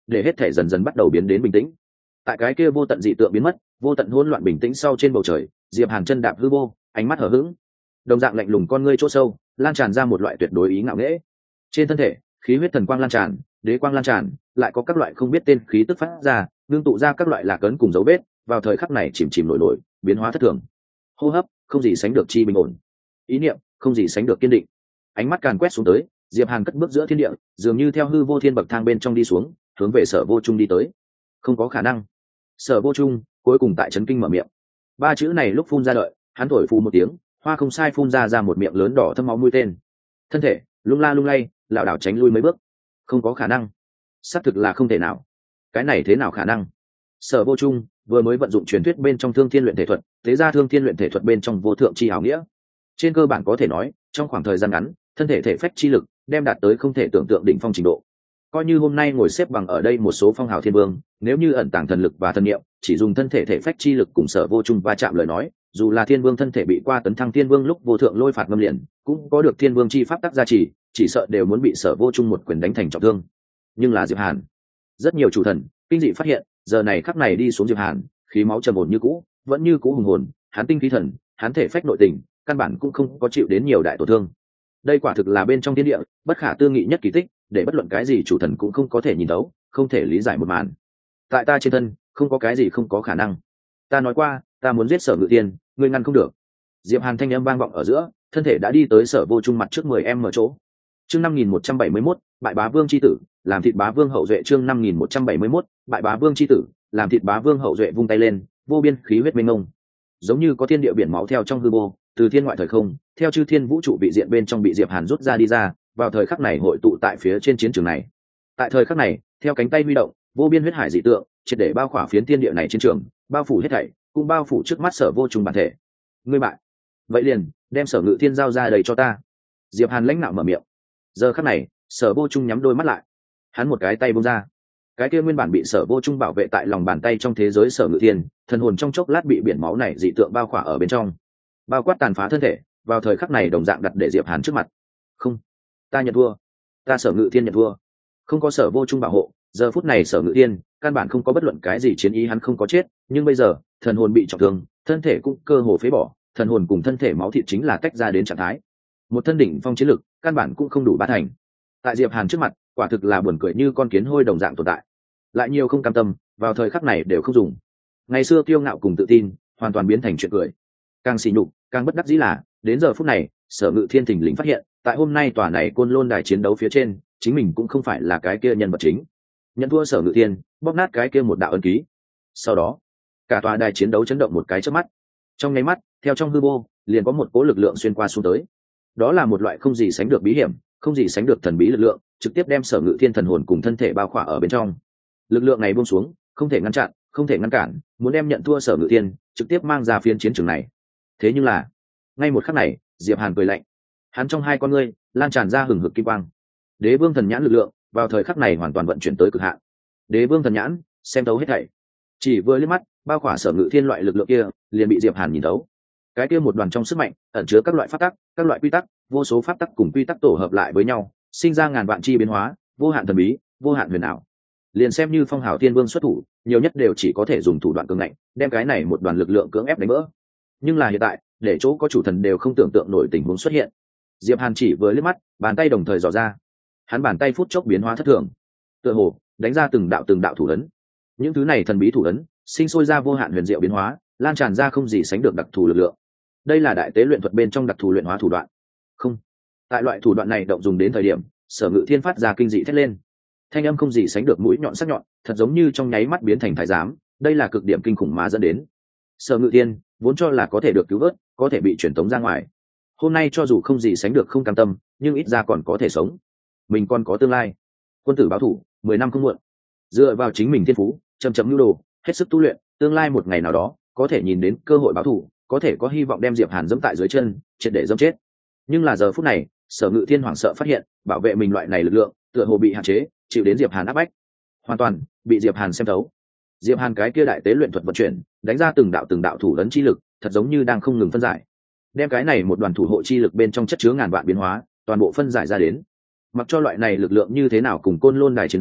để hết thể dần dần bắt đầu biến đến bình tĩnh. Tại cái kia vô tận dị tượng biến mất, vô tận hỗn loạn bình tĩnh sau trên bầu trời, Diệp Hàn chân đạp hư vô, ánh mắt hờ hững, đồng dạng lạnh lùng con ngươi chỗ sâu lan tràn ra một loại tuyệt đối ý ngạo nghễ. Trên thân thể, khí huyết thần quang lan tràn, đế quang lan tràn, lại có các loại không biết tên khí tức phát ra, ngưng tụ ra các loại lạc ấn cùng dấu vết, vào thời khắc này chìm chìm nổi nổi, biến hóa thất thường. Hô hấp không gì sánh được chi bình ổn, ý niệm không gì sánh được kiên định. Ánh mắt càn quét xuống tới, Diệp Hàn cất bước giữa thiên địa, dường như theo hư vô thiên bậc thang bên trong đi xuống, hướng về Sở Vô Trung đi tới. Không có khả năng. Sở Vô Trung cuối cùng tại chấn kinh mở miệng. Ba chữ này lúc phun ra đợi, hắn thổi phù một tiếng, hoa không sai phun ra một miệng lớn đỏ thâm máu mũi tên. Thân thể lung la lung lay, lảo đảo tránh lui mấy bước. Không có khả năng. Xác thực là không thể nào. Cái này thế nào khả năng? Sở Vô Trung vừa mới vận dụng truyền thuyết bên trong Thương Thiên luyện thể thuật, thế ra Thương Thiên luyện thể thuật bên trong vô thượng chi ảo nghĩa. Trên cơ bản có thể nói, trong khoảng thời gian ngắn, thân thể thể phách chi lực đem đạt tới không thể tưởng tượng đỉnh phong trình độ. Coi như hôm nay ngồi xếp bằng ở đây một số phong hào thiên vương, nếu như ẩn tàng thần lực và thần niệm, chỉ dùng thân thể thể phách chi lực cùng Sở Vô Trung va chạm lời nói, dù là thiên vương thân thể bị qua tấn thăng thiên vương lúc vô thượng lôi phạt ngâm liền, cũng có được thiên vương chi pháp tác gia trì, chỉ sợ đều muốn bị Sở Vô Trung một quyền đánh thành trọng thương. Nhưng là Diệp Hàn, rất nhiều chủ thần kinh dị phát hiện, giờ này khắc này đi xuống Diệp Hàn, khí máu trầm ổn như cũ, vẫn như cũ hùng hồn, hắn tinh khí thần, hắn thể phách nội tình, căn bản cũng không có chịu đến nhiều đại tổn thương. Đây quả thực là bên trong thiên địa bất khả tư nghị nhất kỳ tích, để bất luận cái gì chủ thần cũng không có thể nhìn thấu, không thể lý giải một màn. Tại ta trên thân không có cái gì không có khả năng. Ta nói qua, ta muốn giết Sở Ngự Tiên, ngươi ngăn không được. Diệp Hàn thanh âm vang vọng ở giữa, thân thể đã đi tới Sở Vô Trung mặt trước 10 mở chỗ. Chương 5171, bại bá vương chi tử, làm thịt bá vương hậu duệ. Chương 5171, bại bá vương chi tử, làm thịt bá vương hậu duệ. Vung tay lên, vô biên khí huyết mênh mông, giống như có thiên địa biển máu theo trong hư vô, từ thiên ngoại thời không, theo chư thiên vũ trụ vị diện bên trong bị Diệp Hàn rút ra đi ra, vào thời khắc này hội tụ tại phía trên chiến trường này. Tại thời khắc này, theo cánh tay huy động, vô biên huyết hải dị tượng, triệt để bao khỏa phiến thiên địa này chiến trường, bao phủ hết thảy, cũng bao phủ trước mắt Sở Vô Trung bản thể. Ngươi bại, vậy liền đem Sở Ngự Thiên giao ra đây cho ta. Diệp Hàn lãnh nạo mở miệng. Giờ khắc này, Sở Vô Trung nhắm đôi mắt lại, hắn một cái tay buông ra, cái kia nguyên bản bị Sở Vô Trung bảo vệ tại lòng bàn tay trong thế giới Sở Ngự Thiên, thần hồn trong chốc lát bị biển máu này dị tượng bao khỏa ở bên trong, bao quát tàn phá thân thể, vào thời khắc này đồng dạng đặt để Diệp Hàn trước mặt. Không, ta nhận thua, ta Sở Ngự Thiên nhận thua. Không có Sở Vô Trung bảo hộ, giờ phút này Sở Ngự Thiên căn bản không có bất luận cái gì chiến ý, hắn không có chết, nhưng bây giờ thần hồn bị trọng thương, thân thể cũng cơ hồ phế bỏ, thần hồn cùng thân thể máu thịt chính là tách ra đến trạng thái. Một thân đỉnh phong chiến lực, căn bản cũng không đủ ba thành. Tại Diệp Hàn trước mặt, quả thực là buồn cười như con kiến hôi đồng dạng tồn tại. Lại nhiều không cam tâm, vào thời khắc này đều không dùng. Ngày xưa kiêu ngạo cùng tự tin, hoàn toàn biến thành chuyện cười. Càng sỉ nhục, càng bất đắc dĩ là, đến giờ phút này, Sở Ngự Thiên thình lình phát hiện, tại hôm nay tòa này Côn Lôn đài chiến đấu phía trên, chính mình cũng không phải là cái kia nhân vật chính. Nhận thua Sở Ngự Thiên, bóp nát cái kia một đạo ấn ký. Sau đó, cả tòa đài chiến đấu chấn động một cái chớp mắt. Trong nháy mắt, theo trong hư vô, liền có một cỗ lực lượng xuyên qua xuống tới. Đó là một loại không gì sánh được bí hiểm, không gì sánh được thần bí lực lượng, trực tiếp đem Sở Ngự Thiên thần hồn cùng thân thể bao khỏa ở bên trong. Lực lượng này buông xuống, không thể ngăn chặn, không thể ngăn cản, muốn đem nhận thua Sở Ngự Thiên trực tiếp mang ra phiên chiến trường này. Thế nhưng là, ngay một khắc này, Diệp Hàn cười lạnh, hắn trong hai con ngươi lan tràn ra hừng hực kim quang. Đế Vương thần nhãn lực lượng vào thời khắc này hoàn toàn vận chuyển tới cực hạn. Đế Vương thần nhãn xem thấu hết thảy, chỉ vừa liếc mắt, bao khỏa Sở Ngự Thiên loại lực lượng kia liền bị Diệp Hàn nhìn thấu. Cái kia một đoàn trong sức mạnh ẩn chứa các loại pháp tắc, các loại quy tắc, vô số pháp tắc cùng quy tắc tổ hợp lại với nhau, sinh ra ngàn vạn chi biến hóa, vô hạn thần bí, vô hạn huyền ảo. Liền xem như Phong Hào Thiên Vương xuất thủ, nhiều nhất đều chỉ có thể dùng thủ đoạn cường ngạnh, đem cái này một đoàn lực lượng cưỡng ép đánh vỡ. Nhưng là hiện tại, để chỗ có chủ thần đều không tưởng tượng nổi tình huống xuất hiện. Diệp Hàn chỉ vừa liếc mắt, bàn tay đồng thời dò ra. Hắn bàn tay phút chốc biến hóa thất thường, tựa hồ đánh ra từng đạo thủ ấn. Những thứ này thần bí thủ ấn, sinh sôi ra vô hạn huyền diệu biến hóa, lan tràn ra không gì sánh được đặc thù lực lượng. Đây là đại tế luyện thuật bên trong đặc thù luyện hóa thủ đoạn. Không, tại loại thủ đoạn này động dùng đến thời điểm, Sở Ngự Thiên phát ra kinh dị thét lên, thanh âm không gì sánh được mũi nhọn sắc nhọn, thật giống như trong nháy mắt biến thành thái giám. Đây là cực điểm kinh khủng mà dẫn đến Sở Ngự Thiên vốn cho là có thể được cứu vớt, có thể bị truyền tống ra ngoài, hôm nay cho dù không gì sánh được không cam tâm, nhưng ít ra còn có thể sống, mình còn có tương lai. Quân tử báo thủ 10 năm không muộn, dựa vào chính mình thiên phú chậm chậm nhu đồ, hết sức tu luyện, tương lai một ngày nào đó có thể nhìn đến cơ hội báo thủ, có thể có hy vọng đem Diệp Hàn dẫm tại dưới chân, triệt để dẫm chết. Nhưng là giờ phút này, Sở Ngự Thiên hoảng sợ phát hiện, bảo vệ mình loại này lực lượng tựa hồ bị hạn chế, chịu đến Diệp Hàn áp bách, hoàn toàn bị Diệp Hàn xem thấu. Diệp Hàn cái kia đại tế luyện thuật vận chuyển, đánh ra từng đạo thủ ấn chi lực, thật giống như đang không ngừng phân giải, đem cái này một đoàn thủ hộ chi lực bên trong chất chứa ngàn vạn biến hóa, toàn bộ phân giải ra đến. Mặc cho loại này lực lượng như thế nào cùng Côn Lôn đài chiến đấu,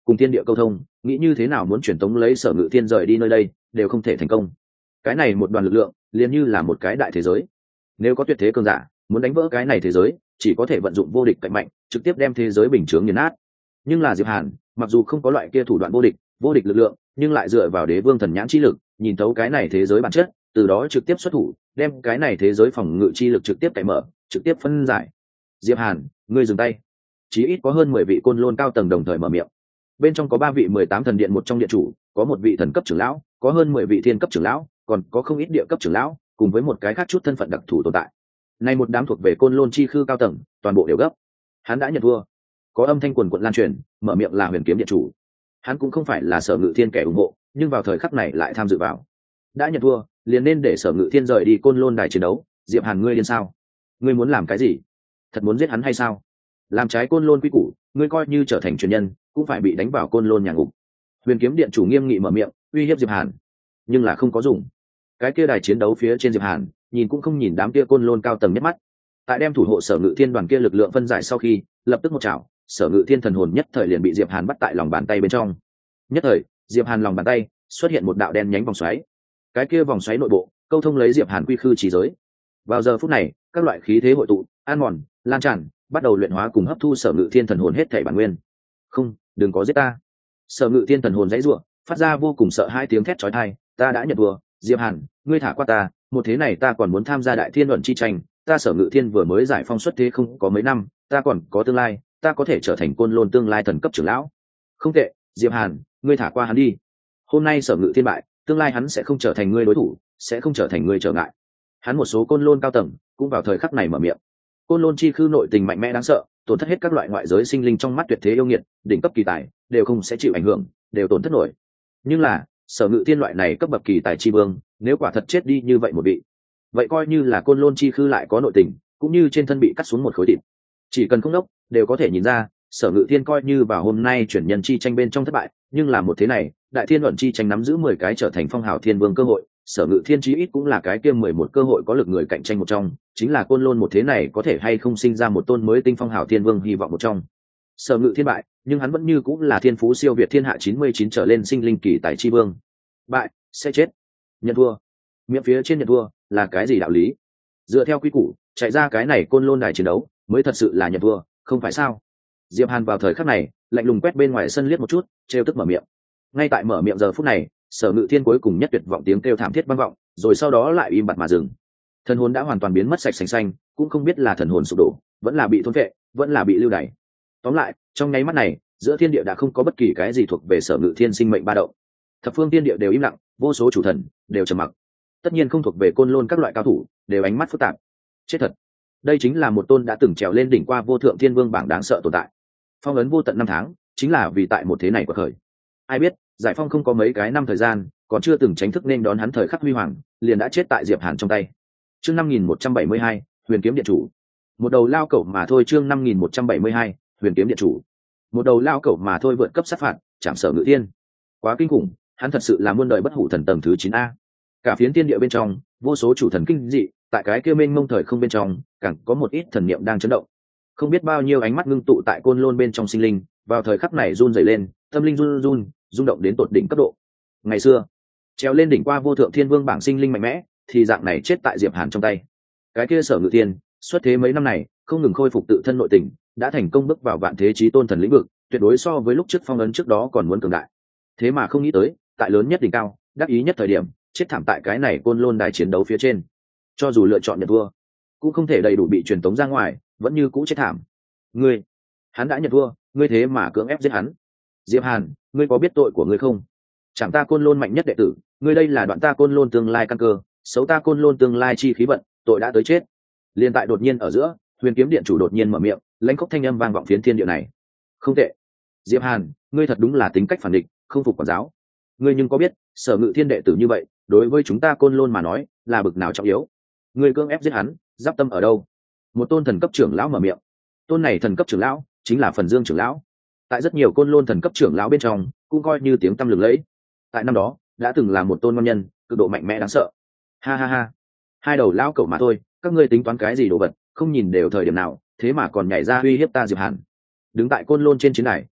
cùng thiên địa câu thông, nghĩ như thế nào muốn truyền tống lấy Sở Ngự Thiên rời đi nơi đây đều không thể thành công. Cái này một đoàn lực lượng liền như là một cái đại thế giới, nếu có tuyệt thế cường giả muốn đánh vỡ cái này thế giới, chỉ có thể vận dụng vô địch cạnh mạnh, trực tiếp đem thế giới bình chướng nghiền nát. Nhưng là Diệp Hàn mặc dù không có loại kia thủ đoạn vô địch lực lượng, nhưng lại dựa vào đế vương thần nhãn chi lực nhìn thấu cái này thế giới bản chất, từ đó trực tiếp xuất thủ đem cái này thế giới phòng ngự chi lực trực tiếp cải mở, trực tiếp phân giải. Diệp Hàn, ngươi dừng tay. Chí ít có hơn 10 vị côn lôn cao tầng đồng thời mở miệng. Bên trong có 3 vị 18 thần điện một trong điện chủ, có một vị thần cấp trưởng lão, có hơn 10 vị thiên cấp trưởng lão, còn có không ít địa cấp trưởng lão, cùng với một cái khác chút thân phận đặc thù tồn tại. Nay một đám thuộc về côn lôn chi khư cao tầng, toàn bộ đều gấp. Hắn đã nhận thua. Có âm thanh quần quật lan truyền, mở miệng là Huyền Kiếm điện chủ. Hắn cũng không phải là Sở Ngự Thiên kẻ ủng hộ, nhưng vào thời khắc này lại tham dự vào. Đã nhận thua, liền nên để Sở Ngự Thiên rời đi côn lôn đài chiến đấu. Diệp Hàn, ngươi điên sao? Ngươi muốn làm cái gì? Thật muốn giết hắn hay sao? Làm trái côn lôn quy củ, ngươi coi như trở thành truyền nhân cũng phải bị đánh vào côn lôn nhà ngục. Huyền Kiếm điện chủ nghiêm nghị mở miệng uy hiếp Diệp Hàn, nhưng là không có dùng. Cái kia đài chiến đấu phía trên Diệp Hàn nhìn cũng không nhìn đám kia côn lôn cao tầng nhất mắt. Tại đem thủ hộ Sở Ngự Thiên đoàn kia lực lượng phân giải sau khi, lập tức một chảo, Sở Ngự Thiên thần hồn nhất thời liền bị Diệp Hàn bắt tại lòng bàn tay bên trong. Nhất thời, Diệp Hàn lòng bàn tay xuất hiện một đạo đen nhánh vòng xoáy. Cái kia vòng xoáy nội bộ câu thông lấy Diệp Hàn quy khư trí giới. Vào giờ phút này, các loại khí thế hội tụ, an mòn, lan tràn, bắt đầu luyện hóa cùng hấp thu Sở Ngự Thiên thần hồn hết thảy bản nguyên. Không, đừng có giết ta. Sở Ngự Thiên thần hồn dãy rủa, phát ra vô cùng sợ hai tiếng thét chói tai, ta đã nhận thua, Diệp Hàn, ngươi thả qua ta, một thế này ta còn muốn tham gia đại thiên luận chi tranh, ta Sở Ngự Thiên vừa mới giải phong xuất thế không có mấy năm, ta còn có tương lai, ta có thể trở thành côn lôn tương lai thần cấp trưởng lão. Không tệ, Diệp Hàn, ngươi thả qua hắn đi. Hôm nay Sở Ngự Thiên bại, tương lai hắn sẽ không trở thành ngươi đối thủ, sẽ không trở thành ngươi trở ngại. Hắn một số côn lôn cao tầng cũng vào thời khắc này mở miệng. Côn lôn chi khư nội tình mạnh mẽ đáng sợ, tổn thất hết các loại ngoại giới sinh linh trong mắt tuyệt thế yêu nghiệt, đỉnh cấp kỳ tài đều không sẽ chịu ảnh hưởng, đều tổn thất nổi. Nhưng là Sở Ngự Thiên loại này cấp bậc kỳ tài chi vương, nếu quả thật chết đi như vậy một vị, vậy coi như là côn lôn chi khư lại có nội tình, cũng như trên thân bị cắt xuống một khối thịt. Chỉ cần không đốc đều có thể nhìn ra, Sở Ngự Thiên coi như vào hôm nay chuyển nhân chi tranh bên trong thất bại, nhưng là một thế này, đại thiên luận chi tranh nắm giữ 10 cái trở thành phong hào thiên vương cơ hội, Sở Ngự Thiên chí ít cũng là cái kia 11 cơ hội có lực người cạnh tranh một trong, chính là côn lôn một thế này có thể hay không sinh ra một tôn mới tinh phong hào thiên vương hy vọng một trong. Sở Ngự Thiên bại, nhưng hắn vẫn như cũng là thiên phú siêu việt thiên hạ 99 trở lên sinh linh kỳ tài chi vương. Bại sẽ chết. Nhận thua. Miệng phía trên nhận thua là cái gì đạo lý? Dựa theo quy củ, chạy ra cái này côn lôn đài chiến đấu mới thật sự là nhận thua, không phải sao? Diệp Hàn vào thời khắc này lạnh lùng quét bên ngoài sân liếc một chút, trêu tức mở miệng. Ngay tại mở miệng giờ phút này, Sở Ngự Thiên cuối cùng nhất tuyệt vọng tiếng kêu thảm thiết vang vọng, rồi sau đó lại im bặt mà dừng. Thần hồn đã hoàn toàn biến mất sạch sành xanh, cũng không biết là thần hồn sụp đổ, vẫn là bị thôn phệ, vẫn là bị lưu đày. Tóm lại, trong nháy mắt này, giữa thiên địa đã không có bất kỳ cái gì thuộc về Sở Ngự Thiên sinh mệnh ba động. Thập phương thiên địa đều im lặng, vô số chủ thần đều trầm mặc. Tất nhiên không thuộc về côn lôn các loại cao thủ, đều ánh mắt phức tạp. Chết thật. Đây chính là một tôn đã từng trèo lên đỉnh qua vô thượng thiên vương bảng đáng sợ tồn tại. Phong ấn vô tận năm tháng, chính là vì tại một thế này của khởi. Ai biết, giải phong không có mấy cái năm thời gian, còn chưa từng tránh thức nên đón hắn thời khắc huy hoàng, liền đã chết tại Diệp Hàn trong tay. Chương 5172, Huyền Kiếm điện chủ. Một đầu lao cẩu mà thôi. Chương 5172, Huyền Kiếm điện chủ. Một đầu lao cẩu mà thôi vượt cấp sát phạt, chạm Sở Ngự Thiên. Quá kinh khủng, hắn thật sự là muôn đời bất hủ thần tầng thứ 9 a. Cả phiến thiên địa bên trong, vô số chủ thần kinh dị, tại cái kia mênh mông thời không bên trong, càng có một ít thần niệm đang chấn động. Không biết bao nhiêu ánh mắt ngưng tụ tại côn lôn bên trong sinh linh, vào thời khắc này run rẩy lên, tâm linh run run, rung động đến tột đỉnh cấp độ. Ngày xưa, treo lên đỉnh qua vô thượng thiên vương bảng sinh linh mạnh mẽ, thì dạng này chết tại Diệp Hàn trong tay. Cái kia Sở Ngự Thiên, xuất thế mấy năm này, không ngừng khôi phục tự thân nội tình, đã thành công bước vào vạn thế chí tôn thần lĩnh vực, tuyệt đối so với lúc trước phong ấn trước đó còn muốn cường đại. Thế mà không nghĩ tới, tại lớn nhất đỉnh cao, đắc ý nhất thời điểm, chết thảm tại cái này côn lôn đài chiến đấu phía trên. Cho dù lựa chọn nhận thua, cũng không thể đầy đủ bị truyền tống ra ngoài, vẫn như cũ chết thảm. Ngươi, hắn đã nhận thua, ngươi thế mà cưỡng ép giết hắn. Diệp Hàn, ngươi có biết tội của ngươi không? Chẳng ta côn lôn mạnh nhất đệ tử, ngươi đây là đoạn ta côn lôn tương lai căn cơ, xấu ta côn lôn tương lai chi khí vận, tội đã tới chết. Liên tại đột nhiên ở giữa, Huyền Kiếm điện chủ đột nhiên mở miệng, lãnh khốc thanh âm vang vọng phiến thiên địa này. Không tệ. Diệp Hàn, ngươi thật đúng là tính cách phản địch, không phục quản giáo. Ngươi nhưng có biết, Sở Ngự Thiên đệ tử như vậy, đối với chúng ta côn lôn mà nói, là bực nào trọng yếu. Ngươi cưỡng ép giết hắn, giáp tâm ở đâu? Một tôn thần cấp trưởng lão mở miệng. Tôn này thần cấp trưởng lão chính là Phần Dương trưởng lão. Tại rất nhiều côn lôn thần cấp trưởng lão bên trong, cũng coi như tiếng tăm lừng lẫy. Tại năm đó, đã từng là một tôn ngon nhân, cực độ mạnh mẽ đáng sợ. Ha ha ha, hai đầu lão cẩu mà thôi, các ngươi tính toán cái gì đồ vật, không nhìn đều thời điểm nào, thế mà còn nhảy ra uy hiếp ta Diệp Hàn. Đứng tại côn lôn trên chiến đài,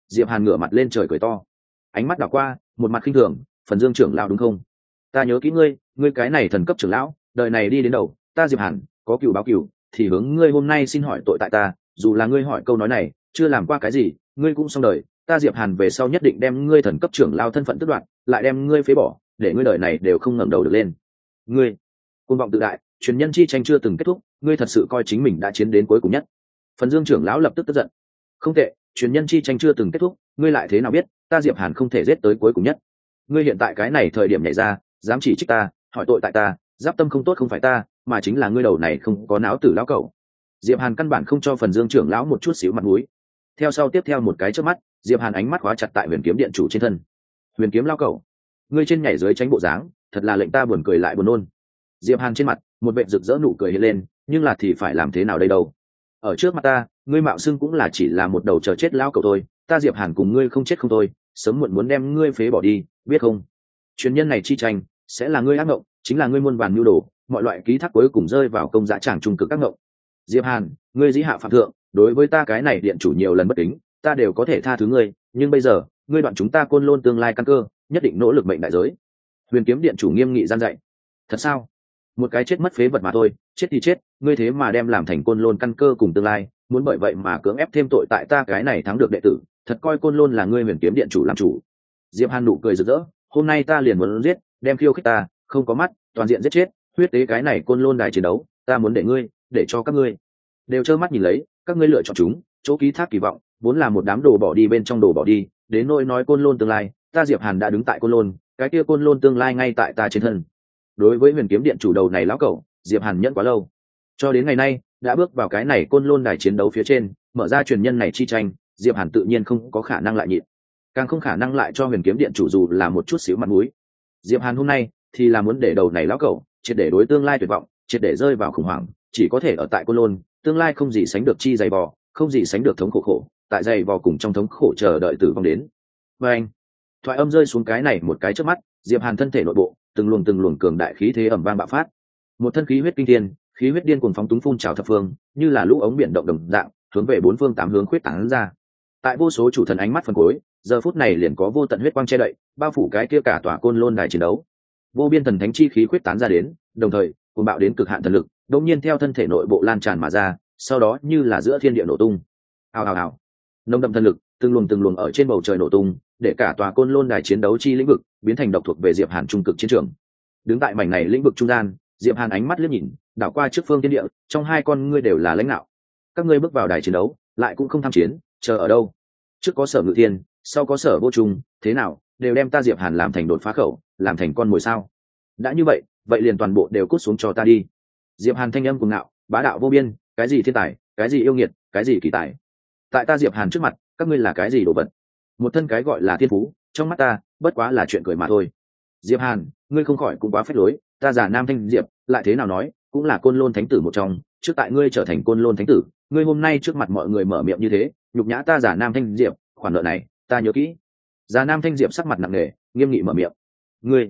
Diệp Hàn ngửa mặt lên trời cười to, ánh mắt đảo qua, một mặt khinh thường, Phần Dương trưởng lão đúng không? Ta nhớ kỹ ngươi, ngươi cái này thần cấp trưởng lão, đời này đi đến đầu, ta Diệp Hàn có cừu báo cừu, thì hướng ngươi hôm nay xin hỏi tội tại ta, dù là ngươi hỏi câu nói này, chưa làm qua cái gì, ngươi cũng xong đời, ta Diệp Hàn về sau nhất định đem ngươi thần cấp trưởng lão thân phận tước đoạt, lại đem ngươi phế bỏ, để ngươi đời này đều không ngẩng đầu được lên. Ngươi, côn vọng tự đại, truyền nhân chi tranh chưa từng kết thúc, ngươi thật sự coi chính mình đã chiến đến cuối cùng nhất. Phần Dương trưởng lão lập tức tức giận. Không tệ, truyền nhân chi tranh chưa từng kết thúc, ngươi lại thế nào biết ta Diệp Hàn không thể giết tới cuối cùng nhất? Ngươi hiện tại cái này thời điểm nhảy ra, dám chỉ trích ta, hỏi tội tại ta, giáp tâm không tốt không phải ta, mà chính là ngươi đầu này không có não tử lão cẩu. Diệp Hàn căn bản không cho Phần Dương trưởng lão một chút xíu mặt mũi. Theo sau tiếp theo một cái chớp mắt, Diệp Hàn ánh mắt khóa chặt tại Huyền Kiếm Điện chủ trên thân. Huyền Kiếm lão cẩu, ngươi trên nhảy dưới tránh bộ dáng, thật là lệnh ta buồn cười lại buồn nôn. Diệp Hàn trên mặt một vệt rực rỡ nụ cười hiện lên, nhưng là thì phải làm thế nào đây đâu? Ở trước mặt ta, ngươi mạo xưng cũng là chỉ là một đầu chờ chết lão cẩu thôi, ta Diệp Hàn cùng ngươi không chết không thôi, sớm muộn muốn đem ngươi phế bỏ đi, biết không? Truyền nhân này chi tranh sẽ là ngươi ác mộng, chính là ngươi muôn vàn nhu đồ, mọi loại ký thác cuối cùng rơi vào công dã tràng trung cực ác mộng. Diệp Hàn, ngươi dĩ hạ phạm thượng, đối với ta cái này điện chủ nhiều lần bất kính, ta đều có thể tha thứ ngươi, nhưng bây giờ, ngươi đoạn chúng ta Côn Lôn tương lai căn cơ, nhất định nỗ lực mệnh đại giới. Huyền Kiếm Điện chủ nghiêm nghị gian dạy. Thật sao? Một cái chết mất phế vật mà thôi, chết thì chết, ngươi thế mà đem làm thành Côn Lôn căn cơ cùng tương lai, muốn bởi vậy mà cưỡng ép thêm tội tại ta cái này thắng được đệ tử, thật coi Côn Lôn là ngươi Huyền Kiếm Điện chủ làm chủ. Diệp Hàn nụ cười rực rỡ, hôm nay ta liền muốn giết, đem khiêu khích ta, không có mắt, toàn diện giết chết, huyết tế cái này Côn Lôn đài chiến đấu, ta muốn để cho các ngươi đều trơ mắt nhìn lấy, các ngươi lựa chọn chúng, chỗ ký thác kỳ vọng, vốn là một đám đồ bỏ đi bên trong đồ bỏ đi, đến nỗi nói Côn Lôn tương lai, ta Diệp Hàn đã đứng tại Côn Lôn, cái kia Côn Lôn tương lai ngay tại ta trên thân. Đối với Huyền Kiếm Điện chủ đầu này lão cẩu, Diệp Hàn nhẫn quá lâu, cho đến ngày nay đã bước vào cái này Côn Lôn đài chiến đấu phía trên, mở ra truyền nhân này chi tranh, Diệp Hàn tự nhiên không có khả năng lại nhịn, càng không khả năng lại cho Huyền Kiếm Điện chủ dù là một chút xíu mặt mũi. Diệp Hàn hôm nay thì là muốn để đầu này lão cẩu triệt để đối tương lai tuyệt vọng, triệt để rơi vào khủng hoảng, chỉ có thể ở tại Côn Lôn, tương lai không gì sánh được chi dày vò, không gì sánh được thống khổ, tại dày vò cùng trong thống khổ chờ đợi tử vong đến. Và anh, thoại âm rơi xuống cái này một cái chớp mắt, Diệp Hàn thân thể nội bộ từng luồng cường đại khí thế ầm vang bạo phát, một thân khí huyết kinh thiên, khí huyết điên cuồng phóng túng phun trào thập phương, như là lũ ống biển động đồng dạng, hướng về bốn phương tám hướng khuyết tán ra. Tại vô số chủ thần ánh mắt phần cuối, giờ phút này liền có vô tận huyết quang che đậy, bao phủ cái kia cả tòa Côn Lôn đài chiến đấu. Vô biên thần thánh chi khí khuyết tán ra đến, đồng thời cuồng bạo đến cực hạn thần lực, đột nhiên theo thân thể nội bộ lan tràn mà ra, sau đó như là giữa thiên địa nổ tung. Ào ào ào. Nồng đậm thần lực, từng luồng ở trên bầu trời nổ tung, để cả tòa Côn Lôn đài chiến đấu chi lĩnh vực biến thành độc thuộc về Diệp Hàn trung cực chiến trường. Đứng tại mảnh này lĩnh vực trung gian, Diệp Hàn ánh mắt liếc nhìn, đảo qua trước phương thiên địa, trong hai con ngươi đều là lãnh đạo. Các ngươi bước vào đài chiến đấu, lại cũng không tham chiến, chờ ở đâu? Trước có Sở Ngự Thiên, sau có Sở Vô Trùng, thế nào, đều đem ta Diệp Hàn làm thành đột phá khẩu, làm thành con mồi sao? Đã như vậy, vậy liền toàn bộ đều cút xuống cho ta đi. Diệp Hàn thanh âm cuồng ngạo, bá đạo vô biên, cái gì thiên tài, cái gì yêu nghiệt, cái gì kỳ tài. Tại ta Diệp Hàn trước mặt, các ngươi là cái gì đồ vật? Một thân cái gọi là thiên phú, trong mắt ta, bất quá là chuyện cười mà thôi. Diệp Hàn, ngươi không khỏi cũng quá phách lối, ta giả Nam Thanh Diệp, lại thế nào nói, cũng là Côn Lôn thánh tử một trong, trước tại ngươi trở thành Côn Lôn thánh tử, ngươi hôm nay trước mặt mọi người mở miệng như thế, nhục nhã ta giả Nam Thanh Diệp, khoản nợ này, ta nhớ kỹ. Giả Nam Thanh Diệp sắc mặt nặng nề, nghiêm nghị mở miệng. Ngươi,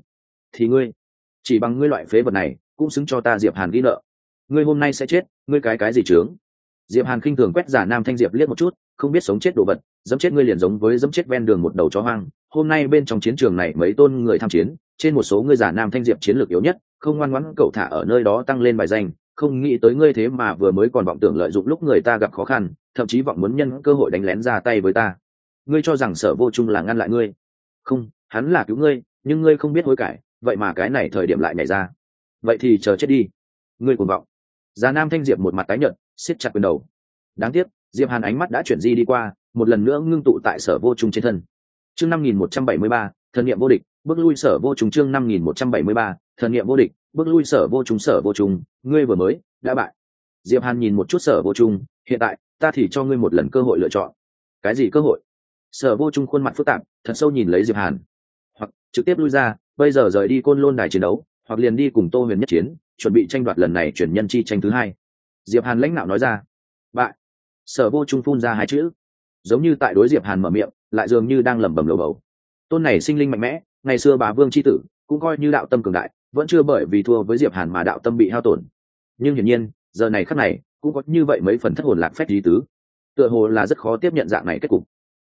chỉ bằng ngươi loại phế vật này, cũng xứng cho ta Diệp Hàn ghi nợ. Ngươi hôm nay sẽ chết, ngươi cái gì chướng? Diệp Hàn khinh thường quét Giả Nam Thanh Diệp liếc một chút, không biết sống chết đồ vật, dẫm chết ngươi liền giống với dẫm chết ven đường một đầu chó hoang. Hôm nay bên trong chiến trường này mấy tôn người tham chiến, trên một số ngươi Giả Nam Thanh Diệp chiến lược yếu nhất, không ngoan ngoãn cậu thả ở nơi đó tăng lên bài danh, không nghĩ tới ngươi thế mà vừa mới còn vọng tưởng lợi dụng lúc người ta gặp khó khăn, thậm chí vọng muốn nhân cơ hội đánh lén ra tay với ta. Ngươi cho rằng Sở Vô Trung là ngăn lại ngươi? Không, hắn là cứu ngươi, nhưng ngươi không biết hối cải, vậy mà cái này thời điểm lại nhảy ra. Vậy thì chờ chết đi. Ngươi cuồng vọng. Giả Nam Thanh Diệp một mặt tái nhợt, siết chặt quyền đầu. Đáng tiếc, Diệp Hàn ánh mắt đã chuyển di đi qua, một lần nữa ngưng tụ tại Sở Vô Trung trên thân. Chương 5173, thần niệm vô địch, bước lui Sở Vô Trung. Chương 5173, thần niệm vô địch, bước lui Sở Vô Trung, ngươi vừa mới đã bại. Diệp Hàn nhìn một chút Sở Vô Trung, hiện tại, ta thì cho ngươi một lần cơ hội lựa chọn. Cái gì cơ hội? Sở Vô Trung khuôn mặt phức tạp, thật sâu nhìn lấy Diệp Hàn. Hoặc trực tiếp lui ra, bây giờ rời đi Côn Lôn đài chiến đấu, hoặc liền đi cùng Tô Huyền nhất chiến, chuẩn bị tranh đoạt lần này chuyển nhân chi tranh thứ hai. Diệp Hàn lãnh nạo nói ra. Bại. Sở Vô Trung phun ra hai chữ, giống như tại đối Diệp Hàn mở miệng, lại dường như đang lẩm bẩm lầu bầu. Tôn này sinh linh mạnh mẽ, ngày xưa Bá Vương chi tử, cũng coi như đạo tâm cường đại, vẫn chưa bởi vì thua với Diệp Hàn mà đạo tâm bị hao tổn. Nhưng hiển nhiên, giờ này khắc này, cũng có như vậy mấy phần thất hồn lạc phách lý tứ. Tựa hồ là rất khó tiếp nhận dạng này kết cục.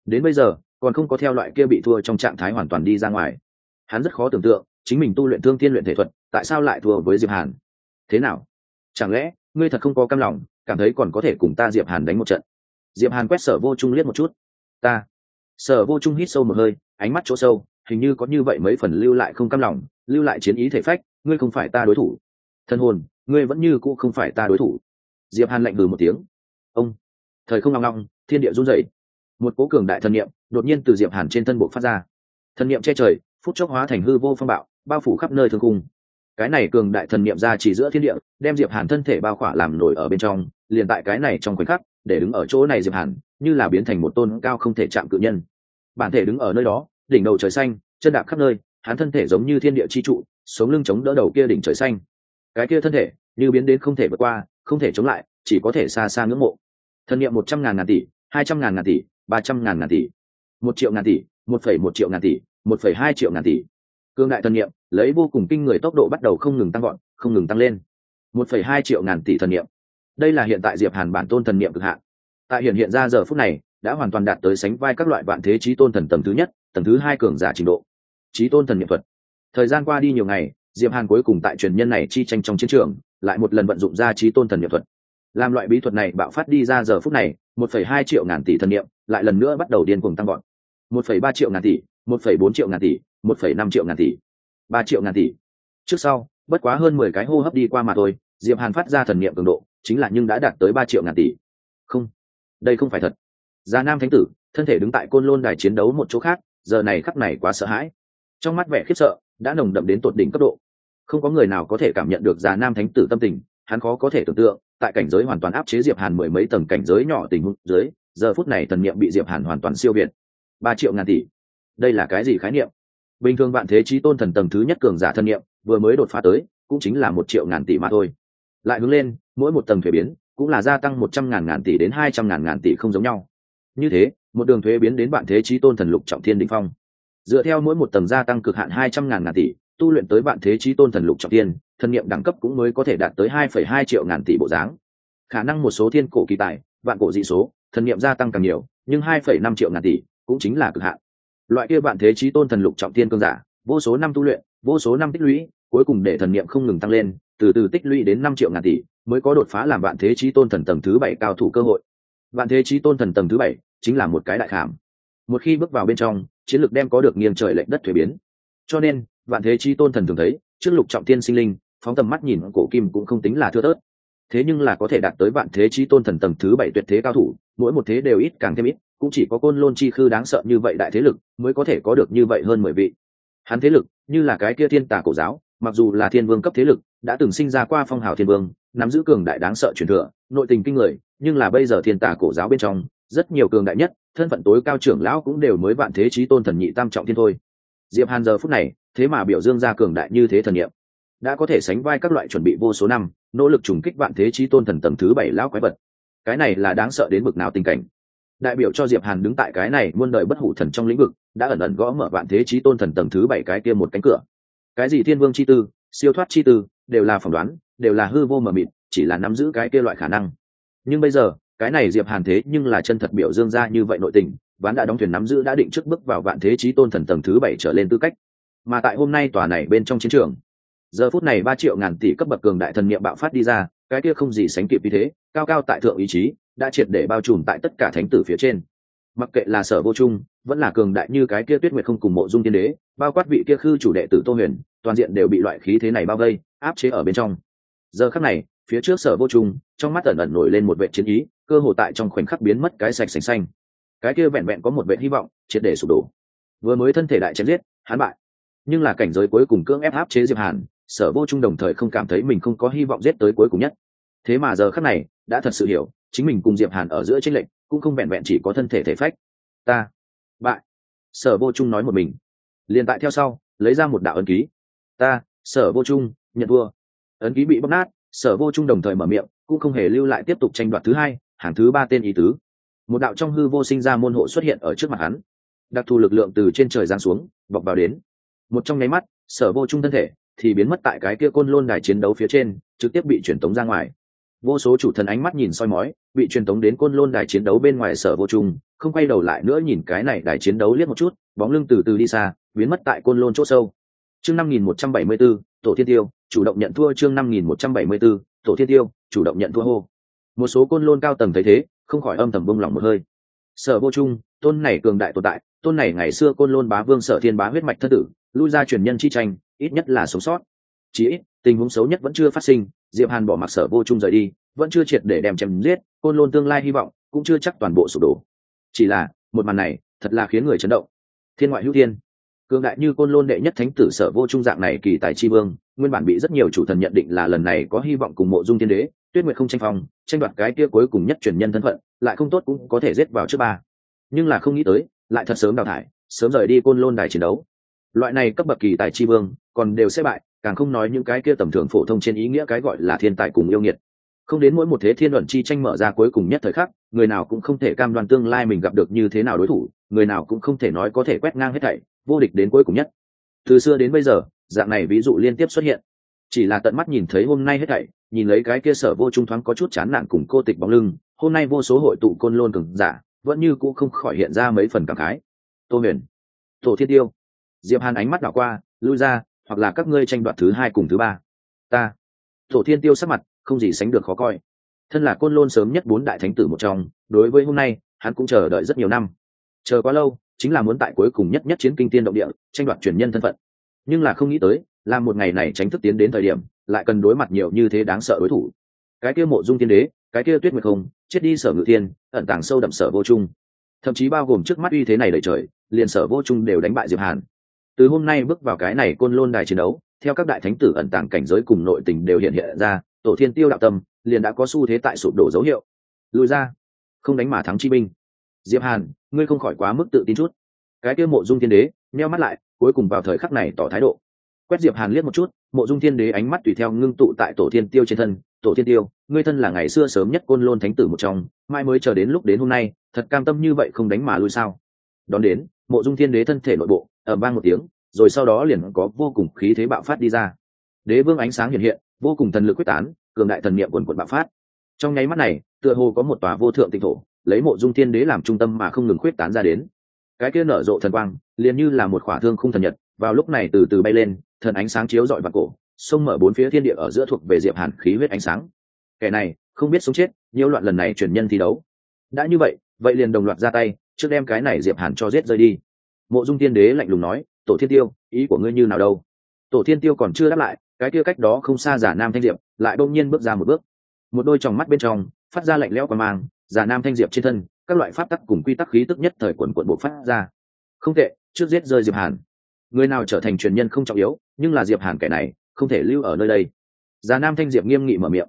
đến bây giờ còn không có theo loại kia bị thua trong trạng thái hoàn toàn đi ra ngoài. Hắn rất khó tưởng tượng chính mình tu luyện thương thiên luyện thể thuật tại sao lại thua với Diệp Hàn. Thế nào, chẳng lẽ ngươi thật không có cam lòng, cảm thấy còn có thể cùng ta Diệp Hàn đánh một trận? Diệp Hàn quét Sở Vô Trung liếc một chút. Ta. Sở Vô Trung hít sâu một hơi, ánh mắt chỗ sâu hình như có như vậy mấy phần lưu lại không cam lòng, lưu lại chiến ý thể phách. Ngươi không phải ta đối thủ. Thân hồn, ngươi vẫn như cũ không phải ta đối thủ. Diệp Hàn lạnh hừ một tiếng. Ông. Thời không ngong ngong, thiên địa run rẩy. Một cỗ cường đại thần niệm đột nhiên từ Diệp Hàn trên thân bộ phát ra. Thần niệm che trời, phút chốc hóa thành hư vô phong bạo, bao phủ khắp nơi thương cung. Cái này cường đại thần niệm ra chỉ giữa thiên địa, đem Diệp Hàn thân thể bao khỏa làm nổi ở bên trong, liền tại cái này trong khoảnh khắc, để đứng ở chỗ này Diệp Hàn, như là biến thành một tôn cao không thể chạm cự nhân. Bản thể đứng ở nơi đó, đỉnh đầu trời xanh, chân đạp khắp nơi, hắn thân thể giống như thiên địa chi trụ, sống lưng chống đỡ đầu kia đỉnh trời xanh. Cái kia thân thể, như biến đến không thể vượt qua, không thể chống lại, chỉ có thể xa xa ngưỡng mộ. Thần niệm 100.000 tỷ, 200.000 tỷ, 300.000 tỷ, 1.000.000 tỷ, 1,1 triệu tỷ, 1,2 triệu tỷ. Cương đại thần niệm lấy vô cùng kinh người tốc độ bắt đầu không ngừng tăng vọt, không ngừng tăng lên. 1,2 triệu tỷ thần niệm. Đây là hiện tại Diệp Hàn bản tôn thần niệm cực hạn. Tại hiện ra giờ phút này, đã hoàn toàn đạt tới sánh vai các loại vạn thế chí tôn thần tầng thứ nhất, tầng thứ hai cường giả trình độ. Chí tôn thần niệm thuật. Thời gian qua đi nhiều ngày, Diệp Hàn cuối cùng tại truyền nhân này chi tranh trong chiến trường, lại một lần vận dụng ra chí tôn thần niệm thuật. Làm loại bí thuật này bạo phát đi ra giờ phút này, 1,2 triệu tỷ thần niệm lại lần nữa bắt đầu điên cuồng tăng vọt. 1,3 triệu tỷ, 1,4 triệu tỷ, 1,5 triệu tỷ, 3 triệu tỷ. Trước sau, bất quá hơn 10 cái hô hấp đi qua mà thôi, Diệp Hàn phát ra thần niệm cường độ, chính là nhưng đã đạt tới 3 triệu tỷ. Không, đây không phải thật. Già Nam Thánh Tử, thân thể đứng tại Côn Lôn đài chiến đấu một chỗ khác, giờ này khắc này quá sợ hãi. Trong mắt vẻ khiếp sợ đã nồng đậm đến tột đỉnh cấp độ. Không có người nào có thể cảm nhận được Già Nam Thánh Tử tâm tình, hắn khó có thể tưởng tượng, tại cảnh giới hoàn toàn áp chế Diệp Hàn mười mấy tầng cảnh giới nhỏ tình huống dưới, giờ phút này thần niệm bị Diệp Hàn hoàn toàn siêu việt. 3 triệu tỷ. Đây là cái gì khái niệm? Bình thường vạn thế chí tôn thần tầng thứ nhất cường giả thân niệm vừa mới đột phá tới, cũng chính là 1 triệu tỷ mà thôi. Lại hướng lên, mỗi một tầng thuế biến cũng là gia tăng 100.000 tỷ đến 200.000 tỷ không giống nhau. Như thế, một đường thuế biến đến vạn thế chí tôn thần lục trọng thiên đỉnh phong. Dựa theo mỗi một tầng gia tăng cực hạn 200.000 tỷ, tu luyện tới vạn thế chí tôn thần lục trọng thiên, thần niệm đẳng cấp cũng mới có thể đạt tới 2,2 triệu tỷ bộ dáng. Khả năng một số thiên cổ kỳ tài, vạn cổ dị số, thần niệm gia tăng càng nhiều, nhưng 2,5 triệu tỷ cũng chính là cực hạn. Loại kia vạn thế chí tôn thần lục trọng thiên cương giả, vô số năm tu luyện, vô số năm tích lũy, cuối cùng để thần niệm không ngừng tăng lên, từ từ tích lũy đến 5 triệu tỷ, mới có đột phá làm vạn thế chí tôn thần tầng thứ 7 cao thủ cơ hội. Vạn thế chí tôn thần tầng thứ 7 chính là một cái đại khảm. Một khi bước vào bên trong, chiến lược đem có được nghiêng trời lệch đất thuế biến. Cho nên, vạn thế chí tôn thần thường thấy, trước lục trọng thiên sinh linh, phóng tầm mắt nhìn cổ kim cũng không tính là thưa thớt. Thế nhưng là có thể đạt tới vạn thế chí tôn thần tầng thứ 7 tuyệt thế cao thủ, mỗi một thế đều ít càng thêm ít, cũng chỉ có Côn Lôn chi khư đáng sợ như vậy đại thế lực mới có thể có được như vậy hơn 10 vị. Hắn thế lực như là cái kia thiên tà cổ giáo, mặc dù là thiên vương cấp thế lực, đã từng sinh ra qua phong hào thiên vương, nắm giữ cường đại đáng sợ truyền thừa, nội tình kinh người, nhưng là bây giờ thiên tà cổ giáo bên trong, rất nhiều cường đại nhất, thân phận tối cao trưởng lão cũng đều mới vạn thế chí tôn thần nhị tam trọng thiên thôi. Diệp Hàn giờ phút này, thế mà biểu dương ra cường đại như thế thần niệm, đã có thể sánh vai các loại chuẩn bị vô số năm, nỗ lực trùng kích vạn thế chí tôn thần tầng thứ 7 lão quái vật. Cái này là đáng sợ đến bực nào tình cảnh. Đại biểu cho Diệp Hàn đứng tại cái này muôn đời bất hủ thần trong lĩnh vực, đã ẩn ẩn gõ mở vạn thế chí tôn thần tầng thứ 7 cái kia một cánh cửa. Cái gì thiên vương chi tư, siêu thoát chi tư, đều là phỏng đoán, đều là hư vô mờ mịt, chỉ là nắm giữ cái kia loại khả năng. Nhưng bây giờ, cái này Diệp Hàn thế nhưng là chân thật biểu dương ra như vậy nội tình, ván đã đóng thuyền nắm giữ đã định trước bước vào vạn thế chí tôn thần tầng thứ 7 trở lên tư cách. Mà tại hôm nay tòa này bên trong chiến trường, giờ phút này 3 triệu ngàn tỷ cấp bậc cường đại thần niệm bạo phát đi ra, cái kia không gì sánh kịp như thế, cao cao tại thượng ý chí, đã triệt để bao trùm tại tất cả thánh tử phía trên. Mặc kệ là Sở Vô Trung, vẫn là cường đại như cái kia Tuyết Nguyệt không cùng Mộ Dung Tiên Đế, bao quát vị kia khư chủ đệ tử Tô Huyền, toàn diện đều bị loại khí thế này bao vây, áp chế ở bên trong. Giờ khắc này, phía trước Sở Vô Trung, trong mắt ẩn ẩn nổi lên một vệt chiến ý, cơ hồ tại trong khoảnh khắc biến mất cái sạch sành xanh. Cái kia vẹn vẹn có một vệt hy vọng, triệt để sụp đổ. Vừa mới thân thể đại chém giết, hắn bại. Nhưng là cảnh giới cuối cùng cưỡng ép áp chế Diệp Hàn, Sở Vô Trung đồng thời không cảm thấy mình không có hy vọng giết tới cuối cùng nhất. Thế mà giờ khắc này, đã thật sự hiểu, chính mình cùng Diệp Hàn ở giữa chênh lệch, cũng không vẹn vẹn chỉ có thân thể thể phách. Ta bại. Sở Vô Trung nói một mình. Liền tại theo sau, lấy ra một đạo ấn ký. Ta, Sở Vô Trung, nhận thua. Ấn ký bị bóp nát, Sở Vô Trung đồng thời mở miệng, cũng không hề lưu lại tiếp tục tranh đoạt thứ hai, hàng thứ ba tên ý tứ. Một đạo trong hư vô sinh ra môn hộ xuất hiện ở trước mặt hắn. Đặc thù lực lượng từ trên trời giáng xuống, bọc vào đến. Một trong nháy mắt, Sở Vô Trung thân thể thì biến mất tại cái kia Côn Lôn đài chiến đấu phía trên, trực tiếp bị truyền tống ra ngoài. Vô số chủ thần ánh mắt nhìn soi mói, bị truyền tống đến Côn Lôn đài chiến đấu bên ngoài Sở Vô Trung, không quay đầu lại nữa nhìn cái này đài chiến đấu liếc một chút, bóng lưng từ từ đi xa, biến mất tại côn lôn chỗ sâu. Chương 5174, Tổ Thiên Tiêu chủ động nhận thua. Chương 5174, Tổ Thiên Tiêu chủ động nhận thua hô. Một số côn lôn cao tầng thấy thế, không khỏi âm thầm bông lòng một hơi. Sở Vô Trung, tôn này cường đại tồn tại, tôn này ngày xưa côn lôn bá vương Sở Thiên bá huyết mạch thân tử, lui ra truyền nhân chi tranh, ít nhất là sống sót. Chỉ ít, tình huống xấu nhất vẫn chưa phát sinh, Diệp Hàn bỏ mặc Sở Vô Trung rời đi, vẫn chưa triệt để đem chém giết, côn lôn tương lai hy vọng cũng chưa chắc toàn bộ sụp đổ. Chỉ là, một màn này, thật là khiến người chấn động. Thiên ngoại hữu thiên, cường đại như côn lôn đệ nhất thánh tử Sở Vô Trung dạng này kỳ tài chi vương, nguyên bản bị rất nhiều chủ thần nhận định là lần này có hy vọng cùng Mộ Dung Thiên Đế, Tuyết Nguyệt không tranh phong, tranh đoạt cái kia cuối cùng nhất truyền nhân thân phận, lại không tốt cũng có thể giết vào trước ba. Nhưng là không nghĩ tới, lại thật sớm đào thải, sớm rời đi côn lôn đài chiến đấu. Loại này cấp bậc kỳ tài chi vương, còn đều sẽ bại, càng không nói những cái kia tầm thường phổ thông trên ý nghĩa cái gọi là thiên tài cùng yêu nghiệt. Không đến mỗi một thế thiên luận chi tranh mở ra cuối cùng nhất thời khắc, người nào cũng không thể cam đoan tương lai mình gặp được như thế nào đối thủ, người nào cũng không thể nói có thể quét ngang hết thảy, vô địch đến cuối cùng nhất. Từ xưa đến bây giờ, dạng này ví dụ liên tiếp xuất hiện. Chỉ là tận mắt nhìn thấy hôm nay hết thảy, nhìn lấy cái kia Sở Vô Trung thoáng có chút chán nản cùng cô tịch bóng lưng, hôm nay vô số hội tụ côn lôn cường giả, vẫn như cũng không khỏi hiện ra mấy phần cảm khái. Tô Huyền, Tổ Thiên Tiêu. Diệp Hàn ánh mắt đảo qua, lui ra, hoặc là các ngươi tranh đoạt thứ hai cùng thứ ba. Ta. Tổ Thiên Tiêu sắc mặt không gì sánh được khó coi. Thân là côn lôn sớm nhất bốn đại thánh tử một trong, đối với hôm nay, hắn cũng chờ đợi rất nhiều năm. Chờ quá lâu, chính là muốn tại cuối cùng nhất chiến kinh tiên động địa, tranh đoạt truyền nhân thân phận. Nhưng là không nghĩ tới, là một ngày này tránh thức tiến đến thời điểm, lại cần đối mặt nhiều như thế đáng sợ đối thủ. Cái kia Mộ Dung Thiên Đế, cái kia Tuyết Nguyệt không, chết đi Sở Ngự Thiên, ẩn tàng sâu đậm Sở Vô Trung. Thậm chí bao gồm trước mắt uy thế này đầy trời, liền Sở Vô Trung đều đánh bại Diệp Hàn. Từ hôm nay bước vào cái này côn lôn đài chiến đấu, theo các đại thánh tử ẩn tàng cảnh giới cùng nội tình đều hiện ra, Tổ Thiên Tiêu đạo tâm liền đã có xu thế tại sụp đổ dấu hiệu. Lùi ra, không đánh mà thắng chi binh. Diệp Hàn, ngươi không khỏi quá mức tự tin chút. Cái kia Mộ Dung Thiên Đế nheo mắt lại, cuối cùng vào thời khắc này tỏ thái độ. Quét Diệp Hàn liếc một chút, Mộ Dung Thiên Đế ánh mắt tùy theo ngưng tụ tại Tổ Thiên Tiêu trên thân. Tổ Thiên Tiêu, ngươi thân là ngày xưa sớm nhất côn lôn thánh tử một trong, mai mới chờ đến lúc đến hôm nay, thật cam tâm như vậy không đánh mà lui sao? Đón đến, Mộ Dung Thiên Đế thân thể nội bộ ầm vang một tiếng, rồi sau đó liền có vô cùng khí thế bạo phát đi ra. Đế vương ánh sáng hiện hiện, vô cùng thần lực quyết tán, cường đại thần niệm quần quần bạo phát. Trong nháy mắt này, tựa hồ có một tòa vô thượng tinh thổ, lấy Mộ Dung Thiên Đế làm trung tâm mà không ngừng quyết tán ra đến. Cái kia nở rộ thần quang, liền như là một khỏa thương khung thần nhật, vào lúc này từ từ bay lên, thần ánh sáng chiếu rọi vào cổ, xông mở bốn phía thiên địa ở giữa thuộc về Diệp Hàn khí huyết ánh sáng. Kẻ này không biết sống chết, nhiễu loạn lần này truyền nhân thi đấu. Đã như vậy, vậy liền đồng loạt ra tay, trước đem cái này Diệp Hàn cho giết rơi đi. Mộ Dung Thiên Đế lạnh lùng nói, Tổ Thiên Tiêu, ý của ngươi như nào đâu? Tổ Thiên Tiêu còn chưa đáp lại, cái kia cách đó không xa Giả Nam Thanh Diệp lại đột nhiên bước ra một bước. Một đôi tròng mắt bên trong phát ra lạnh lẽo quang mang, Giả Nam Thanh Diệp trên thân, các loại pháp tắc cùng quy tắc khí tức nhất thời quần quần bộc phát ra. Không tệ, trước giết rơi Diệp Hàn. Người nào trở thành truyền nhân không trọng yếu, nhưng là Diệp Hàn kẻ này, không thể lưu ở nơi đây. Giả Nam Thanh Diệp nghiêm nghị mở miệng.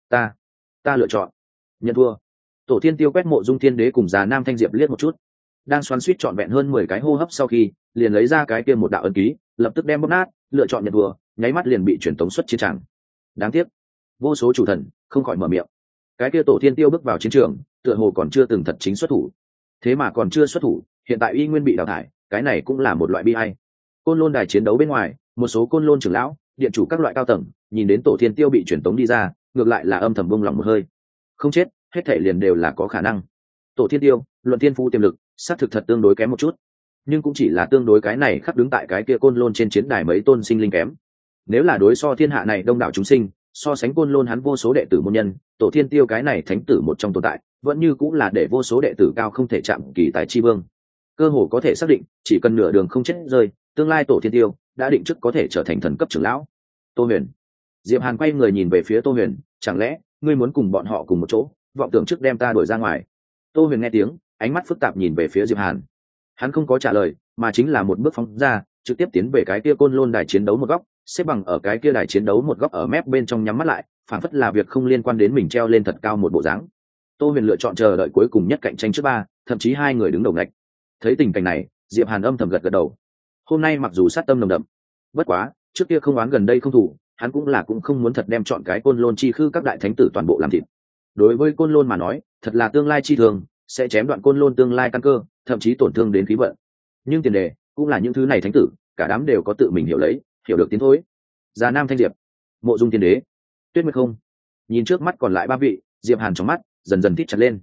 Ta lựa chọn nhận thua. Tổ Thiên Tiêu quét Mộ Dung Thiên Đế cùng Giả Nam Thanh Diệp liếc một chút, đang xoắn suýt trọn vẹn hơn 10 cái hô hấp sau khi, liền lấy ra cái kia một đạo ấn ký, lập tức đem bóp nát, lựa chọn nhận thua, nháy mắt liền bị truyền tống xuất chiến trường. Đáng tiếc, vô số chủ thần không khỏi mở miệng. Cái kia Tổ Thiên Tiêu bước vào chiến trường, tựa hồ còn chưa từng thật chính xuất thủ. Thế mà còn chưa xuất thủ, hiện tại y nguyên bị đào thải, cái này cũng là một loại bi ai. Côn lôn đài chiến đấu bên ngoài, một số côn lôn trưởng lão, điện chủ các loại cao tầng, nhìn đến Tổ Thiên Tiêu bị truyền tống đi ra, ngược lại là âm thầm buông lòng một hơi. Không chết, hết thảy liền đều là có khả năng. Tổ Thiên Tiêu, luận thiên phú tiềm lực, xác thực thật tương đối kém một chút, nhưng cũng chỉ là tương đối cái này khắc đứng tại cái kia côn lôn trên chiến đài mấy tôn sinh linh kém. Nếu là đối so thiên hạ này đông đảo chúng sinh, so sánh côn lôn hắn vô số đệ tử môn nhân, Tổ Thiên Tiêu cái này thánh tử một trong tồn tại, vẫn như cũng là để vô số đệ tử cao không thể chạm kỳ tài chi vương. Cơ hồ có thể xác định, chỉ cần nửa đường không chết rơi, tương lai Tổ Thiên Tiêu đã định trước có thể trở thành thần cấp trưởng lão. Tô Huyền. Diệp Hàn quay người nhìn về phía Tô Huyền, chẳng lẽ ngươi muốn cùng bọn họ cùng một chỗ, vọng tưởng trước đem ta đuổi ra ngoài? Tô Huyền nghe tiếng, ánh mắt phức tạp nhìn về phía Diệp Hàn. Hắn không có trả lời, mà chính là một bước phóng ra, trực tiếp tiến về cái kia côn lôn đài chiến đấu một góc, xếp bằng ở cái kia đài chiến đấu một góc ở mép bên trong nhắm mắt lại, phảng phất là việc không liên quan đến mình treo lên thật cao một bộ dáng. Tô Huyền lựa chọn chờ đợi cuối cùng nhất cạnh tranh trước ba, thậm chí hai người đứng đầu ngạch. Thấy tình cảnh này, Diệp Hàn âm thầm gật gật đầu. Hôm nay mặc dù sát tâm nồng đậm, bất quá trước kia không oán gần đây không thủ, hắn cũng không muốn thật đem chọn cái côn lôn chi khư các đại thánh tử toàn bộ làm thịt. Đối với côn lôn mà nói, thật là tương lai chi thường, sẽ chém đoạn côn lôn tương lai căn cơ, thậm chí tổn thương đến khí vận. Nhưng tiền đề cũng là những thứ này thánh tử, cả đám đều có tự mình hiểu lấy, hiểu được tiến thối. Già Nam Thanh Diệp, Mộ Dung Thiên Đế, Tuyết Nguyệt không. Nhìn trước mắt còn lại ba vị, Diệp Hàn trong mắt dần dần thít chặt lên.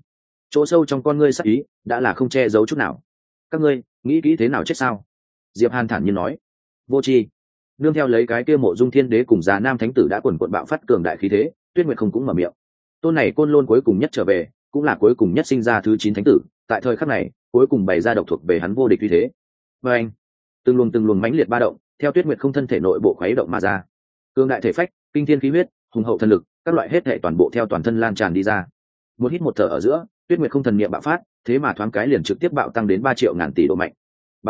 chỗ sâu trong con ngươi sắc ý đã là không che giấu chút nào. Các ngươi nghĩ kỹ thế nào chết sao? Diệp Hàn thản nhiên nói. Vô tri. Nương theo lấy cái kia Mộ Dung Thiên Đế cùng Già Nam Thánh Tử đã quần quận bạo phát cường đại khí thế, Tuyết Nguyệt không cũng mở miệng. Tôn này Côn Lôn cuối cùng nhất trở về, cũng là cuối cùng nhất sinh ra thứ 9 thánh tử, tại thời khắc này, cuối cùng bày ra độc thuộc về hắn vô địch uy thế. Và anh, từng luồng mãnh liệt ba động, theo Tuyết Nguyệt không thân thể nội bộ khuấy động mà ra. Cường đại thể phách, kinh thiên khí huyết, hùng hậu thần lực, các loại hết thảy toàn bộ theo toàn thân lan tràn đi ra. Một hít một thở ở giữa, Tuyết Nguyệt không thần niệm bạo phát, thế mà thoáng cái liền trực tiếp bạo tăng đến 3 triệu ngàn tỷ độ mạnh.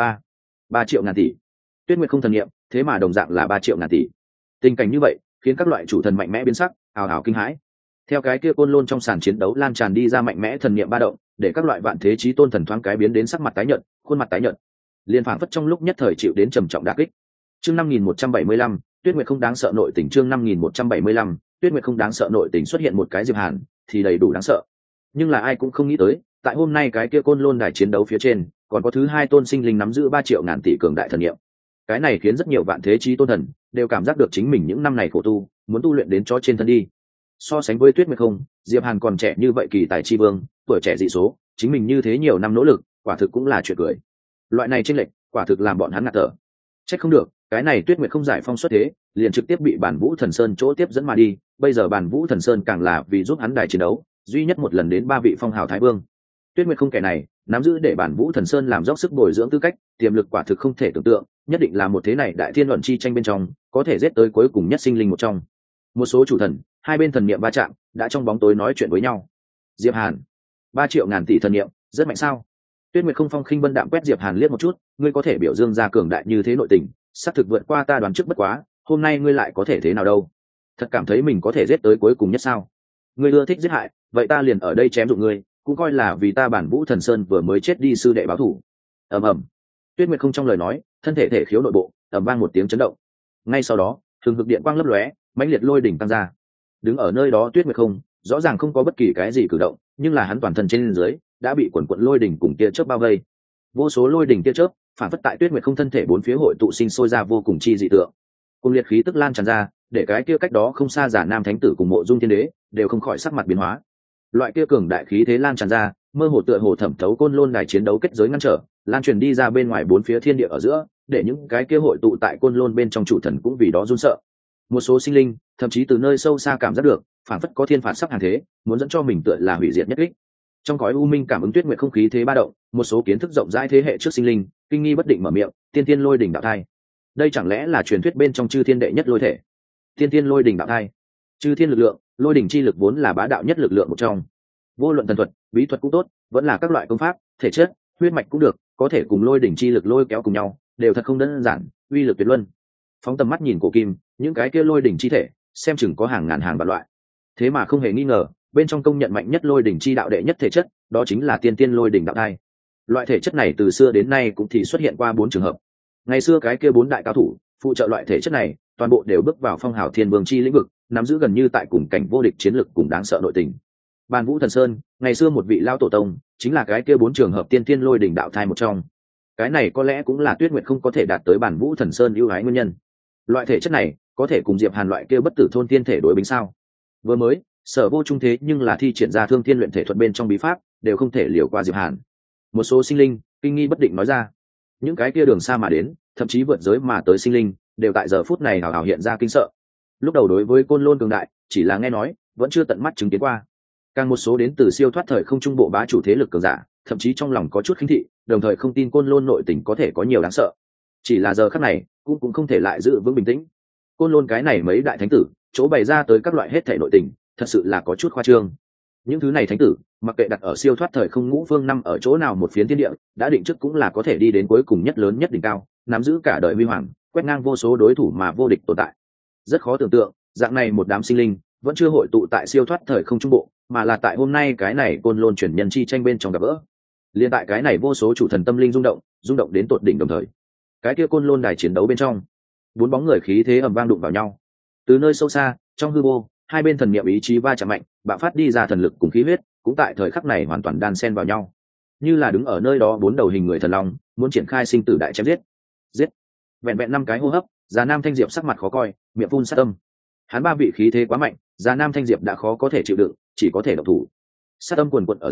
3 triệu ngàn tỷ. Tuyết Nguyệt không thần niệm, thế mà đồng dạng là 3 triệu ngàn tỷ. Tình cảnh như vậy, khiến các loại chủ thần mạnh mẽ biến sắc, ào ào kinh hãi. Theo cái kia Côn Lôn trong sàn chiến đấu lan tràn đi ra mạnh mẽ thần niệm ba động, để các loại vạn thế chí tôn thần thoáng cái biến đến sắc mặt tái nhợt, khuôn mặt tái nhợt. Liên phảng phất trong lúc nhất thời chịu đến trầm trọng đả kích. Chương 5175, Tuyết Nguyệt không đáng sợ nội tình. Chương 5175, Tuyết Nguyệt không đáng sợ nội tình xuất hiện một cái Diệp Hàn, thì đầy đủ đáng sợ. Nhưng là ai cũng không nghĩ tới, tại hôm nay cái kia Côn Lôn đài chiến đấu phía trên, còn có thứ hai tôn sinh linh nắm giữ 3 triệu ngàn tỷ cường đại thần niệm. Cái này khiến rất nhiều vạn thế chí tôn thần đều cảm giác được chính mình những năm này khổ tu, muốn tu luyện đến cho trên thân đi. So sánh với Tuyết Nguyệt không, Diệp Hàn còn trẻ như vậy kỳ tài chi vương, tuổi trẻ dị số, chính mình như thế nhiều năm nỗ lực, quả thực cũng là chuyện cười. Loại này chênh lệch, quả thực làm bọn hắn ngạt thở. Trách không được, cái này Tuyết Nguyệt không giải phong xuất thế, liền trực tiếp bị Bản Vũ Thần Sơn chỗ tiếp dẫn mà đi, bây giờ Bản Vũ Thần Sơn càng là vì giúp hắn đài chiến đấu, duy nhất một lần đến 3 vị phong hào thái vương. Tuyết Nguyệt không kẻ này, nắm giữ để Bản Vũ Thần Sơn làm dốc sức bồi dưỡng tư cách, tiềm lực quả thực không thể tưởng tượng, nhất định là một thế này đại thiên luận chi tranh bên trong, có thể giết tới cuối cùng nhất sinh linh một trong. Một số chủ thần, hai bên thần niệm va chạm, đã trong bóng tối nói chuyện với nhau. Diệp Hàn, 3 triệu ngàn tỷ thần niệm, rất mạnh sao? Tuyết Nguyệt không phong khinh vân đạm quét Diệp Hàn liếc một chút, ngươi có thể biểu dương ra cường đại như thế nội tình, xác thực vượt qua ta đoán trước bất quá, hôm nay ngươi lại có thể thế nào đâu? Thật cảm thấy mình có thể giết tới cuối cùng nhất sao? Ngươi ưa thích giết hại, vậy ta liền ở đây chém dụng ngươi, cũng coi là vì ta Bản Vũ Thần Sơn vừa mới chết đi sư đệ báo thù. Ầm ầm. Tuyết Nguyệt không trong lời nói, thân thể thể khiếu nội bộ, ầm vang một tiếng chấn động. Ngay sau đó, thường hực điện quang lấp lóe, mãnh liệt lôi đỉnh tăng ra. Đứng ở nơi đó Tuyết Nguyệt không, rõ ràng không có bất kỳ cái gì cử động, nhưng là hắn toàn thân trên dưới đã bị quần quần lôi đỉnh cùng tia chớp bao vây. Vô số lôi đỉnh tia chớp, phản phất tại Tuyết Nguyệt không thân thể bốn phía hội tụ sinh sôi ra vô cùng chi dị tượng. Cùng liệt khí tức lan tràn ra, để cái kia cách đó không xa Giả Nam Thánh Tử cùng Mộ Dung Thiên Đế đều không khỏi sắc mặt biến hóa. Loại kia cường đại khí thế lan tràn ra, mơ hồ tựa hồ thẩm thấu Côn Lôn đài chiến đấu kết giới ngăn trở, lan truyền đi ra bên ngoài bốn phía thiên địa ở giữa, để những cái kia hội tụ tại Côn Lôn bên trong chủ thần cũng vì đó run sợ. Một số sinh linh, thậm chí từ nơi sâu xa cảm giác được, phản phất có thiên phạt sắp hàng thế, muốn dẫn cho mình tựa là hủy diệt nhất đích. Trong cõi u minh cảm ứng Tuyết Nguyệt không khí thế ba động, một số kiến thức rộng rãi thế hệ trước sinh linh, kinh nghi bất định mở miệng, tiên tiên lôi đỉnh đạo thai. Đây chẳng lẽ là truyền thuyết bên trong chư thiên đệ nhất lôi thể? Tiên tiên lôi đỉnh đạo thai. Chư thiên lực lượng, lôi đỉnh chi lực vốn là bá đạo nhất lực lượng một trong. Vô luận thần thuật, bí thuật cũng tốt, vẫn là các loại công pháp, thể chất, huyết mạch cũng được, có thể cùng lôi đỉnh chi lực lôi kéo cùng nhau, đều thật không đơn giản, uy lực tuyệt luân. Phóng tầm mắt nhìn cổ kim, những cái kia lôi đỉnh chi thể, xem chừng có hàng ngàn hàng vạn loại. Thế mà không hề nghi ngờ, bên trong công nhận mạnh nhất lôi đỉnh chi đạo đệ nhất thể chất, đó chính là tiên tiên lôi đỉnh đạo thai. Loại thể chất này từ xưa đến nay cũng thì xuất hiện qua 4 trường hợp. Ngày xưa cái kia 4 đại cao thủ, phụ trợ loại thể chất này, toàn bộ đều bước vào phong hào thiên vương chi lĩnh vực, nắm giữ gần như tại cùng cảnh vô địch chiến lực cùng đáng sợ nội tình. Bàn Vũ Thần Sơn, ngày xưa một vị lao tổ tông, chính là cái kia 4 trường hợp tiên tiên lôi đỉnh đạo thai một trong. Cái này có lẽ cũng là Tuyết Nguyệt không có thể đạt tới Bàn Vũ Thần Sơn ưu ái nguyên nhân. Loại thể chất này, có thể cùng Diệp Hàn loại kia bất tử thôn tiên thể đối bính sao? Vừa mới, Sở Vô Trung thế nhưng là thi triển ra thương thiên luyện thể thuật bên trong bí pháp, đều không thể liều qua Diệp Hàn. Một số sinh linh, kinh nghi bất định nói ra. Những cái kia đường xa mà đến, thậm chí vượt giới mà tới sinh linh, đều tại giờ phút này hào hào hiện ra kinh sợ. Lúc đầu đối với Côn Lôn cường đại, chỉ là nghe nói, vẫn chưa tận mắt chứng kiến qua. Càng một số đến từ siêu thoát thời không trung bộ bá chủ thế lực cường giả, thậm chí trong lòng có chút khinh thị, đồng thời không tin Côn Lôn nội tình có thể có nhiều đáng sợ. Chỉ là giờ khắc này, cũng không thể lại giữ vững bình tĩnh. Côn Lôn cái này mấy đại thánh tử, chỗ bày ra tới các loại hết thể nội tình, thật sự là có chút khoa trương. Những thứ này thánh tử, mặc kệ đặt ở siêu thoát thời không ngũ phương năm ở chỗ nào một phiến thiên địa, đã định trước cũng là có thể đi đến cuối cùng nhất lớn nhất đỉnh cao, nắm giữ cả đời huy hoàng, quét ngang vô số đối thủ mà vô địch tồn tại. Rất khó tưởng tượng, dạng này một đám sinh linh, vẫn chưa hội tụ tại siêu thoát thời không trung bộ, mà là tại hôm nay cái này Côn Lôn chuyển nhân chi tranh bên trong gặp gỡ. Liên tại cái này vô số chủ thần tâm linh rung động đến tột đỉnh đồng thời. Cái kia Côn Lôn đài chiến đấu bên trong, 4 bóng người khí thế ầm vang đụng vào nhau. Từ nơi sâu xa, trong hư vô, hai bên thần niệm ý chí va chạm mạnh, bạo phát đi ra thần lực cùng khí huyết, cũng tại thời khắc này hoàn toàn đan xen vào nhau. Như là đứng ở nơi đó 4 đầu hình người thần long, muốn triển khai sinh tử đại chém giết. Giết. Vẹn vẹn 5 cái hô hấp, Già Nam Thanh Diệp sắc mặt khó coi, miệng phun sát âm. Hắn 3 vị khí thế quá mạnh, Già Nam Thanh Diệp đã khó có thể chịu đựng, chỉ có thể động thủ. Sát âm quần quật ở giữa,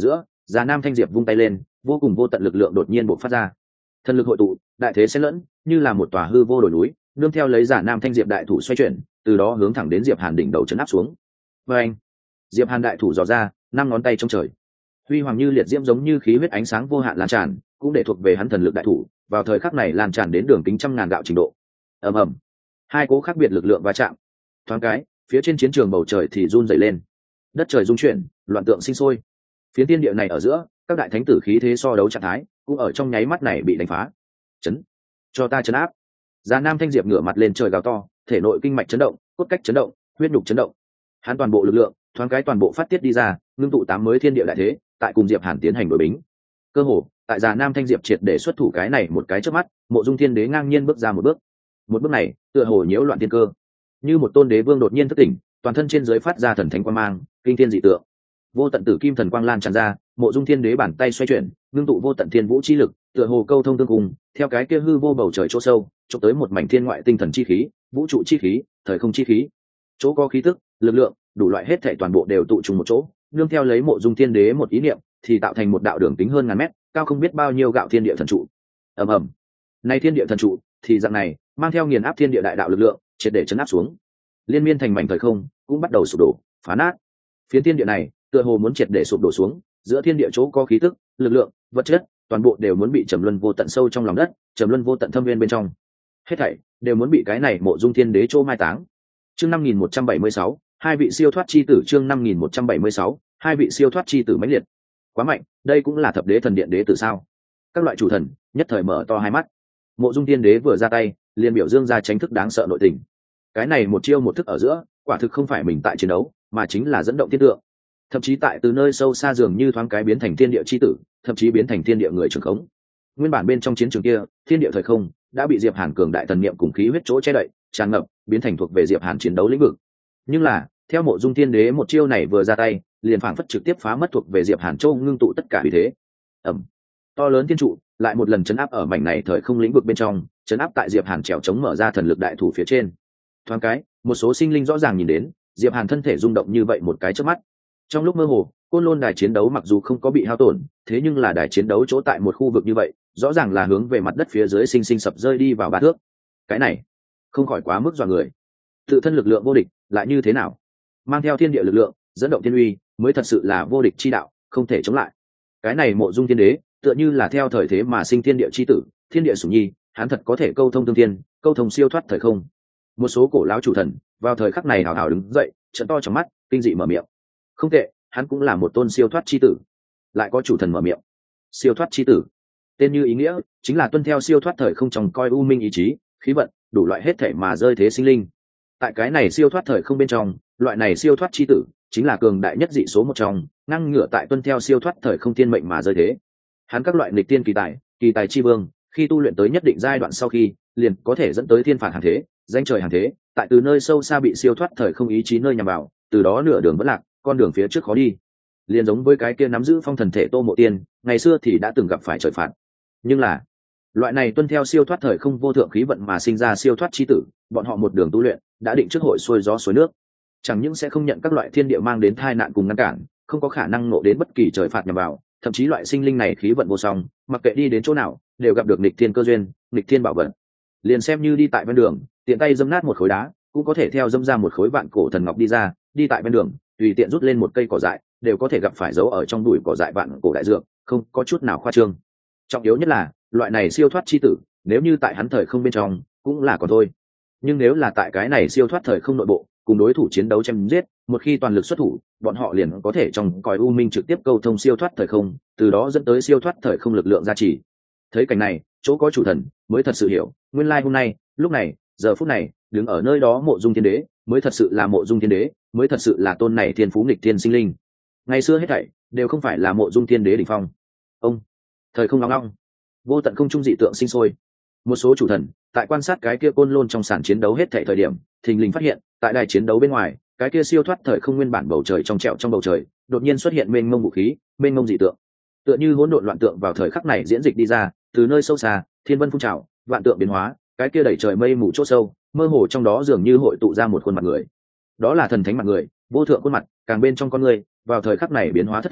Già Nam Thanh Diệp vung tay lên, vô cùng vô tận lực lượng đột nhiên bộc phát ra. Thần lực hội tụ, đại thế xen lẫn, như là một tòa hư vô đồi núi, nương theo lấy Già Nam Thanh Diệp đại thủ xoay chuyển, từ đó hướng thẳng đến Diệp Hàn đỉnh đầu chấn áp xuống. Và anh, Diệp Hàn đại thủ dò ra, năm ngón tay trong trời, huy hoàng như liệt diễm giống như khí huyết ánh sáng vô hạn lan tràn, cũng để thuộc về hắn thần lực đại thủ, vào thời khắc này lan tràn đến đường kính trăm ngàn gạo trình độ. Ầm ầm, hai cố khác biệt lực lượng va chạm. Thoáng cái, phía trên chiến trường bầu trời thì run rẩy lên, đất trời rung chuyển, loạn tượng sinh sôi. Phiến thiên địa này ở giữa, các đại thánh tử khí thế so đấu trạng thái, cũng ở trong nháy mắt này bị đánh phá. Chấn, cho ta chấn áp. Già Nam Thanh Diệp ngửa mặt lên trời gào to, thể nội kinh mạch chấn động, cốt cách chấn động, huyết nhục chấn động. Hắn toàn bộ lực lượng, thoáng cái toàn bộ phát tiết đi ra, ngưng tụ tám mới thiên địa đại thế, tại cùng Diệp Hàn tiến hành đối bính. Cơ hồ, tại Già Nam Thanh Diệp triệt để xuất thủ cái này một cái chớp mắt, Mộ Dung Thiên Đế ngang nhiên bước ra một bước. Một bước này, tựa hồ nhiễu loạn thiên cơ, như một tôn đế vương đột nhiên thức tỉnh, toàn thân trên dưới phát ra thần thánh quang mang, kinh thiên dị tượng. Vô tận tử kim thần quang lan tràn ra, Mộ Dung Thiên Đế bàn tay xoay chuyển, ngưng tụ vô tận thiên vũ chi lực, tựa hồ câu thông tương cùng, theo cái kia hư vô bầu trời chỗ sâu, chụp tới một mảnh thiên ngoại tinh thần chi khí, vũ trụ chi khí, thời không chi khí. Chỗ có khí tức, lực lượng, đủ loại hết thảy toàn bộ đều tụ trùng một chỗ, nương theo lấy Mộ Dung Thiên Đế một ý niệm, thì tạo thành một đạo đường kính hơn ngàn mét, cao không biết bao nhiêu gạo thiên địa thần trụ. Ầm ầm. Nay thiên địa thần trụ, thì dạng này, mang theo nghiền áp thiên địa đại đạo lực lượng, triệt để chấn áp xuống. Liên miên thành mảnh thời không, cũng bắt đầu sụp đổ, phá nát. Phiến thiên địa này, tựa hồ muốn triệt để sụp đổ xuống, giữa thiên địa chỗ có khí tức, lực lượng, vật chất, toàn bộ đều muốn bị trầm luân vô tận sâu trong lòng đất, trầm luân vô tận thâm nguyên bên trong. Hết thảy đều muốn bị cái này Mộ Dung Thiên Đế chỗ mai táng. Chương 5176, hai vị siêu thoát chi tử. Chương 5176, hai vị siêu thoát chi tử mãnh liệt. Quá mạnh, đây cũng là thập đế thần điện đế tử sao? Các loại chủ thần nhất thời mở to hai mắt. Mộ Dung Thiên Đế vừa ra tay, liền biểu dương ra tránh thức đáng sợ nội tình. Cái này một chiêu một thức ở giữa, quả thực không phải mình tại chiến đấu, mà chính là dẫn động thiên tượng. Thậm chí tại từ nơi sâu xa dường như thoáng cái biến thành thiên địa chi tử, thậm chí biến thành thiên địa người trường khống. Nguyên bản bên trong chiến trường kia, thiên địa thời không đã bị Diệp Hàn cường đại thần niệm cùng khí huyết chỗ che đậy, tràn ngập, biến thành thuộc về Diệp Hàn chiến đấu lĩnh vực. Nhưng là, theo Mộ Dung Thiên Đế một chiêu này vừa ra tay, liền phảng phất trực tiếp phá mất thuộc về Diệp Hàn châu ngưng tụ tất cả uy thế. Ầm. To lớn thiên trụ, lại một lần chấn áp ở mảnh này thời không lĩnh vực bên trong, chấn áp tại Diệp Hàn trèo chống mở ra thần lực đại thủ phía trên. Thoáng cái, một số sinh linh rõ ràng nhìn đến, Diệp Hàn thân thể rung động như vậy một cái chớp mắt. Trong lúc mơ hồ, Côn Lôn đài chiến đấu mặc dù không có bị hao tổn, thế nhưng là đài chiến đấu chỗ tại một khu vực như vậy, rõ ràng là hướng về mặt đất phía dưới sinh sinh sập rơi đi vào 3 thước. Cái này, không khỏi quá mức dọa người. Tự thân lực lượng vô địch, lại như thế nào? Mang theo thiên địa lực lượng, dẫn động thiên uy, mới thật sự là vô địch chi đạo, không thể chống lại. Cái này Mộ Dung Thiên Đế, tựa như là theo thời thế mà sinh thiên địa chi tử, thiên địa sủng nhi, hắn thật có thể câu thông tương thiên, câu thông siêu thoát thời không. Một số cổ lão chủ thần, vào thời khắc này hào hào đứng dậy, trợn to trong mắt, kinh dị mở miệng. Không tệ, hắn cũng là một tôn siêu thoát chi tử. Lại có chủ thần mở miệng. Siêu thoát chi tử, tên như ý nghĩa, chính là tuân theo siêu thoát thời không tròng coi u minh ý chí, khí vận, đủ loại hết thể mà rơi thế sinh linh. Tại cái này siêu thoát thời không bên trong, loại này siêu thoát chi tử, chính là cường đại nhất dị số một trong, ngăn ngửa tại tuân theo siêu thoát thời không thiên mệnh mà rơi thế. Hắn các loại nghịch tiên kỳ tài chi vương, khi tu luyện tới nhất định giai đoạn sau khi, liền có thể dẫn tới thiên phạt hàng thế, danh trời hàng thế, tại từ nơi sâu xa bị siêu thoát thời không ý chí nơi nhằm vào, từ đó nửa đường vẫn lạc, con đường phía trước khó đi. Liền giống với cái kia nắm giữ phong thần thể Tô Mộ Tiên, ngày xưa thì đã từng gặp phải trời phạt. Nhưng là, loại này tuân theo siêu thoát thời không vô thượng khí vận mà sinh ra siêu thoát chi tử, bọn họ một đường tu luyện, đã định trước hội xuôi gió suối nước, chẳng những sẽ không nhận các loại thiên địa mang đến tai nạn cùng ngăn cản, không có khả năng ngộ đến bất kỳ trời phạt nhằm vào, thậm chí loại sinh linh này khí vận vô song, mặc kệ đi đến chỗ nào, đều gặp được nghịch thiên cơ duyên, nghịch thiên bảo vận. Liền xem như đi tại bên đường, tiện tay dâm nát một khối đá, cũng có thể theo dâm ra một khối vạn cổ thần ngọc đi ra, đi tại bên đường, tùy tiện rút lên một cây cỏ dại, đều có thể gặp phải giấu ở trong bụi cỏ dại vạn cổ đại dược, không có chút nào khoa trương. Trọng yếu nhất là, loại này siêu thoát chi tử, nếu như tại hắn thời không bên trong, cũng là còn thôi. Nhưng nếu là tại cái này siêu thoát thời không nội bộ, cùng đối thủ chiến đấu chém giết, một khi toàn lực xuất thủ, bọn họ liền có thể trong cõi u minh trực tiếp câu thông siêu thoát thời không, từ đó dẫn tới siêu thoát thời không lực lượng gia trì. Thấy cảnh này, chỗ có chủ thần mới thật sự hiểu, nguyên lai hôm nay, lúc này, giờ phút này, đứng ở nơi đó Mộ Dung Thiên Đế, mới thật sự là Mộ Dung Thiên Đế, mới thật sự là tôn này thiên phú nghịch thiên sinh linh. Ngày xưa hết thảy đều không phải là Mộ Dung Thiên Đế đỉnh phong. Ông, thời không ngong ngong, vô tận không trung dị tượng sinh sôi. Một số chủ thần tại quan sát cái kia Côn Lôn trong sàn chiến đấu hết thảy thời điểm, thình lình phát hiện, tại đài chiến đấu bên ngoài, cái kia siêu thoát thời không nguyên bản bầu trời trong trẻo trong bầu trời, đột nhiên xuất hiện mênh mông vũ khí, mênh mông dị tượng. Tựa như hỗn độn loạn tượng vào thời khắc này diễn dịch đi ra, từ nơi sâu xa, thiên vân phun trào, vạn tượng biến hóa, cái kia đẩy trời mây mù chỗ sâu, mơ hồ trong đó dường như hội tụ ra một khuôn mặt người. Đó là thần thánh mặt người, vô thượng khuôn mặt, càng bên trong con người, vào thời khắc này biến hóa thất thường,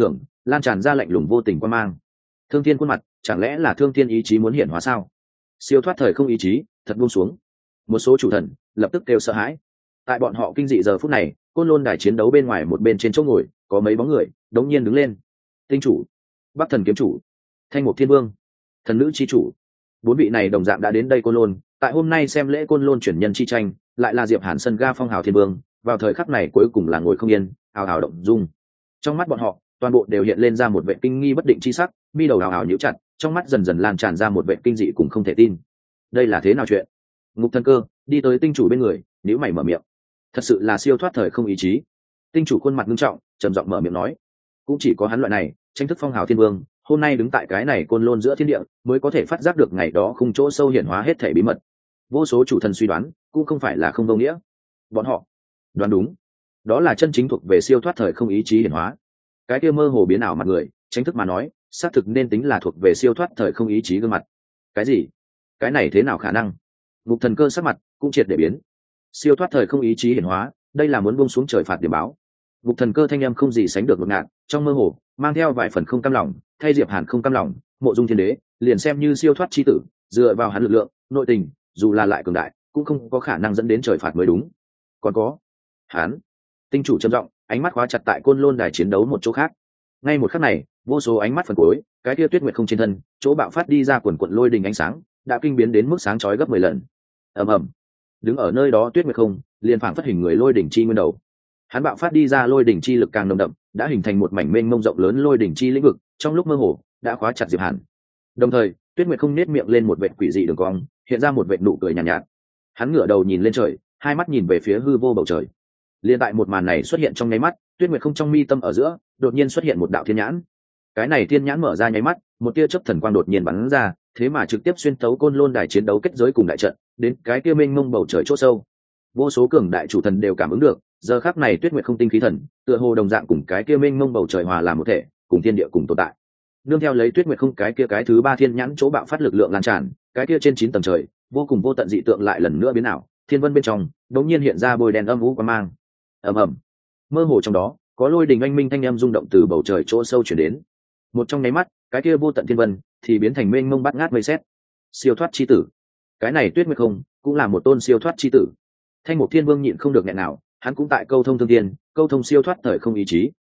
lan tràn ra lạnh lùng vô tình quan mang. Thương thiên khuôn mặt, chẳng lẽ là thương thiên ý chí muốn hiển hóa sao? Siêu thoát thời không ý chí thật buông xuống. Một số chủ thần lập tức kêu sợ hãi. Tại bọn họ kinh dị giờ phút này, côn lôn đài chiến đấu bên ngoài một bên trên chỗ ngồi có mấy bóng người đống nhiên đứng lên. Tinh chủ, bắc thần kiếm chủ, thanh mục thiên vương, thần nữ chi chủ, bốn vị này đồng dạng đã đến đây côn lôn. Tại hôm nay xem lễ côn lôn chuyển nhân chi tranh, lại là Diệp Hàn sân ga phong hào thiên vương, vào thời khắc này cuối cùng là ngồi không yên, ào ào động dung. Trong mắt bọn họ, toàn bộ đều hiện lên ra một vệ kinh nghi bất định chi sắc, mi đầu ào ào nhíu chặt, trong mắt dần dần lan tràn ra một vệ kinh dị cùng không thể tin. Đây là thế nào chuyện? Ngục Thần Cơ đi tới tinh chủ bên người, nhíu mày mở miệng. Thật sự là siêu thoát thời không ý chí. Tinh chủ khuôn mặt nghiêm trọng, trầm giọng mở miệng nói, cũng chỉ có hắn loại này tranh thức phong hào thiên vương, hôm nay đứng tại cái này côn lôn giữa thiên địa, mới có thể phát giác được ngày đó khung chỗ sâu hiển hóa hết thể bí mật. Vô số chủ thần suy đoán, cũng không phải là không vô nghĩa. Bọn họ đoán đúng, đó là chân chính thuộc về siêu thoát thời không ý chí hiển hóa. Cái kia mơ hồ biến ảo mặt người, tranh thức mà nói, xác thực nên tính là thuộc về siêu thoát thời không ý chí gương mặt. Cái gì? Cái này thế nào khả năng? Ngục Thần Cơ sắc mặt cũng triệt để biến. Siêu thoát thời không ý chí hiển hóa, đây là muốn buông xuống trời phạt điểm báo. Ngục Thần Cơ thanh âm không gì sánh được ngột ngạt, trong mơ hồ mang theo vài phần không cam lòng, thay Diệp Hàn không cam lòng, Mộ Dung Thiên Đế liền xem như siêu thoát chi tử, dựa vào hắn lực lượng, nội tình, dù là lại cường đại, cũng không có khả năng dẫn đến trời phạt mới đúng. Còn có hắn. Tinh chủ trầm giọng, ánh mắt khóa chặt tại côn lôn đài chiến đấu một chỗ khác. Ngay một khắc này, vô số ánh mắt phần cuối, cái kia Tuyết Nguyệt không trên thân, chỗ bạo phát đi ra quần quần lôi đình ánh sáng, đã kinh biến đến mức sáng chói gấp 10 lần. Ầm ầm. Đứng ở nơi đó Tuyết Nguyệt không, liền phảng phất hình người lôi đỉnh chi nguyên đầu. Hắn bạo phát đi ra lôi đỉnh chi lực càng nồng đậm, đã hình thành một mảnh mênh mông rộng lớn lôi đỉnh chi lĩnh vực, trong lúc mơ hồ đã khóa chặt Diệp Hàn. Đồng thời, Tuyết Nguyệt không nết miệng lên một vệt quỷ dị đường cong, hiện ra một vệt nụ cười nhàn nhạt, nhạt. Hắn ngửa đầu nhìn lên trời, hai mắt nhìn về phía hư vô bầu trời. Liên tại một màn này xuất hiện trong nháy mắt, Tuyết Nguyệt không trong mi tâm ở giữa, đột nhiên xuất hiện một đạo thiên nhãn. Cái này thiên nhãn mở ra nháy mắt, một tia chớp thần quang đột nhiên bắn ra, thế mà trực tiếp xuyên thấu côn lôn đài chiến đấu kết giới cùng đại trận, đến cái kia mênh mông bầu trời chỗ sâu. Vô số cường đại chủ thần đều cảm ứng được, giờ khắc này Tuyết Nguyệt không tinh khí thần, tựa hồ đồng dạng cùng cái kia mênh mông bầu trời hòa làm một thể, cùng thiên địa cùng tồn tại. Nương theo lấy Tuyết Nguyệt không cái kia cái thứ ba thiên nhãn chỗ bạo phát lực lượng lan tràn, cái kia trên 9 tầng trời, vô cùng vô tận dị tượng lại lần nữa biến ảo, thiên vân bên trong, đột nhiên hiện ra bôi đen âm u quang mang. Ầm ầm. Mơ hồ trong đó, có lôi đình oanh minh thanh âm rung động từ bầu trời chỗ sâu truyền đến. Một trong nháy mắt, cái kia vô tận thiên vân thì biến thành mênh mông bát ngát mây sét. Siêu thoát chi tử. Cái này Tuyết Nguyệt không, cũng là một tôn siêu thoát chi tử. Thanh Mục Thiên Vương nhịn không được nghẹn nào, hắn cũng tại câu thông thương thiên, câu thông siêu thoát thời không ý chí.